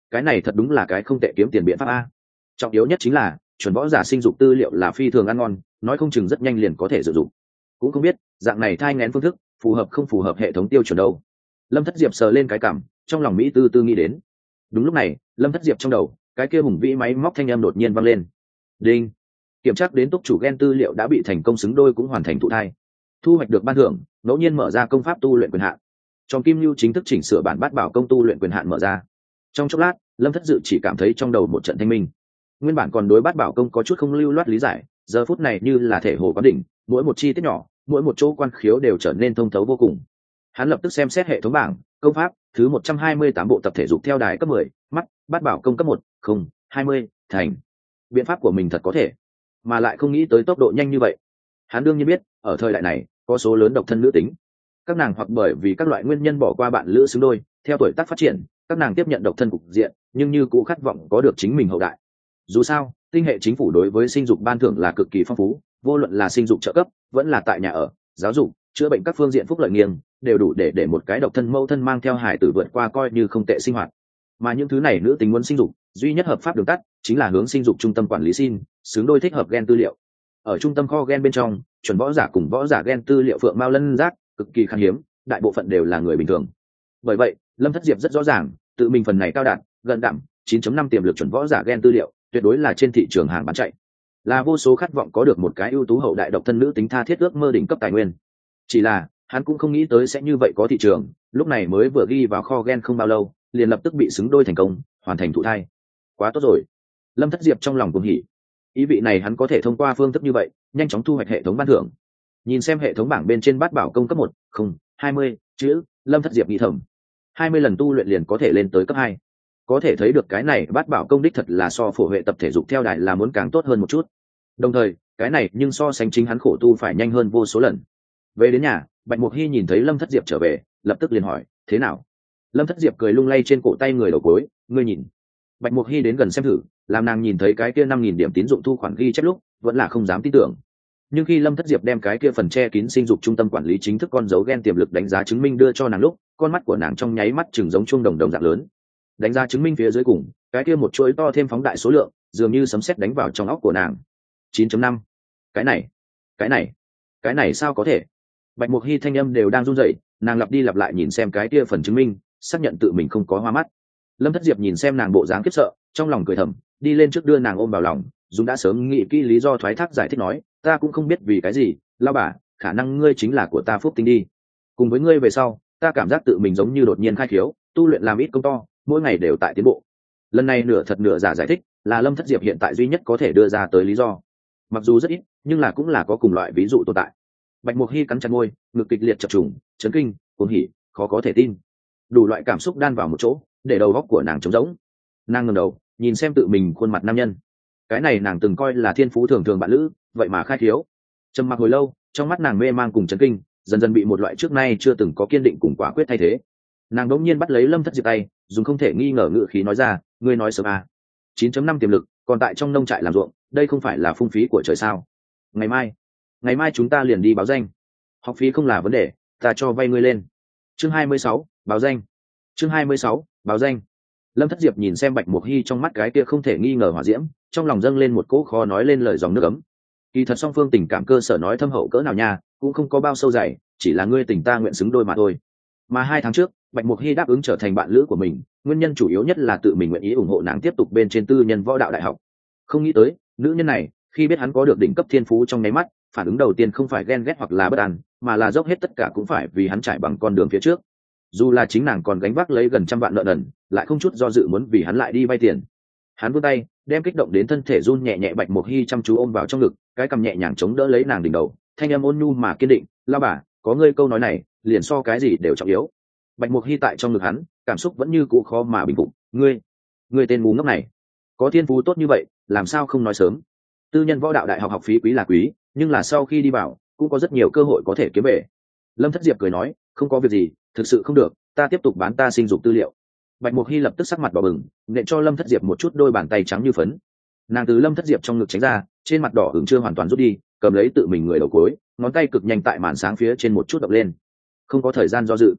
cái này thật đúng là cái không tệ kiếm tiền biện pháp a. Trọng yếu nhất chính là chuẩn võ giả sinh dục tư liệu là phi thường ăn ngon, nói không chừng rất nhanh liền có thể sử dụng. Cũng không biết dạng này thai nghén phương thức phù hợp không phù hợp hệ thống tiêu chuẩn đâu. Lâm Thất Diệp sờ lên cái cằm, trong lòng mỹ tư tư nghĩ đến. Đúng lúc này, Lâm Thất Diệp trong đầu cái kia hùng vĩ máy móc thanh âm đột nhiên vang lên. Đinh, kiểm tra đến túc chủ gen tư liệu đã bị thành công xứng đôi, cũng hoàn thành thụ thai, thu hoạch được ban thưởng, ngẫu nhiên mở ra công pháp tu luyện quyền hạn. Trong Kim Lưu chính thức chỉnh sửa bản bát bảo công tu luyện quyền hạn mở ra. Trong chốc lát, Lâm Thất Dự chỉ cảm thấy trong đầu một trận thanh minh. Nguyên bản còn đối bát bảo công có chút không lưu loát lý giải, giờ phút này như là thể hồ quán đỉnh, mỗi một chi tiết nhỏ, mỗi một chỗ quan khiếu đều trở nên thông thấu vô cùng. Hắn lập tức xem xét hệ thống bảng công pháp thứ 128 bộ tập thể dục theo đài cấp 10, mắt bát bảo công cấp 1, không 20, thành. Biện pháp của mình thật có thể, mà lại không nghĩ tới tốc độ nhanh như vậy. Hắn đương nhiên biết ở thời đại này có số lớn độc thân nữ tính, các nàng hoặc bởi vì các loại nguyên nhân bỏ qua bạn lữ xứng đôi, theo tuổi tác phát triển các nàng tiếp nhận độc thân cục diện, nhưng như cũng khát vọng có được chính mình hậu đại. Dù sao tinh hệ chính phủ đối với sinh dục ban thưởng là cực kỳ phong phú, vô luận là sinh dục trợ cấp vẫn là tại nhà ở, giáo dục, chữa bệnh các phương diện phúc lợi nghiêng đều đủ để một cái độc thân mẫu thân mang theo hải tử vượt qua coi như không tệ sinh hoạt. Mà những thứ này nữ tính muốn sinh dục, duy nhất hợp pháp đường tắt chính là hướng sinh dục trung tâm quản lý xin xứng đôi thích hợp gen tư liệu. Ở trung tâm kho gen bên trong, chuẩn võ giả cùng võ giả gen tư liệu phượng mao lân giác cực kỳ khan hiếm, đại bộ phận đều là người bình thường. Bởi vậy Lâm Thất Diệp rất rõ ràng tự mình phần này cao đạt gần đẳng 9.5 tiềm lực chuẩn võ giả gen tư liệu tuyệt đối là trên thị trường hàng bán chạy, là vô số khát vọng có được một cái ưu tú hậu đại độc thân nữ tính tha thiết ước mơ đỉnh cấp tài nguyên. Chỉ là hắn cũng không nghĩ tới sẽ như vậy có thị trường, lúc này mới vừa ghi vào kho gen không bao lâu liền lập tức bị xứng đôi thành công, hoàn thành thụ thai. Quá tốt rồi. Lâm Thất Diệp trong lòng cuồng hỉ, ý vị này hắn có thể thông qua phương thức như vậy nhanh chóng thu hoạch hệ thống ban thưởng. Nhìn xem hệ thống bảng bên trên bát bảo công cấp 1, không 20 chữ, Lâm Thất Diệp nghĩ thầm 20 lần tu luyện liền có thể lên tới cấp 2. Có thể thấy được cái này bát bảo công đích thật là so phổ hệ tập thể dục theo đài là muốn càng tốt hơn một chút. Đồng thời cái này nhưng so sánh chính hắn khổ tu phải nhanh hơn vô số lần. Về đến nhà, Bạch Mục Hy nhìn thấy Lâm Thất Diệp trở về, lập tức liền hỏi thế nào. Lâm Thất Diệp cười lung lay trên cổ tay người đầu gối, ngươi nhìn. Bạch Mục Hy đến gần xem thử, làm nàng nhìn thấy cái kia 5.000 điểm tín dụng thu khoản ghi chép lúc vẫn là không dám tin tưởng. Nhưng khi Lâm Thất Diệp đem cái kia phần che kín sinh dục trung tâm quản lý chính thức con dấu gen tiềm lực đánh giá chứng minh đưa cho nàng lúc, con mắt của nàng trong nháy mắt chừng giống chuông đồng đồng dạng lớn. Đánh giá chứng minh phía dưới cùng cái kia một chuỗi to thêm phóng đại số lượng, dường như sấm sét đánh vào trong óc của nàng. 9.5. Cái này sao có thể? Bạch Mục Hy thanh âm đều đang run rẩy, nàng lặp đi lặp lại nhìn xem cái kia phần chứng minh, xác nhận tự mình không có hoa mắt. Lâm Thất Diệp nhìn xem nàng bộ dáng khiếp sợ, trong lòng cười thầm, đi lên trước đưa nàng ôm vào lòng, dùng đã sớm nghĩ kỹ lý do thoái thác giải thích nói, ta cũng không biết vì cái gì, lão bà, khả năng ngươi chính là của ta phúc tinh đi. Cùng với ngươi về sau, ta cảm giác tự mình giống như đột nhiên khai khiếu, tu luyện làm ít công to, mỗi ngày đều tại tiến bộ. Lần này nửa thật nửa giả giải thích, là Lâm Thất Diệp hiện tại duy nhất có thể đưa ra tới lý do. Mặc dù rất ít, nhưng là cũng là có cùng loại ví dụ tồn tại. Bạch Mục Hy cắn chặt môi, ngực kịch liệt chập trùng, chấn kinh, cuồng hỉ, khó có thể tin. Đủ loại cảm xúc đan vào một chỗ, để đầu óc của nàng trống rỗng. Nàng ngẩng đầu, nhìn xem tự mình khuôn mặt nam nhân. Cái này nàng từng coi là thiên phú thường thường bạn lữ, vậy mà khai khiếu. Trầm mặc hồi lâu, trong mắt nàng mê mang cùng chấn kinh, dần dần bị một loại trước nay chưa từng có kiên định cùng quả quyết thay thế. Nàng đột nhiên bắt lấy Lâm Thất Diệp tay, dùng không thể nghi ngờ ngữ khí nói ra, ngươi nói sớm à? 9.5 tiềm lực, còn tại trong nông trại làm ruộng, đây không phải là phung phí của trời sao? Ngày mai chúng ta liền đi báo danh. Học phí không là vấn đề, ta cho vay ngươi lên. Chương 26, báo danh. Chương 26, báo danh. Lâm Thất Diệp nhìn xem Bạch Mục Hy trong mắt cái kia không thể nghi ngờ hỏa diễm, trong lòng dâng lên một cỗ khó nói lên lời dòng nước ấm. Kỳ thật song phương tình cảm cơ sở nói thâm hậu cỡ nào nha, cũng không có bao sâu dày, chỉ là ngươi tình ta nguyện xứng đôi mà thôi. Mà 2 tháng trước, Bạch Mục Hy đáp ứng trở thành bạn lữ của mình, nguyên nhân chủ yếu nhất là tự mình nguyện ý ủng hộ nàng tiếp tục bên trên tư nhân võ đạo đại học. Không nghĩ tới, nữ nhân này, khi biết hắn có được đỉnh cấp thiên phú trong nháy mắt, phản ứng đầu tiên không phải ghen ghét hoặc là bất an, mà là dốc hết tất cả cũng phải vì hắn trải bằng con đường phía trước. Dù là chính nàng còn gánh vác lấy gần 100 vạn nợ nần, lại không chút do dự muốn vì hắn lại đi vay tiền. Hắn vươn tay, đem kích động đến thân thể run nhẹ nhẹ Bạch Mục Hy chăm chú ôm vào trong ngực, cái cằm nhẹ nhàng chống đỡ lấy nàng đỉnh đầu, thanh âm ôn nhu mà kiên định, "Lão bà, có ngươi câu nói này, liền so cái gì đều trọng yếu." Bạch Mục Hy tại trong ngực hắn, cảm xúc vẫn như cũ khó mà bình phục. Ngươi tên ngu ngốc này, có thiên phú tốt như vậy, làm sao không nói sớm? Tư nhân võ đạo đại học học phí quý là quý, nhưng là sau khi đi vào, cũng có rất nhiều cơ hội có thể kiếm về. Lâm Thất Diệp cười nói, không có việc gì, thực sự không được, ta tiếp tục bán ta sinh dục tư liệu. Bạch Mục Hy lập tức sắc mặt đỏ bừng, nện cho Lâm Thất Diệp một chút đôi bàn tay trắng như phấn. Nàng từ Lâm Thất Diệp trong ngực tránh ra, trên mặt đỏ ửng chưa hoàn toàn rút đi, cầm lấy tự mình người đầu cuối, ngón tay cực nhanh tại màn sáng phía trên một chút động lên. Không có thời gian do dự.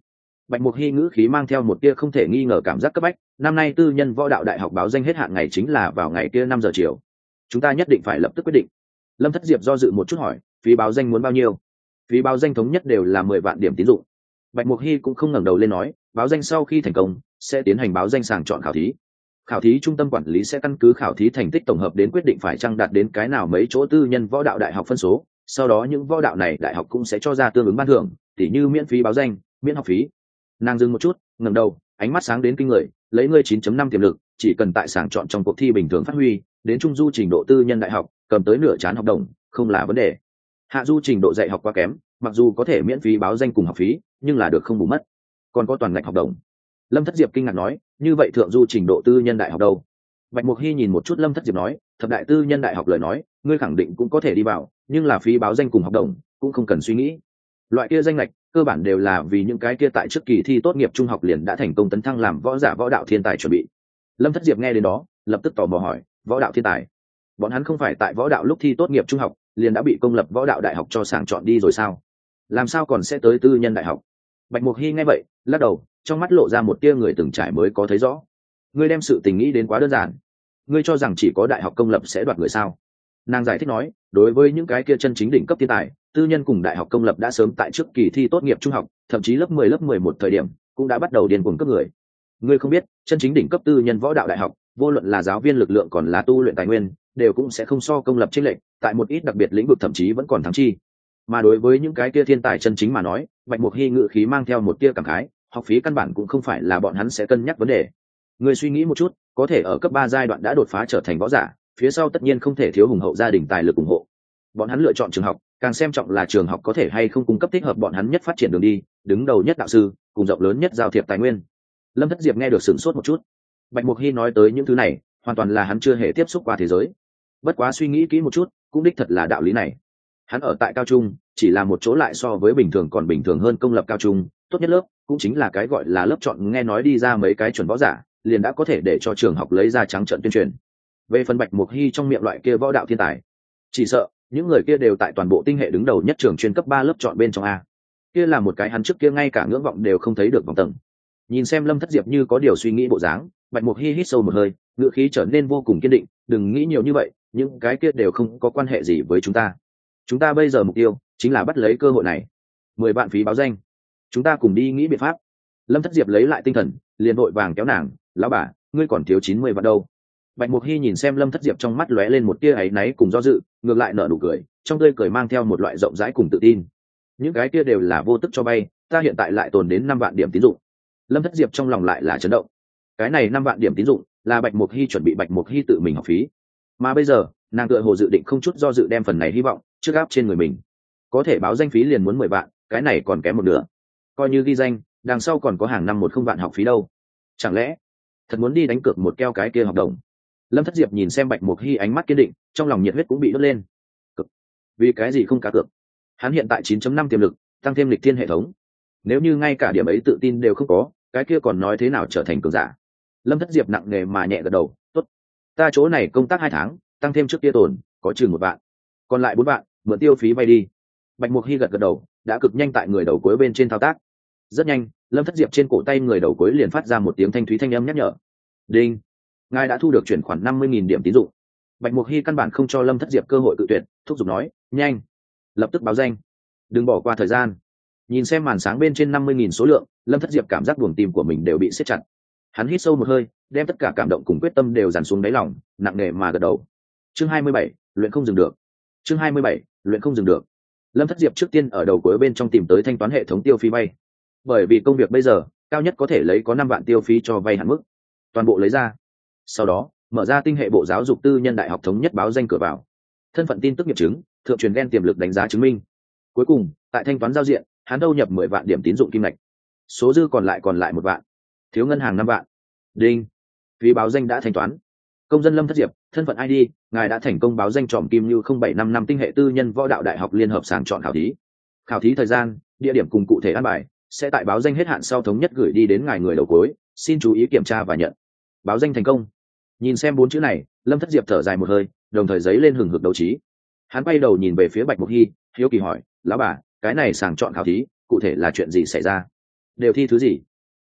Bạch Mục Hy ngữ khí mang theo một tia không thể nghi ngờ cảm giác cấp bách. Năm nay tư nhân võ đạo đại học báo danh hết hạn ngày chính là vào ngày kia 5 giờ chiều. Chúng ta nhất định phải lập tức quyết định. Lâm Thất Diệp do dự một chút hỏi, phí báo danh muốn bao nhiêu? Phí báo danh thống nhất đều là 10 vạn điểm tín dụng. Bạch Mục Hy cũng không ngẩng đầu lên nói, báo danh sau khi thành công sẽ tiến hành báo danh sàng chọn khảo thí. Khảo thí trung tâm quản lý sẽ căn cứ khảo thí thành tích tổng hợp đến quyết định phải chăng đạt đến cái nào mấy chỗ tư nhân võ đạo đại học phân số, sau đó những võ đạo này đại học cũng sẽ cho ra tương ứng ban thưởng, tỉ như miễn phí báo danh, miễn học phí. Nàng dừng một chút, ngẩng đầu, ánh mắt sáng đến kinh người, lấy ngươi 9.5 tiềm lực, chỉ cần tại sàng chọn trong cuộc thi bình thường phát huy, đến trung du trình độ tư nhân đại học, cầm tới nửa trán học đồng, không là vấn đề. Hạ du trình độ dạy học quá kém, mặc dù có thể miễn phí báo danh cùng học phí, nhưng là được không bù mất. Còn có toàn ngạch học đồng. Lâm Thất Diệp kinh ngạc nói, như vậy thượng du trình độ tư nhân đại học đâu? Bạch Mục Hy nhìn một chút Lâm Thất Diệp nói, thập đại tư nhân đại học lời nói, ngươi khẳng định cũng có thể đi vào, nhưng là phí báo danh cùng học đồng, cũng không cần suy nghĩ. Loại kia danh lệch, cơ bản đều là vì những cái kia tại trước kỳ thi tốt nghiệp trung học liền đã thành công tấn thăng làm võ giả võ đạo thiên tài chuẩn bị. Lâm Thất Diệp nghe đến đó, lập tức tò mò hỏi, võ đạo thiên tài? Bọn hắn không phải tại võ đạo lúc thi tốt nghiệp trung học, liền đã bị công lập võ đạo đại học cho sàng chọn đi rồi sao? Làm sao còn sẽ tới tư nhân đại học? Bạch Mục Hy nghe vậy, lắc đầu, trong mắt lộ ra một tia người từng trải mới có thấy rõ. Ngươi đem sự tình nghĩ đến quá đơn giản. Ngươi cho rằng chỉ có đại học công lập sẽ đoạt người sao? Nàng giải thích nói, đối với những cái kia chân chính đỉnh cấp thiên tài, tư nhân cùng đại học công lập đã sớm tại trước kỳ thi tốt nghiệp trung học, thậm chí lớp 10 lớp 11 thời điểm, cũng đã bắt đầu điên cuồng cấp người. Ngươi không biết, chân chính đỉnh cấp tư nhân võ đạo đại học, vô luận là giáo viên lực lượng còn là tu luyện tài nguyên, đều cũng sẽ không so công lập chênh lệch, tại một ít đặc biệt lĩnh vực thậm chí vẫn còn thắng chi. Mà đối với những cái kia thiên tài chân chính mà nói, Bạch Mục Hy ngự khí mang theo một tia cảm khái, học phí căn bản cũng không phải là bọn hắn sẽ cân nhắc vấn đề. Người suy nghĩ một chút, có thể ở cấp 3 giai đoạn đã đột phá trở thành võ giả, phía sau tất nhiên không thể thiếu hùng hậu gia đình tài lực ủng hộ. Bọn hắn lựa chọn trường học, càng xem trọng là trường học có thể hay không cung cấp thích hợp bọn hắn nhất phát triển đường đi, đứng đầu nhất đạo sư, cùng rộng lớn nhất giao thiệp tài nguyên. Lâm Thất Diệp nghe được sửng sốt một chút. Bạch Mục Hy nói tới những thứ này, hoàn toàn là hắn chưa hề tiếp xúc qua thế giới. Bất quá suy nghĩ kỹ một chút, cũng đích thật là đạo lý này. Hắn ở tại cao trung, chỉ là một chỗ lại so với bình thường còn bình thường hơn công lập cao trung, tốt nhất lớp, cũng chính là cái gọi là lớp chọn nghe nói đi ra mấy cái chuẩn võ giả, liền đã có thể để cho trường học lấy ra trắng trợn tuyên truyền. Về phần Bạch Mục Hy trong miệng loại kia võ đạo thiên tài, chỉ sợ những người kia đều tại toàn bộ tinh hệ đứng đầu nhất trường chuyên cấp 3 lớp chọn bên trong a. Kia là một cái hắn trước kia ngay cả ngưỡng vọng đều không thấy được vòng tầng. Nhìn xem Lâm Thất Diệp như có điều suy nghĩ bộ dáng, Bạch Mục Hy hít sâu một hơi, ngữ khí trở nên vô cùng kiên định, đừng nghĩ nhiều như vậy, những cái kia đều không có quan hệ gì với chúng ta. Chúng ta bây giờ mục tiêu chính là bắt lấy cơ hội này. 10 vạn phí báo danh, chúng ta cùng đi nghĩ biện pháp. Lâm Thất Diệp lấy lại tinh thần, liền vội vàng kéo nàng, lão bà, ngươi còn thiếu 90 vạn đâu. Bạch Mục Hy nhìn xem Lâm Thất Diệp trong mắt lóe lên một tia áy náy cùng do dự, ngược lại nở nụ cười, trong tươi cười mang theo một loại rộng rãi cùng tự tin. Những cái kia đều là vô tức cho vay, ta hiện tại lại tồn đến 5 vạn điểm tín dụng. Lâm Thất Diệp trong lòng lại là chấn động. Cái này 5 vạn điểm tín dụng là Bạch Mục Hy chuẩn bị Bạch Mục Hy tự mình học phí, mà bây giờ nàng tựa hồ dự định không chút do dự đem phần này hy vọng trước áp trên người mình. Có thể báo danh phí liền muốn 10 vạn, cái này còn kém một nửa. Coi như ghi danh, đằng sau còn có hàng năm 10 vạn học phí đâu. Chẳng lẽ thật muốn đi đánh cược một keo cái kia hợp đồng? Lâm Thất Diệp nhìn xem Bạch Mục Hy ánh mắt kiên định, trong lòng nhiệt huyết cũng bị đốt lên. Cực. Vì cái gì không cá cược? Hắn hiện tại 9.5 tiềm lực, tăng thêm lịch thiên hệ thống. Nếu như ngay cả điểm ấy tự tin đều không có, cái kia còn nói thế nào trở thành cường giả? Lâm Thất Diệp nặng nề mà nhẹ gật đầu, tốt. Ta chỗ này công tác 2 tháng, tăng thêm trước kia tồn, có chừng 1 vạn. Còn lại 4 vạn, mượn tiêu phí vay đi. Bạch Mục Hy gật gật đầu, đã cực nhanh tại người đầu cuối bên trên thao tác. Rất nhanh, Lâm Thất Diệp trên cổ tay người đầu cuối liền phát ra một tiếng thanh thúy thanh âm nhắc nhở. Đinh, ngài đã thu được chuyển khoản 50.000 điểm tín dụng. Bạch Mục Hy căn bản không cho Lâm Thất Diệp cơ hội cự tuyệt, thúc giục nói, nhanh, lập tức báo danh, đừng bỏ qua thời gian. Nhìn xem màn sáng bên trên 50.000 số lượng, Lâm Thất Diệp cảm giác buồng tim của mình đều bị siết chặt. Hắn hít sâu một hơi, đem tất cả cảm động cùng quyết tâm đều dàn xuống đáy lòng, nặng nề mà gật đầu. Chương 27, luyện không dừng được. Chương 27, luyện không dừng được. Lâm Thất Diệp trước tiên ở đầu cuối bên trong tìm tới thanh toán hệ thống tiêu phí vay. Bởi vì công việc bây giờ, cao nhất có thể lấy có 5 vạn tiêu phí cho vay hạn mức. Toàn bộ lấy ra. Sau đó, mở ra tinh hệ bộ giáo dục tư nhân đại học thống nhất báo danh cửa vào. Thân phận tin tức nghiệm chứng, thượng truyền gen tiềm lực đánh giá chứng minh. Cuối cùng, tại thanh toán giao diện, hắn đâu nhập 10 vạn điểm tín dụng kim ngạch. Số dư còn lại 1 vạn. Thiếu ngân hàng 5 vạn. Đinh. Phí báo danh đã thanh toán. Công dân Lâm Thất Diệp, thân phận ID, ngài đã thành công báo danh tròm kim như 0755 tinh hệ tư nhân võ đạo đại học liên hợp sàng chọn khảo thí. Khảo thí thời gian, địa điểm cùng cụ thể an bài sẽ tại báo danh hết hạn sau thống nhất gửi đi đến ngài người đầu cuối, xin chú ý kiểm tra và nhận. Báo danh thành công. Nhìn xem 4 chữ này, Lâm Thất Diệp thở dài một hơi, đồng thời giấy lên hừng hực đấu trí. Hắn quay đầu nhìn về phía Bạch Mục Hy, hiếu kỳ hỏi, lão bà, cái này sàng chọn khảo thí, cụ thể là chuyện gì xảy ra? Đều thi thứ gì?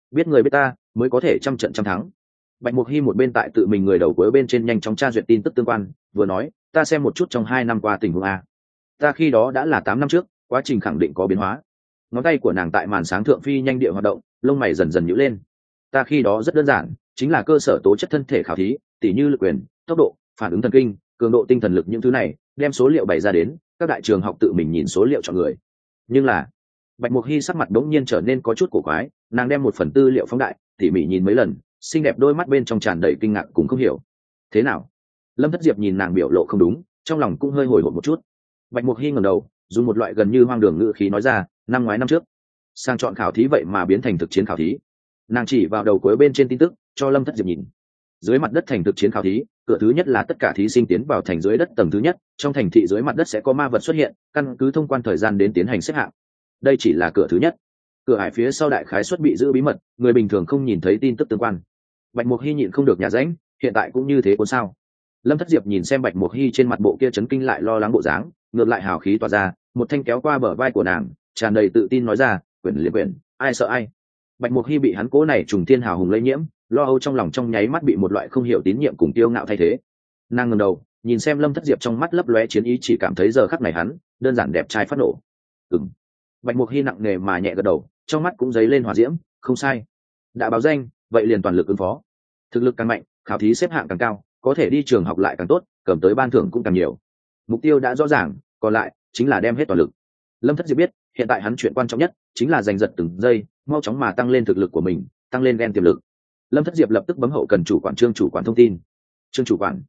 biết người biết ta mới có thể trăm trận trăm thắng. Bạch Mục Hy một bên tại tự mình người đầu cuối bên trên nhanh chóng tra duyệt tin tức tương quan, vừa nói, ta xem một chút trong 2 năm qua tình huống a. Ta khi đó đã là 8 năm trước, quá trình khẳng định có biến hóa. Ngón tay của nàng tại màn sáng thượng phi nhanh địa hoạt động, lông mày dần dần nhíu lên. Ta khi đó rất đơn giản, chính là cơ sở tố chất thân thể khảo thí, tỉ như lực quyền, tốc độ, phản ứng thần kinh, cường độ tinh thần lực những thứ này, đem số liệu bày ra đến, các đại trường học tự mình nhìn số liệu chọn người. Nhưng là, Bạch Mục Hy sắc mặt đống nhiên trở nên có chút cổ quái, nàng đem một phần tư liệu phóng đại, tỉ mỉ nhìn mấy lần, xinh đẹp đôi mắt bên trong tràn đầy kinh ngạc cùng không hiểu. Thế nào? Lâm Thất Diệp nhìn nàng biểu lộ không đúng, trong lòng cũng hơi hồi hộp một chút. Bạch Mục Hy ngẩng đầu, dùng một loại gần như hoang đường ngữ khí nói ra, năm ngoái năm trước, sang chọn khảo thí vậy mà biến thành thực chiến khảo thí. Nàng chỉ vào đầu cuối bên trên tin tức, cho Lâm Thất Diệp nhìn. Dưới mặt đất thành thực chiến khảo thí, cửa thứ nhất là tất cả thí sinh tiến vào thành dưới đất tầng thứ nhất, trong thành thị dưới mặt đất sẽ có ma vật xuất hiện, căn cứ thông quan thời gian đến tiến hành xếp hạng. Đây chỉ là cửa thứ nhất. Cửa ải phía sau đại khái suất bị giữ bí mật, người bình thường không nhìn thấy tin tức tương quan. Bạch Mục Hy nhịn không được nhà rãnh, hiện tại cũng như thế cuốn sao? Lâm Thất Diệp nhìn xem Bạch Mục Hy trên mặt bộ kia chấn kinh lại lo lắng bộ dáng, ngược lại hào khí tỏa ra, một thanh kéo qua bờ vai của nàng, tràn đầy tự tin nói ra, "Quyển liệt quyển, ai sợ ai?" Bạch Mục Hy bị hắn cố này trùng thiên hào hùng lây nhiễm, lo âu trong lòng trong nháy mắt bị một loại không hiểu tín nhiệm cùng tiêu ngạo thay thế. Nàng ngẩng đầu, nhìn xem Lâm Thất Diệp trong mắt lấp lóe chiến ý, chỉ cảm thấy giờ khắc này hắn đơn giản đẹp trai phát nổ. Ừm. Bạch Mục Hy nặng nề mà nhẹ gật đầu, trong mắt cũng dấy lên hỏa diễm, không sai. Đã báo danh, vậy liền toàn lực ứng phó. Thực lực càng mạnh, khảo thí xếp hạng càng cao, có thể đi trường học lại càng tốt, cầm tới ban thưởng cũng càng nhiều. Mục tiêu đã rõ ràng, còn lại chính là đem hết toàn lực. Lâm Thất Diệp biết, hiện tại hắn chuyện quan trọng nhất chính là giành giật từng giây, mau chóng mà tăng lên thực lực của mình, tăng lên gen tiềm lực. Lâm Thất Diệp lập tức bấm hậu cần chủ quản Trương chủ quản thông tin. Trương chủ quản,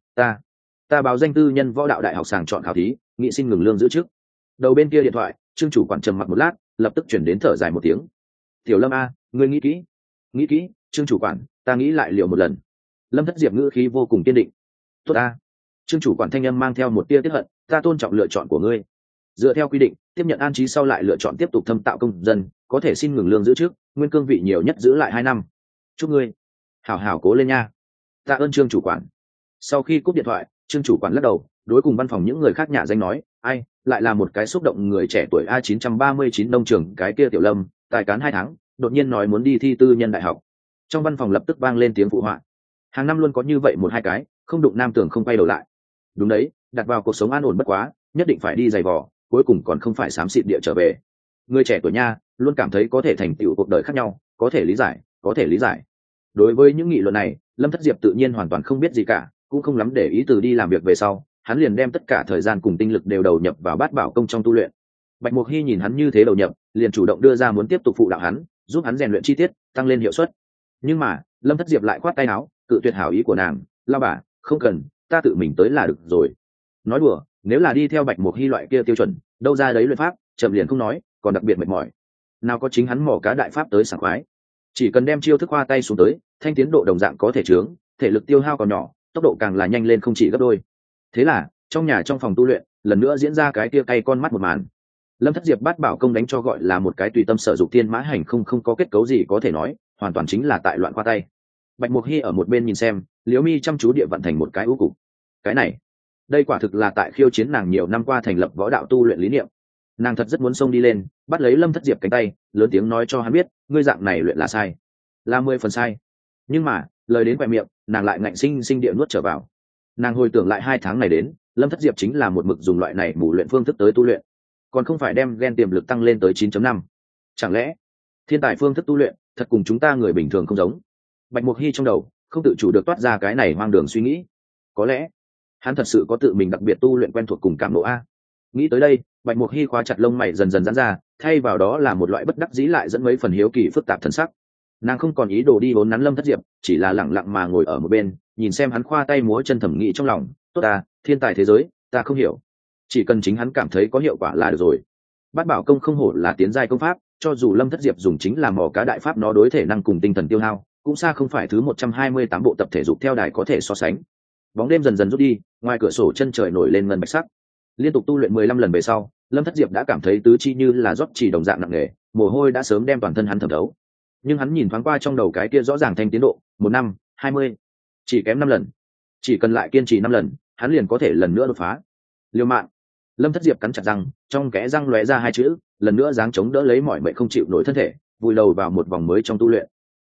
ta báo danh tư nhân võ đạo đại học sàng chọn khảo thí, nghị xin ngừng lương giữ chức. Đầu bên kia điện thoại, Trương chủ quản trầm mặc một lát, lập tức chuyển đến thở dài một tiếng. Tiểu Lâm a, ngươi nghĩ kỹ. Nghĩ kỹ, Trương chủ quản, ta nghĩ lại liệu một lần. Lâm Thất Diệp ngữ khí vô cùng kiên định. Tốt a. Trương chủ quản thanh âm mang theo một tia tiếc hận, ta tôn trọng lựa chọn của ngươi. Dựa theo quy định, tiếp nhận an trí sau lại lựa chọn tiếp tục thâm tạo công dân, có thể xin ngừng lương giữ chức, nguyên cương vị nhiều nhất giữ lại 2 năm. Chúc ngươi hảo hảo cố lên nha. Tạ ơn Trương chủ quản. Sau khi cúp điện thoại, Trương chủ quản lắc đầu, đối cùng văn phòng những người khác nhà danh nói, ai, lại là một cái xúc động người trẻ tuổi A939 nông trường cái kia Tiểu Lâm, tài cán 2 tháng, đột nhiên nói muốn đi thi tư nhân đại học. Trong văn phòng lập tức vang lên tiếng phụ họa. Hàng năm luôn có như vậy 1-2 cái, không đụng nam tưởng không quay đầu lại. Đúng đấy, đặt vào cuộc sống an ổn bất quá, nhất định phải đi giày vò, cuối cùng còn không phải xám xịt địa trở về. Người trẻ tuổi nha, luôn cảm thấy có thể thành tựu cuộc đời khác nhau, có thể lý giải, có thể lý giải. Đối với những nghị luận này, Lâm Thất Diệp tự nhiên hoàn toàn không biết gì cả, cũng không lắm để ý từ đi làm việc về sau, hắn liền đem tất cả thời gian cùng tinh lực đều đầu nhập vào Bát Bảo công trong tu luyện. Bạch Mục Hy nhìn hắn như thế đầu nhập, liền chủ động đưa ra muốn tiếp tục phụ đạo hắn, giúp hắn rèn luyện chi tiết, tăng lên hiệu suất. Nhưng mà, Lâm Thất Diệp lại khoát tay áo, cự tuyệt hảo ý của nàng, "Lao bà, không cần, ta tự mình tới là được rồi." Nói đùa, nếu là đi theo Bạch Mục Hy loại kia tiêu chuẩn, đâu ra đấy luyện pháp, chậm liền không nói, còn đặc biệt mệt mỏi. Nào có chính hắn mò cá đại pháp tới sảng khoái. Chỉ cần đem chiêu thức hoa tay xuống tới, thanh tiến độ đồng dạng có thể chướng, thể lực tiêu hao còn nhỏ, tốc độ càng là nhanh lên không chỉ gấp đôi. Thế là, trong phòng tu luyện, lần nữa diễn ra cái tia cay con mắt một màn. Lâm Thất Diệp Bát Bảo công đánh cho gọi là một cái tùy tâm sở dụng tiên mã hành không có kết cấu gì có thể nói, hoàn toàn chính là tại loạn khoa tay. Bạch Mục Hy ở một bên nhìn xem, Liễu Mi chăm chú địa vận thành một cái ưu cục. Cái này, đây quả thực là tại khiêu chiến nàng nhiều năm qua thành lập võ đạo tu luyện lý niệm. Nàng thật rất muốn xông đi lên, bắt lấy Lâm Thất Diệp cánh tay, lớn tiếng nói cho hắn biết, ngươi dạng này luyện là sai, là 10 phần sai. Nhưng mà, lời đến quẹt miệng, nàng lại ngạnh sinh địa nuốt trở vào. Nàng hồi tưởng lại 2 tháng này đến, Lâm Thất Diệp chính là một mực dùng loại này mù luyện phương thức tới tu luyện, còn không phải đem gen tiềm lực tăng lên tới 9.5. Chẳng lẽ thiên tài phương thức tu luyện thật cùng chúng ta người bình thường không giống? Bạch Mục Hy trong đầu không tự chủ được toát ra cái này hoang đường suy nghĩ. Có lẽ hắn thật sự có tự mình đặc biệt tu luyện quen thuộc cùng cảm nộ a. Nghĩ tới đây, Bạch Mục Hy khóa chặt lông mày dần dần giãn ra, thay vào đó là một loại bất đắc dĩ lại dẫn mấy phần hiếu kỳ phức tạp thần sắc. Nàng không còn ý đồ đi vốn nắn Lâm Thất Diệp, chỉ là lẳng lặng mà ngồi ở một bên, nhìn xem hắn khoa tay múa chân thẩm nghĩ trong lòng, tốt à, thiên tài thế giới, ta không hiểu, chỉ cần chính hắn cảm thấy có hiệu quả là được rồi. Bát Bảo công không hổ là tiến giai công pháp, cho dù Lâm Thất Diệp dùng chính là mỏ cá đại pháp, nó đối thể năng cùng tinh thần tiêu hao cũng xa không phải thứ 128 bộ tập thể dục theo đài có thể so sánh. Bóng đêm dần dần rút đi, ngoài cửa sổ chân trời nổi lên ngân bạch sắc. Liên tục tu luyện 15 lần về sau, Lâm Thất Diệp đã cảm thấy tứ chi như là rót chỉ đồng dạng nặng nề, mồ hôi đã sớm đem toàn thân hắn thẩm thấu. Nhưng hắn nhìn thoáng qua trong đầu cái kia rõ ràng thanh tiến độ, 1 năm 20, chỉ kém 5 lần. Chỉ cần lại kiên trì 5 lần, hắn liền có thể lần nữa đột phá. Liều mạng. Lâm Thất Diệp cắn chặt răng, trong kẽ răng lóe ra 2 chữ, lần nữa giáng chống đỡ lấy mọi mệnh không chịu nổi thân thể, vùi đầu vào một vòng mới trong tu luyện.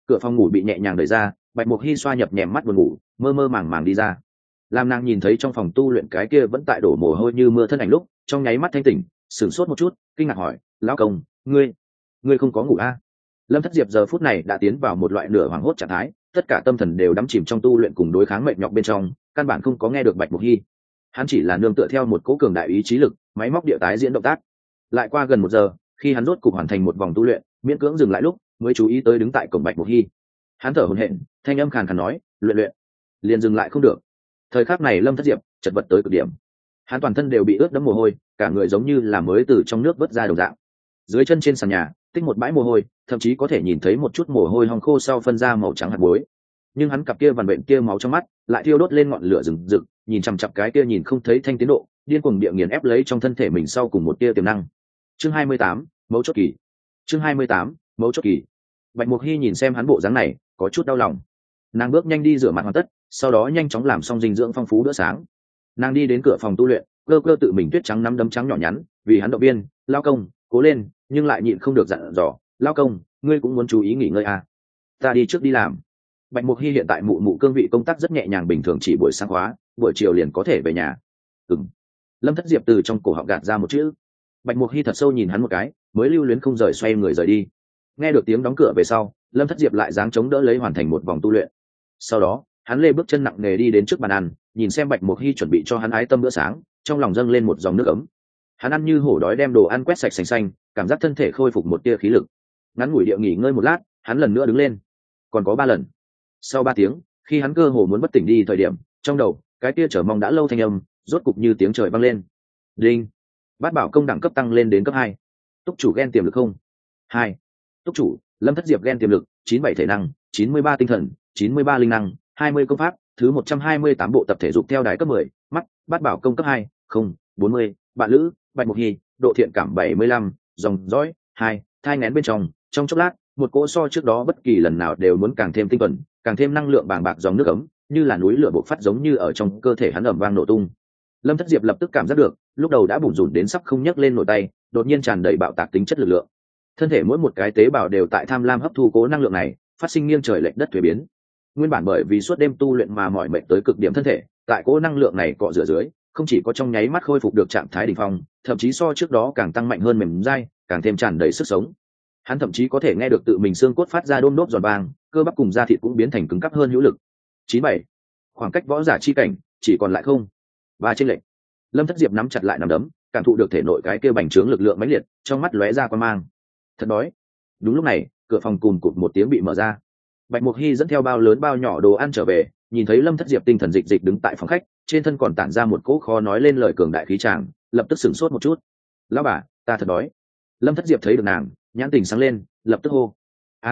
Cửa phòng ngủ bị nhẹ nhàng đẩy ra, Bạch Mục Hi xoa nhập nhèm mắt buồn ngủ, mơ mơ màng màng đi ra. Làm nàng nhìn thấy trong phòng tu luyện cái kia vẫn tại đổ mồ hôi như mưa thân ảnh lúc, trong nháy mắt thanh tỉnh, sửng sốt một chút, kinh ngạc hỏi: "Lão công, ngươi không có ngủ à?" Lâm Thất Diệp giờ phút này đã tiến vào một loại nửa hoảng hốt trạng thái, tất cả tâm thần đều đắm chìm trong tu luyện cùng đối kháng mệt nhọc bên trong, căn bản không có nghe được Bạch Mục Hi. Hắn chỉ là nương tựa theo một cỗ cường đại ý chí lực, máy móc địa tái diễn động tác. Lại qua gần 1 giờ, khi hắn rốt cục hoàn thành một vòng tu luyện, miễn cưỡng dừng lại lúc, mới chú ý tới đứng tại cổng Bạch Mục Hi. Hắn thở hổn hển, thanh âm khàn khàn nói: "Luyện, liền dừng lại không được." Thời khắc này Lâm Thất Diệp chật vật tới cực điểm. Hắn toàn thân đều bị ướt đẫm mồ hôi, cả người giống như là mới từ trong nước vớt ra đồng dạng. Dưới chân trên sàn nhà, tích một bãi mồ hôi, thậm chí có thể nhìn thấy một chút mồ hôi hong khô sau phân ra màu trắng hạt muối. Nhưng hắn cặp kia vằn vện kia máu trong mắt, lại thiêu đốt lên ngọn lửa rừng rực, nhìn chằm chằm cái kia nhìn không thấy thanh tiến độ, điên cuồng địa nghiền ép lấy trong thân thể mình sau cùng một tia tiềm năng. Chương 28, mấu chốt kỳ. Chương 28, mấu chốt kỳ. Bạch Mục Hi nhìn xem hắn bộ dáng này, có chút đau lòng. Nàng bước nhanh đi rửa mặt hoàn tất, sau đó nhanh chóng làm xong dinh dưỡng phong phú bữa sáng. Nàng đi đến cửa phòng tu luyện, cơ cơ tự mình tuyết trắng nắm đấm trắng nhỏ nhắn, vì hắn động viên: "Lao công, cố lên!" Nhưng lại nhịn không được dặn dò: "Lao công, ngươi cũng muốn chú ý nghỉ ngơi à? Ta đi trước đi làm." Bạch Mục Hi hiện tại mụ mụ cương vị công tác rất nhẹ nhàng, bình thường chỉ buổi sáng khóa, buổi chiều liền có thể về nhà. Ừm. Lâm Thất Diệp từ trong cổ họng gạt ra một chữ. Bạch Mục Hi thật sâu nhìn hắn một cái, mới lưu luyến không rời xoay người rời đi. Nghe được tiếng đóng cửa về sau, Lâm Thất Diệp lại giáng chống đỡ lấy hoàn thành một vòng tu luyện. Sau đó, hắn lê bước chân nặng nề đi đến trước bàn ăn, nhìn xem Bạch Mục Hi chuẩn bị cho hắn ái tâm bữa sáng, trong lòng dâng lên một dòng nước ấm. Hắn ăn như hổ đói đem đồ ăn quét sạch sành xanh, cảm giác thân thể khôi phục một tia khí lực. Ngắn ngủi địa nghỉ ngơi một lát, hắn lần nữa đứng lên. Còn có 3 lần. Sau 3 tiếng, khi hắn cơ hồ muốn bất tỉnh đi thời điểm, trong đầu, cái tia chờ mong đã lâu thanh âm, rốt cục như tiếng trời vang lên. Đinh. Bát bảo công đẳng cấp tăng lên đến cấp 2. Túc chủ gen tiềm lực không? 2. Túc chủ, Lâm Thất Diệp gen tiềm lực, 97 thể năng, 93 tinh thần, 93 linh năng, 20 công pháp, thứ 128 bộ tập thể dục theo đài cấp 10, mắt, bát bảo công cấp 2, không, 40, bạn lữ, Bạch Mục Hi, độ thiện cảm 75, dòng dõi 2, thai nghén bên trong chốc lát, một cỗ so trước đó bất kỳ lần nào đều muốn càng thêm tinh thuần, càng thêm năng lượng bàng bạc dòng nước ấm, như là núi lửa bộc phát giống như ở trong cơ thể hắn ầm vang nổ tung. Lâm Thất Diệp lập tức cảm giác được, lúc đầu đã bủn rủn đến sắp không nhấc lên nổi tay, đột nhiên tràn đầy bạo tạc tính chất lực lượng. Thân thể mỗi một cái tế bào đều tại tham lam hấp thu cố năng lượng này, phát sinh nghiêng trời lệch đất thuế biến. Nguyên bản bởi vì suốt đêm tu luyện mà mỏi mệt tới cực điểm thân thể, tại cố năng lượng này cọ rửa dưới, không chỉ có trong nháy mắt khôi phục được trạng thái đỉnh phong, thậm chí so trước đó càng tăng mạnh hơn mềm dai, càng thêm tràn đầy sức sống. Hắn thậm chí có thể nghe được tự mình xương cốt phát ra đôm đốp giòn vang, cơ bắp cùng da thịt cũng biến thành cứng cáp hơn hữu lực. 97. Khoảng cách võ giả chi cảnh chỉ còn lại không và trên lệnh. Lâm Thất Diệp nắm chặt lại nắm đấm, cảm thụ được thể nội cái kia bành trướng lực lượng mãnh liệt, trong mắt lóe ra quan mang. Thật đói. Đúng lúc này, cửa phòng cùm cụt một tiếng bị mở ra. Bạch Mục Hi dẫn theo bao lớn bao nhỏ đồ ăn trở về, nhìn thấy Lâm Thất Diệp tinh thần dịch dịch đứng tại phòng khách, trên thân còn tản ra một cỗ khó nói lên lời cường đại khí tràng, lập tức sửng sốt một chút. "Lão bà, ta thật đói." Lâm Thất Diệp thấy được nàng, nhãn tình sáng lên, lập tức hô: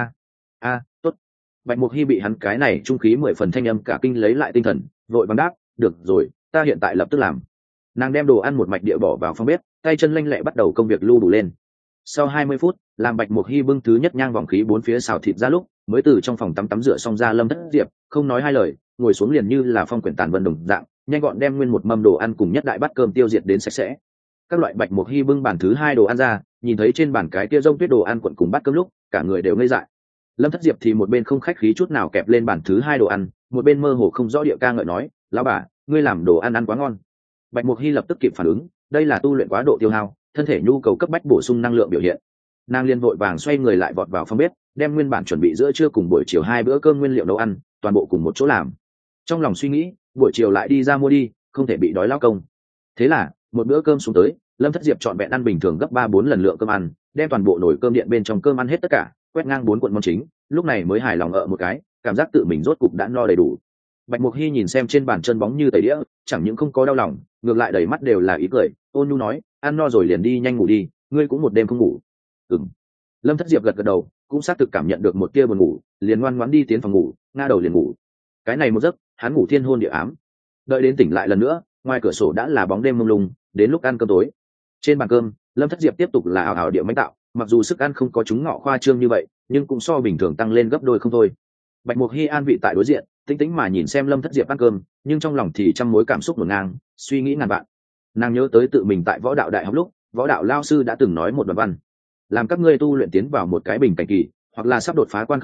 Tốt." Bạch Mục Hi bị hắn cái này trung khí 10 phần thanh âm cả kinh lấy lại tinh thần, vội vàng đáp: "Được rồi, ta hiện tại lập tức làm." Nàng đem đồ ăn một mạch địa bỏ vào phòng bếp, tay chân lanh lẹ bắt đầu công việc lưu đủ lên. Sau 20 phút, làm Bạch Mục Hi bưng thứ nhất nhang vòng khí 4 phía xào thịt ra lúc, mới từ trong phòng tắm rửa xong ra. Lâm Thất Diệp không nói hai lời, ngồi xuống liền như là phong quyển tàn vân đồng dạng, nhanh gọn đem nguyên một mâm đồ ăn cùng nhất đại bát cơm tiêu diệt đến sạch sẽ. Các loại Bạch Mục Hi bưng bàn thứ 2 đồ ăn ra, nhìn thấy trên bàn cái kia rông tuyết đồ ăn cuộn cùng bát cơm lúc, cả người đều ngây dại. Lâm Thất Diệp thì một bên không khách khí chút nào kẹp lên bàn thứ 2 đồ ăn, một bên mơ hồ không rõ địa ca ngợi nói: "Lão bà, ngươi làm đồ ăn ăn quá ngon." Bạch Mục Hi lập tức kịp phản ứng, đây là tu luyện quá độ tiêu hao, thân thể nhu cầu cấp bách bổ sung năng lượng biểu hiện. Nàng liền vội vàng xoay người lại vọt vào phòng bếp, đem nguyên bản chuẩn bị giữa trưa cùng buổi chiều 2 bữa cơm nguyên liệu nấu ăn, toàn bộ cùng một chỗ làm. Trong lòng suy nghĩ, buổi chiều lại đi ra mua đi, không thể bị đói lao công. Thế là, một bữa cơm xuống tới, Lâm Thất Diệp chọn vẹn ăn bình thường gấp 3-4 lần lượng cơm ăn, đem toàn bộ nồi cơm điện bên trong cơm ăn hết tất cả, quét ngang 4 cuộn món chính, lúc này mới hài lòng một cái, cảm giác tự mình rốt cục đã no đầy đủ. Bạch Mục Hi nhìn xem trên bàn chân bóng như tẩy đĩa, chẳng những không có đau lòng, ngược lại đầy mắt đều là ý cười, ôn nhu nói: "Ăn no rồi liền đi nhanh ngủ đi, ngươi cũng một đêm không ngủ." Ừm. Lâm Thất Diệp gật gật đầu, cũng xác thực cảm nhận được một tia buồn ngủ, liền ngoan ngoãn đi tiến phòng ngủ, ngã đầu liền ngủ. Cái này một giấc, hắn ngủ thiên hôn địa ám. Đợi đến tỉnh lại lần nữa, ngoài cửa sổ đã là bóng đêm mông lung, đến lúc ăn cơm tối. Trên bàn cơm, Lâm Thất Diệp tiếp tục là ảo ảo địa mánh tạo, mặc dù sức ăn không có chúng ngọ khoa trương như vậy, nhưng cũng so bình thường tăng lên gấp đôi không thôi. Bạch Mục Hi an vị tại đối diện, tĩnh tĩnh mà nhìn xem Lâm Thất Diệp ăn cơm, nhưng trong lòng thì trăm mối cảm xúc hỗn ngang, suy nghĩ ngàn vạn. Nàng nhớ tới tự mình tại võ đạo đại học lúc, võ đạo lao sư đã từng nói một đoạn văn: làm các ngươi tu luyện tiến vào một cái bình cảnh kỳ, hoặc là sắp đột phá quan khẩu lúc,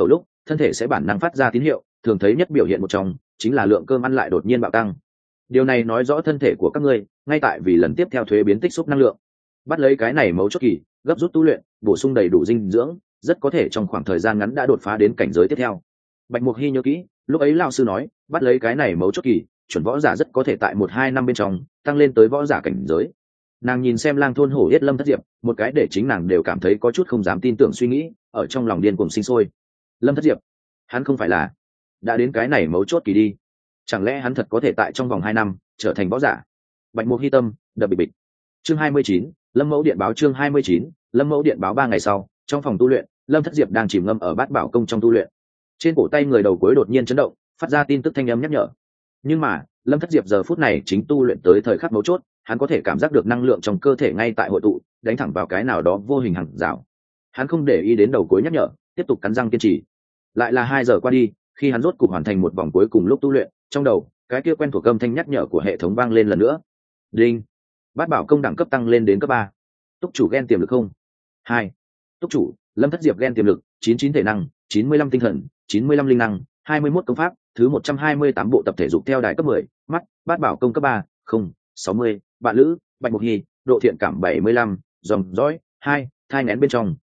thân thể sẽ bản năng phát ra tín hiệu, thường thấy nhất biểu hiện một trong chính là lượng cơm ăn lại đột nhiên bạo tăng. Điều này nói rõ thân thể của các ngươi ngay tại vì lần tiếp theo thuế biến tích xúc năng lượng. Bắt lấy cái này mấu chốt kỳ, gấp rút tu luyện, bổ sung đầy đủ dinh dưỡng, rất có thể trong khoảng thời gian ngắn đã đột phá đến cảnh giới tiếp theo. Bạch Mục Hy nhớ kỹ, lúc ấy lão sư nói, bắt lấy cái này mấu chốt kỳ, chuẩn võ giả rất có thể tại 1-2 năm bên trong tăng lên tới võ giả cảnh giới. Nàng nhìn xem Lang Thôn Hổ Yết Lâm Thất Diệp, một cái để chính nàng đều cảm thấy có chút không dám tin tưởng suy nghĩ, ở trong lòng điên cuồng sinh sôi. Lâm Thất Diệp, hắn không phải là đã đến cái này mấu chốt kỳ đi? Chẳng lẽ hắn thật có thể tại trong vòng 2 năm trở thành võ giả? Bạch Mục Hy tâm đập bịch bịch. Chương 29, Lâm Mẫu điện báo. Chương 29, Lâm Mẫu điện báo. 3 ngày sau, trong phòng tu luyện, Lâm Thất Diệp đang chìm ngâm ở Bát Bảo công trong tu luyện. Trên cổ tay người đầu cuối đột nhiên chấn động, phát ra tin tức thanh âm nhắc nhở. Nhưng mà Lâm Thất Diệp giờ phút này chính tu luyện tới thời khắc mấu chốt, hắn có thể cảm giác được năng lượng trong cơ thể ngay tại hội tụ, đánh thẳng vào cái nào đó vô hình hằng rào. Hắn không để ý đến đầu cuối nhắc nhở, tiếp tục cắn răng kiên trì. Lại là 2 giờ qua đi, khi hắn rốt cục hoàn thành một vòng cuối cùng lúc tu luyện, trong đầu cái kia quen thuộc âm thanh nhắc nhở của hệ thống vang lên lần nữa. Đinh, Bát Bảo công đẳng cấp tăng lên đến cấp 3. Túc chủ gen tiềm lực không 2. Túc chủ Lâm Thất Diệp gen tiềm lực 99 thể năng, 95 tinh thần, 95 linh năng, 21 công pháp, thứ 128 bộ tập thể dục theo đài cấp 10, mắt Bát Bảo công cấp 3, 60, bạn lữ Bạch Mục Hy, độ thiện cảm 75, dòng dõi 2, thai nghén bên trong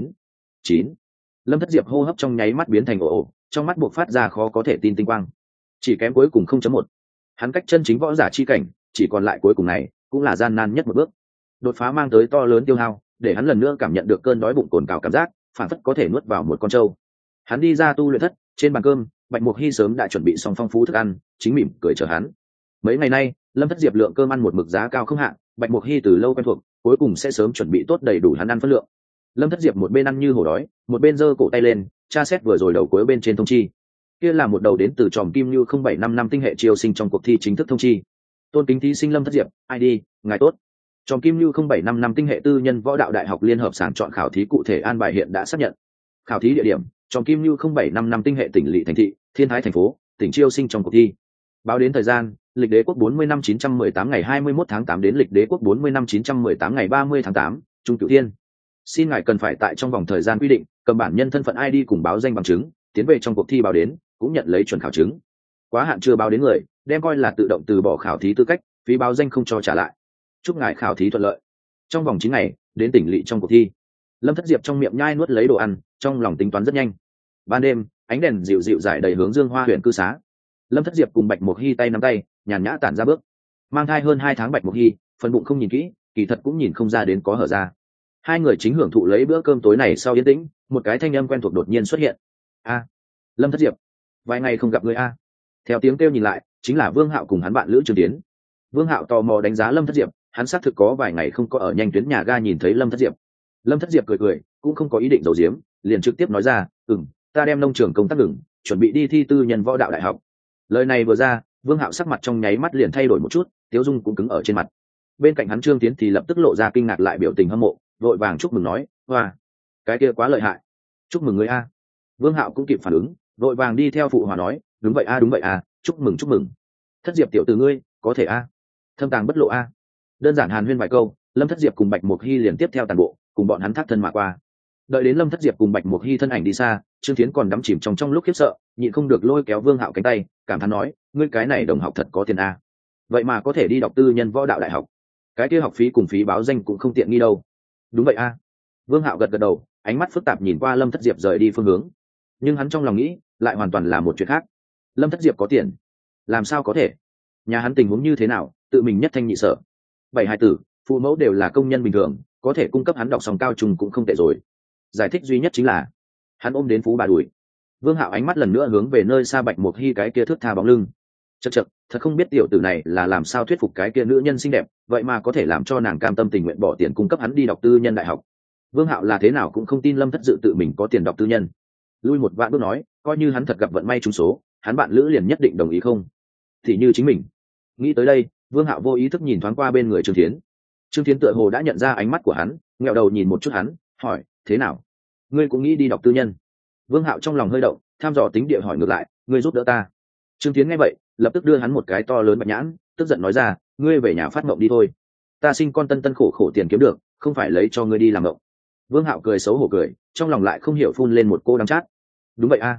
9. Lâm Thất Diệp hô hấp trong nháy mắt biến thành ồ, trong mắt buộc phát ra khó có thể tin tinh quang. Chỉ kém cuối cùng 0.1. Hắn cách chân chính võ giả chi cảnh chỉ còn lại cuối cùng này, cũng là gian nan nhất một bước. Đột phá mang tới to lớn tiêu hao, để hắn lần nữa cảm nhận được cơn đói bụng cồn cào cảm giác, phản phất có thể nuốt vào một con trâu. Hắn đi ra tu luyện thất, trên bàn cơm, Bạch Mục Hy sớm đã chuẩn bị xong phong phú thức ăn, chính mỉm cười chờ hắn. Mấy ngày nay, Lâm Thất Diệp lượng cơm ăn một mực giá cao không hạn, Bạch Mục Hy từ lâu quen thuộc, cuối cùng sẽ sớm chuẩn bị tốt đầy đủ hắn ăn phân lượng. Lâm Thất Diệp một bên ăn như hổ đói, một bên giơ cổ tay lên, tra xét vừa rồi đầu cuối bên trên thông chi. Kia là một đầu đến từ tròm Kim Như 0755 tinh hệ chiêu sinh trong cuộc thi chính thức thông chi. Tôn kính thí sinh Lâm Thất Diệp, ID, ngài tốt. Tròm Kim Như 0755 tinh hệ tư nhân võ đạo đại học liên hợp sàng chọn khảo thí cụ thể an bài hiện đã xác nhận. Khảo thí địa điểm: Tròm Kim Như 0755 tinh hệ tỉnh lỵ thành thị, Thiên Thái thành phố, tỉnh chiêu sinh trong cuộc thi. Báo đến thời gian: lịch đế quốc 40 năm 918 ngày 21 tháng 8 đến lịch đế quốc 40 năm 918 ngày 30 tháng 8, Trung Cửu Thiên. Xin ngài cần phải tại trong vòng thời gian quy định, cầm bản nhân thân phận ID cùng báo danh bằng chứng, tiến về trong cuộc thi báo đến, cũng nhận lấy chuẩn khảo chứng. Quá hạn chưa báo đến người, đem coi là tự động từ bỏ khảo thí tư cách, phí báo danh không cho trả lại. Chúc ngài khảo thí thuận lợi. Trong vòng 9 ngày, đến tỉnh lỵ trong cuộc thi. Lâm Thất Diệp trong miệng nhai nuốt lấy đồ ăn, trong lòng tính toán rất nhanh. Ban đêm, ánh đèn dịu dịu rải đầy hướng Dương Hoa huyện cư xá. Lâm Thất Diệp cùng Bạch Mục Hy tay nắm tay, nhàn nhã tản ra bước. Mang thai hơn 2 tháng Bạch Mục Hy, phần bụng không nhìn kỹ, kỳ thật cũng nhìn không ra đến có hở ra. Hai người chính hưởng thụ lấy bữa cơm tối này sau yên tĩnh, một cái thanh âm quen thuộc đột nhiên xuất hiện. A, Lâm Thất Diệp, vài ngày không gặp ngươi a. Theo tiếng kêu nhìn lại, chính là Vương Hạo cùng hắn bạn lữ Trương Tiến. Vương Hạo tò mò đánh giá Lâm Thất Diệp, hắn xác thực có vài ngày không có ở nhanh tuyến nhà ga nhìn thấy Lâm Thất Diệp. Lâm Thất Diệp cười cười, cũng không có ý định giấu giếm, liền trực tiếp nói ra, ta đem nông trường công tác ngừng, chuẩn bị đi thi tư nhân võ đạo đại học. Lời này vừa ra, Vương Hạo sắc mặt trong nháy mắt liền thay đổi một chút, tiếu dung cũng cứng ở trên mặt. Bên cạnh hắn Trương Tiến thì lập tức lộ ra kinh ngạc lại biểu tình hâm mộ, vội vàng chúc mừng nói, hoa, cái kia quá lợi hại, chúc mừng ngươi a. Vương Hạo cũng kịp phản ứng, vội vàng đi theo phụ hòa nói, đúng vậy a, chúc mừng. Thất Diệp tiểu tử ngươi, có thể a. Thâm tàng bất lộ a. Đơn giản hàn huyên vài câu, Lâm Thất Diệp cùng Bạch Mục Hy liền tiếp theo toàn bộ, cùng bọn hắn thác thân mà qua. Đợi đến Lâm Thất Diệp cùng Bạch Mục Hy thân ảnh đi xa, Trương Thiến còn đắm chìm trong lúc khiếp sợ, nhịn không được lôi kéo Vương Hạo cánh tay, cảm thán nói, ngươi cái này đồng học thật có tiền a. Vậy mà có thể đi đọc tư nhân võ đạo đại học, cái kia học phí cùng phí báo danh cũng không tiện nghi đâu. Đúng vậy a. Vương Hạo gật đầu, ánh mắt phức tạp nhìn qua Lâm Thất Diệp rời đi phương hướng, nhưng hắn trong lòng nghĩ lại hoàn toàn là một chuyện khác. Lâm Thất Diệp có tiền, làm sao có thể? Nhà hắn tình huống như thế nào, tự mình nhất thanh nhị sở. 7 hài tử, phụ mẫu đều là công nhân bình thường, có thể cung cấp hắn đọc xong cao trung cũng không tệ rồi. Giải thích duy nhất chính là hắn ôm đến phú bà đuổi. Vương Hạo ánh mắt lần nữa hướng về nơi xa Bạch Mục Hy cái kia thước tha bóng lưng. Chậc, thật không biết tiểu tử này là làm sao thuyết phục cái kia nữ nhân xinh đẹp, vậy mà có thể làm cho nàng cam tâm tình nguyện bỏ tiền cung cấp hắn đi đọc tư nhân đại học. Vương Hạo là thế nào cũng không tin Lâm Thất Dự tự mình có tiền đọc tư nhân. Lui một vạn bước nói, coi như hắn thật gặp vận may trúng số, hắn bạn lữ liền nhất định đồng ý không? Thì như chính mình. Nghĩ tới đây, Vương Hạo vô ý thức nhìn thoáng qua bên người Trương Thiến. Trương Thiến tựa hồ đã nhận ra ánh mắt của hắn, ngẹo đầu nhìn một chút hắn, hỏi, thế nào? Ngươi cũng nghĩ đi đọc tư nhân? Vương Hạo trong lòng hơi động, tham dò tính địa hỏi ngược lại, ngươi giúp đỡ ta. Trương Thiến nghe vậy, lập tức đưa hắn một cái to lớn bạch nhãn, tức giận nói ra, ngươi về nhà phát mộng đi thôi. Ta sinh con tân khổ khổ tiền kiếm được, không phải lấy cho ngươi đi làm mộng. Vương Hạo cười xấu hổ cười, trong lòng lại không hiểu phun lên một cô đắng chát. Đúng vậy a,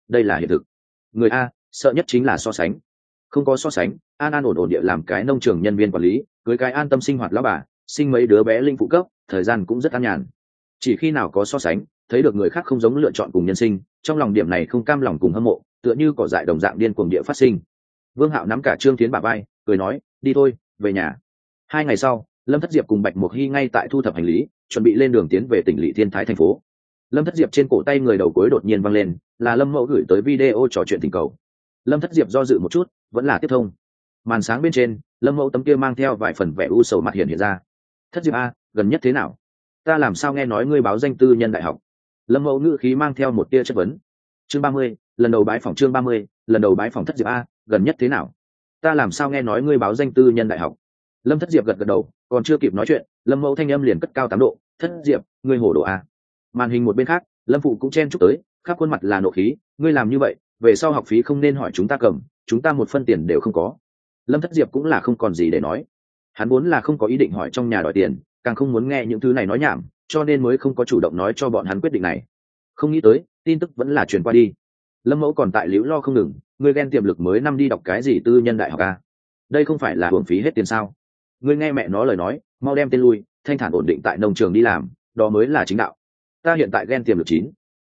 đây là hiện thực. Người a sợ nhất chính là so sánh. Không có so sánh, an an ổn ổn địa làm cái nông trường nhân viên quản lý, cưới cái an tâm sinh hoạt lão bà, sinh mấy đứa bé linh phụ cấp, thời gian cũng rất an nhàn. Chỉ khi nào có so sánh, thấy được người khác không giống lựa chọn cùng nhân sinh, trong lòng điểm này không cam lòng cùng hâm mộ, tựa như cỏ dại đồng dạng điên cuồng địa phát sinh. Vương Hạo nắm cả Trương Thiến bả vai, cười nói, đi thôi, về nhà. 2 ngày sau, Lâm Thất Diệp cùng Bạch Mục Hy ngay tại thu thập hành lý, chuẩn bị lên đường tiến về tỉnh lỵ Thiên Thái thành phố. Lâm Thất Diệp trên cổ tay người đầu cuối đột nhiên văng lên, là Lâm Mẫu gửi tới video trò chuyện tình cầu. Lâm Thất Diệp do dự một chút, vẫn là tiếp thông. Màn sáng bên trên, Lâm Mẫu tấm kia mang theo vài phần vẻ u sầu mặt hiện ra. Thất Diệp a, gần nhất thế nào? Ta làm sao nghe nói ngươi báo danh tư nhân đại học? Lâm Mẫu ngữ khí mang theo một tia chất vấn. Chương 30, lần đầu bái phỏng. Chương 30, lần đầu bái phỏng. Thất Diệp a, gần nhất thế nào? Ta làm sao nghe nói ngươi báo danh tư nhân đại học? Lâm Thất Diệp gật gật đầu, còn chưa kịp nói chuyện, Lâm Mẫu thanh âm liền cất cao 8 độ. Thất Diệp, ngươi hổ đồ a. Màn hình một bên khác, Lâm Phụ cũng chen chúc tới, khắp khuôn mặt là nộ khí. Ngươi làm như vậy, về sau học phí không nên hỏi chúng ta cầm, chúng ta một phân tiền đều không có. Lâm Thất Diệp cũng là không còn gì để nói. Hắn vốn là không có ý định hỏi trong nhà đòi tiền, càng không muốn nghe những thứ này nói nhảm, cho nên mới không có chủ động nói cho bọn hắn quyết định này. Không nghĩ tới, tin tức vẫn là truyền qua đi. Lâm Mẫu còn tại liễu lo không ngừng, ngươi ghen tiềm lực mới năm đi đọc cái gì tư nhân đại học a? Đây không phải là uổng phí hết tiền sao? Ngươi nghe mẹ nó lời nói, mau đem tên lui, thanh thản ổn định tại nông trường đi làm, đó mới là chính đạo. Ta hiện tại ghen tiềm lực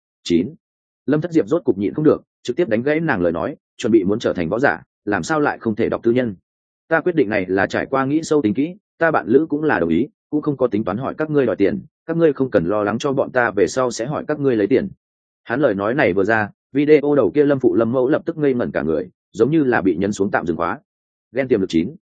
9. Lâm Thất Diệp rốt cục nhịn không được, trực tiếp đánh gãy nàng lời nói, chuẩn bị muốn trở thành võ giả, làm sao lại không thể đọc tư nhân? Ta quyết định này là trải qua nghĩ sâu tính kỹ, ta bạn lữ cũng là đồng ý, cũng không có tính toán hỏi các ngươi đòi tiền, các ngươi không cần lo lắng cho bọn ta về sau sẽ hỏi các ngươi lấy tiền. Hắn lời nói này vừa ra, video đầu kia Lâm Phụ Lâm Mẫu lập tức ngây ngẩn cả người, giống như là bị nhấn xuống tạm dừng khóa. Ghen tiềm lực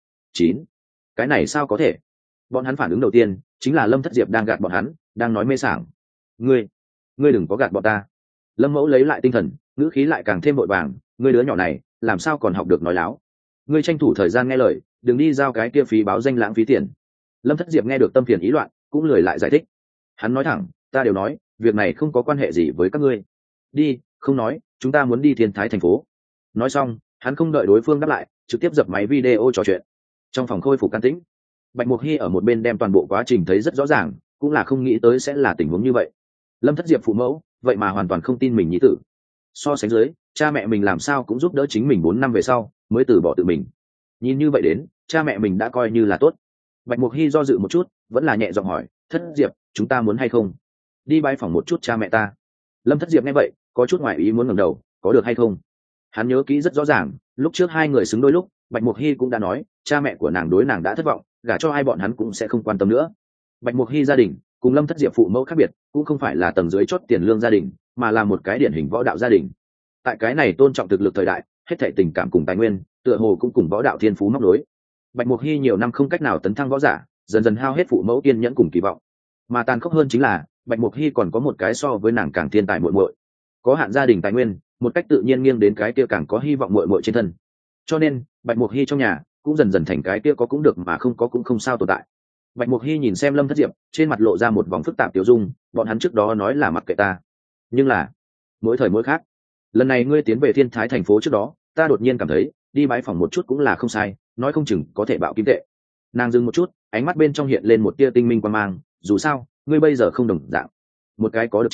9. Cái này sao có thể? Bọn hắn phản ứng đầu tiên chính là Lâm Thất Diệp đang gạt bọn hắn, đang nói mê sảng. Ngươi đừng có gạt bọn ta. Lâm Mẫu lấy lại tinh thần, ngữ khí lại càng thêm vội vàng, ngươi đứa nhỏ này làm sao còn học được nói láo? Ngươi tranh thủ thời gian nghe lời, đừng đi giao cái kia phí báo danh lãng phí tiền. Lâm Thất Diệp nghe được tâm phiền ý loạn, cũng lười lại giải thích. Hắn nói thẳng, ta đều nói, việc này không có quan hệ gì với các ngươi. Đi, không nói, chúng ta muốn đi Thiên Thái thành phố. Nói xong, hắn không đợi đối phương đáp lại, trực tiếp dập máy video trò chuyện. Trong phòng khôi phục can tĩnh, Bạch Mục Hy ở một bên đem toàn bộ quá trình thấy rất rõ ràng, cũng là không nghĩ tới sẽ là tình huống như vậy. Lâm Thất Diệp phụ mẫu, vậy mà hoàn toàn không tin mình nhi tử. So sánh dưới, cha mẹ mình làm sao cũng giúp đỡ chính mình 4 năm về sau mới từ bỏ tự mình. Nhìn như vậy đến, cha mẹ mình đã coi như là tốt. Bạch Mục Hy do dự một chút, vẫn là nhẹ giọng hỏi, Thất Diệp, chúng ta muốn hay không đi bái phỏng một chút cha mẹ ta? Lâm Thất Diệp nghe vậy, có chút ngoài ý muốn ngẩng đầu, có được hay không? Hắn nhớ kỹ rất rõ ràng, lúc trước 2 người xứng đôi lúc, Bạch Mục Hy cũng đã nói, cha mẹ của nàng đối nàng đã thất vọng, gả cho ai bọn hắn cũng sẽ không quan tâm nữa. Bạch Mục Hy gia đình cùng Lâm Thất Diệp phụ mẫu khác biệt, cũng không phải là tầng dưới chót tiền lương gia đình, mà là một cái điển hình võ đạo gia đình. Tại cái này tôn trọng thực lực thời đại, hết thảy tình cảm cùng tài nguyên, tựa hồ cũng cùng võ đạo thiên phú móc nối. Bạch Mục Hy nhiều năm không cách nào tấn thăng võ giả, dần dần hao hết phụ mẫu kiên nhẫn cùng kỳ vọng. Mà tàn khốc hơn chính là, Bạch Mục Hy còn có một cái so với nàng càng thiên tài muội muội. Có hạn gia đình tài nguyên, một cách tự nhiên nghiêng đến cái kia càng có hy vọng muội muội trên thân. Cho nên, Bạch Mục Hy trong nhà cũng dần dần thành cái kia có cũng được mà không có cũng không sao tồn tại. Bạch Mục Hy nhìn xem Lâm Thất Diệp, trên mặt lộ ra một vòng phức tạp tiêu dung, bọn hắn trước đó nói là mặc kệ ta, nhưng là mỗi thời mỗi khác. Lần này ngươi tiến về Thiên Thái thành phố trước đó, ta đột nhiên cảm thấy đi bái phỏng một chút cũng là không sai, nói không chừng có thể bạo kim tệ. Nàng dừng một chút, ánh mắt bên trong hiện lên một tia tinh minh quan mang, dù sao ngươi bây giờ không đồng dạng, một cái có được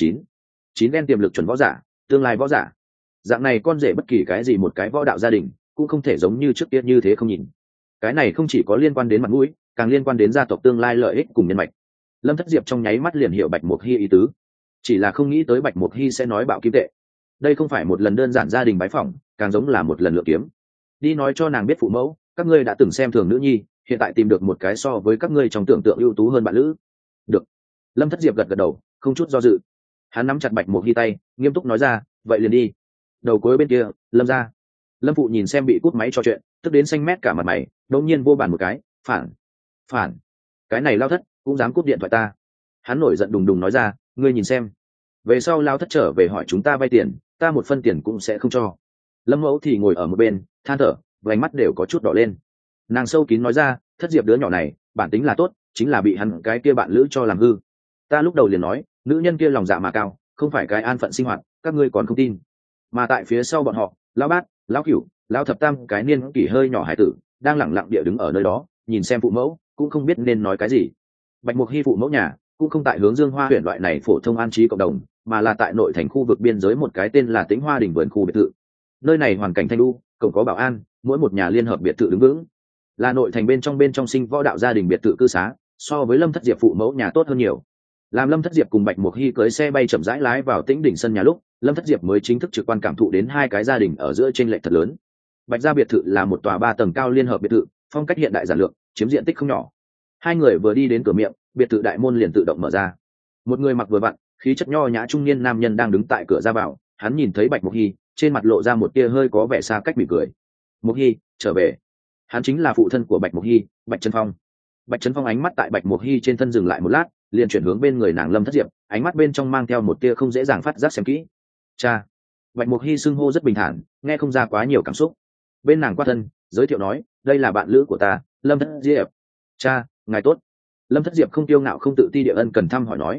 9 đen tiềm lực chuẩn võ giả, tương lai võ giả, dạng này con rể bất kỳ cái gì một cái võ đạo gia đình cũng không thể giống như trước kia như thế không nhìn. Cái này không chỉ có liên quan đến mặt mũi, càng liên quan đến gia tộc tương lai lợi ích cùng nhân mạch. Lâm Thất Diệp trong nháy mắt liền hiểu Bạch Mục Hy ý tứ, chỉ là không nghĩ tới Bạch Mục Hy sẽ nói bạo kim tệ. Đây không phải một lần đơn giản gia đình bái phỏng, càng giống là một lần lựa kiếm. Đi nói cho nàng biết phụ mẫu, các ngươi đã từng xem thường nữ nhi, hiện tại tìm được một cái so với các ngươi trong tưởng tượng ưu tú hơn bạn lữ. Được. Lâm Thất Diệp gật gật đầu, không chút do dự. Hắn nắm chặt Bạch Mục Hy tay, nghiêm túc nói ra, vậy liền đi. Đầu cuối bên kia, Lâm ra. Lâm phụ nhìn xem bị cút máy trò chuyện, tức đến xanh mét cả mặt mày, đột nhiên vô bàn một cái, phản, cái này Lao Thất cũng dám cút điện thoại ta. Hắn nổi giận đùng đùng nói ra, ngươi nhìn xem, về sau Lao Thất trở về hỏi chúng ta vay tiền, ta một phân tiền cũng sẽ không cho. Lâm mẫu thì ngồi ở một bên, than thở, vành mắt đều có chút đỏ lên. Nàng sâu kín nói ra, Thất Diệp đứa nhỏ này bản tính là tốt, chính là bị hắn cái kia bạn lữ cho làm hư. Ta lúc đầu liền nói, nữ nhân kia lòng dạ mà cao, không phải cái an phận sinh hoạt, các ngươi còn không tin. Mà tại phía sau bọn họ, Lão Bát, Lão Cửu, Lão Thập Tam cái niên kỷ hơi nhỏ hải tử đang lẳng lặng địa đứng ở nơi đó, nhìn xem phụ mẫu, cũng không biết nên nói cái gì. Bạch Mục Hy phụ mẫu nhà cũng không tại hướng Dương Hoa huyện loại này phổ thông an trí cộng đồng, mà là tại nội thành khu vực biên giới một cái tên là Tĩnh Hoa Đình vườn khu biệt thự. Nơi này hoàn cảnh thanh lưu, cổng có bảo an, mỗi một nhà liên hợp biệt thự đứng vững, là nội thành bên trong sinh võ đạo gia đình biệt thự cư xá, so với Lâm Thất Diệp phụ mẫu nhà tốt hơn nhiều. Làm Lâm Thất Diệp cùng Bạch Mục Hy cưới xe bay chậm rãi lái vào Tĩnh Đỉnh sân nhà lúc, Lâm Thất Diệp mới chính thức trực quan cảm thụ đến hai cái gia đình ở giữa chênh lệch thật lớn. Bạch gia biệt thự là một tòa 3 tầng cao liên hợp biệt thự, phong cách hiện đại giản lược, chiếm diện tích không nhỏ. Hai người vừa đi đến cửa miệng, biệt thự đại môn liền tự động mở ra. Một người mặc vừa vặn, khí chất nho nhã trung niên nam nhân đang đứng tại cửa ra vào, hắn nhìn thấy Bạch Mục Hy, trên mặt lộ ra một tia hơi có vẻ xa cách mỉm cười. Mục Hy, trở về. Hắn chính là phụ thân của Bạch Mục Hy, Bạch Trấn Phong. Bạch Trấn Phong ánh mắt tại Bạch Mục Hy trên thân dừng lại một lát, liền chuyển hướng bên người nàng Lâm Thất Diệp, ánh mắt bên trong mang theo một tia không dễ dàng phát giác xem kỹ. Cha. Bạch Mục Hy xưng hô rất bình thản, nghe không ra quá nhiều cảm xúc. Bên nàng qua thân, giới thiệu nói, đây là bạn lữ của ta, Lâm Thất Diệp. Cha, ngài tốt. Lâm Thất Diệp không tiêu ngạo không tự ti địa ân cần thăm hỏi nói.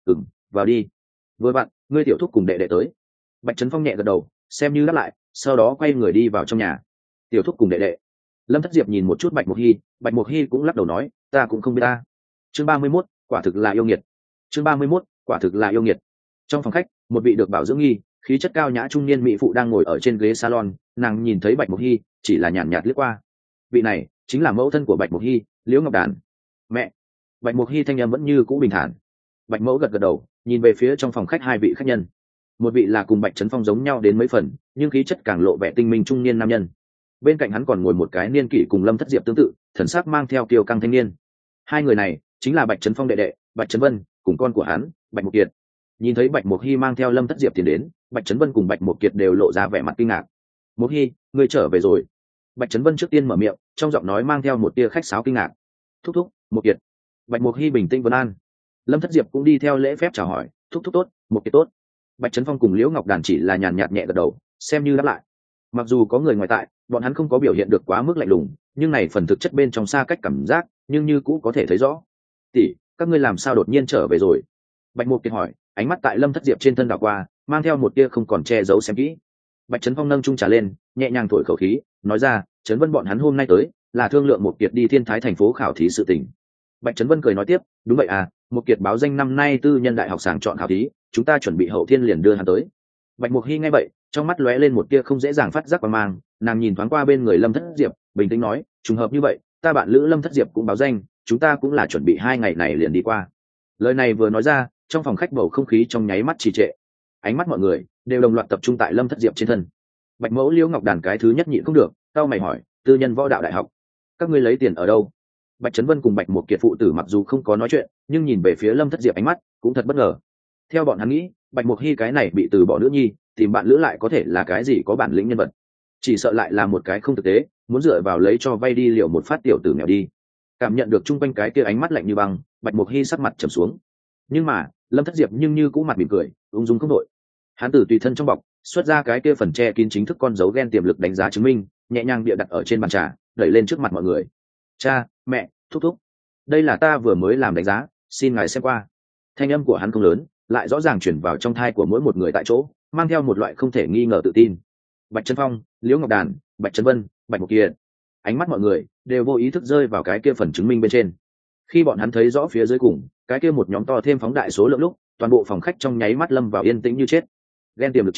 Vào đi. Vừa bạn, ngươi tiểu thúc cùng đệ đệ tới. Bạch Trấn Phong nhẹ gật đầu, xem như đáp lại, sau đó quay người đi vào trong nhà. Tiểu thúc cùng đệ đệ. Lâm Thất Diệp nhìn một chút Bạch Mục Hy cũng lắc đầu nói, ta cũng không biết ta. Chương 31, quả thực là yêu nghiệt. Chương 31, quả thực là yêu nghiệt. Trong phòng khách, một vị được bảo dưỡng nghi, khí chất cao nhã trung niên mỹ phụ đang ngồi ở trên ghế salon, nàng nhìn thấy Bạch Mục Hy, chỉ là nhàn nhạt liếc qua. Vị này chính là mẫu thân của Bạch Mục Hy, Liễu Ngọc Đàn. Mẹ. Bạch Mục Hy thanh em vẫn như cũ bình thản. Bạch mẫu gật gật đầu, nhìn về phía trong phòng khách hai vị khách nhân. Một vị là cùng Bạch Trấn Phong giống nhau đến mấy phần, nhưng khí chất càng lộ vẻ tinh minh trung niên nam nhân. Bên cạnh hắn còn ngồi một cái niên kỷ cùng Lâm Thất Diệp tương tự, thần sắc mang theo kiêu căng thanh niên. Hai người này chính là Bạch Trấn Phong đệ đệ, Bạch Trấn Vân, cùng con của hắn, Bạch Mục Kiệt. Nhìn thấy Bạch Mục Hy mang theo Lâm Thất Diệp tiến đến, Bạch Trấn Vân cùng Bạch Mục Kiệt đều lộ ra vẻ mặt kinh ngạc. Mục Hy, ngươi trở về rồi. Bạch Trấn Vân trước tiên mở miệng, trong giọng nói mang theo một tia khách sáo kinh ngạc. Thúc thúc, Mục Kiệt. Bạch Mục Hy bình tĩnh vấn an. Lâm Thất Diệp cũng đi theo lễ phép chào hỏi, thúc thúc tốt, Mục Kiệt tốt. Bạch Trấn Phong cùng Liễu Ngọc Đàn chỉ là nhàn nhạt nhẹ gật đầu, xem như đáp lại. Mặc dù có người ngoài tại, bọn hắn không có biểu hiện được quá mức lạnh lùng, nhưng này phần thực chất bên trong xa cách cảm giác, nhưng như cũ có thể thấy rõ. Tỷ, các ngươi làm sao đột nhiên trở về rồi? Bạch Mục Kiệt hỏi, ánh mắt tại Lâm Thất Diệp trên thân đảo qua, mang theo một tia không còn che giấu xem kỹ. Bạch Trấn Phong nâng chung trà lên, nhẹ nhàng thổi khẩu khí, nói ra, Trấn Vân bọn hắn hôm nay tới, là thương lượng Mục Kiệt đi Thiên Thái thành phố khảo thí sự tình. Bạch Trấn Vân cười nói tiếp, đúng vậy à, Mục Kiệt báo danh năm nay tư nhân đại học sàng chọn khảo thí, chúng ta chuẩn bị hậu thiên liền đưa hắn tới. Bạch Mục Hy nghe vậy, trong mắt lóe lên một tia không dễ dàng phát giác quang mang, nàng nhìn thoáng qua bên người Lâm Thất Diệp, bình tĩnh nói, trùng hợp như vậy, ta bạn lữ Lâm Thất Diệp cũng báo danh, chúng ta cũng là chuẩn bị 2 ngày này liền đi qua. Lời này vừa nói ra, trong phòng khách bầu không khí trong nháy mắt trì trệ, ánh mắt mọi người đều đồng loạt tập trung tại Lâm Thất Diệp trên thân. Bạch mẫu Liễu Ngọc Đàn cái thứ nhất nhịn không được, cau mày hỏi, tư nhân võ đạo đại học, các ngươi lấy tiền ở đâu? Bạch Trấn Vân cùng Bạch Mục Kiệt phụ tử mặc dù không có nói chuyện, nhưng nhìn về phía Lâm Thất Diệp ánh mắt cũng thật bất ngờ. Theo bọn hắn nghĩ, Bạch Mục Hy cái này bị từ bỏ nữ nhi, tìm bạn lữ lại có thể là cái gì có bản lĩnh nhân vật, chỉ sợ lại là một cái không thực tế, muốn dựa vào lấy cho vay đi liệu một phát tiểu tử nghèo đi. Cảm nhận được chung quanh cái kia ánh mắt lạnh như băng, Bạch Mục Hy sắc mặt trầm xuống. Nhưng mà Lâm Thất Diệp nhưng như cũng mặt mỉm cười, ung dung không đội. Hắn từ tùy thân trong bọc xuất ra cái kia phần che kín chính thức con dấu ghen tiềm lực đánh giá chứng minh, nhẹ nhàng bịa đặt ở trên bàn trà, đẩy lên trước mặt mọi người. Cha, mẹ, thúc thúc, đây là ta vừa mới làm đánh giá, xin ngài xem qua. Thanh âm của hắn không lớn, lại rõ ràng chuyển vào trong thai của mỗi một người tại chỗ, mang theo một loại không thể nghi ngờ tự tin. Bạch Trấn Phong, Liễu Ngọc Đàn, Bạch Trấn Vân, Bạch Mục Kiệt, ánh mắt mọi người đều vô ý thức rơi vào cái kia phần chứng minh bên trên. Khi bọn hắn thấy rõ phía dưới cùng cái kia một nhóm to thêm phóng đại số lượng lúc, toàn bộ phòng khách trong nháy mắt lâm vào yên tĩnh như chết. Ghen tiềm lực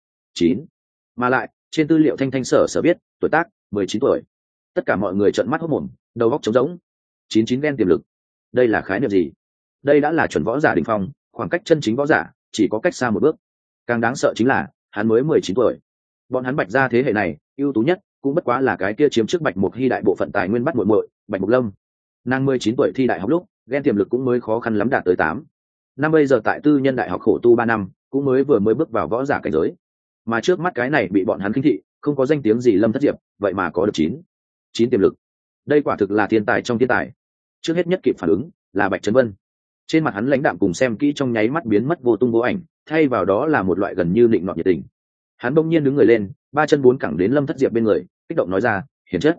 9, mà lại trên tư liệu thanh sở biết tuổi tác 19 tuổi. Tất cả mọi người trợn mắt hốt mồm, đầu óc trống rỗng. 99 ghen tiềm lực, đây là khái niệm gì? Đây đã là chuẩn võ giả đỉnh phong, khoảng cách chân chính võ giả chỉ có cách xa một bước. Càng đáng sợ chính là hắn mới 19 tuổi. Bọn hắn Bạch gia thế hệ này ưu tú nhất cũng bất quá là cái kia chiếm trước Bạch Mục Hy đại bộ phận tài nguyên bắt muội muội Bạch Mục Lâm. Nàng 19 tuổi thi đại học lúc, ghen tiềm lực cũng mới khó khăn lắm đạt tới 8 năm, bây giờ tại tư nhân đại học khổ tu 3 năm, cũng mới bước vào võ giả cảnh giới. Mà trước mắt cái này bị bọn hắn khinh thị, không có danh tiếng gì Lâm Thất Diệp, vậy mà có được 9 tiềm lực. Đây quả thực là thiên tài trong thiên tài. Trước hết nhất kịp phản ứng là Bạch Trấn Vân. Trên mặt hắn lãnh đạm cùng xem kỹ trong nháy mắt biến mất vô tung vô ảnh, thay vào đó là một loại gần như định nọt nhiệt tình. Hắn bỗng nhiên đứng người lên, 3 chân 4 cẳng đến Lâm Thất Diệp bên người, kích động nói ra, hiển chất,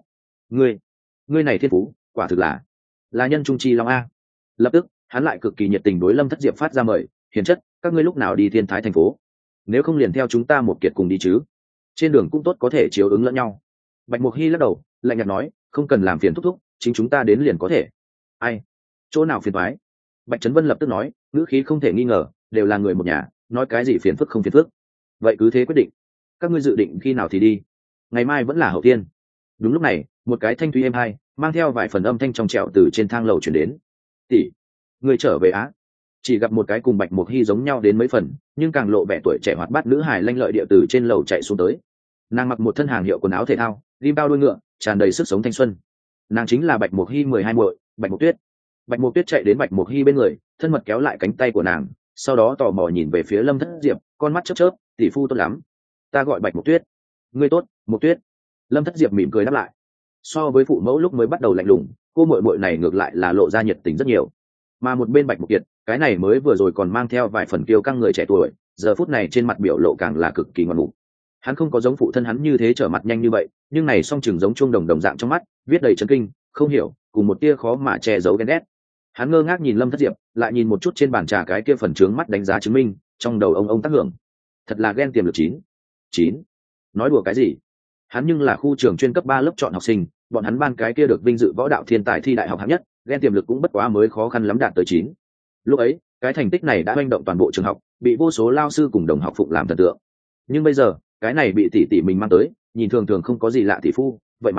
ngươi này thiên phú quả thực là nhân trung chi long a. Lập tức hắn lại cực kỳ nhiệt tình đối Lâm Thất Diệp phát ra mời, hiển chất, các ngươi lúc nào đi Thiên Thái thành phố, nếu không liền theo chúng ta một kiệt cùng đi chứ, trên đường cũng tốt có thể chiếu ứng lẫn nhau. Bạch Mục Hy lắc đầu, lạnh nhạt nói, không cần làm phiền thúc thúc, chính chúng ta đến liền có thể. Ai, chỗ nào phiền toái? Bạch Trấn Vân lập tức nói, ngữ khí không thể nghi ngờ, đều là người một nhà, nói cái gì phiền phức không phiền phức. Vậy cứ thế quyết định. Các ngươi dự định khi nào thì đi? Ngày mai vẫn là hậu tiên. Đúng lúc này, một cái thanh thúy êm hai mang theo vài phần âm thanh trong trẻo từ trên thang lầu chuyển đến. Tỷ, người trở về á? Chỉ gặp một cái cùng Bạch Mục Hy giống nhau đến mấy phần, nhưng càng lộ vẻ tuổi trẻ hoạt bát nữ hài lanh lợi địa từ trên lầu chạy xuống tới. Nàng mặc một thân hàng hiệu quần áo thể thao, rim bao đuôi ngựa, tràn đầy sức sống thanh xuân. Nàng chính là Bạch Mục Hy 12 muội, Bạch Mục Tuyết. Bạch Mục Tuyết chạy đến Bạch Mục Hy bên người, thân mật kéo lại cánh tay của nàng, sau đó tò mò nhìn về phía Lâm Thất Diệp, con mắt chớp chớp, tỷ phu tốt lắm. Ta gọi Bạch Mục Tuyết. Ngươi tốt, Mục Tuyết. Lâm Thất Diệp mỉm cười đáp lại. So với phụ mẫu lúc mới bắt đầu lạnh lùng, cô muội muội này ngược lại là lộ ra nhiệt tình rất nhiều. Mà một bên Bạch Mục Kiệt, cái này mới vừa rồi còn mang theo vài phần kiêu căng người trẻ tuổi, giờ phút này trên mặt biểu lộ càng là cực kỳ ngoan mục. Hắn không có giống phụ thân hắn như thế trở mặt nhanh như vậy, nhưng này song chừng giống chuông đồng đồng dạng trong mắt, viết đầy chấn kinh, không hiểu, cùng một tia khó mà che giấu ghen ghét. Hắn ngơ ngác nhìn Lâm Thất Diệp, lại nhìn một chút trên bàn trà cái kia phần trướng mắt đánh giá chứng minh, trong đầu ông tác hưởng. Thật là ghen tiềm lực chín. Nói đùa cái gì? Hắn nhưng là khu trường chuyên cấp 3 lớp chọn học sinh, bọn hắn ban cái kia được vinh dự võ đạo thiên tài thi đại học hạng nhất, ghen tiềm lực cũng bất quá mới khó khăn lắm đạt tới 9. Lúc ấy, cái thành tích này đã hoành động toàn bộ trường học, bị vô số lao sư cùng đồng học phụng làm thần tượng. Nhưng bây giờ, cái này bị tỷ tỷ mình mang tới, nhìn thường thường không có gì lạ tỷ phu,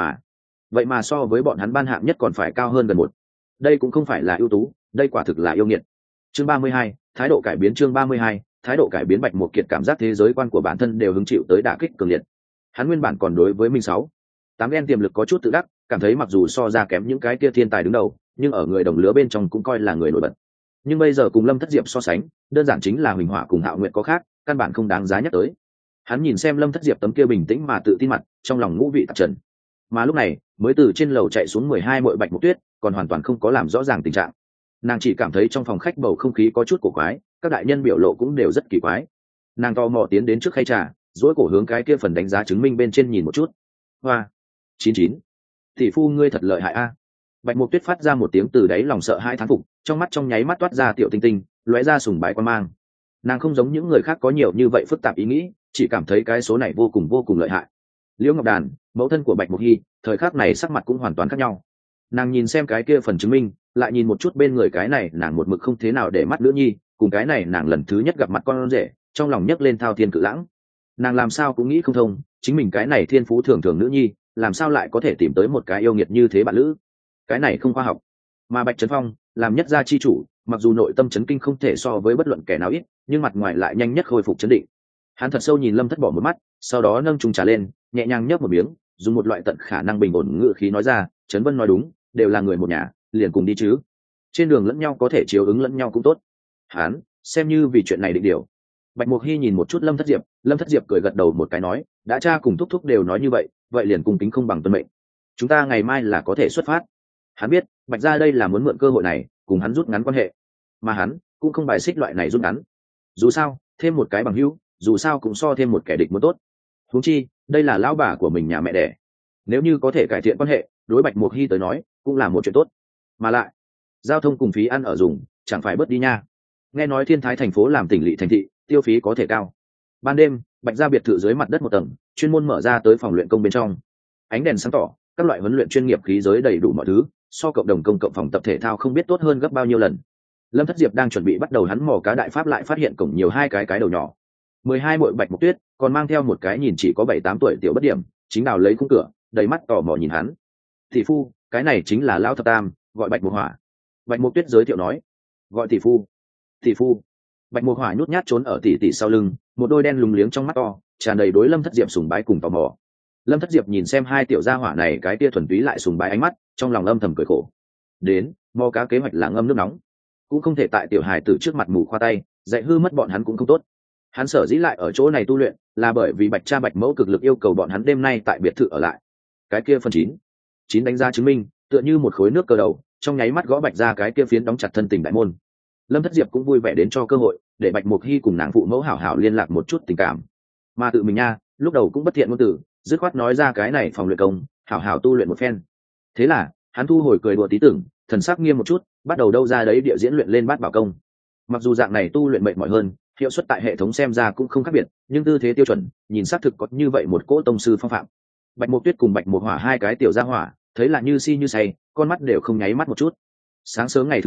vậy mà so với bọn hắn ban hạng nhất còn phải cao hơn gần một. Đây cũng không phải là ưu tú, đây quả thực là yêu nghiệt. Chương 32, thái độ cải biến. Chương 32, thái độ cải biến. Bạch Mục Kiệt cảm giác thế giới quan của bản thân đều hứng chịu tới đả kích cường liệt. Hắn nguyên bản còn đối với mình 6, 8 ghen tiềm lực có chút tự đắc, cảm thấy mặc dù so ra kém những cái kia thiên tài đứng đầu, nhưng ở người đồng lứa bên trong cũng coi là người nổi bật. Nhưng bây giờ cùng Lâm Thất Diệp so sánh, đơn giản chính là Huỳnh Hỏa cùng Hạo Nguyệt có khác, căn bản không đáng giá nhắc tới. Hắn nhìn xem Lâm Thất Diệp tấm kia bình tĩnh mà tự tin mặt, trong lòng ngũ vị tạp trần. Mà lúc này, mới từ trên lầu chạy xuống 12 muội Bạch Mục Tuyết, còn hoàn toàn không có làm rõ ràng tình trạng. Nàng chỉ cảm thấy trong phòng khách bầu không khí có chút cổ quái, các đại nhân biểu lộ cũng đều rất kỳ quái. Nàng to mò tiến đến trước khay trà, duỗi cổ hướng cái kia phần đánh giá chứng minh bên trên nhìn một chút. Hoa, 99. Tỷ phu ngươi thật lợi hại a. Bạch Mục Tuyết phát ra một tiếng từ đáy lòng sợ hãi thán phục, trong mắt trong nháy mắt toát ra tiểu tinh tinh, lóe ra sùng bái quan mang. Nàng không giống những người khác có nhiều như vậy phức tạp ý nghĩ, chỉ cảm thấy cái số này vô cùng lợi hại. Liễu Ngọc Đàn, mẫu thân của Bạch Mục Hy, thời khắc này sắc mặt cũng hoàn toàn khác nhau. Nàng nhìn xem cái kia phần chứng minh, lại nhìn một chút bên người cái này nàng một mực không thế nào để mắt nữ nhi, cùng cái này nàng lần thứ nhất gặp mặt con rể, trong lòng nhấc lên thao thiên cự lãng. Nàng làm sao cũng nghĩ không thông, chính mình cái này thiên phú thường thường nữ nhi, làm sao lại có thể tìm tới một cái yêu nghiệt như thế bạn lữ. Cái này không khoa học. Mà Bạch Trấn Phong làm nhất gia chi chủ, mặc dù nội tâm chấn kinh không thể so với bất luận kẻ nào ít, nhưng mặt ngoài lại nhanh nhất khôi phục chấn định. Hắn thật sâu nhìn Lâm Thất bỏ một mắt, sau đó nâng chung trà lên, nhẹ nhàng nhấp một miếng, dùng một loại tận khả năng bình ổn ngữ khí nói ra, Trấn Vân nói đúng, đều là người một nhà, liền cùng đi chứ. Trên đường lẫn nhau có thể chiếu ứng lẫn nhau cũng tốt. Hắn xem như vì chuyện này định điều. Bạch Mục Hy nhìn một chút Lâm Thất Diệp cười gật đầu một cái nói, đã cha cùng thúc thúc đều nói như vậy, vậy liền cùng kính không bằng tuân mệnh. Chúng ta ngày mai là có thể xuất phát. Hắn biết, Bạch gia đây là muốn mượn cơ hội này, cùng hắn rút ngắn quan hệ. Mà hắn cũng không bài xích loại này rút ngắn. Dù sao, thêm một cái bằng hữu, dù sao cũng so thêm một kẻ địch muốn tốt. Huống chi, đây là lão bà của mình nhà mẹ đẻ. Nếu như có thể cải thiện quan hệ, đối Bạch Mục Hy tới nói, cũng là một chuyện tốt. Mà lại, giao thông cùng phí ăn ở dùng, chẳng phải bớt đi nha. Nghe nói Thiên Thái thành phố làm tỉnh lỵ thành thị, tiêu phí có thể cao. Ban đêm, Bạch gia biệt thự dưới mặt đất một tầng, chuyên môn mở ra tới phòng luyện công bên trong. Ánh đèn sáng tỏ, các loại huấn luyện chuyên nghiệp khí giới đầy đủ mọi thứ, so cộng đồng công cộng phòng tập thể thao không biết tốt hơn gấp bao nhiêu lần. Lâm Thất Diệp đang chuẩn bị bắt đầu hắn mò cá đại pháp, lại phát hiện cổng nhiều hai cái đầu nhỏ. 12 muội Bạch Mục Tuyết còn mang theo một cái nhìn chỉ có 7-8 tuổi tiểu bất điểm, chính đào lấy khung cửa, đầy mắt tò mò nhìn hắn. Tỷ phu, cái này chính là lão thập tam, gọi Bạch Mục Hỏa. Bạch Mục Tuyết giới thiệu nói, gọi tỷ phu. Tỷ phu. Bạch Mục Hỏa nhút nhát trốn ở tỷ tỷ sau lưng, một đôi đen lùng liếng trong mắt to, tràn đầy đối Lâm Thất Diệp sùng bái cùng tò mò. Lâm Thất Diệp nhìn xem hai tiểu gia hỏa này cái tia thuần túy lại sùng bái ánh mắt, trong lòng âm thầm cười khổ. Đến, mò cá kế hoạch là ngâm nước nóng, cũng không thể tại tiểu hài tử trước mặt mù khoa tay, dạy hư mất bọn hắn cũng không tốt. Hắn sở dĩ lại ở chỗ này tu luyện, là bởi vì Bạch cha Bạch mẫu cực lực yêu cầu bọn hắn đêm nay tại biệt thự ở lại. Cái kia phần 9 đánh ra chứng minh, tựa như một khối nước cờ đầu, trong nháy mắt gõ Bạch ra cái kia phiến đóng chặt thân tình đại môn. Lâm Thất Diệp cũng vui vẻ đến cho cơ hội, để Bạch Mục Hy cùng nàng phụ mẫu hảo hảo liên lạc một chút tình cảm. Mà tự mình nha, lúc đầu cũng bất thiện ngôn từ, dứt khoát nói ra cái này phòng luyện công, hảo hảo tu luyện một phen. Thế là, hắn thu hồi cười đùa tí tưởng, thần sắc nghiêm một chút, bắt đầu đâu ra đấy địa diễn luyện lên bát bảo công. Mặc dù dạng này tu luyện mệt mỏi hơn, hiệu suất tại hệ thống xem ra cũng không khác biệt, nhưng tư thế tiêu chuẩn, nhìn xác thực có như vậy một cỗ tông sư phong phạm. Bạch Mục Tuyết cùng Bạch Mục Hỏa hai cái tiểu gia hỏa, thấy là như si như say, con mắt đều không nháy mắt một chút. Sáng sớm ngày thứ hai,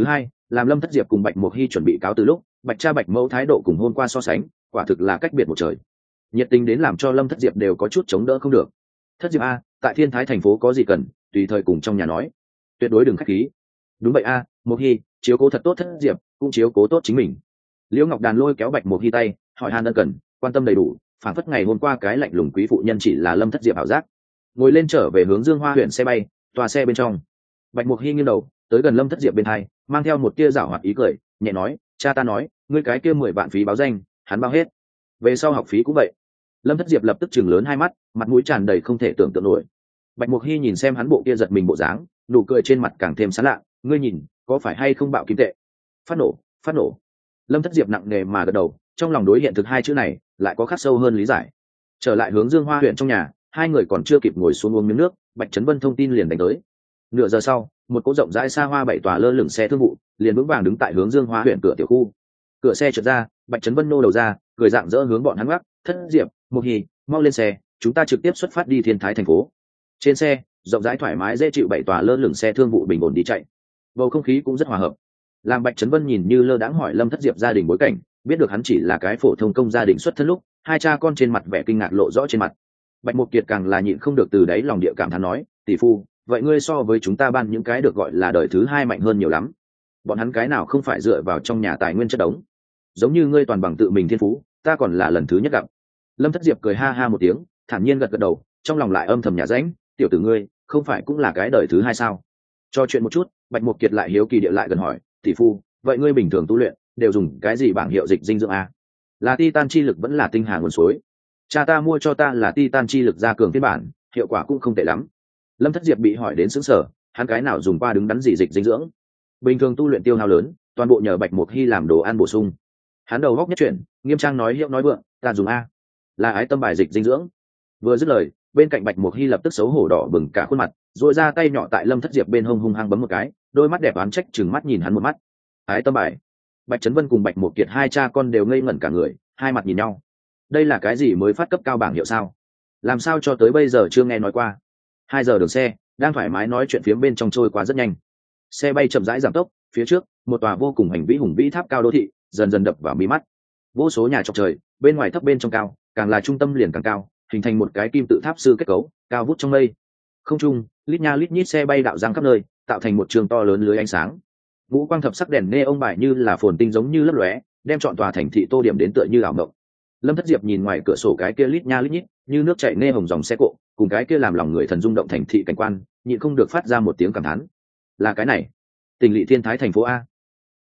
làm Lâm Thất Diệp cùng Bạch Mộc Hy chuẩn bị cáo từ lúc, Bạch cha Bạch mẫu thái độ cùng hôm qua so sánh, quả thực là cách biệt một trời. Nhiệt tình đến làm cho Lâm Thất Diệp đều có chút chống đỡ không được. Thất Diệp a, tại Thiên Thái thành phố có gì cần, tùy thời cùng trong nhà nói, tuyệt đối đừng khách khí. Đúng vậy a, Mộc Hy, chiếu cố thật tốt Thất Diệp, cũng chiếu cố tốt chính mình. Liễu Ngọc Đàn lôi kéo Bạch Mộc Hy tay, hỏi han ân cần, quan tâm đầy đủ, phản phất ngày hôm qua cái lạnh lùng quý phụ nhân chỉ là Lâm Thất Diệp ảo giác. Ngồi lên trở về hướng Dương Hoa huyện xe bay, tòa xe bên trong. Bạch Mộc Hy nghiêng đầu, tới gần Lâm Thất Diệp bên hai, mang theo một tia giảo hoạt ý cười, nhẹ nói, cha ta nói, ngươi cái kia 10 vạn phí báo danh, hắn bao hết. Về sau học phí cũng vậy. Lâm Thất Diệp lập tức chừng lớn hai mắt, mặt mũi tràn đầy không thể tưởng tượng nổi. Bạch Mộc Hy nhìn xem hắn bộ kia giật mình bộ dáng, nụ cười trên mặt càng thêm sán lạ, ngươi nhìn, có phải hay không bạo kim tệ? Phát nổ, phát nổ. Lâm Thất Diệp nặng nề mà gật đầu, trong lòng đối hiện thực hai chữ này lại có khắc sâu hơn lý giải. Trở lại hướng Dương Hoa huyện trong nhà, hai người còn chưa kịp ngồi xuống uống miếng nước, Bạch Trấn Vân thông tin liền đánh tới. Nửa giờ sau, một cỗ rộng rãi xa hoa 7 tòa lơ lửng xe thương vụ liền vững vàng đứng tại hướng Dương Hoa huyện cửa tiểu khu. Cửa xe trượt ra, Bạch Trấn Vân nô đầu ra, cười rạng rỡ hướng bọn hắn gác, Thất Diệp, Mộc Hy, mau lên xe, chúng ta trực tiếp xuất phát đi Thiên Thái thành phố. Trên xe, rộng rãi thoải mái dễ chịu 7 tòa lơ lửng xe thương vụ bình ổn đi chạy, bầu không khí cũng rất hòa hợp. Làm Bạch Trấn Vân nhìn như lơ đãng hỏi Lâm Thất Diệp gia đình bối cảnh, biết được hắn chỉ là cái phổ thông công gia đình xuất thân lúc, hai cha con trên mặt vẻ kinh ngạc lộ rõ trên mặt. Bạch Mộc Kiệt càng là nhịn không được từ đáy lòng địa cảm thán nói, tỷ phu, vậy ngươi so với chúng ta ban những cái được gọi là đời thứ hai mạnh hơn nhiều lắm. Bọn hắn cái nào không phải dựa vào trong nhà tài nguyên chất đống, giống như ngươi toàn bằng tự mình thiên phú, ta còn là lần thứ nhất gặp. Lâm Thất Diệp cười ha ha một tiếng, thản nhiên gật gật đầu, trong lòng lại âm thầm nhả rãnh, tiểu tử ngươi không phải cũng là cái đời thứ hai sao? Cho chuyện một chút, Bạch Mộc Kiệt lại hiếu kỳ địa lại gần hỏi, tỷ phu, vậy ngươi bình thường tu luyện đều dùng cái gì bảng hiệu dịch dinh dưỡng a? Là titan chi lực vẫn là tinh hà nguồn suối? Cha ta mua cho ta là titan chi lực gia cường phiên bản, hiệu quả cũng không tệ lắm. Lâm Thất Diệp bị hỏi đến sững sờ, hắn cái nào dùng qua đứng đắn gì dịch dinh dưỡng? Bình thường tu luyện tiêu hao lớn, toàn bộ nhờ Bạch Mộc Hy làm đồ ăn bổ sung. Hắn đầu góc nhất chuyển, nghiêm trang nói hiệu nói vượng, ta dùng a, là ái tâm bài dịch dinh dưỡng. Vừa dứt lời, bên cạnh Bạch Mộc Hy lập tức xấu hổ đỏ bừng cả khuôn mặt, rồi ra tay nhỏ tại Lâm Thất Diệp bên hông hung hăng bấm một cái, đôi mắt đẹp oán trách chừng mắt nhìn hắn một mắt. Ái tâm bài? Bạch Trấn Vân cùng Bạch Mộc Kiệt hai cha con đều ngây ngẩn cả người, hai mặt nhìn nhau. Đây là cái gì mới phát cấp cao bảng hiệu sao? Làm sao cho tới bây giờ chưa nghe nói qua? 2 giờ đường xe, đang thoải mái nói chuyện phía bên trong trôi qua rất nhanh. Xe bay chậm rãi giảm tốc, phía trước, một tòa vô cùng hành vĩ hùng vĩ tháp cao đô thị dần dần đập vào mí mắt. Vô số nhà chọc trời, bên ngoài thấp bên trong cao, càng là trung tâm liền càng cao, hình thành một cái kim tự tháp sư kết cấu, cao vút trong mây. Không trung, lít nha lít nhít xe bay đạo giang khắp nơi, tạo thành một trường to lớn lưới ánh sáng. Ngũ quang thập sắc đèn neon bài như là phồn tinh giống như lấp lóe, đem trọn tòa thành thị tô điểm đến tựa như ảo mộng. Lâm Thất Diệp nhìn ngoài cửa sổ cái kia lít nha lít nhít, như nước chảy nê hồng dòng xe cộ, cùng cái kia làm lòng người thần rung động thành thị cảnh quan, nhịn không được phát ra một tiếng cảm thán. Là cái này, Tỉnh lỵ Thiên Thái thành phố a.